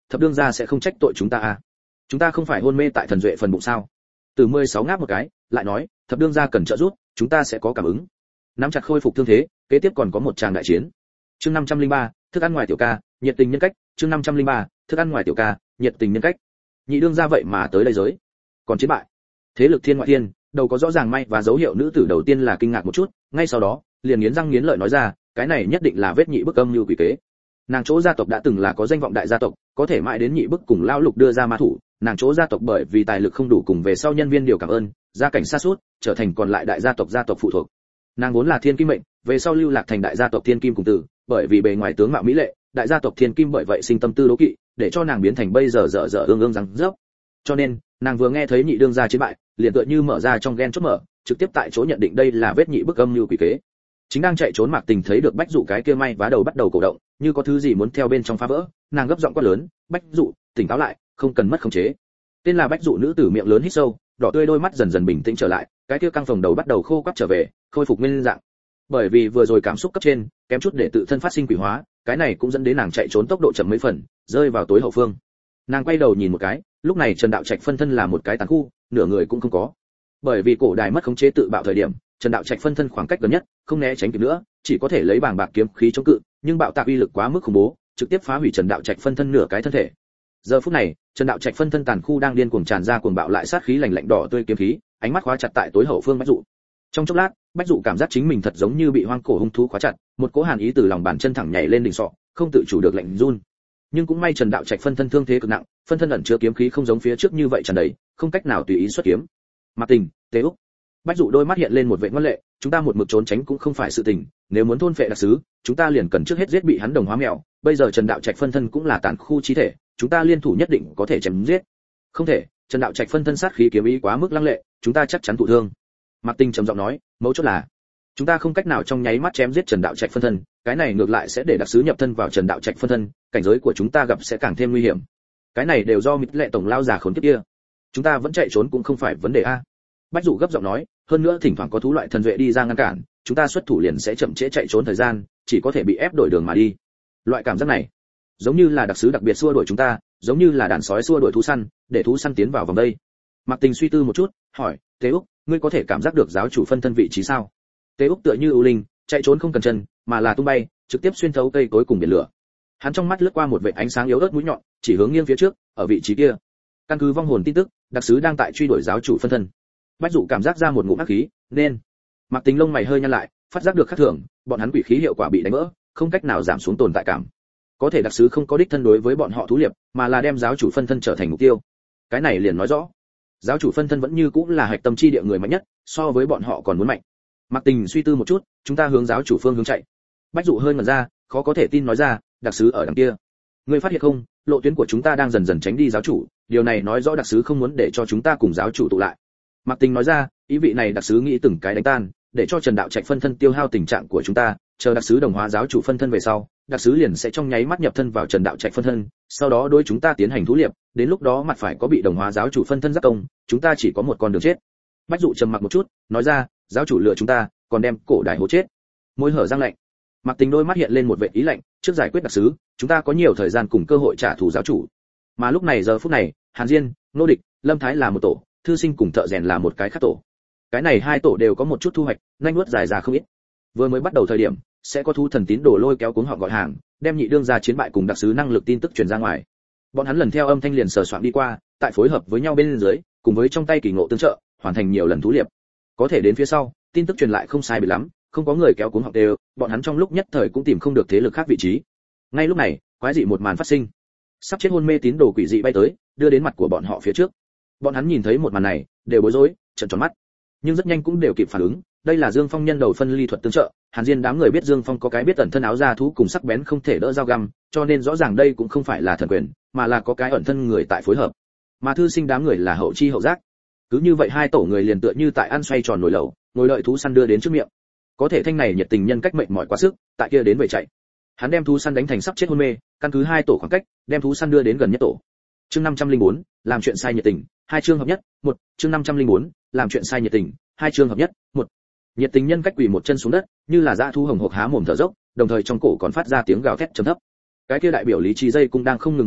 thập đương gia sẽ không trách tội chúng ta à? Chúng ta không phải hôn mê tại thần duệ phần bụng sao? Từ mười sáu ngáp một cái, lại nói, thập đương gia cần trợ giúp, chúng ta sẽ có cảm ứng. Nắm chặt khôi phục thương thế, kế tiếp còn có một tràng đại chiến. Chương năm trăm linh ba, thức ăn ngoài tiểu ca, nhiệt tình nhân cách. Chương năm trăm linh ba, thức ăn ngoài tiểu ca, nhiệt tình nhân cách. Nhị đương gia vậy mà tới đây giới, còn chiến bại. Thế lực thiên ngoại thiên, đầu có rõ ràng may và dấu hiệu nữ tử đầu tiên là kinh ngạc một chút, ngay sau đó, liền nghiến răng nghiến lợi nói ra, cái này nhất định là vết nhị bức âm như quỷ kế. Nàng chỗ gia tộc đã từng là có danh vọng đại gia tộc, có thể mãi đến nhị bức cùng lão lục đưa ra ma thủ, nàng chỗ gia tộc bởi vì tài lực không đủ cùng về sau nhân viên điều cảm ơn, gia cảnh sa sút, trở thành còn lại đại gia tộc gia tộc phụ thuộc. Nàng vốn là thiên kim mệnh, về sau lưu lạc thành đại gia tộc thiên kim cùng tử, bởi vì bề ngoài tướng mạo mỹ lệ, đại gia tộc thiên kim bởi vậy sinh tâm tư đố kỵ, để cho nàng biến thành bây giờ dở dở ương ương răng rớp. Cho nên, nàng vừa nghe thấy nhị đương gia chiến bại, liền tựa như mở ra trong ghen chốt mở, trực tiếp tại chỗ nhận định đây là vết nhị bức âm như quỷ kế. Chính đang chạy trốn Mạc Tình thấy được Bách Dụ cái kia may vá đầu bắt đầu cổ động, như có thứ gì muốn theo bên trong phá vỡ, nàng gấp giọng quát lớn, "Bách Dụ, tỉnh táo lại, không cần mất khống chế." Tên là Bách Dụ nữ tử miệng lớn hít sâu, đỏ tươi đôi mắt dần dần bình tĩnh trở lại, cái kia căng phồng đầu bắt đầu khô quắt trở về, khôi phục nguyên dạng. Bởi vì vừa rồi cảm xúc cấp trên, kém chút để tự thân phát sinh quỷ hóa, cái này cũng dẫn đến nàng chạy trốn tốc độ chậm mấy phần, rơi vào tối hậu phương. Nàng quay đầu nhìn một cái, lúc này Trần Đạo Trạch phân thân là một cái tàn khu, nửa người cũng không có. Bởi vì cổ đài mất khống chế tự bạo thời điểm, Trần Đạo Trạch phân thân khoảng cách gần nhất, không né tránh kịp nữa, chỉ có thể lấy bảng bạc kiếm khí chống cự, nhưng bạo tạc uy lực quá mức khủng bố, trực tiếp phá hủy Trần Đạo Trạch phân thân nửa cái thân thể. Giờ phút này, Trần Đạo Trạch phân thân tàn khu đang điên cuồng tràn ra cuồng bạo lại sát khí lạnh lạnh đỏ tươi kiếm khí, ánh mắt khóa chặt tại tối hậu phương Bách Dụ. Trong chốc lát, Bách Dụ cảm giác chính mình thật giống như bị hoang cổ hung thú khóa chặt, một cỗ hàn ý từ lòng bàn chân thẳng nhảy lên đỉnh sọ, không tự chủ được lạnh run. Nhưng cũng may Trần Đạo Trạch phân thân thương thế cực nặng, phân thân ẩn chứa kiếm khí không giống phía trước như vậy tràn đầy, không cách nào tùy ý xuất kiếm. Mạc Tình, Tế Úc. Bách Dụ đôi mắt hiện lên một vẻ ngoan lệ, chúng ta một mực trốn tránh cũng không phải sự tình, nếu muốn thôn phệ đặc sứ, chúng ta liền cần trước hết giết bị hắn đồng hóa mèo, bây giờ Trần Đạo Trạch phân thân cũng là tàn khu chí thể, chúng ta liên thủ nhất định có thể chém giết. Không thể, Trần Đạo Trạch phân thân sát khí kiếm ý quá mức lăng lệ, chúng ta chắc chắn thụ thương. Mạc Tình trầm giọng nói, mấu chốt là chúng ta không cách nào trong nháy mắt chém giết Trần Đạo Trạch phân thân, cái này ngược lại sẽ để đặc sứ nhập thân vào Trần Đạo Trạch phân thân, cảnh giới của chúng ta gặp sẽ càng thêm nguy hiểm. Cái này đều do Mịch Lệ tổng lao già khốn kiếp kia. Chúng ta vẫn chạy trốn cũng không phải vấn đề a. Bách Dụ gấp giọng nói, hơn nữa thỉnh thoảng có thú loại thần duệ đi ra ngăn cản, chúng ta xuất thủ liền sẽ chậm trễ chạy trốn thời gian, chỉ có thể bị ép đổi đường mà đi. Loại cảm giác này, giống như là đặc sứ đặc biệt xua đuổi chúng ta, giống như là đàn sói xua đuổi thú săn, để thú săn tiến vào vòng đây. Mạc Tình suy tư một chút, hỏi, Tế Úc, ngươi có thể cảm giác được giáo chủ phân thân vị trí sao? Tế Úc tựa như ưu linh, chạy trốn không cần chân, mà là tung bay, trực tiếp xuyên thấu cây cối cùng biển lửa. Hắn trong mắt lướt qua một vệt ánh sáng yếu ớt mũi nhọn, chỉ hướng nghiêng phía trước, ở vị trí kia. Căn cứ vong hồn tin tức, đặc sứ đang tại truy đuổi giáo chủ phân thân. Bách Dụ cảm giác ra một ngụm ác khí, nên. Mạc Tình lông mày hơi nhăn lại, phát giác được khác thường, bọn hắn quỷ khí hiệu quả bị đánh vỡ, không cách nào giảm xuống tồn tại cảm. Có thể đặc sứ không có đích thân đối với bọn họ thú liệp, mà là đem giáo chủ phân thân trở thành mục tiêu. Cái này liền nói rõ, giáo chủ phân thân vẫn như cũng là hạch tâm chi địa người mạnh nhất, so với bọn họ còn muốn mạnh. Mạc Tình suy tư một chút, chúng ta hướng giáo chủ phương hướng chạy. Bách Dụ hơi ngẩn ra, khó có thể tin nói ra, đặc sứ ở đằng kia. Ngươi phát hiện không, lộ tuyến của chúng ta đang dần dần tránh đi giáo chủ, điều này nói rõ đặc sứ không muốn để cho chúng ta cùng giáo chủ tụ lại. Mạc Tình nói ra, ý vị này đặc sứ nghĩ từng cái đánh tan, để cho Trần Đạo Trạch phân thân tiêu hao tình trạng của chúng ta, chờ đặc sứ đồng hóa giáo chủ phân thân về sau, đặc sứ liền sẽ trong nháy mắt nhập thân vào Trần Đạo Trạch phân thân, sau đó đối chúng ta tiến hành thú liệp, đến lúc đó mặt phải có bị đồng hóa giáo chủ phân thân giáp công, chúng ta chỉ có một con đường chết. Bách Dụ trầm mặc một chút, nói ra, giáo chủ lựa chúng ta, còn đem cổ đài hố chết. Môi hở răng lạnh. Mạc Tình đôi mắt hiện lên một vệt ý lạnh, trước giải quyết đặc sứ, chúng ta có nhiều thời gian cùng cơ hội trả thù giáo chủ. Mà lúc này giờ phút này, Hàn Diên, Nô Địch, Lâm Thái là một tổ, Thư Sinh cùng Thợ Rèn là một cái khác tổ. Cái này hai tổ đều có một chút thu hoạch, nhanh nuốt dài ra không ít. Vừa mới bắt đầu thời điểm, sẽ có thú thần tín đồ lôi kéo cuống họ gọi hàng, đem nhị đương gia chiến bại cùng đặc sứ năng lực tin tức truyền ra ngoài. Bọn hắn lần theo âm thanh liền sờ soạn đi qua, tại phối hợp với nhau bên dưới, cùng với trong tay kỳ ngộ tương trợ, hoàn thành nhiều lần thú liệp. Có thể đến phía sau, tin tức truyền lại không sai biệt lắm, không có người kéo cuống họ đều, bọn hắn trong lúc nhất thời cũng tìm không được thế lực khác vị trí. Ngay lúc này, quái dị một màn phát sinh. Sắp chết hôn mê tín đồ quỷ dị bay tới, đưa đến mặt của bọn họ phía trước. Bọn hắn nhìn thấy một màn này, đều bối rối, trợn tròn mắt. Nhưng rất nhanh cũng đều kịp phản ứng, đây là Dương Phong nhân đầu phân ly thuật tương trợ, Hàn Diên đám người biết Dương Phong có cái biết ẩn thân áo da thú cùng sắc bén không thể đỡ dao găm, cho nên rõ ràng đây cũng không phải là thần quyền, mà là có cái ẩn thân người tại phối hợp. Mà Thư Sinh đám người là hậu chi hậu giác. Cứ như vậy hai tổ người liền tựa như tại ăn xoay tròn nồi lẩu, ngồi đợi thú săn đưa đến trước miệng. Có thể thanh này nhiệt tình nhân cách mệnh mỏi quá sức, tại kia đến về chạy. Hắn đem thú săn đánh thành sắp chết hôn mê, căn cứ hai tổ khoảng cách, đem thú săn đưa đến gần nhất tổ. Chương năm trăm lẻ bốn, làm chuyện sai nhiệt tình, hai chương hợp nhất, một, chương năm trăm lẻ bốn, làm chuyện sai nhiệt tình, hai chương hợp nhất, một. Nhiệt tình nhân cách quỳ một chân xuống đất, như là dã thú hồng hộc há mồm thở dốc, đồng thời trong cổ còn phát ra tiếng gào thét trầm thấp. Cái kia đại biểu lý trí dây cũng đang không ngừng biến nhỏ,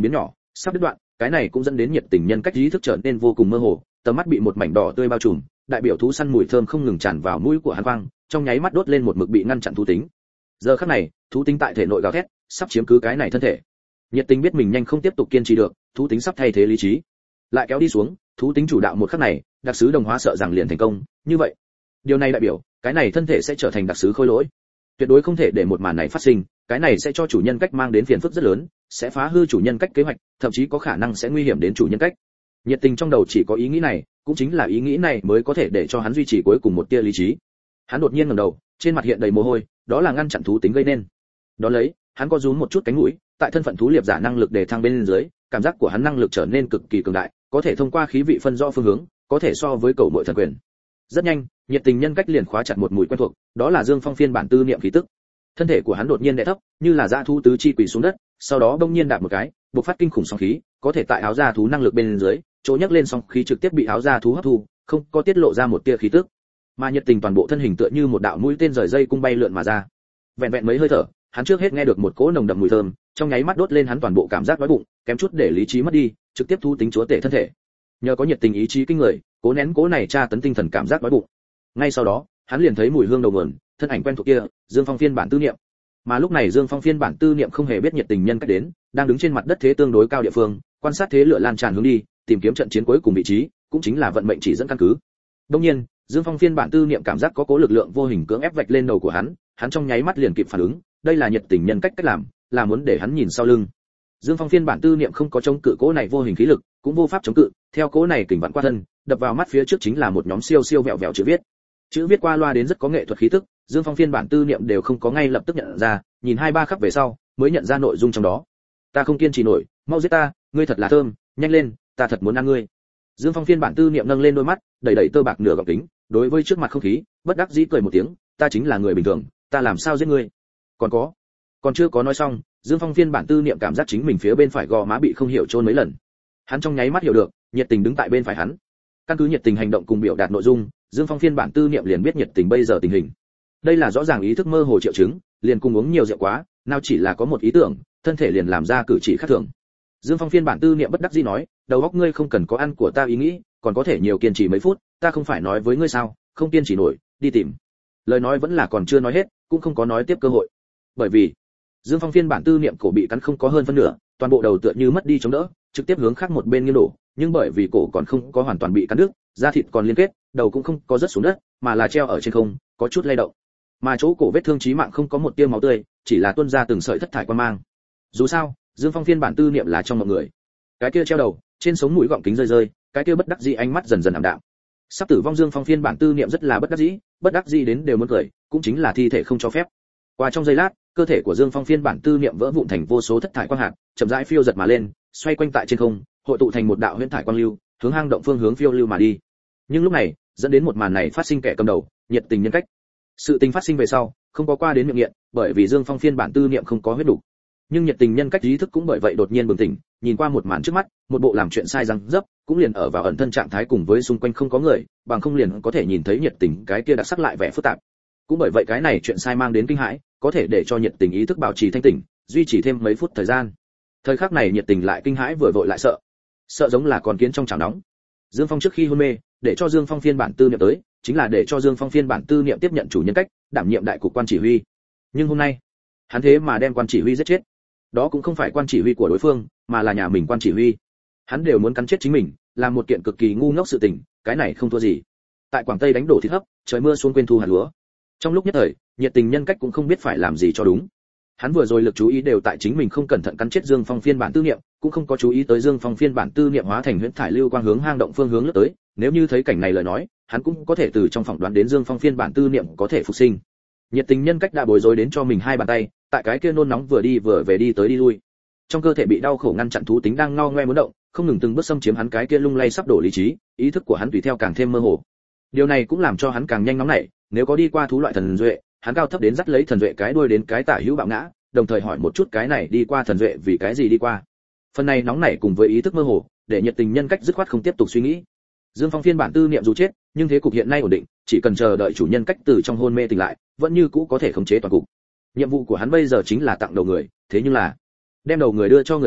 Sắp đứt đoạn, cái này cũng dẫn đến nhiệt tình nhân cách ý thức trở nên vô cùng mơ hồ, tầm mắt bị một mảnh đỏ tươi bao trùm, đại biểu thú săn mùi thơm không ngừng tràn vào mũi của hắn quang, trong nháy mắt đốt lên một mực bị ngăn chặn thú tính. Giờ khắc này, thú tính tại thể nội gào thét, sắp chiếm cứ cái này thân thể. Nhiệt tình biết mình nhanh không tiếp tục kiên trì được, thú tính sắp thay thế lý trí. Lại kéo đi xuống, thú tính chủ đạo một khắc này, đặc sứ đồng hóa sợ rằng liền thành công, như vậy, điều này đại biểu, cái này thân thể sẽ trở thành đặc sứ khôi lỗi. Tuyệt đối không thể để một màn này phát sinh, cái này sẽ cho chủ nhân cách mang đến phiền phức rất lớn, sẽ phá hư chủ nhân cách kế hoạch, thậm chí có khả năng sẽ nguy hiểm đến chủ nhân cách. Nhiệt tình trong đầu chỉ có ý nghĩ này, cũng chính là ý nghĩ này mới có thể để cho hắn duy trì cuối cùng một tia lý trí. Hắn đột nhiên ngẩng đầu, trên mặt hiện đầy mồ hôi, đó là ngăn chặn thú tính gây nên. Đó lấy, hắn có rúm một chút cánh mũi, tại thân phận thú liệp giả năng lực để thăng bên dưới, cảm giác của hắn năng lực trở nên cực kỳ cường đại, có thể thông qua khí vị phân rõ phương hướng, có thể so với cầu muội thần quyền. Rất nhanh, nhiệt tình nhân cách liền khóa chặt một mùi quen thuộc, đó là Dương Phong phiên bản tư niệm khí tức. Thân thể của hắn đột nhiên đè thấp, như là dã thú tứ chi quỳ xuống đất, sau đó bỗng nhiên đạp một cái, bộc phát kinh khủng sóng khí, có thể tại áo da thú năng lực bên dưới, chỗ nhấc lên sóng khí trực tiếp bị áo da thú hấp thu, không có tiết lộ ra một tia khí tức. Mà nhiệt tình toàn bộ thân hình tựa như một đạo mũi tên rời dây cung bay lượn mà ra. Vẹn vẹn mấy hơi thở, hắn trước hết nghe được một cỗ nồng đậm mùi thơm, trong nháy mắt đốt lên hắn toàn bộ cảm giác đói bụng, kém chút để lý trí mất đi, trực tiếp thu tính chúa tể thân thể. Nhờ có nhiệt tình ý chí kinh người, cố nén cỗ này tra tấn tinh thần cảm giác đói bụng. Ngay sau đó, hắn liền thấy mùi hương đầu nguồn, thân ảnh quen thuộc kia, Dương Phong phiên bản tư niệm. Mà lúc này Dương Phong phiên bản tư niệm không hề biết nhiệt tình nhân cách đến, đang đứng trên mặt đất thế tương đối cao địa phương, quan sát thế lửa lan tràn hướng đi, tìm kiếm trận chiến cuối cùng vị trí, cũng chính là vận mệnh chỉ dẫn căn cứ. Đương nhiên, Dương Phong phiên bản tư niệm cảm giác có cố lực lượng vô hình cưỡng ép vạch lên đầu của hắn, hắn trong nháy mắt liền kịp phản ứng, đây là nhiệt tình nhân cách cách làm, là muốn để hắn nhìn sau lưng. Dương Phong phiên bản tư niệm không có chống cự cố này vô hình khí lực, cũng vô pháp chống cự, theo cố này kình vặn qua thân, đập vào mắt phía trước chính là một nhóm siêu siêu vẹo vẹo chữ viết. Chữ viết qua loa đến rất có nghệ thuật khí tức, Dương Phong phiên bản tư niệm đều không có ngay lập tức nhận ra, nhìn hai ba khắc về sau, mới nhận ra nội dung trong đó. Ta không kiên trì nổi, mau giết ta, ngươi thật là thơm, nhanh lên, ta thật muốn ăn ngươi. Dương Phong phiên bản tư niệm nâng lên đôi mắt, đẩy đẩy tơ bạc nửa gọng kính, đối với trước mặt không khí, bất đắc dĩ cười một tiếng, ta chính là người bình thường, ta làm sao giết ngươi? Còn có, còn chưa có nói xong, Dương Phong phiên bản tư niệm cảm giác chính mình phía bên phải gò má bị không hiểu chôn mấy lần. Hắn trong nháy mắt hiểu được, nhiệt tình đứng tại bên phải hắn. Căn cứ nhiệt tình hành động cùng biểu đạt nội dung, Dương Phong phiên bản tư niệm liền biết nhiệt tình bây giờ tình hình. Đây là rõ ràng ý thức mơ hồ triệu chứng, liền cùng uống nhiều rượu quá, nào chỉ là có một ý tưởng, thân thể liền làm ra cử chỉ khác thường. Dương Phong phiên bản tư niệm bất đắc dĩ nói, đầu óc ngươi không cần có ăn của ta ý nghĩ, còn có thể nhiều kiên trì mấy phút, ta không phải nói với ngươi sao, không kiên trì nổi, đi tìm. Lời nói vẫn là còn chưa nói hết, cũng không có nói tiếp cơ hội. Bởi vì, Dương Phong phiên bản tư niệm cổ bị cắn không có hơn phân nửa, toàn bộ đầu tựa như mất đi chống đỡ, trực tiếp hướng khác một bên nghiêng đổ, nhưng bởi vì cổ còn không có hoàn toàn bị cắn đứt, da thịt còn liên kết, đầu cũng không có rớt xuống đất, mà là treo ở trên không, có chút lay động. Mà chỗ cổ vết thương chí mạng không có một tia máu tươi, chỉ là tuôn ra từng sợi thất thải quang mang. Dù sao, Dương Phong phiên bản tư niệm là trong mọi người. Cái kia treo đầu, trên sống mũi gọng kính rơi rơi, cái kia bất đắc dĩ ánh mắt dần dần ảm đạm. Sắp tử vong Dương Phong phiên bản tư niệm rất là bất đắc dĩ, bất đắc dĩ đến đều muốn cười, cũng chính là thi thể không cho phép. Qua trong giây lát, cơ thể của Dương Phong phiên bản tư niệm vỡ vụn thành vô số thất thải quang hạt, chậm rãi phiêu giật mà lên, xoay quanh tại trên không, hội tụ thành một đạo huyễn thải quang lưu, hướng hang động phương hướng phiêu lưu mà đi. Nhưng lúc này, dẫn đến một màn này phát sinh kẻ cầm đầu, nhiệt tình nhân cách. Sự tình phát sinh về sau, không có qua đến miệng nghiện, bởi vì Dương Phong phiên bản tư niệm không có huyết đủ. Nhưng nhiệt tình nhân cách ý thức cũng bởi vậy đột nhiên bừng tỉnh, nhìn qua một màn trước mắt, một bộ làm chuyện sai răng dấp, cũng liền ở vào ẩn thân trạng thái cùng với xung quanh không có người, bằng không liền có thể nhìn thấy nhiệt tình cái kia đặc sắc lại vẻ phức tạp. Cũng bởi vậy cái này chuyện sai mang đến kinh hãi, có thể để cho nhiệt tình ý thức bảo trì thanh tỉnh, duy trì thêm mấy phút thời gian. Thời khắc này nhiệt tình lại kinh hãi vừa vội lại sợ, sợ giống là con kiến trong chảo nóng. Dương Phong trước khi hôn mê, để cho Dương Phong phiên bản tư niệm tới, chính là để cho Dương Phong phiên bản tư niệm tiếp nhận chủ nhân cách, đảm nhiệm đại cục quan chỉ huy. Nhưng hôm nay, hắn thế mà đem quan chỉ huy giết chết. Đó cũng không phải quan chỉ huy của đối phương, mà là nhà mình quan chỉ huy. Hắn đều muốn cắn chết chính mình, làm một kiện cực kỳ ngu ngốc sự tình, cái này không thua gì. Tại Quảng Tây đánh đổ thịt hấp, trời mưa xuống quên thu hạt lúa. Trong lúc nhất thời, nhiệt tình nhân cách cũng không biết phải làm gì cho đúng. Hắn vừa rồi lực chú ý đều tại chính mình không cẩn thận cắn chết Dương Phong phiên bản tư niệm, cũng không có chú ý tới Dương Phong phiên bản tư niệm hóa thành huyễn thải lưu quang hướng hang động phương hướng lướt tới, nếu như thấy cảnh này lời nói, hắn cũng có thể từ trong phỏng đoán đến Dương Phong phiên bản tư niệm có thể phục sinh. Nhiệt tình nhân cách đã bối rối đến cho mình hai bàn tay, tại cái kia nôn nóng vừa đi vừa về đi tới đi lui. Trong cơ thể bị đau khổ ngăn chặn thú tính đang ngao ngoe muốn động, không ngừng từng bước xâm chiếm hắn cái kia lung lay sắp đổ lý trí, ý thức của hắn tùy theo càng thêm mơ hồ. Điều này cũng làm cho hắn càng nhanh nóng nảy, nếu có đi qua thú loại thần duệ, hắn cao thấp đến dắt lấy thần duệ cái đuôi đến cái tả hữu bạo ngã, đồng thời hỏi một chút cái này đi qua thần duệ vì cái gì đi qua. Phần này nóng nảy cùng với ý thức mơ hồ, để nhiệt tình nhân cách dứt khoát không tiếp tục suy nghĩ. Dương Phong phiên bản tư niệm dù chết, nhưng thế cục hiện nay ổn định, chỉ cần chờ đợi chủ nhân cách từ trong hôn mê tỉnh lại, vẫn như cũ có thể khống chế toàn cục. Nhiệm vụ của hắn bây giờ chính là tặng đầu người, thế nhưng là đem đầu người đưa cho người nào,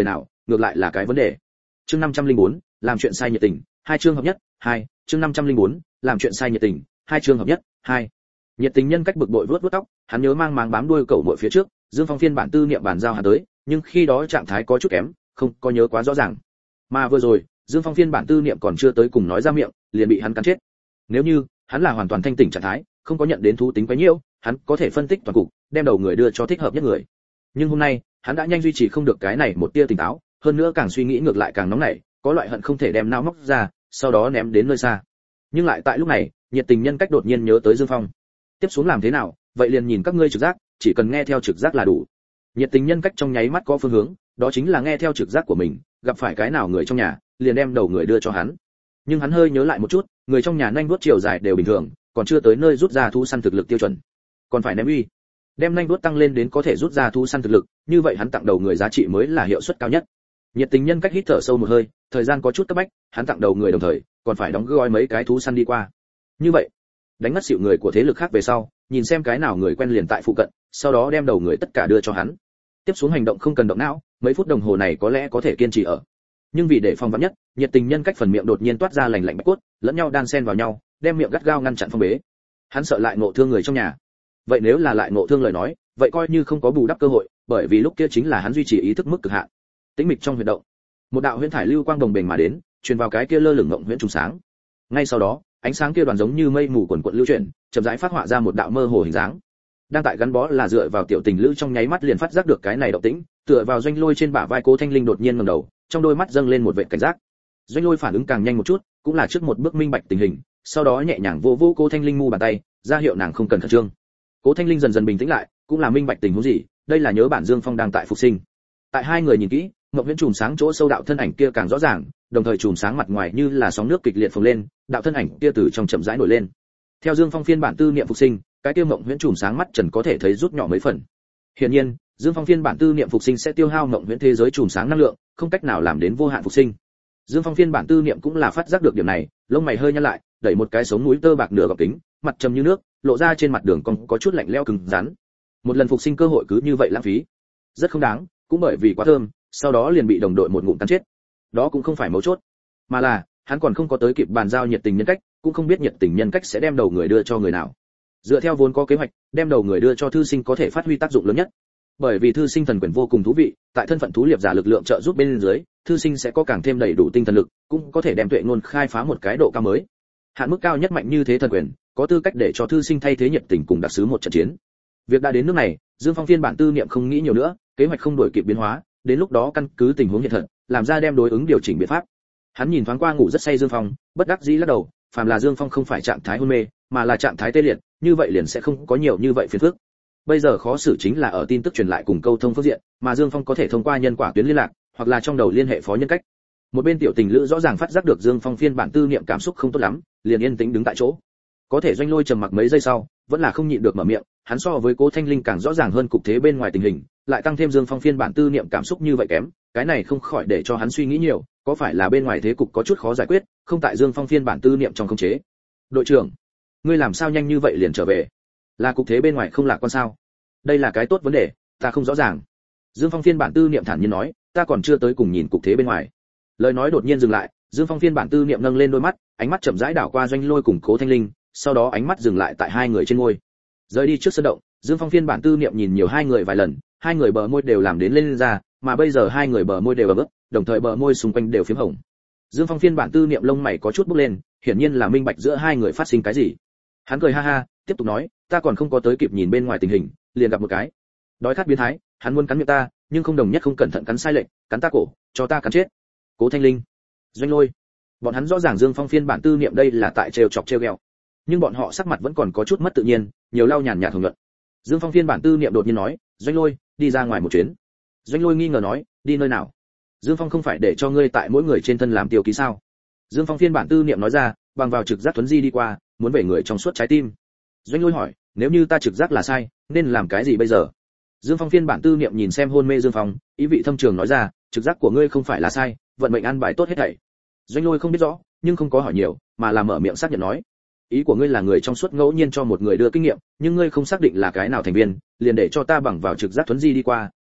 ngược lại là cái vấn đề. Chương năm trăm lẻ bốn, làm chuyện sai nhiệt tình, hai chương hợp nhất, hai, chương năm trăm lẻ bốn, làm chuyện sai nhiệt tình, hai chương hợp nhất, hai. Nhiệt tình nhân cách bực bội vuốt vuốt tóc, hắn nhớ mang máng bám đuôi cậu muội phía trước, Dương Phong phiên bản tư niệm bàn giao hắn tới, nhưng khi đó trạng thái có chút kém, không có nhớ quá rõ ràng. Mà vừa rồi, Dương Phong phiên bản tư niệm còn chưa tới cùng nói ra miệng, liền bị hắn cắn chết. Nếu như hắn là hoàn toàn thanh tỉnh trạng thái, không có nhận đến thú tính quá nhiều, hắn có thể phân tích toàn cục, đem đầu người đưa cho thích hợp nhất người. Nhưng hôm nay, hắn đã nhanh duy trì không được cái này một tia tỉnh táo, hơn nữa càng suy nghĩ ngược lại càng nóng nảy, có loại hận không thể đem não móc ra, sau đó ném đến nơi xa. Nhưng lại tại lúc này, nhiệt tình nhân cách đột nhiên nhớ tới Dương Phong. Tiếp xuống làm thế nào, vậy liền nhìn các ngươi trực giác, chỉ cần nghe theo trực giác là đủ. Nhiệt tình nhân cách trong nháy mắt có phương hướng, đó chính là nghe theo trực giác của mình, gặp phải cái nào người trong nhà, liền đem đầu người đưa cho hắn. Nhưng hắn hơi nhớ lại một chút, người trong nhà nhanh vuốt chiều dài đều bình thường, còn chưa tới nơi rút ra thú săn thực lực tiêu chuẩn, còn phải ném uy, đem nhanh vuốt tăng lên đến có thể rút ra thú săn thực lực, như vậy hắn tặng đầu người giá trị mới là hiệu suất cao nhất. Nhiệt tình nhân cách hít thở sâu một hơi, thời gian có chút cấp bách, hắn tặng đầu người đồng thời, còn phải đóng gói mấy cái thú săn đi qua. Như vậy, đánh ngất xỉu người của thế lực khác về sau, nhìn xem cái nào người quen liền tại phụ cận, sau đó đem đầu người tất cả đưa cho hắn. Tiếp xuống hành động không cần động não, mấy phút đồng hồ này có lẽ có thể kiên trì ở. Nhưng vì để phòng vắn nhất, nhiệt tình nhân cách phần miệng đột nhiên toát ra lành lạnh bạch cốt, lẫn nhau đan xen vào nhau, đem miệng gắt gao ngăn chặn phong bế. Hắn sợ lại ngộ thương người trong nhà. Vậy nếu là lại ngộ thương lời nói, vậy coi như không có bù đắp cơ hội, bởi vì lúc kia chính là hắn duy trì ý thức mức cực hạn. Tĩnh mịch trong huyệt động, một đạo huyễn thải lưu quang đồng bền mà đến, truyền vào cái kia lơ lửng ngộng huyễn trùng sáng. Ngay sau đó, ánh sáng kia đoàn giống như mây mù quần quật lưu chuyển, chậm rãi phát họa ra một đạo mơ hồ hình dáng. Đang tại gắn bó là dựa vào tiểu tình lữ trong nháy mắt liền phát giác được cái này động tĩnh, tựa vào Doanh Lôi trên bả vai Cố Thanh Linh đột nhiên ngẩng đầu, trong đôi mắt dâng lên một vệt cảnh giác. Doanh Lôi phản ứng càng nhanh một chút, cũng là trước một bước minh bạch tình hình, sau đó nhẹ nhàng vỗ vỗ Cố Thanh Linh mu bàn tay, ra hiệu nàng không cần khẩn trương. Cố Thanh Linh dần dần bình tĩnh lại, cũng là minh bạch tình huống gì, đây là nhớ bản Dương Phong đang tại phục sinh. Tại hai người nhìn kỹ, Ngọc Viễn chùm sáng chỗ sâu đạo thân ảnh kia càng rõ ràng, đồng thời chùm sáng mặt ngoài như là sóng nước kịch liệt phồng lên, đạo thân ảnh kia từ trong chậm rãi nổi lên. Theo Dương Phong phiên bản tư niệm phục sinh, cái kia Ngọc Viễn chùm sáng mắt trần có thể thấy rút nhỏ mấy phần. Hiển nhiên, Dương Phong phiên bản tư niệm phục sinh sẽ tiêu hao Ngọc Viễn thế giới chùm sáng năng lượng, không cách nào làm đến vô hạn phục sinh. Dương Phong phiên bản tư niệm cũng là phát giác được điểm này, lông mày hơi nhăn lại, đẩy một cái sống mũi tơ bạc nửa gọng kính, mặt trầm như nước, lộ ra trên mặt đường cong có chút lạnh lẽo cứng rắn. Một lần phục sinh cơ hội cứ như vậy lãng phí, rất không đáng, cũng bởi vì quá thơm, sau đó liền bị đồng đội một ngụm cắn chết. Đó cũng không phải mấu chốt, mà là hắn còn không có tới kịp bàn giao nhiệt tình nhân cách, cũng không biết nhiệt tình nhân cách sẽ đem đầu người đưa cho người nào. Dựa theo vốn có kế hoạch, đem đầu người đưa cho thư sinh có thể phát huy tác dụng lớn nhất. Bởi vì thư sinh thần quyền vô cùng thú vị, tại thân phận thú liệp giả lực lượng trợ giúp bên dưới, thư sinh sẽ có càng thêm đầy đủ tinh thần lực, cũng có thể đem tuệ ngôn khai phá một cái độ cao mới. Hạn mức cao nhất mạnh như thế thần quyền, có tư cách để cho thư sinh thay thế nhiệt tình cùng đặc sứ một trận chiến. Việc đã đến nước này, Dương Phong phiên bản tư niệm không nghĩ nhiều nữa, kế hoạch không đổi kịp biến hóa, đến lúc đó căn cứ tình huống hiện thật, làm ra đem đối ứng điều chỉnh biện pháp. Hắn nhìn thoáng qua ngủ rất say Dương Phong, bất đắc dĩ lắc đầu, phàm là Dương Phong không phải trạng thái hôn mê, mà là trạng thái tê liệt, như vậy liền sẽ không có nhiều như vậy phiền phức. Bây giờ khó xử chính là ở tin tức truyền lại cùng câu thông phương diện, mà Dương Phong có thể thông qua nhân quả tuyến liên lạc, hoặc là trong đầu liên hệ phó nhân cách. Một bên tiểu tình lữ rõ ràng phát giác được Dương Phong phiên bản tư niệm cảm xúc không tốt lắm, liền yên tĩnh đứng tại chỗ. Có thể Doanh Lôi trầm mặc mấy giây sau, vẫn là không nhịn được mở miệng, hắn so với Cố Thanh Linh càng rõ ràng hơn cục thế bên ngoài tình hình, lại tăng thêm Dương Phong phiên bản tư niệm cảm xúc như vậy kém, cái này không khỏi để cho hắn suy nghĩ nhiều, có phải là bên ngoài thế cục có chút khó giải quyết, không tại Dương Phong phiên bản tư niệm trong khống chế. Đội trưởng, ngươi làm sao nhanh như vậy liền trở về? Là cục thế bên ngoài không lạc quan sao? Đây là cái tốt vấn đề, ta không rõ ràng. Dương Phong phiên bản tư niệm thản nhiên nói, ta còn chưa tới cùng nhìn cục thế bên ngoài. Lời nói đột nhiên dừng lại, Dương Phong phiên bản tư niệm nâng lên đôi mắt, ánh mắt chậm rãi đảo qua Doanh Lôi cùng Cố Thanh Linh, sau đó ánh mắt dừng lại tại hai người trên môi. Rời đi trước sân động, Dương Phong phiên bản tư niệm nhìn nhiều hai người vài lần, hai người bờ môi đều làm đến lên ra, mà bây giờ hai người bờ môi đều ấm ướt, đồng thời bờ môi xung quanh đều phím hồng. Dương Phong phiên bản tư niệm lông mày có chút bốc lên, hiển nhiên là minh bạch giữa hai người phát sinh cái gì. Hắn cười ha ha, tiếp tục nói, ta còn không có tới kịp nhìn bên ngoài tình hình, liền gặp một cái đói khát biến thái, hắn muốn cắn miệng ta, nhưng không đồng nhất không cẩn thận cắn sai lệch, cắn ta cổ, cho ta cắn chết. Cố Thanh Linh, Doanh Lôi, bọn hắn rõ ràng Dương Phong phiên bản tư niệm đây là tại trêu chọc trêu ghẹo, nhưng bọn họ sắc mặt vẫn còn có chút mất tự nhiên, nhiều lau nhàn nhạt hồng nhuận. Dương Phong phiên bản tư niệm đột nhiên nói, Doanh Lôi, đi ra ngoài một chuyến. Doanh Lôi nghi ngờ nói, đi nơi nào? Dương Phong không phải để cho ngươi tại mỗi người trên thân làm tiêu ký sao? Dương Phong phiên bản tư niệm nói ra, bằng vào trực giác thuấn di đi qua, muốn về người trong suốt trái tim. Doanh Lôi hỏi, nếu như ta trực giác là sai, nên làm cái gì bây giờ? Dương Phong phiên bản tư niệm nhìn xem hôn mê Dương Phong, ý vị thâm trường nói ra, trực giác của ngươi không phải là sai, vận mệnh an bài tốt hết thảy. Doanh Lôi không biết rõ, nhưng không có hỏi nhiều, mà là mở miệng xác nhận nói, ý của ngươi là người trong suốt ngẫu nhiên cho một người đưa kinh nghiệm, nhưng ngươi không xác định là cái nào thành viên, liền để cho ta bằng vào trực giác thuấn di đi qua,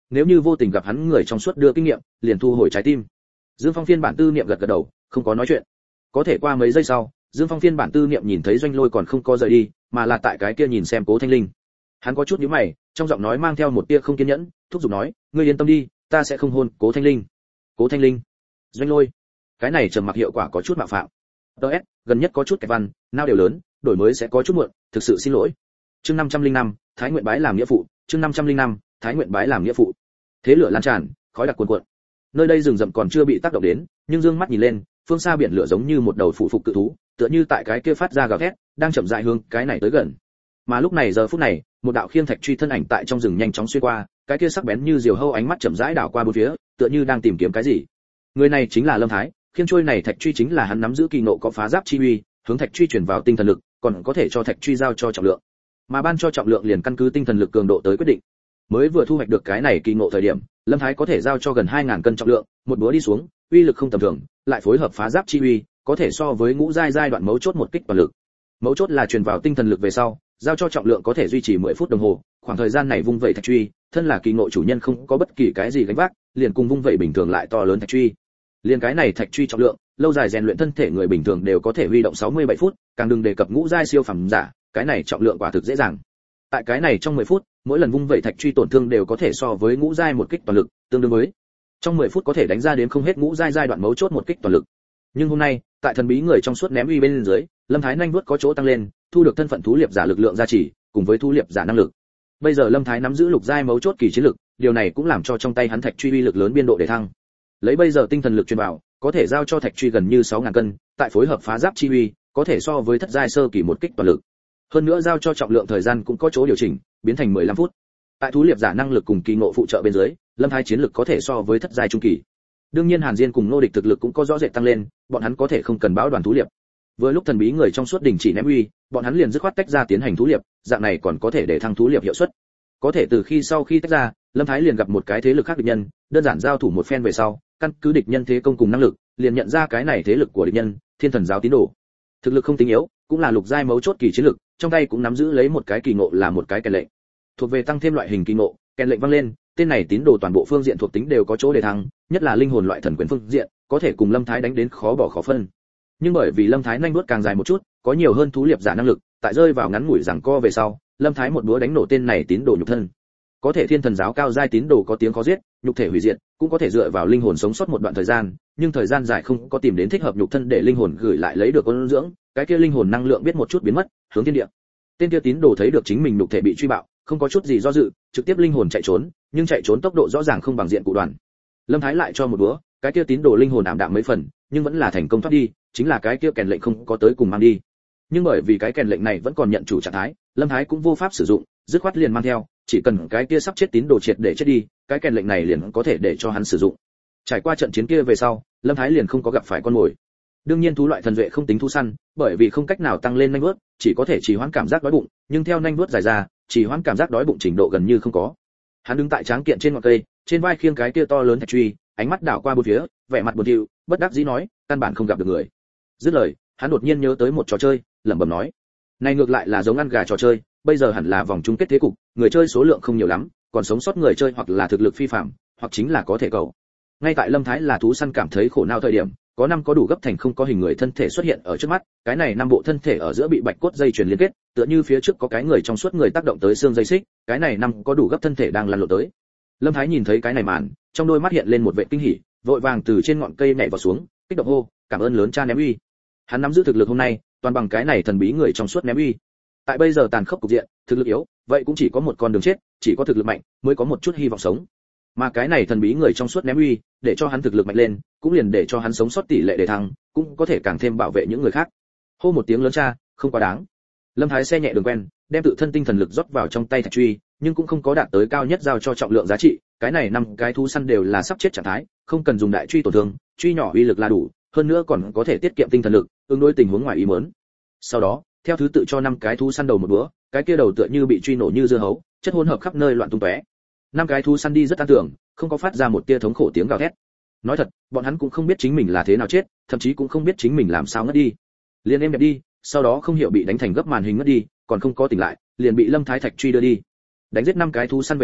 nếu như vô tình gặp hắn người trong suốt đưa kinh nghiệm, liền thu hồi trái tim. Dương Phong phiên bản tư niệm gật gật đầu, không có nói chuyện. Có thể qua mấy giây sau, Dương Phong phiên bản tư niệm nhìn thấy Doanh Lôi còn không có rời đi, mà là tại cái kia nhìn xem Cố Thanh Linh. Hắn có chút nhíu mày, trong giọng nói mang theo một tia không kiên nhẫn, thúc giục nói, ngươi yên tâm đi, ta sẽ không hôn Cố Thanh Linh. Cố Thanh Linh, Doanh Lôi, cái này trầm mặc hiệu quả có chút mạo phạm. ds gần nhất có chút kẹt văn, nao đều lớn, đổi mới sẽ có chút muộn, thực sự xin lỗi. Chương năm trăm linh năm, Thái Nguyện bái làm nghĩa phụ. Chương năm trăm linh năm, Thái Nguyện bái làm nghĩa phụ. Thế lửa lan tràn, khói đặc cuồn cuộn. Nơi đây rừng rậm còn chưa bị tác động đến, nhưng dương mắt nhìn lên, phương xa biển lửa giống như một đầu phụ phục cự thú, tựa như tại cái kia phát ra gào thét, đang chậm rãi hướng cái này tới gần. Mà lúc này giờ phút này, một đạo khiên thạch truy thân ảnh tại trong rừng nhanh chóng xuyên qua, cái kia sắc bén như diều hâu ánh mắt chậm rãi đảo qua bốn phía, tựa như đang tìm kiếm cái gì. Người này chính là Lâm Thái, khiên trôi này thạch truy chính là hắn nắm giữ kỳ nộ có phá giáp chi uy, hướng thạch truy truyền vào tinh thần lực, còn có thể cho thạch truy giao cho trọng lượng. Mà ban cho trọng lượng liền căn cứ tinh thần lực cường độ tới quyết định. Mới vừa thu hoạch được cái này kỳ ngộ thời điểm, Lâm Thái có thể giao cho gần hai ngàn cân trọng lượng, một búa đi xuống, uy lực không tầm thường, lại phối hợp phá giáp chi uy, có thể so với ngũ giai giai đoạn mấu chốt một kích toàn lực. Mấu chốt là truyền vào tinh thần lực về sau, giao cho trọng lượng có thể duy trì mười phút đồng hồ, khoảng thời gian này vung vẩy thạch truy, thân là kỳ ngộ chủ nhân không có bất kỳ cái gì gánh vác, liền cùng vung vẩy bình thường lại to lớn thạch truy. Liền cái này thạch truy trọng lượng, lâu dài rèn luyện thân thể người bình thường đều có thể huy động sáu mươi bảy phút, càng đừng đề cập ngũ giai siêu phẩm giả, cái này trọng lượng quả thực dễ dàng. Tại cái này trong mười phút, mỗi lần vung vẩy thạch truy tổn thương đều có thể so với ngũ giai một kích toàn lực, tương đương với trong mười phút có thể đánh ra đến không hết ngũ giai giai đoạn mấu chốt một kích toàn lực. Nhưng hôm nay, tại thần bí người trong suốt ném uy bên dưới, Lâm Thái nhanh vuốt có chỗ tăng lên, thu được thân phận thú liệp giả lực lượng gia trì, cùng với thú liệp giả năng lực. Bây giờ Lâm Thái nắm giữ lục giai mấu chốt kỳ chiến lực, điều này cũng làm cho trong tay hắn thạch truy uy lực lớn biên độ để thăng. Lấy bây giờ tinh thần lực truyền vào, có thể giao cho thạch truy gần như sáu ngàn cân, tại phối hợp phá giáp chi uy, có thể so với thất giai sơ kỳ một kích toàn lực. Hơn nữa giao cho trọng lượng thời gian cũng có chỗ điều chỉnh, biến thành mười lăm phút. Tại thú liệp giả năng lực cùng kỳ ngộ phụ trợ bên dưới, Lâm Thái chiến lực có thể so với thất giai trung kỳ. Đương nhiên Hàn Diên cùng Nô Địch thực lực cũng có rõ rệt tăng lên, bọn hắn có thể không cần báo đoàn thú liệp. Vừa lúc thần bí người trong suốt đình chỉ ném uy, bọn hắn liền dứt khoát tách ra tiến hành thú liệp, dạng này còn có thể để thăng thú liệp hiệu suất. Có thể từ khi sau khi tách ra, Lâm Thái liền gặp một cái thế lực khác địch nhân, đơn giản giao thủ một phen về sau, căn cứ địch nhân thế công cùng năng lực, liền nhận ra cái này thế lực của địch nhân, Thiên Thần giáo tín đồ. Thực lực không tính yếu, cũng là lục giai mấu chốt kỳ chiến lực, trong tay cũng nắm giữ lấy một cái kỳ ngộ là một cái kèn lệnh. Thuộc về tăng thêm loại hình kỳ ngộ, kèn lệnh vang lên, tên này tín đồ toàn bộ phương diện thuộc tính đều có chỗ để thăng, nhất là linh hồn loại thần quyền phương diện, có thể cùng Lâm Thái đánh đến khó bỏ khó phân. Nhưng bởi vì Lâm Thái nhanh nuốt càng dài một chút, có nhiều hơn thú liệp giả năng lực, tại rơi vào ngắn ngủi giằng co về sau, Lâm Thái một búa đánh nổ tên này tín đồ nhục thân. Có thể Thiên Thần giáo cao giai tín đồ có tiếng khó giết, nhục thể hủy diệt, cũng có thể dựa vào linh hồn sống sót một đoạn thời gian, nhưng thời gian dài không có tìm đến thích hợp nhục thân để linh hồn gửi lại lấy được ôn dưỡng, cái kia linh hồn năng lượng biết một chút biến mất, hướng thiên địa. Tên kia tín đồ thấy được chính mình nhục thể bị truy bạo, không có chút gì do dự, trực tiếp linh hồn chạy trốn, nhưng chạy trốn tốc độ rõ ràng không bằng diện cụ đoàn. Lâm Thái lại cho một búa, cái kia tín đồ linh hồn ảm đạm mấy phần, nhưng vẫn là thành công thoát đi, chính là cái kia kèn lệnh không có tới cùng mang đi. Nhưng bởi vì cái kèn lệnh này vẫn còn nhận chủ trạng thái, Lâm Thái cũng vô pháp sử dụng, dứt khoát liền mang theo, chỉ cần cái kia sắp chết tín đồ triệt để chết đi, cái kèn lệnh này liền có thể để cho hắn sử dụng. Trải qua trận chiến kia về sau, Lâm Thái liền không có gặp phải con mồi. Đương nhiên thú loại thần duệ không tính thú săn, bởi vì không cách nào tăng lên nhanh vuốt, chỉ có thể trì hoãn cảm giác đói bụng, nhưng theo nhanh vuốt dài ra, trì hoãn cảm giác đói bụng trình độ gần như không có. Hắn đứng tại tráng kiện trên ngọn cây, trên vai khiêng cái kia to lớn thạch truy, ánh mắt đảo qua bốn phía, vẻ mặt buồn thiu, bất đắc dĩ nói, căn bản không gặp được người. Dứt lời, hắn đột nhiên nhớ tới một trò chơi, lẩm bẩm nói, này ngược lại là giống ăn gà trò chơi, bây giờ hẳn là vòng chung kết thế cục, người chơi số lượng không nhiều lắm, còn sống sót người chơi hoặc là thực lực phi phàm, hoặc chính là có thể cầu. Ngay tại Lâm Thái là thú săn cảm thấy khổ não thời điểm, có năm có đủ gấp thành không có hình người thân thể xuất hiện ở trước mắt, cái này năm bộ thân thể ở giữa bị bạch cốt dây chuyền liên kết, tựa như phía trước có cái người trong suốt người tác động tới xương dây xích, cái này năm có đủ gấp thân thể đang lăn lộn tới. Lâm Thái nhìn thấy cái này màn, trong đôi mắt hiện lên một vẻ kinh hỉ, vội vàng từ trên ngọn cây nhảy vào xuống, kích động hô, cảm ơn lớn cha ném uy. Hắn nắm giữ thực lực hôm nay, toàn bằng cái này thần bí người trong suốt ném uy. Tại bây giờ tàn khốc cục diện, thực lực yếu, vậy cũng chỉ có một con đường chết, chỉ có thực lực mạnh mới có một chút hy vọng sống. Mà cái này thần bí người trong suốt ném uy, để cho hắn thực lực mạnh lên, cũng liền để cho hắn sống sót tỷ lệ để thăng, cũng có thể càng thêm bảo vệ những người khác. Hô một tiếng lớn cha, không quá đáng. Lâm Thái xe nhẹ đường quen, đem tự thân tinh thần lực rót vào trong tay thạch truy, nhưng cũng không có đạt tới cao nhất giao cho trọng lượng giá trị, cái này năm cái thú săn đều là sắp chết trạng thái, không cần dùng đại truy tổn thương, truy nhỏ uy lực là đủ, hơn nữa còn có thể tiết kiệm tinh thần lực, ứng đối tình huống ngoài ý muốn. Sau đó, theo thứ tự cho năm cái thú săn đầu một búa, cái kia đầu tựa như bị truy nổ như dưa hấu, chất hỗn hợp khắp nơi loạn tung tóe. Năm cái thú săn đi rất an tưởng, không có phát ra một tia thống khổ tiếng gào thét. Nói thật, bọn hắn cũng không biết chính mình là thế nào chết, thậm chí cũng không biết chính mình làm sao ngất đi. Liền êm đẹp đi, sau đó không hiểu bị đánh thành gấp màn hình ngất đi, còn không có tỉnh lại, liền bị Lâm Thái thạch truy đưa đi. Đánh giết năm cái thú săn về sau,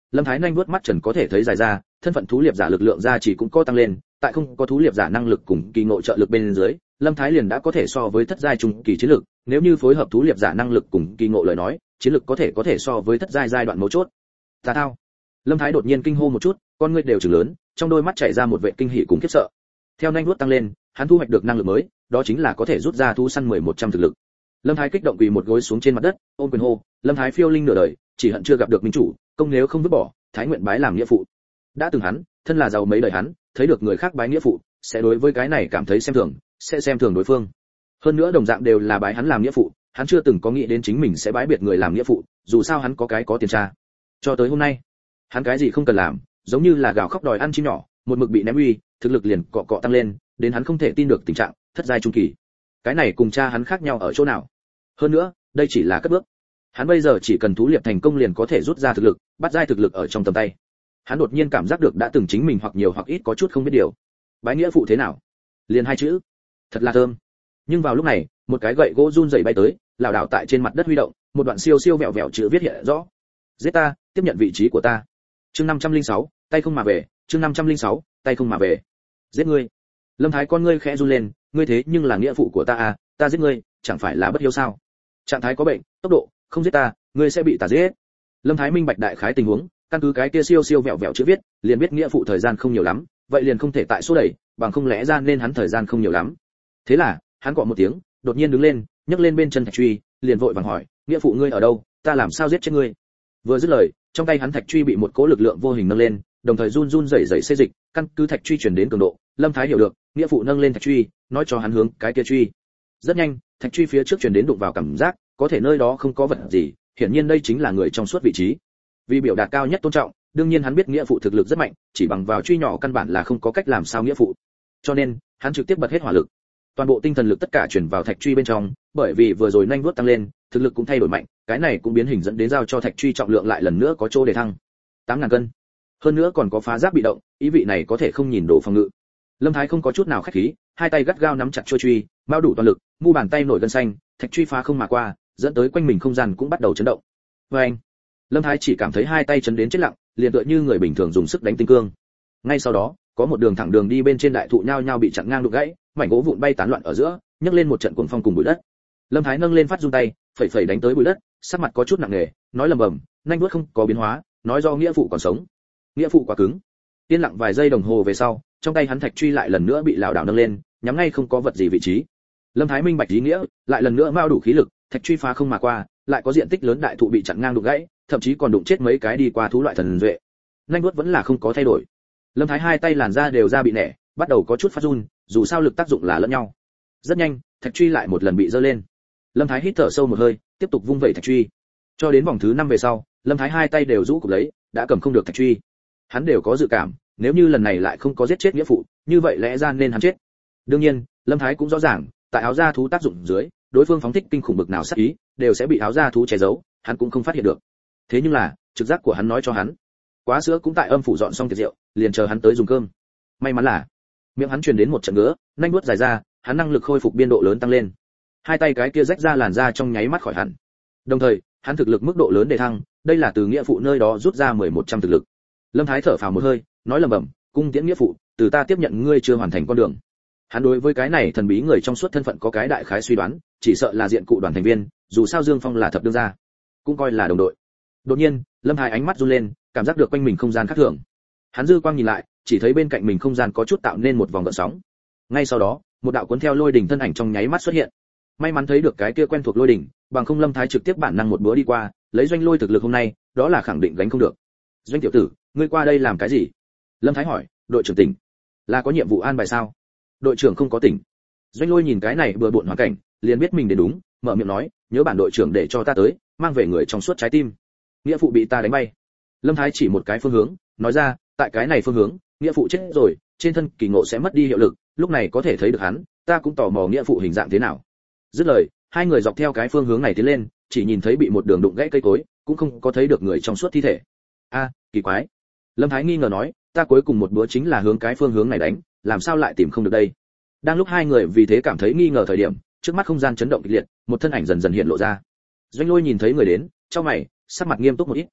Lâm Thái nhanh vuốt mắt trần có thể thấy dài ra, thân phận thú liệp giả lực lượng gia chỉ cũng có tăng lên, tại không có thú liệp giả năng lực cùng kỳ ngộ trợ lực bên dưới, Lâm Thái liền đã có thể so với thất giai trung kỳ chiến lực, nếu như phối hợp thú liệp giả năng lực cùng kỳ ngộ lời nói, chiến lực có thể có thể so với thất giai giai đoạn mấu chốt. Tà thao. Lâm Thái đột nhiên kinh hô một chút, con ngươi đều trừng lớn, trong đôi mắt chảy ra một vẻ kinh hỉ cùng khiếp sợ. Theo nhanh vuốt tăng lên, hắn thu hoạch được năng lực mới, đó chính là có thể rút ra thú săn mười một trăm thực lực. Lâm Thái kích động quỳ một gối xuống trên mặt đất, ôm quyền hô, Lâm Thái phiêu linh nửa đời, chỉ hận chưa gặp được minh chủ, công nếu không vứt bỏ, thái nguyện bái làm nghĩa phụ. Đã từng hắn, thân là giàu mấy đời hắn, thấy được người khác bái nghĩa phụ, sẽ đối với cái này cảm thấy xem thường, sẽ xem thường đối phương. Hơn nữa đồng dạng đều là bái hắn làm nghĩa phụ, hắn chưa từng có nghĩ đến chính mình sẽ bái biệt người làm nghĩa phụ, dù sao hắn có cái có tiền tra. Cho tới hôm nay, hắn cái gì không cần làm, giống như là gào khóc đòi ăn chim nhỏ, một mực bị ném uy, thực lực liền cọ cọ tăng lên, đến hắn không thể tin được tình trạng thất giai trung kỳ. Cái này cùng cha hắn khác nhau ở chỗ nào? Hơn nữa, đây chỉ là cất bước. Hắn bây giờ chỉ cần thú liệp thành công liền có thể rút ra thực lực, bắt giai thực lực ở trong tầm tay. Hắn đột nhiên cảm giác được đã từng chính mình hoặc nhiều hoặc ít có chút không biết điều. Bái nghĩa phụ thế nào? Liền hai chữ, thật là thơm. Nhưng vào lúc này, một cái gậy gỗ run rẩy bay tới, lảo đảo tại trên mặt đất huy động, một đoạn siêu siêu vẹo vẹo chữ viết hiện rõ. Giết ta, tiếp nhận vị trí của ta. Chương năm trăm lẻ sáu, tay không mà về, chương năm trăm lẻ sáu, tay không mà về. Giết ngươi. Lâm Thái con ngươi khẽ run lên, ngươi thế nhưng là nghĩa phụ của ta à, ta giết ngươi, chẳng phải là bất hiếu sao? Trạng thái có bệnh, tốc độ, không giết ta, ngươi sẽ bị ta giết. Lâm Thái minh bạch đại khái tình huống, căn cứ cái kia siêu siêu vẹo vẹo chữ viết, liền biết nghĩa phụ thời gian không nhiều lắm, vậy liền không thể tại số đẩy, bằng không lẽ ra nên hắn thời gian không nhiều lắm. Thế là, hắn gọi một tiếng, đột nhiên đứng lên, nhấc lên bên chân thạch truy, liền vội vàng hỏi, nghĩa phụ ngươi ở đâu, ta làm sao giết chết ngươi? Vừa dứt lời, trong tay hắn thạch truy bị một cỗ lực lượng vô hình nâng lên, đồng thời run run rẩy rẩy xê dịch, căn cứ thạch truy chuyển đến cường độ, Lâm Thái hiểu được, nghĩa phụ nâng lên thạch truy, nói cho hắn hướng cái kia truy. Rất nhanh, thạch truy phía trước chuyển đến đụng vào cảm giác, có thể nơi đó không có vật gì, hiển nhiên đây chính là người trong suốt vị trí. Vì biểu đạt cao nhất tôn trọng, đương nhiên hắn biết nghĩa phụ thực lực rất mạnh, chỉ bằng vào truy nhỏ căn bản là không có cách làm sao nghĩa phụ. Cho nên, hắn trực tiếp bật hết hỏa lực. Toàn bộ tinh thần lực tất cả chuyển vào thạch truy bên trong, bởi vì vừa rồi nhanh vuốt tăng lên, thực lực cũng thay đổi mạnh, cái này cũng biến hình dẫn đến giao cho thạch truy trọng lượng lại lần nữa có chỗ để thăng. tám ngàn cân. Hơn nữa còn có phá giáp bị động, ý vị này có thể không nhìn đồ phòng ngự. Lâm Thái không có chút nào khách khí, hai tay gắt gao nắm chặt chuôi truy, bao đủ toàn lực, mu bàn tay nổi gân xanh, thạch truy phá không mà qua, dẫn tới quanh mình không gian cũng bắt đầu chấn động. Và anh, Lâm Thái chỉ cảm thấy hai tay chấn đến chết lặng, liền tựa như người bình thường dùng sức đánh tinh cương. Ngay sau đó, có một đường thẳng đường đi bên trên đại thụ nhao nhao bị chặn ngang đục gãy, mảnh gỗ vụn bay tán loạn ở giữa, nhấc lên một trận cuồng phong cùng bụi đất. Lâm Thái nâng lên phát run tay, phẩy phẩy đánh tới bụi đất, sắc mặt có chút nặng nề, nói lầm bầm, nhanh vuốt không có biến hóa, nói do nghĩa phụ còn sống. Nghĩa phụ quá cứng. Yên lặng vài giây đồng hồ về sau, trong tay hắn thạch truy lại lần nữa bị lảo đảo nâng lên, nhắm ngay không có vật gì vị trí. Lâm Thái minh bạch ý nghĩa, lại lần nữa mao đủ khí lực, thạch truy phá không mà qua, lại có diện tích lớn đại thụ bị chặn ngang đục gãy, thậm chí còn đụng chết mấy cái đi qua thú loại thần duệ. Nhanh vuốt vẫn là không có thay đổi. Lâm Thái hai tay làn da đều ra bị nẻ, bắt đầu có chút phát run, dù sao lực tác dụng là lẫn nhau. Rất nhanh, thạch truy lại một lần bị giơ lên. Lâm Thái hít thở sâu một hơi, tiếp tục vung vẩy thạch truy. Cho đến vòng thứ năm về sau, Lâm Thái hai tay đều rũ cụp lấy, đã cầm không được thạch truy. Hắn đều có dự cảm, nếu như lần này lại không có giết chết nghĩa phụ, như vậy lẽ ra nên hắn chết. Đương nhiên, Lâm Thái cũng rõ ràng, tại áo da thú tác dụng dưới, đối phương phóng thích kinh khủng bực nào sát ý, đều sẽ bị áo da thú che giấu, hắn cũng không phát hiện được. Thế nhưng là, trực giác của hắn nói cho hắn, quá sữa cũng tại âm phủ dọn xong tiệc rượu, liền chờ hắn tới dùng cơm. May mắn là, miệng hắn truyền đến một trận ngứa, nhanh nuốt dài ra, hắn năng lực khôi phục biên độ lớn tăng lên. Hai tay cái kia rách ra làn da trong nháy mắt khỏi hẳn. Đồng thời, hắn thực lực mức độ lớn đề thăng, đây là từ nghĩa phụ nơi đó rút ra mười một trăm thực lực. Lâm Thái thở phào một hơi, nói lẩm bẩm, cung tiễn nghĩa phụ, từ ta tiếp nhận ngươi chưa hoàn thành con đường. Hắn đối với cái này thần bí người trong suốt thân phận có cái đại khái suy đoán, chỉ sợ là diện cụ đoàn thành viên, dù sao Dương Phong là thập đương gia, cũng coi là đồng đội. Đột nhiên, Lâm Thái ánh mắt run lên, cảm giác được quanh mình không gian khác thường. Hắn dư quang nhìn lại, chỉ thấy bên cạnh mình không gian có chút tạo nên một vòng gợn sóng. Ngay sau đó, một đạo cuốn theo lôi đỉnh thân ảnh trong nháy mắt xuất hiện. May mắn thấy được cái kia quen thuộc lôi đỉnh, bằng không Lâm Thái trực tiếp bản năng một búa đi qua, lấy doanh lôi thực lực hôm nay, đó là khẳng định gánh không được. Doanh tiểu tử, ngươi qua đây làm cái gì? Lâm Thái hỏi. Đội trưởng tỉnh, là có nhiệm vụ an bài sao? Đội trưởng không có tỉnh. Doanh lôi nhìn cái này bừa bộn hoàn cảnh, liền biết mình đến đúng, mở miệng nói, nhớ bản đội trưởng để cho ta tới, mang về người trong suốt trái tim. Nghĩa phụ bị ta đánh bay. Lâm Thái chỉ một cái phương hướng, nói ra, tại cái này phương hướng, nghĩa phụ chết rồi, trên thân kỳ ngộ sẽ mất đi hiệu lực, lúc này có thể thấy được hắn, ta cũng tò mò nghĩa phụ hình dạng thế nào. Dứt lời, hai người dọc theo cái phương hướng này tiến lên, chỉ nhìn thấy bị một đường đụng gãy cây cối, cũng không có thấy được người trong suốt thi thể. A, kỳ quái. Lâm Thái nghi ngờ nói, ta cuối cùng một bữa chính là hướng cái phương hướng này đánh, làm sao lại tìm không được đây? Đang lúc hai người vì thế cảm thấy nghi ngờ thời điểm, trước mắt không gian chấn động kịch liệt, một thân ảnh dần dần hiện lộ ra. Doanh Lôi nhìn thấy người đến, chau mày, sắc mặt nghiêm túc một ít.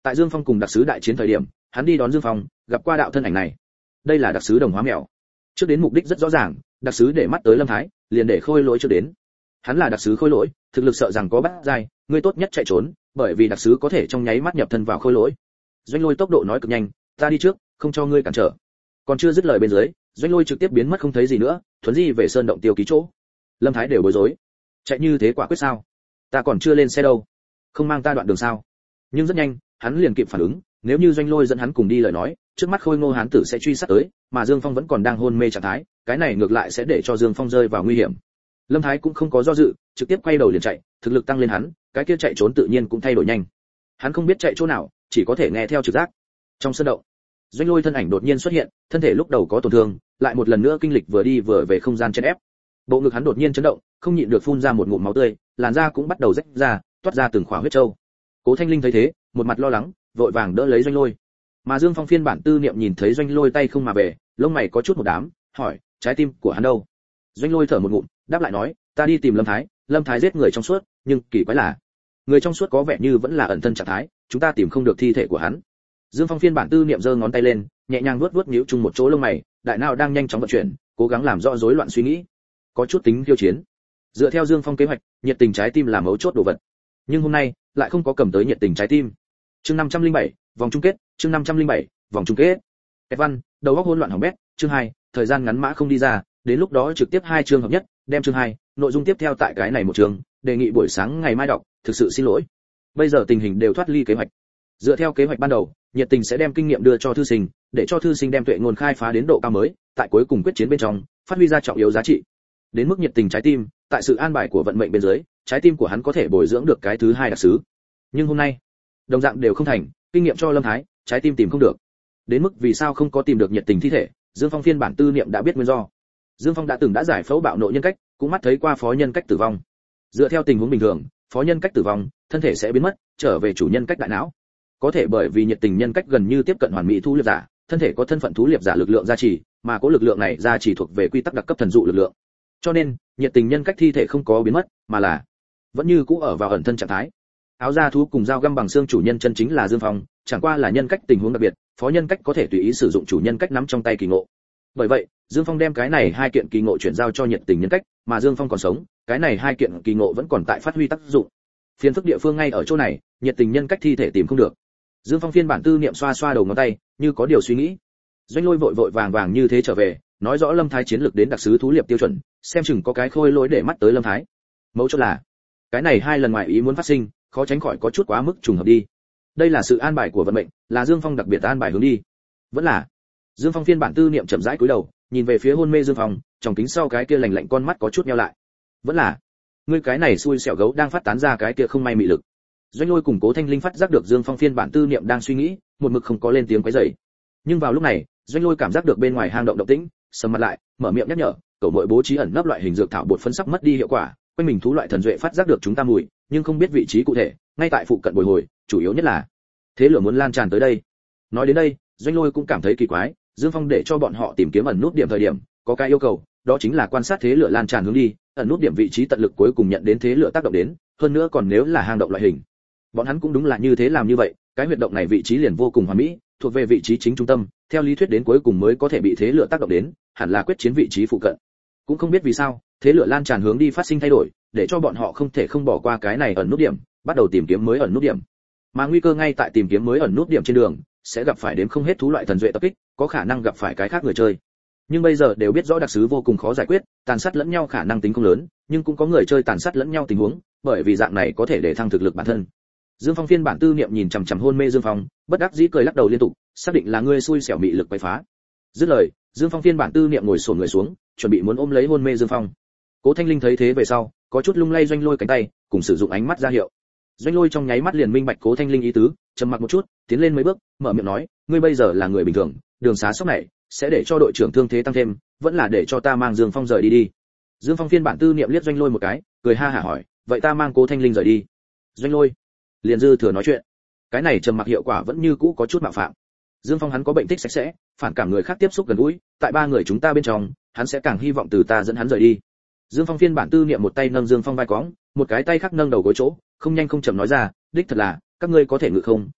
Tại Dương Phong cùng đặc sứ đại chiến thời điểm, hắn đi đón Dương Phong, gặp qua đạo thân ảnh này. Đây là đặc sứ Đồng Hóa Mèo. Trước đến mục đích rất rõ ràng, đặc sứ để mắt tới Lâm Thái, liền để Khôi Lỗi trước đến. Hắn là đặc sứ Khôi Lỗi, thực lực sợ rằng có bát giai, ngươi tốt nhất chạy trốn, bởi vì đặc sứ có thể trong nháy mắt nhập thân vào Khôi Lỗi. Doanh Lôi tốc độ nói cực nhanh, ta đi trước, không cho ngươi cản trở. Còn chưa dứt lời bên dưới, Doanh Lôi trực tiếp biến mất không thấy gì nữa, thuấn di về sơn động tiêu ký chỗ. Lâm Thái đều bối rối, chạy như thế quả quyết sao? Ta còn chưa lên xe đâu, không mang ta đoạn đường sao? Nhưng rất nhanh, hắn liền kịp phản ứng, nếu như Doanh Lôi dẫn hắn cùng đi lời nói, trước mắt Khôi Ngô hán tử sẽ truy sát tới, mà Dương Phong vẫn còn đang hôn mê trạng thái, cái này ngược lại sẽ để cho Dương Phong rơi vào nguy hiểm. Lâm Thái cũng không có do dự, trực tiếp quay đầu liền chạy, thực lực tăng lên hắn, cái kia chạy trốn tự nhiên cũng thay đổi nhanh. Hắn không biết chạy chỗ nào, chỉ có thể nghe theo trực giác. Trong sân động, Doanh Lôi thân ảnh đột nhiên xuất hiện, thân thể lúc đầu có tổn thương, lại một lần nữa kinh lịch vừa đi vừa về không gian chèn ép. Bộ ngực hắn đột nhiên chấn động, không nhịn được phun ra một ngụm máu tươi, làn da cũng bắt đầu rách ra, toát ra từng khỏa huyết châu. Cố Thanh Linh thấy thế, một mặt lo lắng, vội vàng đỡ lấy Doanh Lôi. Mà Dương Phong phiên bản tư niệm nhìn thấy Doanh Lôi tay không mà về, lông mày có chút một đám, hỏi, trái tim của hắn đâu? Doanh Lôi thở một ngụm, đáp lại nói, ta đi tìm Lâm Thái, Lâm Thái giết người trong suốt, nhưng kỳ quái là, người trong suốt có vẻ như vẫn là ẩn thân trạng thái, chúng ta tìm không được thi thể của hắn. Dương Phong phiên bản tư niệm giơ ngón tay lên, nhẹ nhàng vuốt vuốt nhíu chung một chỗ lông mày, đại não đang nhanh chóng vận chuyển, cố gắng làm rõ rối loạn suy nghĩ. Có chút tính khiêu chiến. Dựa theo Dương Phong kế hoạch, nhiệt tình trái tim là mấu chốt đồ vật. Nhưng hôm nay, lại không có cầm tới nhiệt tình trái tim. Chương năm trăm lẻ bảy, vòng chung kết, chương năm trăm lẻ bảy, vòng chung kết. Kẹt văn, đầu óc hỗn loạn hỏng bét, chương hai, thời gian ngắn mã không đi ra, đến lúc đó trực tiếp hai chương hợp nhất, đem chương hai, nội dung tiếp theo tại cái này một chương, đề nghị buổi sáng ngày mai đọc, thực sự xin lỗi. Bây giờ tình hình đều thoát ly kế hoạch. Dựa theo kế hoạch ban đầu, nhiệt tình sẽ đem kinh nghiệm đưa cho thư sinh, để cho thư sinh đem tuệ ngôn khai phá đến độ cao mới, tại cuối cùng quyết chiến bên trong, phát huy ra trọng yếu giá trị. Đến mức nhiệt tình trái tim, tại sự an bài của vận mệnh bên dưới, trái tim của hắn có thể bồi dưỡng được cái thứ hai đặc sứ. Nhưng hôm nay, đồng dạng đều không thành, kinh nghiệm cho Lâm Thái, trái tim tìm không được. Đến mức vì sao không có tìm được nhiệt tình thi thể, Dương Phong phiên bản tư niệm đã biết nguyên do. Dương Phong đã từng đã giải phẫu bạo nộ nhân cách, cũng mắt thấy qua phó nhân cách tử vong. Dựa theo tình huống bình thường, phó nhân cách tử vong, thân thể sẽ biến mất, trở về chủ nhân cách đại não. Có thể bởi vì nhiệt tình nhân cách gần như tiếp cận hoàn mỹ thú liệp giả, thân thể có thân phận thú liệp giả lực lượng gia trì, mà có lực lượng này gia trì thuộc về quy tắc đặc cấp thần dụ lực lượng. Cho nên, nhiệt tình nhân cách thi thể không có biến mất, mà là vẫn như cũ ở vào ẩn thân trạng thái. Áo da thú cùng dao găm bằng xương chủ nhân chân chính là Dương Phong, chẳng qua là nhân cách tình huống đặc biệt, phó nhân cách có thể tùy ý sử dụng chủ nhân cách nắm trong tay kỳ ngộ. Bởi vậy, Dương Phong đem cái này hai kiện kỳ ngộ chuyển giao cho nhiệt tình nhân cách, mà Dương Phong còn sống, cái này hai kiện kỳ ngộ vẫn còn tại phát huy tác dụng. Phiền phức địa phương ngay ở chỗ này, nhiệt tình nhân cách thi thể tìm không được. Dương Phong phiên bản tư niệm xoa xoa đầu ngón tay, như có điều suy nghĩ. Doanh Lôi vội vội vàng vàng như thế trở về, nói rõ Lâm Thái chiến lược đến đặc sứ thú liệp tiêu chuẩn, xem chừng có cái Khôi Lỗi để mắt tới Lâm Thái. Mấu chốt là, cái này hai lần ngoài ý muốn phát sinh, khó tránh khỏi có chút quá mức trùng hợp đi. Đây là sự an bài của vận mệnh, là Dương Phong đặc biệt an bài hướng đi. Vẫn là, Dương Phong phiên bản tư niệm chậm rãi cúi đầu, nhìn về phía hôn mê Dương Phong, trong kính sau cái kia lạnh lạnh con mắt có chút nheo lại. Vẫn là, ngươi cái này xui xẻo gấu đang phát tán ra cái kia không may mị lực. Doanh Lôi cùng Cố Thanh Linh phát giác được Dương Phong phiên bản tư niệm đang suy nghĩ, một mực không có lên tiếng quấy rầy. Nhưng vào lúc này, Doanh Lôi cảm giác được bên ngoài hang động động tĩnh, sầm mặt lại, mở miệng nhắc nhở, cậu muội bố trí ẩn nấp loại hình dược thảo bột phấn sắp mất đi hiệu quả, quanh mình thú loại thần duệ phát giác được chúng ta mùi, nhưng không biết vị trí cụ thể, ngay tại phụ cận bồi hồi, chủ yếu nhất là thế lửa muốn lan tràn tới đây. Nói đến đây, Doanh Lôi cũng cảm thấy kỳ quái, Dương Phong để cho bọn họ tìm kiếm ẩn nút điểm thời điểm, có cái yêu cầu, đó chính là quan sát thế lửa lan tràn hướng đi, ẩn nút điểm vị trí tận lực cuối cùng nhận đến thế lửa tác động đến, hơn nữa còn nếu là hang động loại hình. Bọn hắn cũng đúng là như thế làm như vậy, cái huyệt động này vị trí liền vô cùng hoàn mỹ, thuộc về vị trí chính trung tâm, theo lý thuyết đến cuối cùng mới có thể bị thế lửa tác động đến, hẳn là quyết chiến vị trí phụ cận. Cũng không biết vì sao, thế lửa lan tràn hướng đi phát sinh thay đổi, để cho bọn họ không thể không bỏ qua cái này ẩn nút điểm, bắt đầu tìm kiếm mới ẩn nút điểm. Mà nguy cơ ngay tại tìm kiếm mới ẩn nút điểm trên đường, sẽ gặp phải đến không hết thú loại thần duệ tập kích, có khả năng gặp phải cái khác người chơi. Nhưng bây giờ đều biết rõ đặc sứ vô cùng khó giải quyết, tàn sát lẫn nhau khả năng tính không lớn, nhưng cũng có người chơi tàn sát lẫn nhau tình huống, bởi vì dạng này có thể để thăng thực lực bản thân. Dương Phong phiên bản tư niệm nhìn chằm chằm hôn mê Dương Phong, bất đắc dĩ cười lắc đầu liên tục, xác định là ngươi xui xẻo mị lực quấy phá. Dứt lời, Dương Phong phiên bản tư niệm ngồi xổm người xuống, chuẩn bị muốn ôm lấy hôn mê Dương Phong. Cố Thanh Linh thấy thế về sau, có chút lung lay Doanh Lôi cánh tay, cùng sử dụng ánh mắt ra hiệu. Doanh Lôi trong nháy mắt liền minh bạch Cố Thanh Linh ý tứ, trầm mặc một chút, tiến lên mấy bước, mở miệng nói, ngươi bây giờ là người bình thường, đường xá sốc này sẽ để cho đội trưởng thương thế tăng thêm, vẫn là để cho ta mang Dương Phong rời đi đi. Dương Phong phiên bản tư niệm liếc Doanh Lôi một cái, cười ha hả hỏi, vậy ta mang Cố Thanh Linh rời đi. Doanh Lôi liền dư thừa nói chuyện, cái này trầm mặc hiệu quả vẫn như cũ có chút mạo phạm. Dương Phong hắn có bệnh thích sạch sẽ, phản cảm người khác tiếp xúc gần gũi, tại ba người chúng ta bên trong, hắn sẽ càng hy vọng từ ta dẫn hắn rời đi. Dương Phong phiên bản tư niệm một tay nâng Dương Phong vai cõng, một cái tay khác nâng đầu gối chỗ, không nhanh không chậm nói ra, đích thật là, các ngươi có thể ngự không,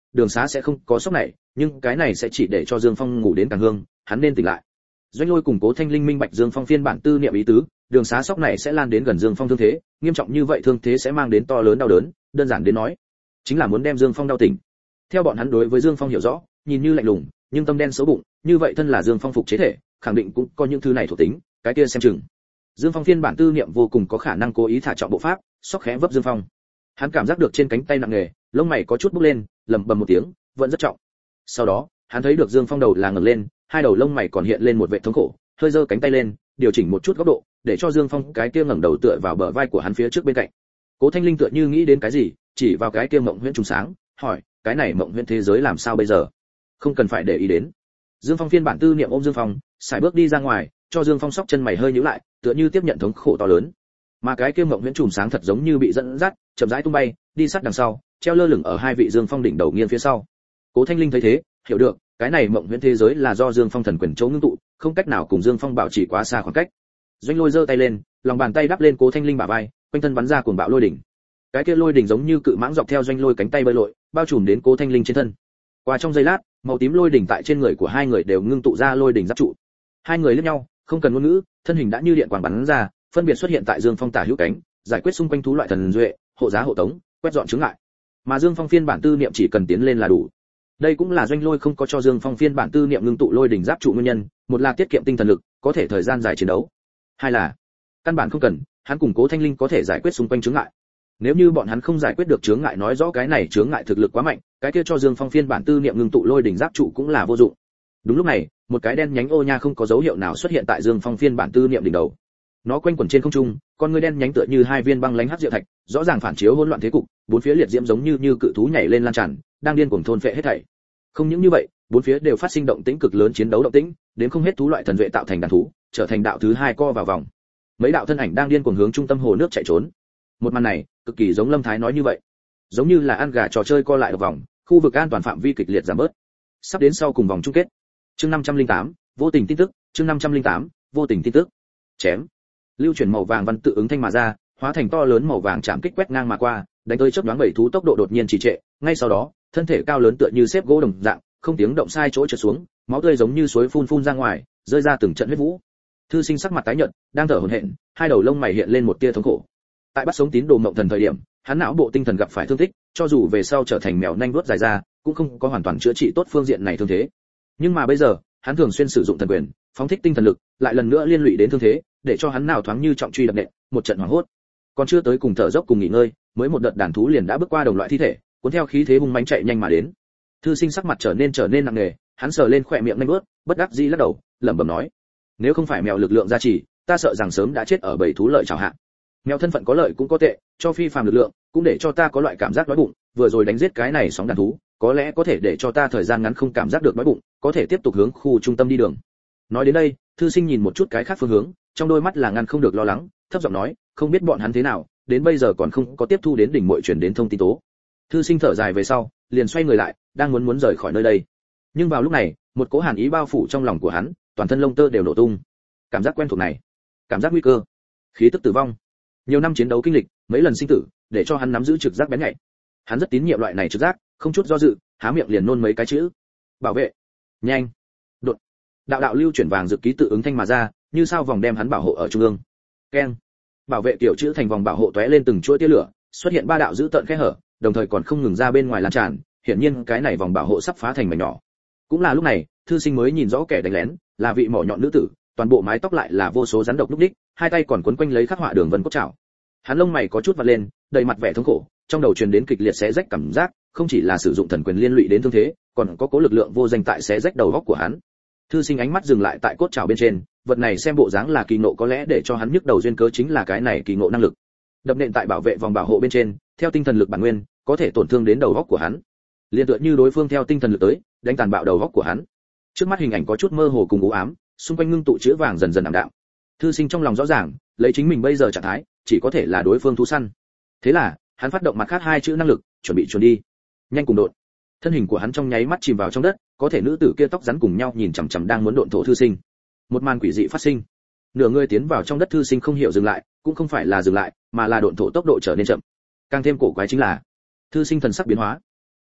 đường xá sẽ không có sốc này, nhưng cái này sẽ chỉ để cho Dương Phong ngủ đến càng hương, hắn nên tỉnh lại. Doanh Lôi cùng Cố Thanh Linh minh bạch Dương Phong phiên bản tư niệm ý tứ, đường xá sốc này sẽ lan đến gần Dương Phong thương thế, nghiêm trọng như vậy thương thế sẽ mang đến to lớn đau đớn, đơn giản đến nói, chính là muốn đem Dương Phong đau tỉnh. Theo bọn hắn đối với Dương Phong hiểu rõ, nhìn như lạnh lùng, nhưng tâm đen xấu bụng, như vậy thân là Dương Phong phục chế thể, khẳng định cũng có những thứ này thuộc tính, cái kia xem chừng. Dương Phong phiên bản tư niệm vô cùng có khả năng cố ý thả trọng bộ pháp, sóc khẽ vấp Dương Phong. Hắn cảm giác được trên cánh tay nặng nề, lông mày có chút bốc lên, lẩm bẩm một tiếng, vẫn rất trọng. Sau đó, hắn thấy được Dương Phong đầu là ngẩng lên, hai đầu lông mày còn hiện lên một vệt thống khổ, hơi giơ cánh tay lên, điều chỉnh một chút góc độ, để cho Dương Phong cái kia ngẩng đầu tựa vào bờ vai của hắn phía trước bên cạnh. Cố Thanh Linh tựa như nghĩ đến cái gì, chỉ vào cái kia mộng huyễn trùng sáng, hỏi, cái này mộng huyễn thế giới làm sao bây giờ? Không cần phải để ý đến. Dương Phong phiên bản tư niệm ôm Dương Phong, sải bước đi ra ngoài, cho Dương Phong sóc chân mày hơi nhíu lại, tựa như tiếp nhận thống khổ to lớn. Mà cái kia mộng huyễn trùng sáng thật giống như bị dẫn dắt, chậm rãi tung bay, đi sát đằng sau, treo lơ lửng ở hai vị Dương Phong đỉnh đầu nghiêng phía sau. Cố Thanh Linh thấy thế, hiểu được, cái này mộng huyễn thế giới là do Dương Phong thần quyền chỗ ngưng tụ, không cách nào cùng Dương Phong bảo trì quá xa khoảng cách. Doanh Lôi giơ tay lên, lòng bàn tay đắp lên Cố Thanh Linh bả vai, quanh thân bắn ra cuồng bạo lôi đỉnh. Cái kia lôi đỉnh giống như cự mãng dọc theo Doanh Lôi cánh tay bơi lội, bao trùm đến Cố Thanh Linh trên thân. Qua trong giây lát, màu tím lôi đỉnh tại trên người của hai người đều ngưng tụ ra lôi đỉnh giáp trụ. Hai người liếc nhau, không cần ngôn ngữ, thân hình đã như điện quang bắn ra, phân biệt xuất hiện tại Dương Phong tả hữu cánh, giải quyết xung quanh thú loại thần duệ, hộ giá hộ tống, quét dọn chướng ngại. Mà Dương Phong phiên bản tư niệm chỉ cần tiến lên là đủ. Đây cũng là Doanh Lôi không có cho Dương Phong phiên bản tư niệm ngưng tụ lôi đỉnh giáp trụ nguyên nhân, một là tiết kiệm tinh thần lực, có thể thời gian dài chiến đấu. Hai là căn bản không cần, hắn cùng Cố Thanh Linh có thể giải quyết xung quanh chướng ngại. Nếu như bọn hắn không giải quyết được chướng ngại nói rõ cái này chướng ngại thực lực quá mạnh, cái kia cho Dương Phong phiên bản tư niệm ngưng tụ lôi đỉnh giáp trụ cũng là vô dụng. Đúng lúc này, một cái đen nhánh ô nha không có dấu hiệu nào xuất hiện tại Dương Phong phiên bản tư niệm đỉnh đầu. Nó quanh quẩn trên không trung, con ngươi đen nhánh tựa như hai viên băng lãnh hắc diệu thạch, rõ ràng phản chiếu hỗn loạn thế cục, bốn phía liệt diễm giống như như cự thú nhảy lên lan tràn, đang điên cuồng thôn phệ hết thảy. Không những như vậy, bốn phía đều phát sinh động tĩnh cực lớn chiến đấu động tĩnh, đến không hết thú loại thần vệ tạo thành đàn thú, trở thành đạo thứ hai co vào vòng. Mấy đạo thân ảnh đang điên cuồng hướng trung tâm hồ nước chạy trốn. Một màn này, cực kỳ giống Lâm Thái nói như vậy, giống như là ăn gà trò chơi co lại được vòng, khu vực an toàn phạm vi kịch liệt giảm bớt. Sắp đến sau cùng vòng chung kết. Chương năm trăm lẻ tám, vô tình tin tức, chương năm trăm lẻ tám, vô tình tin tức. Chém. Lưu chuyển màu vàng văn tự ứng thanh mà ra, hóa thành to lớn màu vàng chạm kích quét ngang mà qua, đánh tới chớp nhoáng bảy thú tốc độ đột nhiên trì trệ, ngay sau đó, thân thể cao lớn tựa như xếp gỗ đồng dạng, không tiếng động sai chỗ trượt xuống, máu tươi giống như suối phun phun ra ngoài, rơi ra từng trận huyết vũ. Thư Sinh sắc mặt tái nhợt, đang thở hổn hển, hai đầu lông mày hiện lên một tia thống khổ. Tại bắt sống tín đồ mộng thần thời điểm, hắn não bộ tinh thần gặp phải thương tích, cho dù về sau trở thành mèo nhanh vuốt dài ra, cũng không có hoàn toàn chữa trị tốt phương diện này thương thế. Nhưng mà bây giờ, hắn thường xuyên sử dụng thần quyền, phóng thích tinh thần lực, lại lần nữa liên lụy đến thương thế, để cho hắn nào thoáng như trọng truy đập nện, một trận hoảng hốt. Còn chưa tới cùng thở dốc cùng nghỉ ngơi, mới một đợt đàn thú liền đã bước qua đồng loại thi thể, cuốn theo khí thế hung mãnh chạy nhanh mà đến. Thư Sinh sắc mặt trở nên trở nên nặng nề, hắn sờ lên khóe miệng nhanh bước, bất đắc dĩ lắc đầu, lẩm bẩm nói: nếu không phải mèo lực lượng gia trì, ta sợ rằng sớm đã chết ở bầy thú lợi chảo hạ. Mèo thân phận có lợi cũng có tệ, cho phi phàm lực lượng, cũng để cho ta có loại cảm giác đói bụng, vừa rồi đánh giết cái này sóng đàn thú, có lẽ có thể để cho ta thời gian ngắn không cảm giác được đói bụng, có thể tiếp tục hướng khu trung tâm đi đường. Nói đến đây, Thư Sinh nhìn một chút cái khác phương hướng, trong đôi mắt là ngăn không được lo lắng, thấp giọng nói: không biết bọn hắn thế nào, đến bây giờ còn không có tiếp thu đến đỉnh muội truyền đến thông tin tố. Thư Sinh thở dài về sau, liền xoay người lại, đang muốn muốn rời khỏi nơi đây. Nhưng vào lúc này, một cỗ hàn ý bao phủ trong lòng của hắn, toàn thân lông tơ đều nổ tung. Cảm giác quen thuộc này, cảm giác nguy cơ, khí tức tử vong. Nhiều năm chiến đấu kinh lịch, mấy lần sinh tử, để cho hắn nắm giữ trực giác bén nhạy. Hắn rất tín nhiệm loại này trực giác, không chút do dự, há miệng liền nôn mấy cái chữ: bảo vệ, nhanh, đột. Đạo đạo lưu chuyển vàng dự ký tự ứng thanh mà ra, như sao vòng đem hắn bảo hộ ở trung ương. Keng. Bảo vệ tiểu chữ thành vòng bảo hộ tóe lên từng chuỗi tia lửa, xuất hiện ba đạo giữ tận khe hở, đồng thời còn không ngừng ra bên ngoài lan tràn, hiển nhiên cái này vòng bảo hộ sắp phá thành mảnh nhỏ. Cũng là lúc này, Thư Sinh mới nhìn rõ kẻ đánh lén, là vị mỏ nhọn nữ tử, toàn bộ mái tóc lại là vô số rắn độc lúc đích, hai tay còn quấn quanh lấy khắc họa đường vân cốt trảo. Hắn lông mày có chút vặn lên, đầy mặt vẻ thống khổ, trong đầu truyền đến kịch liệt xé rách cảm giác, không chỉ là sử dụng thần quyền liên lụy đến thương thế, còn có cố lực lượng vô danh tại xé rách đầu óc của hắn. Thư Sinh ánh mắt dừng lại tại cốt trảo bên trên, vật này xem bộ dáng là kỳ ngộ, có lẽ để cho hắn nhức đầu duyên cớ chính là cái này kỳ ngộ năng lực. Đập nện tại bảo vệ vòng bảo hộ bên trên, theo tinh thần lực bản nguyên, có thể tổn thương đến đầu óc của hắn. Liên tựa như đối phương theo tinh thần lực tới, đánh tàn bạo đầu óc của hắn. Trước mắt hình ảnh có chút mơ hồ cùng u ám, xung quanh ngưng tụ chữ vàng dần dần ảm đạm. Thư Sinh trong lòng rõ ràng, lấy chính mình bây giờ trạng thái, chỉ có thể là đối phương thú săn. Thế là, hắn phát động mặt khác hai chữ năng lực, chuẩn bị chuẩn đi. Nhanh cùng độn. Thân hình của hắn trong nháy mắt chìm vào trong đất, có thể nữ tử kia tóc rắn cùng nhau nhìn chằm chằm đang muốn độn thổ Thư Sinh. Một màn quỷ dị phát sinh. Nửa người tiến vào trong đất Thư Sinh không hiểu dừng lại, cũng không phải là dừng lại, mà là độn thổ tốc độ trở nên chậm. Càng thêm cổ quái chính là, Thư Sinh thần sắc biến hóa.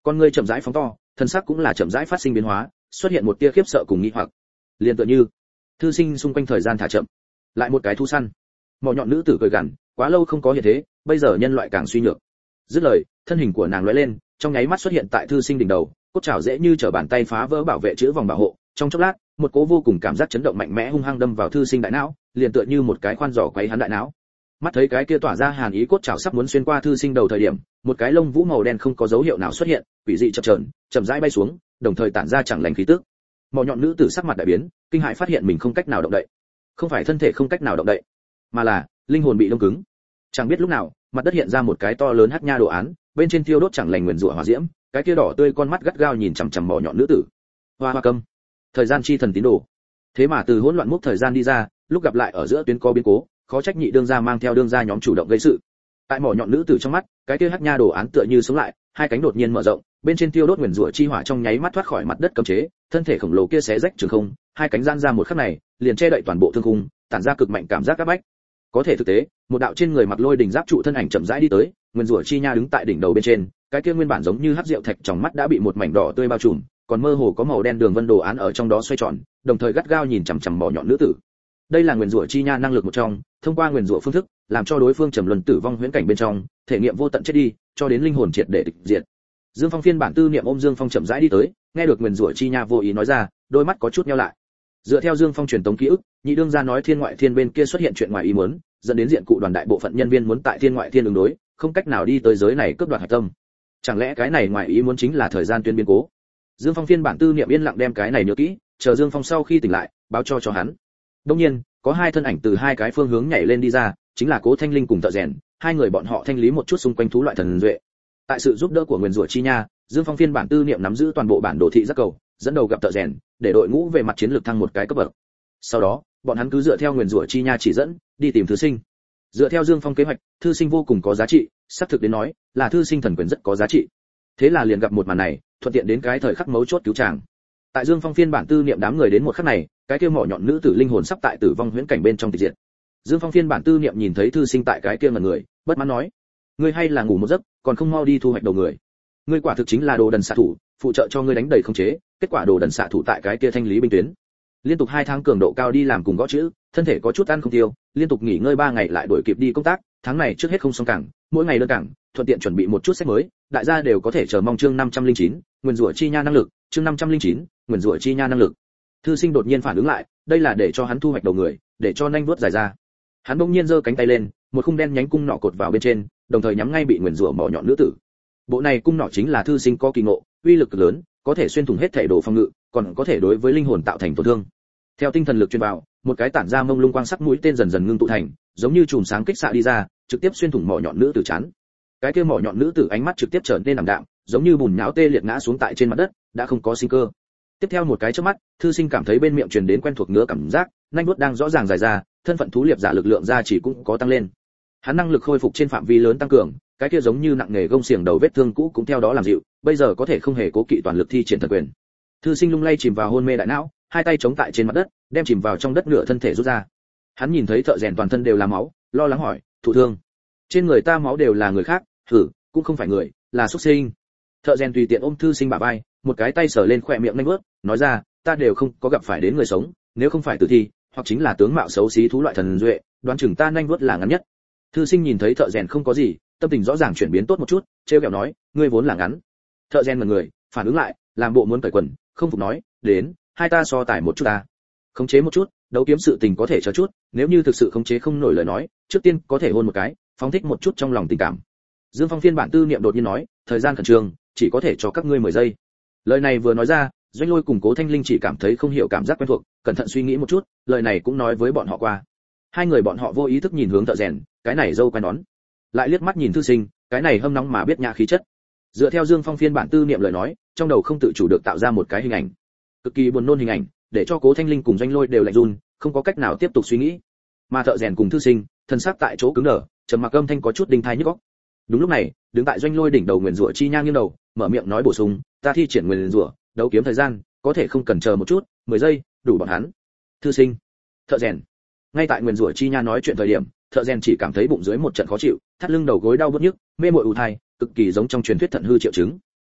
Con ngươi chậm rãi phóng to, thân sắc cũng là chậm rãi phát sinh biến hóa, xuất hiện một tia khiếp sợ cùng nghi hoặc. Liên tựa như, thư sinh xung quanh thời gian thả chậm, lại một cái thu săn. Mỏ nhọn nữ tử cười gằn, quá lâu không có hiện thế, bây giờ nhân loại càng suy nhược. Dứt lời, thân hình của nàng lóe lên, trong nháy mắt xuất hiện tại thư sinh đỉnh đầu, cốt trảo dễ như trở bàn tay phá vỡ bảo vệ chữ vòng bảo hộ, trong chốc lát, một cỗ vô cùng cảm giác chấn động mạnh mẽ hung hăng đâm vào thư sinh đại não, liền tựa như một cái khoan giỏ quấy hắn đại não. Mắt thấy cái kia tỏa ra hàn ý cốt trảo sắp muốn xuyên qua thư sinh đầu thời điểm, một cái lông vũ màu đen không có dấu hiệu nào xuất hiện, quỷ dị chập chờn, chậm rãi bay xuống, đồng thời tản ra chẳng lành khí tức. Mỏ nhọn nữ tử sắc mặt đại biến, kinh hãi phát hiện mình không cách nào động đậy. Không phải thân thể không cách nào động đậy, mà là linh hồn bị đông cứng. Chẳng biết lúc nào, mặt đất hiện ra một cái to lớn hắc nha đồ án, bên trên thiêu đốt chẳng lành nguyền rủa hỏa diễm, cái kia đỏ tươi con mắt gắt gao nhìn chằm chằm mỏ nhọn nữ tử. Hoa hoa câm, thời gian chi thần tín đồ. Thế mà từ hỗn loạn mốc thời gian đi ra, lúc gặp lại ở giữa tuyến có biến cố, khó trách nhị đương gia mang theo đương gia nhóm chủ động gây sự. Tại mỏ nhọn nữ tử trong mắt, cái kia hắc nha đồ án tựa như sống lại, hai cánh đột nhiên mở rộng, bên trên tiêu đốt nguyền rủa chi hỏa trong nháy mắt thoát khỏi mặt đất cấm chế, thân thể khổng lồ kia xé rách trường không, hai cánh gian ra một khắc này, liền che đậy toàn bộ thương khung, tản ra cực mạnh cảm giác áp bách. Có thể thực tế, một đạo trên người mặc lôi đình giáp trụ thân ảnh chậm rãi đi tới, nguyên rủa chi nha đứng tại đỉnh đầu bên trên, cái kia nguyên bản giống như hắc rượu thạch trong mắt đã bị một mảnh đỏ tươi bao trùm, còn mơ hồ có màu đen đường vân đồ án ở trong đó xoay tròn, đồng thời gắt gao nhìn chằm chằm mỏ nhọn nữ tử. Đây là nguyên rủa chi nha năng lực một trong, thông qua nguyên rủa phương thức, làm cho đối phương trầm luân tử vong huyễn cảnh bên trong, thể nghiệm vô tận chết đi, cho đến linh hồn triệt để tịch diệt. Dương Phong phiên bản tư niệm ôm Dương Phong chậm rãi đi tới, nghe được nguyên rủa chi nha vô ý nói ra, đôi mắt có chút nheo lại. Dựa theo Dương Phong truyền tống ký ức, nhị đương gia nói thiên ngoại thiên bên kia xuất hiện chuyện ngoài ý muốn, dẫn đến diện cụ đoàn đại bộ phận nhân viên muốn tại thiên ngoại thiên ứng đối, không cách nào đi tới giới này cướp đoạt hạch tâm. Chẳng lẽ cái này ngoài ý muốn chính là thời gian tuyến biến cố? Dương Phong phiên bản tư niệm yên lặng đem cái này nhớ kỹ, chờ Dương Phong sau khi tỉnh lại, báo cho cho hắn. Đương nhiên, có hai thân ảnh từ hai cái phương hướng nhảy lên đi ra, chính là Cố Thanh Linh cùng Thợ Rèn, hai người bọn họ thanh lý một chút xung quanh thú loại thần duệ. Tại sự giúp đỡ của nguyên rủa chi nha, Dương Phong phiên bản tư niệm nắm giữ toàn bộ bản đồ thị giác cầu, dẫn đầu gặp Thợ Rèn, để đội ngũ về mặt chiến lược thăng một cái cấp bậc. Sau đó, bọn hắn cứ dựa theo nguyên rủa chi nha chỉ dẫn, đi tìm thư sinh. Dựa theo Dương Phong kế hoạch, thư sinh vô cùng có giá trị, sắp thực đến nói, là thư sinh thần quyền rất có giá trị. Thế là liền gặp một màn này, thuận tiện đến cái thời khắc mấu chốt cứu chàng. Tại Dương Phong phiên bản tư niệm đám người đến một khắc này, cái kia mỏ nhọn nữ tử linh hồn sắp tại tử vong huyễn cảnh bên trong tịch diệt. Dương Phong phiên bản tư niệm nhìn thấy thư sinh tại cái kia ngẩn người, bất mãn nói: "Ngươi hay là ngủ một giấc, còn không mau đi thu hoạch đầu người. Ngươi quả thực chính là đồ đần xạ thủ, phụ trợ cho ngươi đánh đầy không chế, kết quả đồ đần xạ thủ tại cái kia thanh lý binh tuyến. Liên tục hai tháng cường độ cao đi làm cùng gõ chữ, thân thể có chút ăn không tiêu, liên tục nghỉ ngơi ba ngày lại đuổi kịp đi công tác, tháng này trước hết không xong cảng, mỗi ngày đơn cảng, thuận tiện chuẩn bị một chút sách mới, đại gia đều có thể chờ mong chương năm trăm lẻ chín, nguyên rủa chi nha năng lực, chương năm trăm lẻ chín, nguyên rủa chi nha năng lực." Thư sinh đột nhiên phản ứng lại, đây là để cho hắn thu hoạch đầu người, để cho nhanh vuốt dài ra. Hắn bỗng nhiên giơ cánh tay lên, một khung đen nhánh cung nỏ cột vào bên trên, đồng thời nhắm ngay bị nguyên rủa mỏ nhọn nữ tử. Bộ này cung nỏ chính là thư sinh có kỳ ngộ, uy lực cực lớn, có thể xuyên thủng hết thể đồ phòng ngự, còn có thể đối với linh hồn tạo thành tổn thương. Theo tinh thần lực truyền vào, một cái tản ra mông lung quang sắc mũi tên dần dần ngưng tụ thành, giống như chùm sáng kích xạ đi ra, trực tiếp xuyên thủng mỏ nhọn nữ tử chán. Cái kia mỏ nhọn nữ tử ánh mắt trực tiếp trở nên ảm đạm, giống như bùn nhão tê liệt ngã xuống tại trên mặt đất, đã không có sinh cơ. Tiếp theo một cái chớp mắt, thư sinh cảm thấy bên miệng truyền đến quen thuộc ngứa cảm giác, nhanh vuốt đang rõ ràng dài ra, thân phận thú liệp giả lực lượng ra chỉ cũng có tăng lên. Hắn năng lực khôi phục trên phạm vi lớn tăng cường, cái kia giống như nặng nghề gông xiềng đầu vết thương cũ cũng theo đó làm dịu, bây giờ có thể không hề cố kỵ toàn lực thi triển thần quyền. Thư sinh lung lay chìm vào hôn mê đại não, hai tay chống tại trên mặt đất, đem chìm vào trong đất nửa thân thể rút ra. Hắn nhìn thấy Thợ Rèn toàn thân đều là máu, lo lắng hỏi: "Thụ thương? Trên người ta máu đều là người khác, thử, cũng không phải người, là xuất sinh." Thợ Rèn tùy tiện ôm thư sinh bả vai, một cái tay sờ lên khóe miệng nhanh bước, nói ra: "Ta đều không có gặp phải đến người sống, nếu không phải tử thi, hoặc chính là tướng mạo xấu xí thú loại thần duệ, đoán chừng ta nhanh vuốt là ngắn nhất." Thư sinh nhìn thấy Thợ Rèn không có gì, tâm tình rõ ràng chuyển biến tốt một chút, trêu ghẹo nói: "Ngươi vốn là ngắn." Thợ Rèn ngẩn người, phản ứng lại, làm bộ muốn cởi quần, không phục nói: "Đến, hai ta so tài một chút ta." Khống chế một chút, đấu kiếm sự tình có thể chờ chút, nếu như thực sự khống chế không nổi lời nói, trước tiên có thể hôn một cái, phóng thích một chút trong lòng tình cảm. Dương Phong phiên bản tư niệm đột nhiên nói: "Thời gian khẩn trương, chỉ có thể cho các ngươi mười giây." Lời này vừa nói ra, Doanh Lôi cùng Cố Thanh Linh chỉ cảm thấy không hiểu cảm giác quen thuộc, cẩn thận suy nghĩ một chút, lời này cũng nói với bọn họ qua. Hai người bọn họ vô ý thức nhìn hướng Thợ Rèn, cái này dâu quai nón, lại liếc mắt nhìn thư sinh, cái này hâm nóng mà biết nhã khí chất. Dựa theo Dương Phong phiên bản tư niệm lời nói, trong đầu không tự chủ được tạo ra một cái hình ảnh, cực kỳ buồn nôn hình ảnh, để cho Cố Thanh Linh cùng Doanh Lôi đều lạnh run, không có cách nào tiếp tục suy nghĩ. Mà Thợ Rèn cùng thư sinh, thân xác tại chỗ cứng đờ, trầm mặc âm thanh có chút đinh tai nhức óc. Đúng lúc này, đứng tại Doanh Lôi đỉnh đầu nguyên rủa chi nha nghiêng đầu, mở miệng nói bổ sung: "Ta thi triển nguyên rủa, đấu kiếm thời gian, có thể không cần chờ một chút, mười giây, đủ bọn hắn." Thư sinh, Thợ Rèn. Ngay tại nguyên rủa chi nha nói chuyện thời điểm, Thợ Rèn chỉ cảm thấy bụng dưới một trận khó chịu, thắt lưng đầu gối đau bứt nhức, mê muội ù thai, cực kỳ giống trong truyền thuyết thận hư triệu chứng.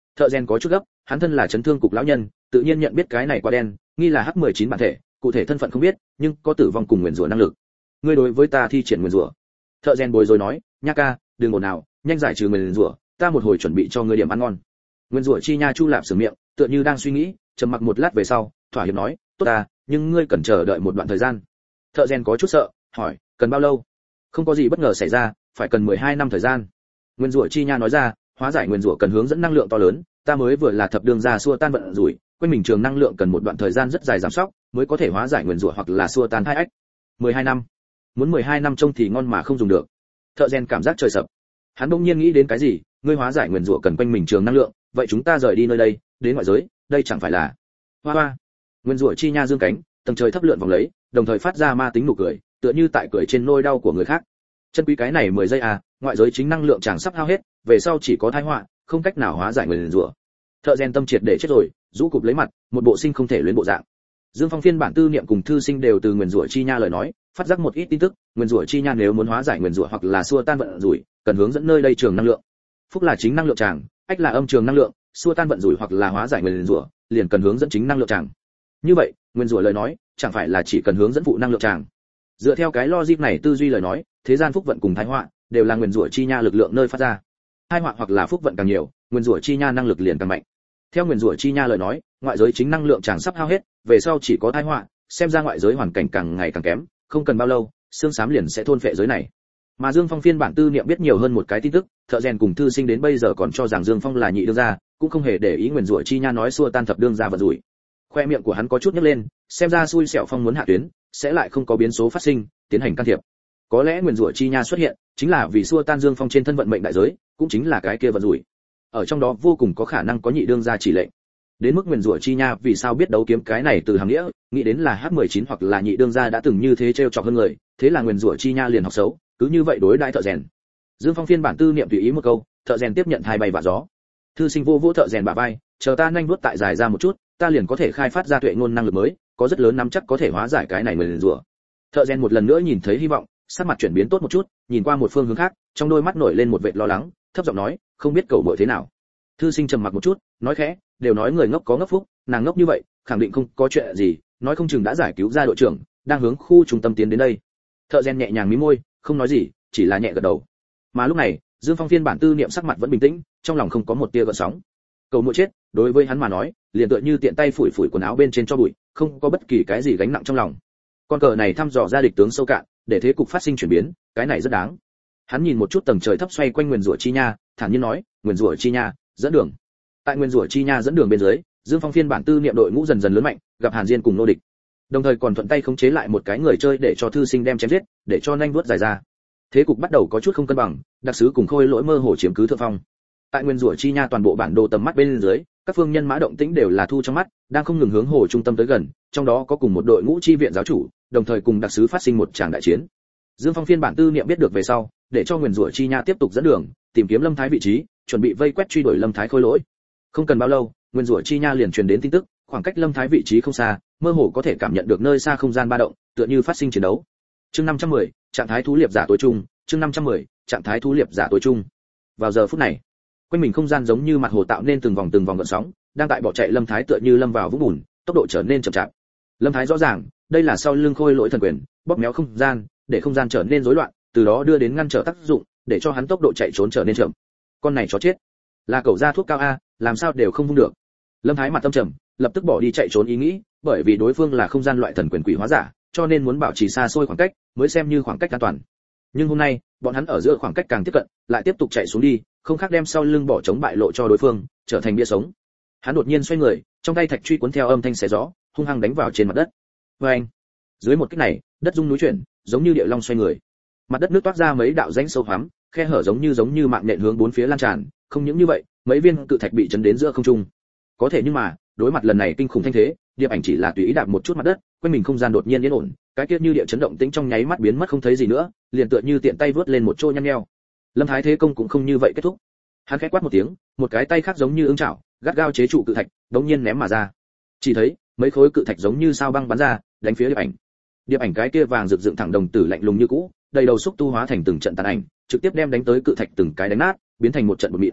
Thợ rèn có chút gấp, hắn thân là chấn thương cục lão nhân, tự nhiên nhận biết cái này quả đen, nghi là H mười chín bản thể, cụ thể thân phận không biết, nhưng có tử vong cùng nguyền rủa năng lực. Ngươi đối với ta thi triển nguyền rủa. Thợ rèn bối rối nói, nha ca, đừng ồn nào, nhanh giải trừ nguyền rủa, ta một hồi chuẩn bị cho ngươi điểm ăn ngon. Nguyền rủa chi nha Chu Lạp sửa miệng, tựa như đang suy nghĩ, trầm mặc một lát về sau, thỏa hiệp nói, tốt ta, nhưng ngươi cần chờ đợi một đoạn thời gian. Thợ rèn có chút sợ, hỏi, cần bao lâu? Không có gì bất ngờ xảy ra, phải cần mười hai năm thời gian. Nguyên rủa chi nha nói ra, hóa giải nguyên rủa cần hướng dẫn năng lượng to lớn, ta mới vừa là thập đường ra xua tan vận rủi, quanh mình trường năng lượng cần một đoạn thời gian rất dài giảm sóc, mới có thể hóa giải nguyên rủa hoặc là xua tan hai ách. mười hai năm. Muốn mười hai năm trông thì ngon mà không dùng được. Thợ rèn cảm giác trời sập. Hắn bỗng nhiên nghĩ đến cái gì, ngươi hóa giải nguyên rủa cần quanh mình trường năng lượng, vậy chúng ta rời đi nơi đây, đến ngoại giới, đây chẳng phải là hoa hoa. Nguyên rủa chi nha dương cánh, tầng trời thấp lượn vòng lấy, đồng thời phát ra ma tính nụ cười, tựa như tại cười trên nỗi đau của người khác. Chân quý cái này mười giây à, ngoại giới chính năng lượng chẳng sắp hao hết, về sau chỉ có tai họa, không cách nào hóa giải nguyên rủa. Thợ rèn tâm triệt để chết rồi, rũ cụp lấy mặt, một bộ sinh không thể luyến bộ dạng. Dương Phong phiên bản tư niệm cùng thư sinh đều từ nguyên rủa chi nha lời nói, phát giác một ít tin tức, nguyên rủa chi nha nếu muốn hóa giải nguyên rủa hoặc là xua tan vận rủi, cần hướng dẫn nơi đây trường năng lượng. Phúc là chính năng lượng tràng, ách là âm trường năng lượng, xua tan vận rủi hoặc là hóa giải nguyên rủa, liền cần hướng dẫn chính năng lượng tràng. Như vậy, nguyên rủa lời nói, chẳng phải là chỉ cần hướng dẫn phụ năng lượng tràng. Dựa theo cái logic này tư duy lời nói, thế gian phúc vận cùng thái họa đều là nguyên rủa chi nha lực lượng nơi phát ra. Thái họa hoặc là phúc vận càng nhiều, nguyên rủa chi nha năng lực liền càng mạnh. Theo nguyên rủa chi nha lời nói, ngoại giới chính năng lượng tràng sắp hao hết, về sau chỉ có thái họa, xem ra ngoại giới hoàn cảnh càng ngày càng kém, không cần bao lâu, xương xám liền sẽ thôn phệ giới này. Mà Dương Phong phiên bản tư niệm biết nhiều hơn một cái tin tức, thợ rèn cùng thư sinh đến bây giờ còn cho rằng Dương Phong là nhị đương gia, cũng không hề để ý nguyên rủa chi nha nói xua tan thập đương gia vận rủi. Khoe miệng của hắn có chút nhếch lên, xem ra xui xẻo Phong muốn hạ tuyến, sẽ lại không có biến số phát sinh, tiến hành can thiệp. Có lẽ nguyên rủa chi nha xuất hiện, chính là vì xua tan Dương Phong trên thân vận mệnh đại giới, cũng chính là cái kia vận rủi. Ở trong đó vô cùng có khả năng có nhị đương gia chỉ lệnh. Đến mức nguyên rủa chi nha vì sao biết đấu kiếm cái này từ hàng nghĩa, nghĩ đến là H mười chín hoặc là nhị đương gia đã từng như thế trêu chọc hơn người, thế là nguyên rủa chi nha liền học xấu, cứ như vậy đối đãi thợ rèn. Dương Phong phiên bản tư niệm tùy ý một câu, thợ rèn tiếp nhận hai bay vạ gió. Thư sinh vô vô thợ rèn bả vai, chờ ta nhanh vuốt tại dài ra một chút, ta liền có thể khai phát ra tuệ ngôn năng lực mới, có rất lớn nắm chắc có thể hóa giải cái này nguyên rủa. Thợ rèn một lần nữa nhìn thấy hy vọng, sắc mặt chuyển biến tốt một chút, nhìn qua một phương hướng khác, trong đôi mắt nổi lên một vệt lo lắng, thấp giọng nói, không biết cầu muội thế nào. Thư sinh trầm mặc một chút, nói khẽ, đều nói người ngốc có ngốc phúc, nàng ngốc như vậy, khẳng định không có chuyện gì, nói không chừng đã giải cứu ra đội trưởng, đang hướng khu trung tâm tiến đến đây. Thợ rèn nhẹ nhàng mím môi, không nói gì, chỉ là nhẹ gật đầu. Mà lúc này, Dương Phong phiên bản tư niệm sắc mặt vẫn bình tĩnh, trong lòng không có một tia gợn sóng. Cầu muội chết, đối với hắn mà nói, liền tựa như tiện tay phủi phủi quần áo bên trên cho bụi, không có bất kỳ cái gì gánh nặng trong lòng. Con cờ này thăm dò ra địch tướng sâu cạn, để thế cục phát sinh chuyển biến, cái này rất đáng. Hắn nhìn một chút tầng trời thấp xoay quanh nguyên rủa chi nha, thản nhiên nói, nguyên rủa chi nha, dẫn đường. Tại nguyên rủa chi nha dẫn đường bên dưới, Dương Phong phiên bản tư niệm đội ngũ dần dần lớn mạnh, gặp Hàn Diên cùng nô địch. Đồng thời còn thuận tay khống chế lại một cái người chơi để cho thư sinh đem chém giết, để cho nhanh vuốt dài ra. Thế cục bắt đầu có chút không cân bằng, đặc sứ cùng khôi lỗi mơ hồ chiếm cứ thượng phong. Tại nguyên rủa chi nha toàn bộ bản đồ tầm mắt bên dưới, các phương nhân mã động tĩnh đều là thu trong mắt, đang không ngừng hướng hồ trung tâm tới gần, trong đó có cùng một đội ngũ chi viện giáo chủ, đồng thời cùng đặc sứ phát sinh một tràng đại chiến. Dương Phong phiên bản tư niệm biết được về sau, để cho nguyên rủa chi nha tiếp tục dẫn đường, tìm kiếm Lâm Thái vị trí, chuẩn bị vây quét truy đuổi Lâm Thái khôi lỗi. Không cần bao lâu, nguyên rủa chi nha liền truyền đến tin tức, khoảng cách Lâm Thái vị trí không xa, mơ hồ có thể cảm nhận được nơi xa không gian ba động, tựa như phát sinh chiến đấu. Chương năm trăm mười, trạng thái thú liệp giả tối trung, chương năm trăm mười, trạng thái thú liệp giả tối trung. Vào giờ phút này, quanh mình không gian giống như mặt hồ tạo nên từng vòng từng vòng gợn sóng, đang tại bỏ chạy Lâm Thái tựa như lâm vào vũng bùn, tốc độ trở nên chậm chạp. Lâm Thái rõ ràng, đây là sau lưng khôi lỗi thần quyền, bóp méo không gian, để không gian trở nên rối loạn, từ đó đưa đến ngăn trở tác dụng, để cho hắn tốc độ chạy trốn trở nên chậm. Con này chó chết, là cậu ra thuốc cao a, làm sao đều không vung được. Lâm Thái mặt tâm trầm, lập tức bỏ đi chạy trốn ý nghĩ, bởi vì đối phương là không gian loại thần quyền quỷ hóa giả, cho nên muốn bảo trì xa xôi khoảng cách, mới xem như khoảng cách an toàn. Nhưng hôm nay, bọn hắn ở giữa khoảng cách càng tiếp cận, lại tiếp tục chạy xuống đi, không khác đem sau lưng bỏ chống bại lộ cho đối phương, trở thành bia sống. Hắn đột nhiên xoay người, trong tay thạch truy cuốn theo âm thanh xé gió, hung hăng đánh vào trên mặt đất. Oeng! Dưới một kích này, đất rung núi chuyển, giống như địa long xoay người. Mặt đất nước toát ra mấy đạo rãnh sâu hoắm, khe hở giống như giống như mạng nhện hướng bốn phía lan tràn, không những như vậy, mấy viên cự thạch bị chấn đến giữa không trung. Có thể nhưng mà, đối mặt lần này kinh khủng thanh thế, Điệp Ảnh chỉ là tùy ý đạp một chút mặt đất, quanh mình không gian đột nhiên yên ổn, cái kia như địa chấn động tĩnh trong nháy mắt biến mất không thấy gì nữa, liền tựa như tiện tay vớt lên một chỗ nhăn nheo. Lâm Thái thế công cũng không như vậy kết thúc. Hắn khẽ quát một tiếng, một cái tay khác giống như ưng chảo, gắt gao chế trụ cự thạch, đống nhiên ném mà ra. Chỉ thấy mấy khối cự thạch giống như sao băng bắn ra, đánh phía Điệp Ảnh. Điệp Ảnh cái kia vàng rực dựng thẳng đồng tử lạnh lùng như cũ, đầy đầu xúc tu hóa thành từng trận tàn ảnh, trực tiếp đem đánh tới cự thạch từng cái đánh nát, biến thành một trận bột mịn.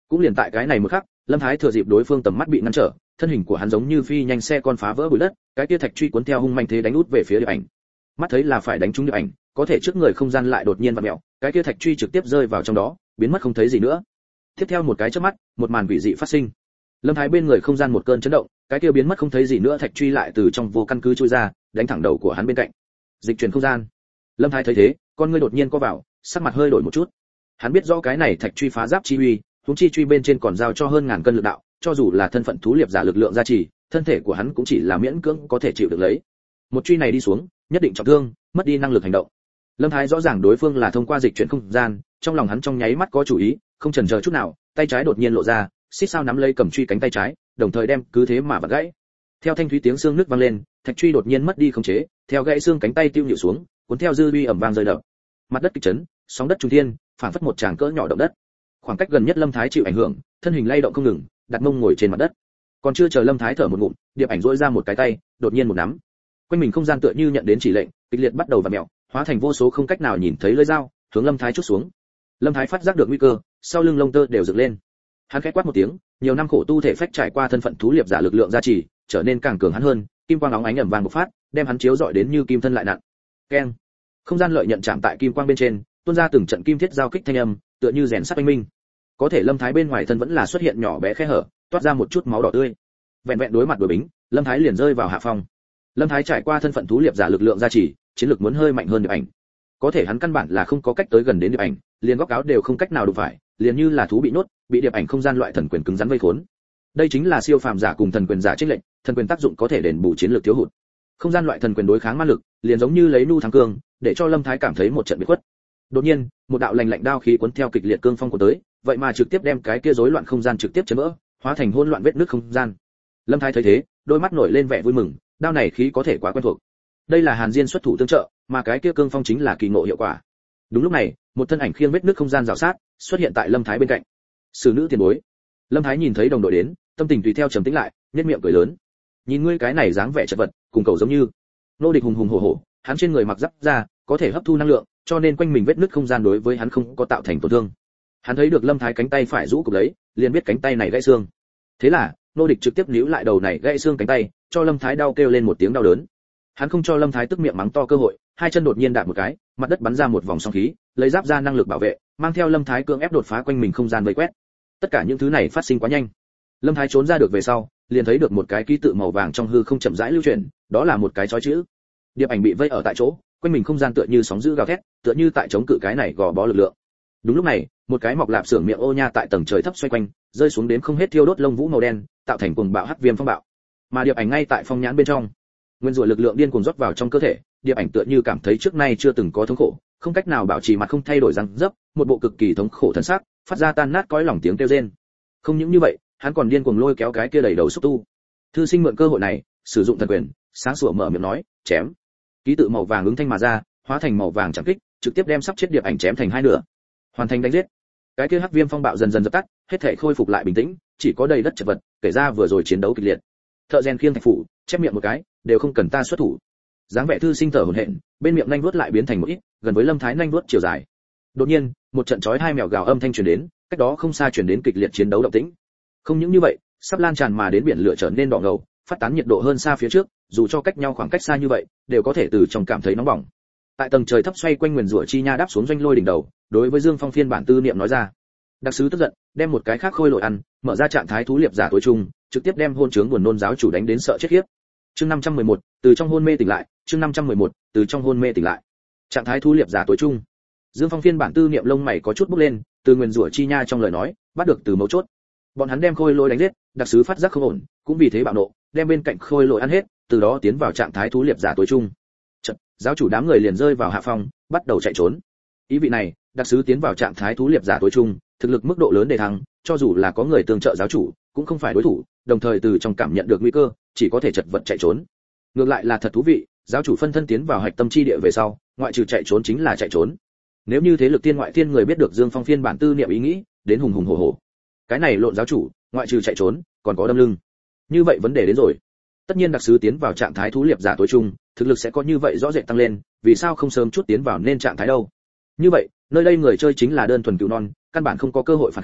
Cũng liền tại cái này một khắc, Lâm Thái thừa dịp đối phương tầm mắt bị ngăn trở, thân hình của hắn giống như phi nhanh xe con phá vỡ bụi đất, cái kia thạch truy cuốn theo hung manh thế đánh út về phía Điệp Ảnh. Mắt thấy là phải đánh trúng Điệp Ảnh, có thể trước người không gian lại đột nhiên vặn mèo, cái kia thạch truy trực tiếp rơi vào trong đó, biến mất không thấy gì nữa. Tiếp theo một cái chớp mắt, một màn quỷ dị phát sinh. Lâm Thái bên người không gian một cơn chấn động, cái kia biến mất không thấy gì nữa thạch truy lại từ trong vô căn cứ chui ra, đánh thẳng đầu của hắn bên cạnh. Dịch chuyển không gian. Lâm Thái thấy thế, con ngươi đột nhiên co vào, sắc mặt hơi đổi một chút. Hắn biết rõ cái này thạch truy phá giáp chi uy, huống chi truy bên trên còn giao cho hơn ngàn cân lực đạo, cho dù là thân phận thú liệp giả lực lượng gia trì, thân thể của hắn cũng chỉ là miễn cưỡng có thể chịu được lấy. Một truy này đi xuống, nhất định trọng thương, mất đi năng lực hành động. Lâm Thái rõ ràng đối phương là thông qua dịch chuyển không gian, trong lòng hắn trong nháy mắt có chủ ý, không chần chờ chút nào, tay trái đột nhiên lộ ra, xích sao nắm lấy cầm truy cánh tay trái, đồng thời đem cứ thế mà vặn gãy. Theo thanh thúy tiếng xương nứt vang lên, thạch truy đột nhiên mất đi khống chế, theo gãy xương cánh tay tiêu nhịu xuống, cuốn theo dư uy ầm vang rơi đập. Mặt đất kịch chấn, sóng đất trung thiên, phảng phất một tràng cỡ nhỏ động đất. Khoảng cách gần nhất Lâm Thái chịu ảnh hưởng, thân hình lay động không ngừng, đặt mông ngồi trên mặt đất. Còn chưa chờ Lâm Thái thở một ngụm, Điệp Ảnh duỗi ra một cái tay, đột nhiên một nắm. Quanh mình không gian tựa như nhận đến chỉ lệnh, kịch liệt bắt đầu vặn mèo, hóa thành vô số không cách nào nhìn thấy lưỡi dao, hướng Lâm Thái chốt xuống. Lâm Thái phát giác được nguy cơ, sau lưng lông tơ đều dựng lên. Hắn khẽ quát một tiếng, nhiều năm khổ tu thể phách trải qua thân phận thú liệp giả lực lượng gia trì, trở nên càng cường hắn hơn, kim quang óng ánh ầm vang bộc phát, đem hắn chiếu rọi đến như kim thân lại nặng. Keng. Không gian lợi nhận chạm tại kim quang bên trên, tuôn ra từng trận kim thiết giao kích thanh âm, tựa như rèn sắt oanh minh. Có thể Lâm Thái bên ngoài thân vẫn là xuất hiện nhỏ bé khe hở, toát ra một chút máu đỏ tươi. Vẹn vẹn đối mặt đối bính, Lâm Thái liền rơi vào hạ phong. Lâm Thái trải qua thân phận thú liệp giả lực lượng gia trì, chiến lược muốn hơi mạnh hơn Điệp Ảnh. Có thể hắn căn bản là không có cách tới gần đến Điệp Ảnh, liền góc áo đều không cách nào đụng phải, liền như là thú bị nhốt, bị Điệp Ảnh không gian loại thần quyền cứng rắn vây khốn. Đây chính là siêu phàm giả cùng thần quyền giả chênh lệnh, thần quyền tác dụng có thể đền bù chiến lược thiếu hụt. Không gian loại thần quyền đối kháng ma lực, liền giống như lấy nu thắng cương, để cho Lâm Thái cảm thấy một trận bị khuất. Đột nhiên, một đạo lạnh lạnh đao khí cuốn theo kịch liệt cương phong của tới, vậy mà trực tiếp đem cái kia rối loạn không gian trực tiếp chấn vỡ, hóa thành hỗn loạn vết nứt không gian. Lâm Thái thấy thế, đôi mắt nổi lên vẻ vui mừng, đao này khí có thể quá quen thuộc. Đây là Hàn Diên xuất thủ tương trợ, mà cái kia cương phong chính là kỳ ngộ hiệu quả. Đúng lúc này, một thân ảnh khiêng vết nứt không gian rào sát, xuất hiện tại Lâm Thái bên cạnh. Sử nữ tiền bối. Lâm Thái nhìn thấy đồng đội đến, tâm tình tùy theo trầm tĩnh lại, nhếch miệng cười lớn. Nhìn ngươi cái này dáng vẻ chật vật, cùng cầu giống như. Nô Địch hùng hùng hổ hổ, hắn trên người mặc giáp da, có thể hấp thu năng lượng, cho nên quanh mình vết nứt không gian đối với hắn không có tạo thành tổn thương. Hắn thấy được Lâm Thái cánh tay phải rũ cục lấy, liền biết cánh tay này gãy xương. Thế là, Nô Địch trực tiếp níu lại đầu này gãy xương cánh tay, cho Lâm Thái đau kêu lên một tiếng đau đớn. Hắn không cho Lâm Thái tức miệng mắng to cơ hội, hai chân đột nhiên đạp một cái, mặt đất bắn ra một vòng sóng khí, lấy giáp ra năng lực bảo vệ, mang theo Lâm Thái cưỡng ép đột phá quanh mình không gian vây quét. Tất cả những thứ này phát sinh quá nhanh. Lâm Thái trốn ra được về sau, liền thấy được một cái ký tự màu vàng trong hư không chậm rãi lưu chuyển, đó là một cái chói chữ. Điệp Ảnh bị vây ở tại chỗ, quanh mình không gian tựa như sóng dữ gào thét, tựa như tại chống cự cái này gò bó lực lượng. Đúng lúc này, một cái mọc lạp xưởng miệng ô nha tại tầng trời thấp xoay quanh, rơi xuống đến không hết thiêu đốt lông vũ màu đen, tạo thành cuồng bạo hắc viêm phong bạo. Mà Điệp Ảnh ngay tại phong nhãn bên trong, nguyên rủa lực lượng điên cuồng rót vào trong cơ thể, Điệp Ảnh tựa như cảm thấy trước nay chưa từng có thống khổ, không cách nào bảo trì mặt không thay đổi răng dấp, một bộ cực kỳ thống khổ thần sắc, phát ra tan nát cõi lòng tiếng kêu rên. Không những như vậy, hắn còn điên cuồng lôi kéo cái kia đầy đầu xúc tu. Thư sinh mượn cơ hội này, sử dụng thần quyền, sáng sủa mở miệng nói, chém. Ký tự màu vàng ứng thanh mà ra, hóa thành màu vàng chạm kích, trực tiếp đem sắp chết Điệp Ảnh chém thành hai nửa. Hoàn thành đánh giết. Cái kia hắc viêm phong bạo dần dần dập tắt, hết thảy khôi phục lại bình tĩnh, chỉ có đầy đất chật vật, kể ra vừa rồi chiến đấu kịch liệt. Thợ rèn khiêng thạch phủ, chép miệng một cái, đều không cần ta xuất thủ. Dáng vẻ thư sinh thở hổn hển, bên miệng nhanh vuốt lại biến thành một ít, gần với Lâm Thái nhanh vuốt chiều dài. Đột nhiên, một trận chói hai mèo gào âm thanh truyền đến, cách đó không xa truyền đến kịch liệt chiến đấu động tĩnh. Không những như vậy, sắp lan tràn mà đến biển lửa trở nên đỏ ngầu, phát tán nhiệt độ hơn xa phía trước, dù cho cách nhau khoảng cách xa như vậy, đều có thể từ trong cảm thấy nóng bỏng. Tại tầng trời thấp xoay quanh nguyền rủa chi nha đáp xuống doanh lôi đỉnh đầu, đối với Dương Phong phiên bản tư niệm nói ra. Đặc sứ tức giận, đem một cái khác khôi lội ăn, mở ra trạng thái thú liệp giả tối trung, trực tiếp đem hôn trướng buồn nôn giáo chủ đánh đến sợ chết khiếp. Chương năm trăm mười một, từ trong hôn mê tỉnh lại, chương năm trăm mười một, từ trong hôn mê tỉnh lại. Trạng thái thú liệp giả tối trung. Dương Phong phiên bản tư niệm lông mày có chút bốc lên, từ nguyền rủa chi nha trong lời nói, bắt được từ mấu chốt. Bọn hắn đem khôi lôi đánh giết, đặc sứ phát giác không ổn, cũng vì thế bạo nộ, đem bên cạnh khôi lôi ăn hết, từ đó tiến vào trạng thái thú liệp giả tối trung. Chợt, giáo chủ đám người liền rơi vào hạ phong, bắt đầu chạy trốn. Ý vị này, đặc sứ tiến vào trạng thái thú liệp giả tối trung, thực lực mức độ lớn để thắng, cho dù là có người tương trợ giáo chủ, cũng không phải đối thủ, đồng thời từ trong cảm nhận được nguy cơ, chỉ có thể chật vật chạy trốn. Ngược lại là thật thú vị, giáo chủ phân thân tiến vào hạch tâm chi địa về sau, ngoại trừ chạy trốn chính là chạy trốn. Nếu như thế lực tiên ngoại thiên người biết được Dương Phong phiên bản tư niệm ý nghĩ, đến hùng hùng hổ hổ. Cái này lộn giáo chủ, ngoại trừ chạy trốn, còn có đâm lưng. Như vậy vấn đề đến rồi. Tất nhiên đặc sứ tiến vào trạng thái thú liệp giả tối trung, thực lực sẽ có như vậy rõ rệt tăng lên, vì sao không sớm chút tiến vào nên trạng thái đâu? Như vậy, nơi đây người chơi chính là đơn thuần cừu non, căn bản không có cơ hội phản kháng,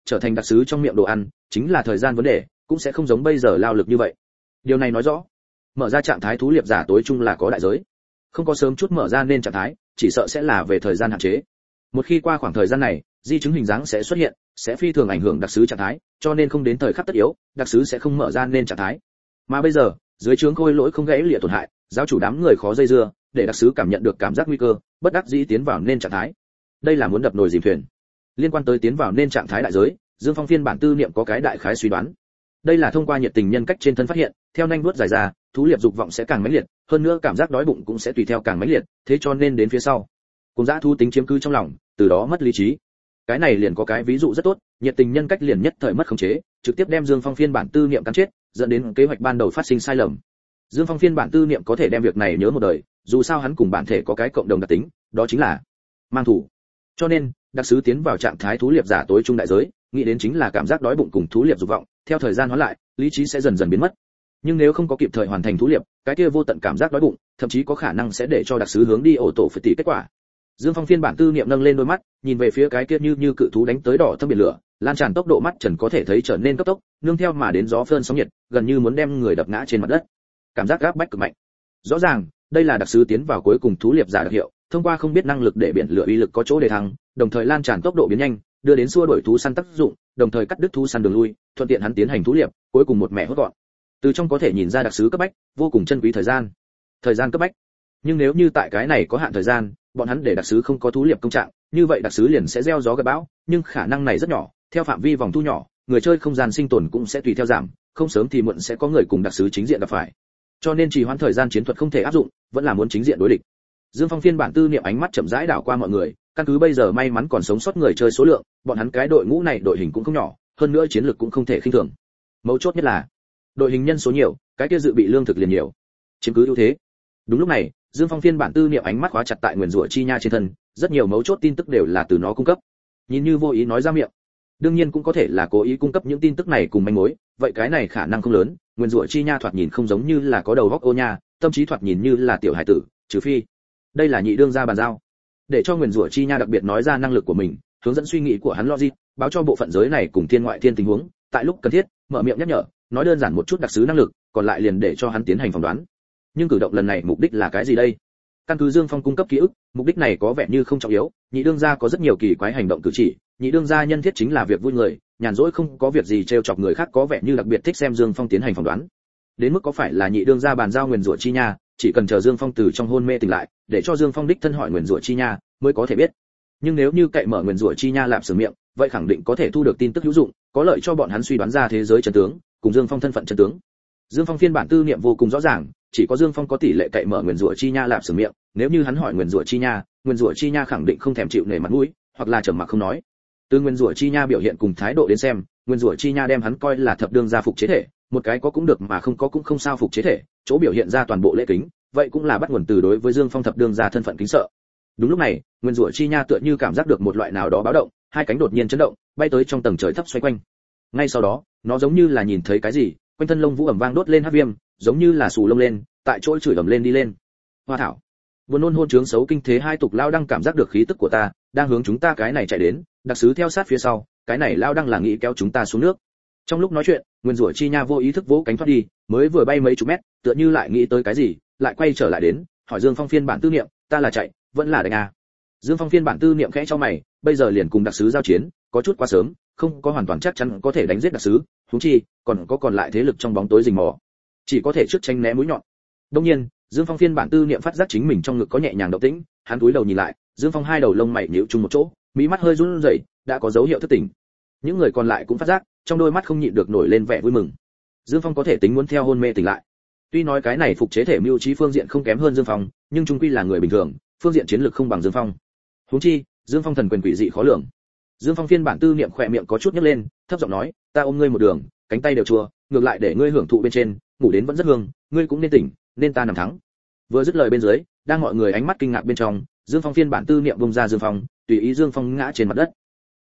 trở thành đặc sứ trong miệng đồ ăn chính là thời gian vấn đề, cũng sẽ không giống bây giờ lao lực như vậy. Điều này nói rõ, mở ra trạng thái thú liệp giả tối chung là có đại giới. Không có sớm chút mở ra nên trạng thái, chỉ sợ sẽ là về thời gian hạn chế. Một khi qua khoảng thời gian này, di chứng hình dáng sẽ xuất hiện, sẽ phi thường ảnh hưởng đặc sứ trạng thái, cho nên không đến thời khắc tất yếu, đặc sứ sẽ không mở ra nên trạng thái. Mà bây giờ, dưới trướng khôi lỗi không gãy lìa tổn hại, giáo chủ đám người khó dây dưa, để đặc sứ cảm nhận được cảm giác nguy cơ, bất đắc dĩ tiến vào nên trạng thái. Đây là muốn đập nồi dìm thuyền. Liên quan tới tiến vào nên trạng thái đại giới, Dương Phong phiên bản tư niệm có cái đại khái suy đoán. Đây là thông qua nhiệt tình nhân cách trên thân phát hiện, theo nhanh vuốt dài ra, thú liệp dục vọng sẽ càng mãnh liệt, hơn nữa cảm giác đói bụng cũng sẽ tùy theo càng mãnh liệt, thế cho nên đến phía sau, cùng dã thú tính chiếm cứ trong lòng, từ đó mất lý trí. Cái này liền có cái ví dụ rất tốt, nhiệt tình nhân cách liền nhất thời mất khống chế, trực tiếp đem Dương Phong phiên bản tư niệm cắn chết, dẫn đến kế hoạch ban đầu phát sinh sai lầm. Dương Phong phiên bản tư niệm có thể đem việc này nhớ một đời, dù sao hắn cùng bản thể có cái cộng đồng đặc tính, đó chính là mang thủ. Cho nên, đặc sứ tiến vào trạng thái thú liệp giả tối trung đại giới, nghĩ đến chính là cảm giác đói bụng cùng thú liệp dục vọng, theo thời gian hóa lại, lý trí sẽ dần dần biến mất. Nhưng nếu không có kịp thời hoàn thành thú liệp, cái kia vô tận cảm giác đói bụng, thậm chí có khả năng sẽ để cho đặc sứ hướng đi ổ tổ phải tỷ kết quả. Dương Phong phiên bản tư niệm nâng lên đôi mắt, nhìn về phía cái kia như như cự thú đánh tới đỏ thâm biển lửa, lan tràn tốc độ mắt trần có thể thấy trở nên cấp tốc, nương theo mà đến gió phơn sóng nhiệt, gần như muốn đem người đập ngã trên mặt đất. Cảm giác gáp bách cực mạnh. Rõ ràng, đây là đặc sứ tiến vào cuối cùng thú liệp giả đặc hiệu, thông qua không biết năng lực để biển lửa uy lực có chỗ để thăng, đồng thời lan tràn tốc độ biến nhanh, đưa đến xua đuổi thú săn tác dụng, đồng thời cắt đứt thú săn đường lui, thuận tiện hắn tiến hành thú liệp, cuối cùng một mẹ hốt gọn. Từ trong có thể nhìn ra đặc sứ cấp bách, vô cùng chân quý thời gian. Thời gian cấp bách. Nhưng nếu như tại cái này có hạn thời gian, bọn hắn để đặc sứ không có thú liệp công trạng, như vậy đặc sứ liền sẽ gieo gió gặt bão, nhưng khả năng này rất nhỏ, theo phạm vi vòng thu nhỏ, người chơi không gian sinh tồn cũng sẽ tùy theo giảm, không sớm thì muộn sẽ có người cùng đặc sứ chính diện gặp phải. Cho nên trì hoãn thời gian chiến thuật không thể áp dụng, vẫn là muốn chính diện đối địch. Dương Phong phiên bản tư niệm ánh mắt chậm rãi đảo qua mọi người, căn cứ bây giờ may mắn còn sống sót người chơi số lượng, bọn hắn cái đội ngũ này đội hình cũng không nhỏ, hơn nữa chiến lược cũng không thể khinh thường. Mấu chốt nhất là, đội hình nhân số nhiều, cái kia dự bị lương thực liền nhiều, chiếm cứ ưu thế. Đúng lúc này, Dương Phong phiên bản tư niệm ánh mắt khóa chặt tại nguyên rủa chi nha trên thân, rất nhiều mấu chốt tin tức đều là từ nó cung cấp. Nhìn như vô ý nói ra miệng, đương nhiên cũng có thể là cố ý cung cấp những tin tức này cùng manh mối, vậy cái này khả năng không lớn. Nguyên rủa chi nha thoạt nhìn không giống như là có đầu óc ô nha, tâm trí thoạt nhìn như là tiểu hải tử, trừ phi đây là nhị đương gia bàn giao, để cho nguyên rủa chi nha đặc biệt nói ra năng lực của mình, hướng dẫn suy nghĩ của hắn logic, báo cho bộ phận giới này cùng thiên ngoại thiên tình huống, tại lúc cần thiết mở miệng nhắc nhở, nói đơn giản một chút đặc sứ năng lực, còn lại liền để cho hắn tiến hành phỏng đoán. Nhưng cử động lần này mục đích là cái gì đây? Căn cứ Dương Phong cung cấp ký ức, mục đích này có vẻ như không trọng yếu, nhị đương gia có rất nhiều kỳ quái hành động cử chỉ, nhị đương gia nhân thiết chính là việc vui người, nhàn rỗi không có việc gì trêu chọc người khác, có vẻ như đặc biệt thích xem Dương Phong tiến hành phỏng đoán. Đến mức có phải là nhị đương gia bàn giao nguyên rủa chi nha, chỉ cần chờ Dương Phong từ trong hôn mê tỉnh lại, để cho Dương Phong đích thân hỏi nguyên rủa chi nha, mới có thể biết. Nhưng nếu như cậy mở nguyên rủa chi nha lạp sừng miệng, vậy khẳng định có thể thu được tin tức hữu dụng, có lợi cho bọn hắn suy đoán ra thế giới chân tướng, cùng Dương Phong thân phận chân tướng. Dương Phong phiên bản tư niệm vô cùng rõ ràng, chỉ có Dương Phong có tỷ lệ cậy mở nguyên rủa chi nha lạp sừng miệng, nếu như hắn hỏi nguyên rủa chi nha, nguyên rủa chi nha khẳng định không thèm chịu nể mặt mũi, hoặc là trầm mặc không nói. Từ nguyên rủa chi nha biểu hiện cùng thái độ đến xem, nguyên rủa chi nha đem hắn coi là thập đương gia phục chế thể, một cái có cũng được mà không có cũng không sao phục chế thể, chỗ biểu hiện ra toàn bộ lễ kính, vậy cũng là bắt nguồn từ đối với Dương Phong thập đương gia thân phận kính sợ. Đúng lúc này, nguyên rủa chi nha tựa như cảm giác được một loại nào đó báo động, hai cánh đột nhiên chấn động, bay tới trong tầng trời thấp xoay quanh. Ngay sau đó, nó giống như là nhìn thấy cái gì, quanh thân lông vũ ẩm vang đốt lên hắc viêm, giống như là xù lông lên, tại chỗ chửi ầm lên đi lên. Hoa thảo, buồn nôn hôn trướng xấu kinh thế hai tục lao đang cảm giác được khí tức của ta, đang hướng chúng ta cái này chạy đến, đặc sứ theo sát phía sau, cái này lao đang là nghĩ kéo chúng ta xuống nước. Trong lúc nói chuyện, nguyên rủa chi nha vô ý thức vỗ cánh thoát đi, mới vừa bay mấy chục mét, tựa như lại nghĩ tới cái gì, lại quay trở lại đến, hỏi Dương Phong phiên bản tư niệm, ta là chạy, vẫn là đánh à? Dương Phong phiên bản tư niệm khẽ cho mày, bây giờ liền cùng đặc sứ giao chiến, có chút quá sớm, không có hoàn toàn chắc chắn có thể đánh giết đặc sứ, huống chi còn có còn lại thế lực trong bóng tối rình mò, chỉ có thể trước tranh né mũi nhọn. Đương nhiên, Dương Phong phiên bản tư niệm phát giác chính mình trong ngực có nhẹ nhàng động tĩnh, hắn cúi đầu nhìn lại, Dương Phong hai đầu lông mày nhíu chung một chỗ, mí mắt hơi run rẩy, đã có dấu hiệu thức tỉnh. Những người còn lại cũng phát giác, trong đôi mắt không nhịn được nổi lên vẻ vui mừng. Dương Phong có thể tính muốn theo hôn mê tỉnh lại. Tuy nói cái này phục chế thể mưu trí phương diện không kém hơn Dương Phong, nhưng chung quy là người bình thường, phương diện chiến lược không bằng Dương Phong. Huống chi, Dương Phong thần quyền quỷ dị khó lường. Dương Phong phiên bản tư niệm khỏe miệng có chút nhếch lên, thấp giọng nói, ta ôm ngươi một đường, cánh tay đều chua, ngược lại để ngươi hưởng thụ bên trên, ngủ đến vẫn rất hương, ngươi cũng nên tỉnh, nên ta nằm thắng. Vừa dứt lời bên dưới, đang mọi người ánh mắt kinh ngạc bên trong, Dương Phong phiên bản tư niệm bung ra Dương Phong, tùy ý Dương Phong ngã trên mặt đất.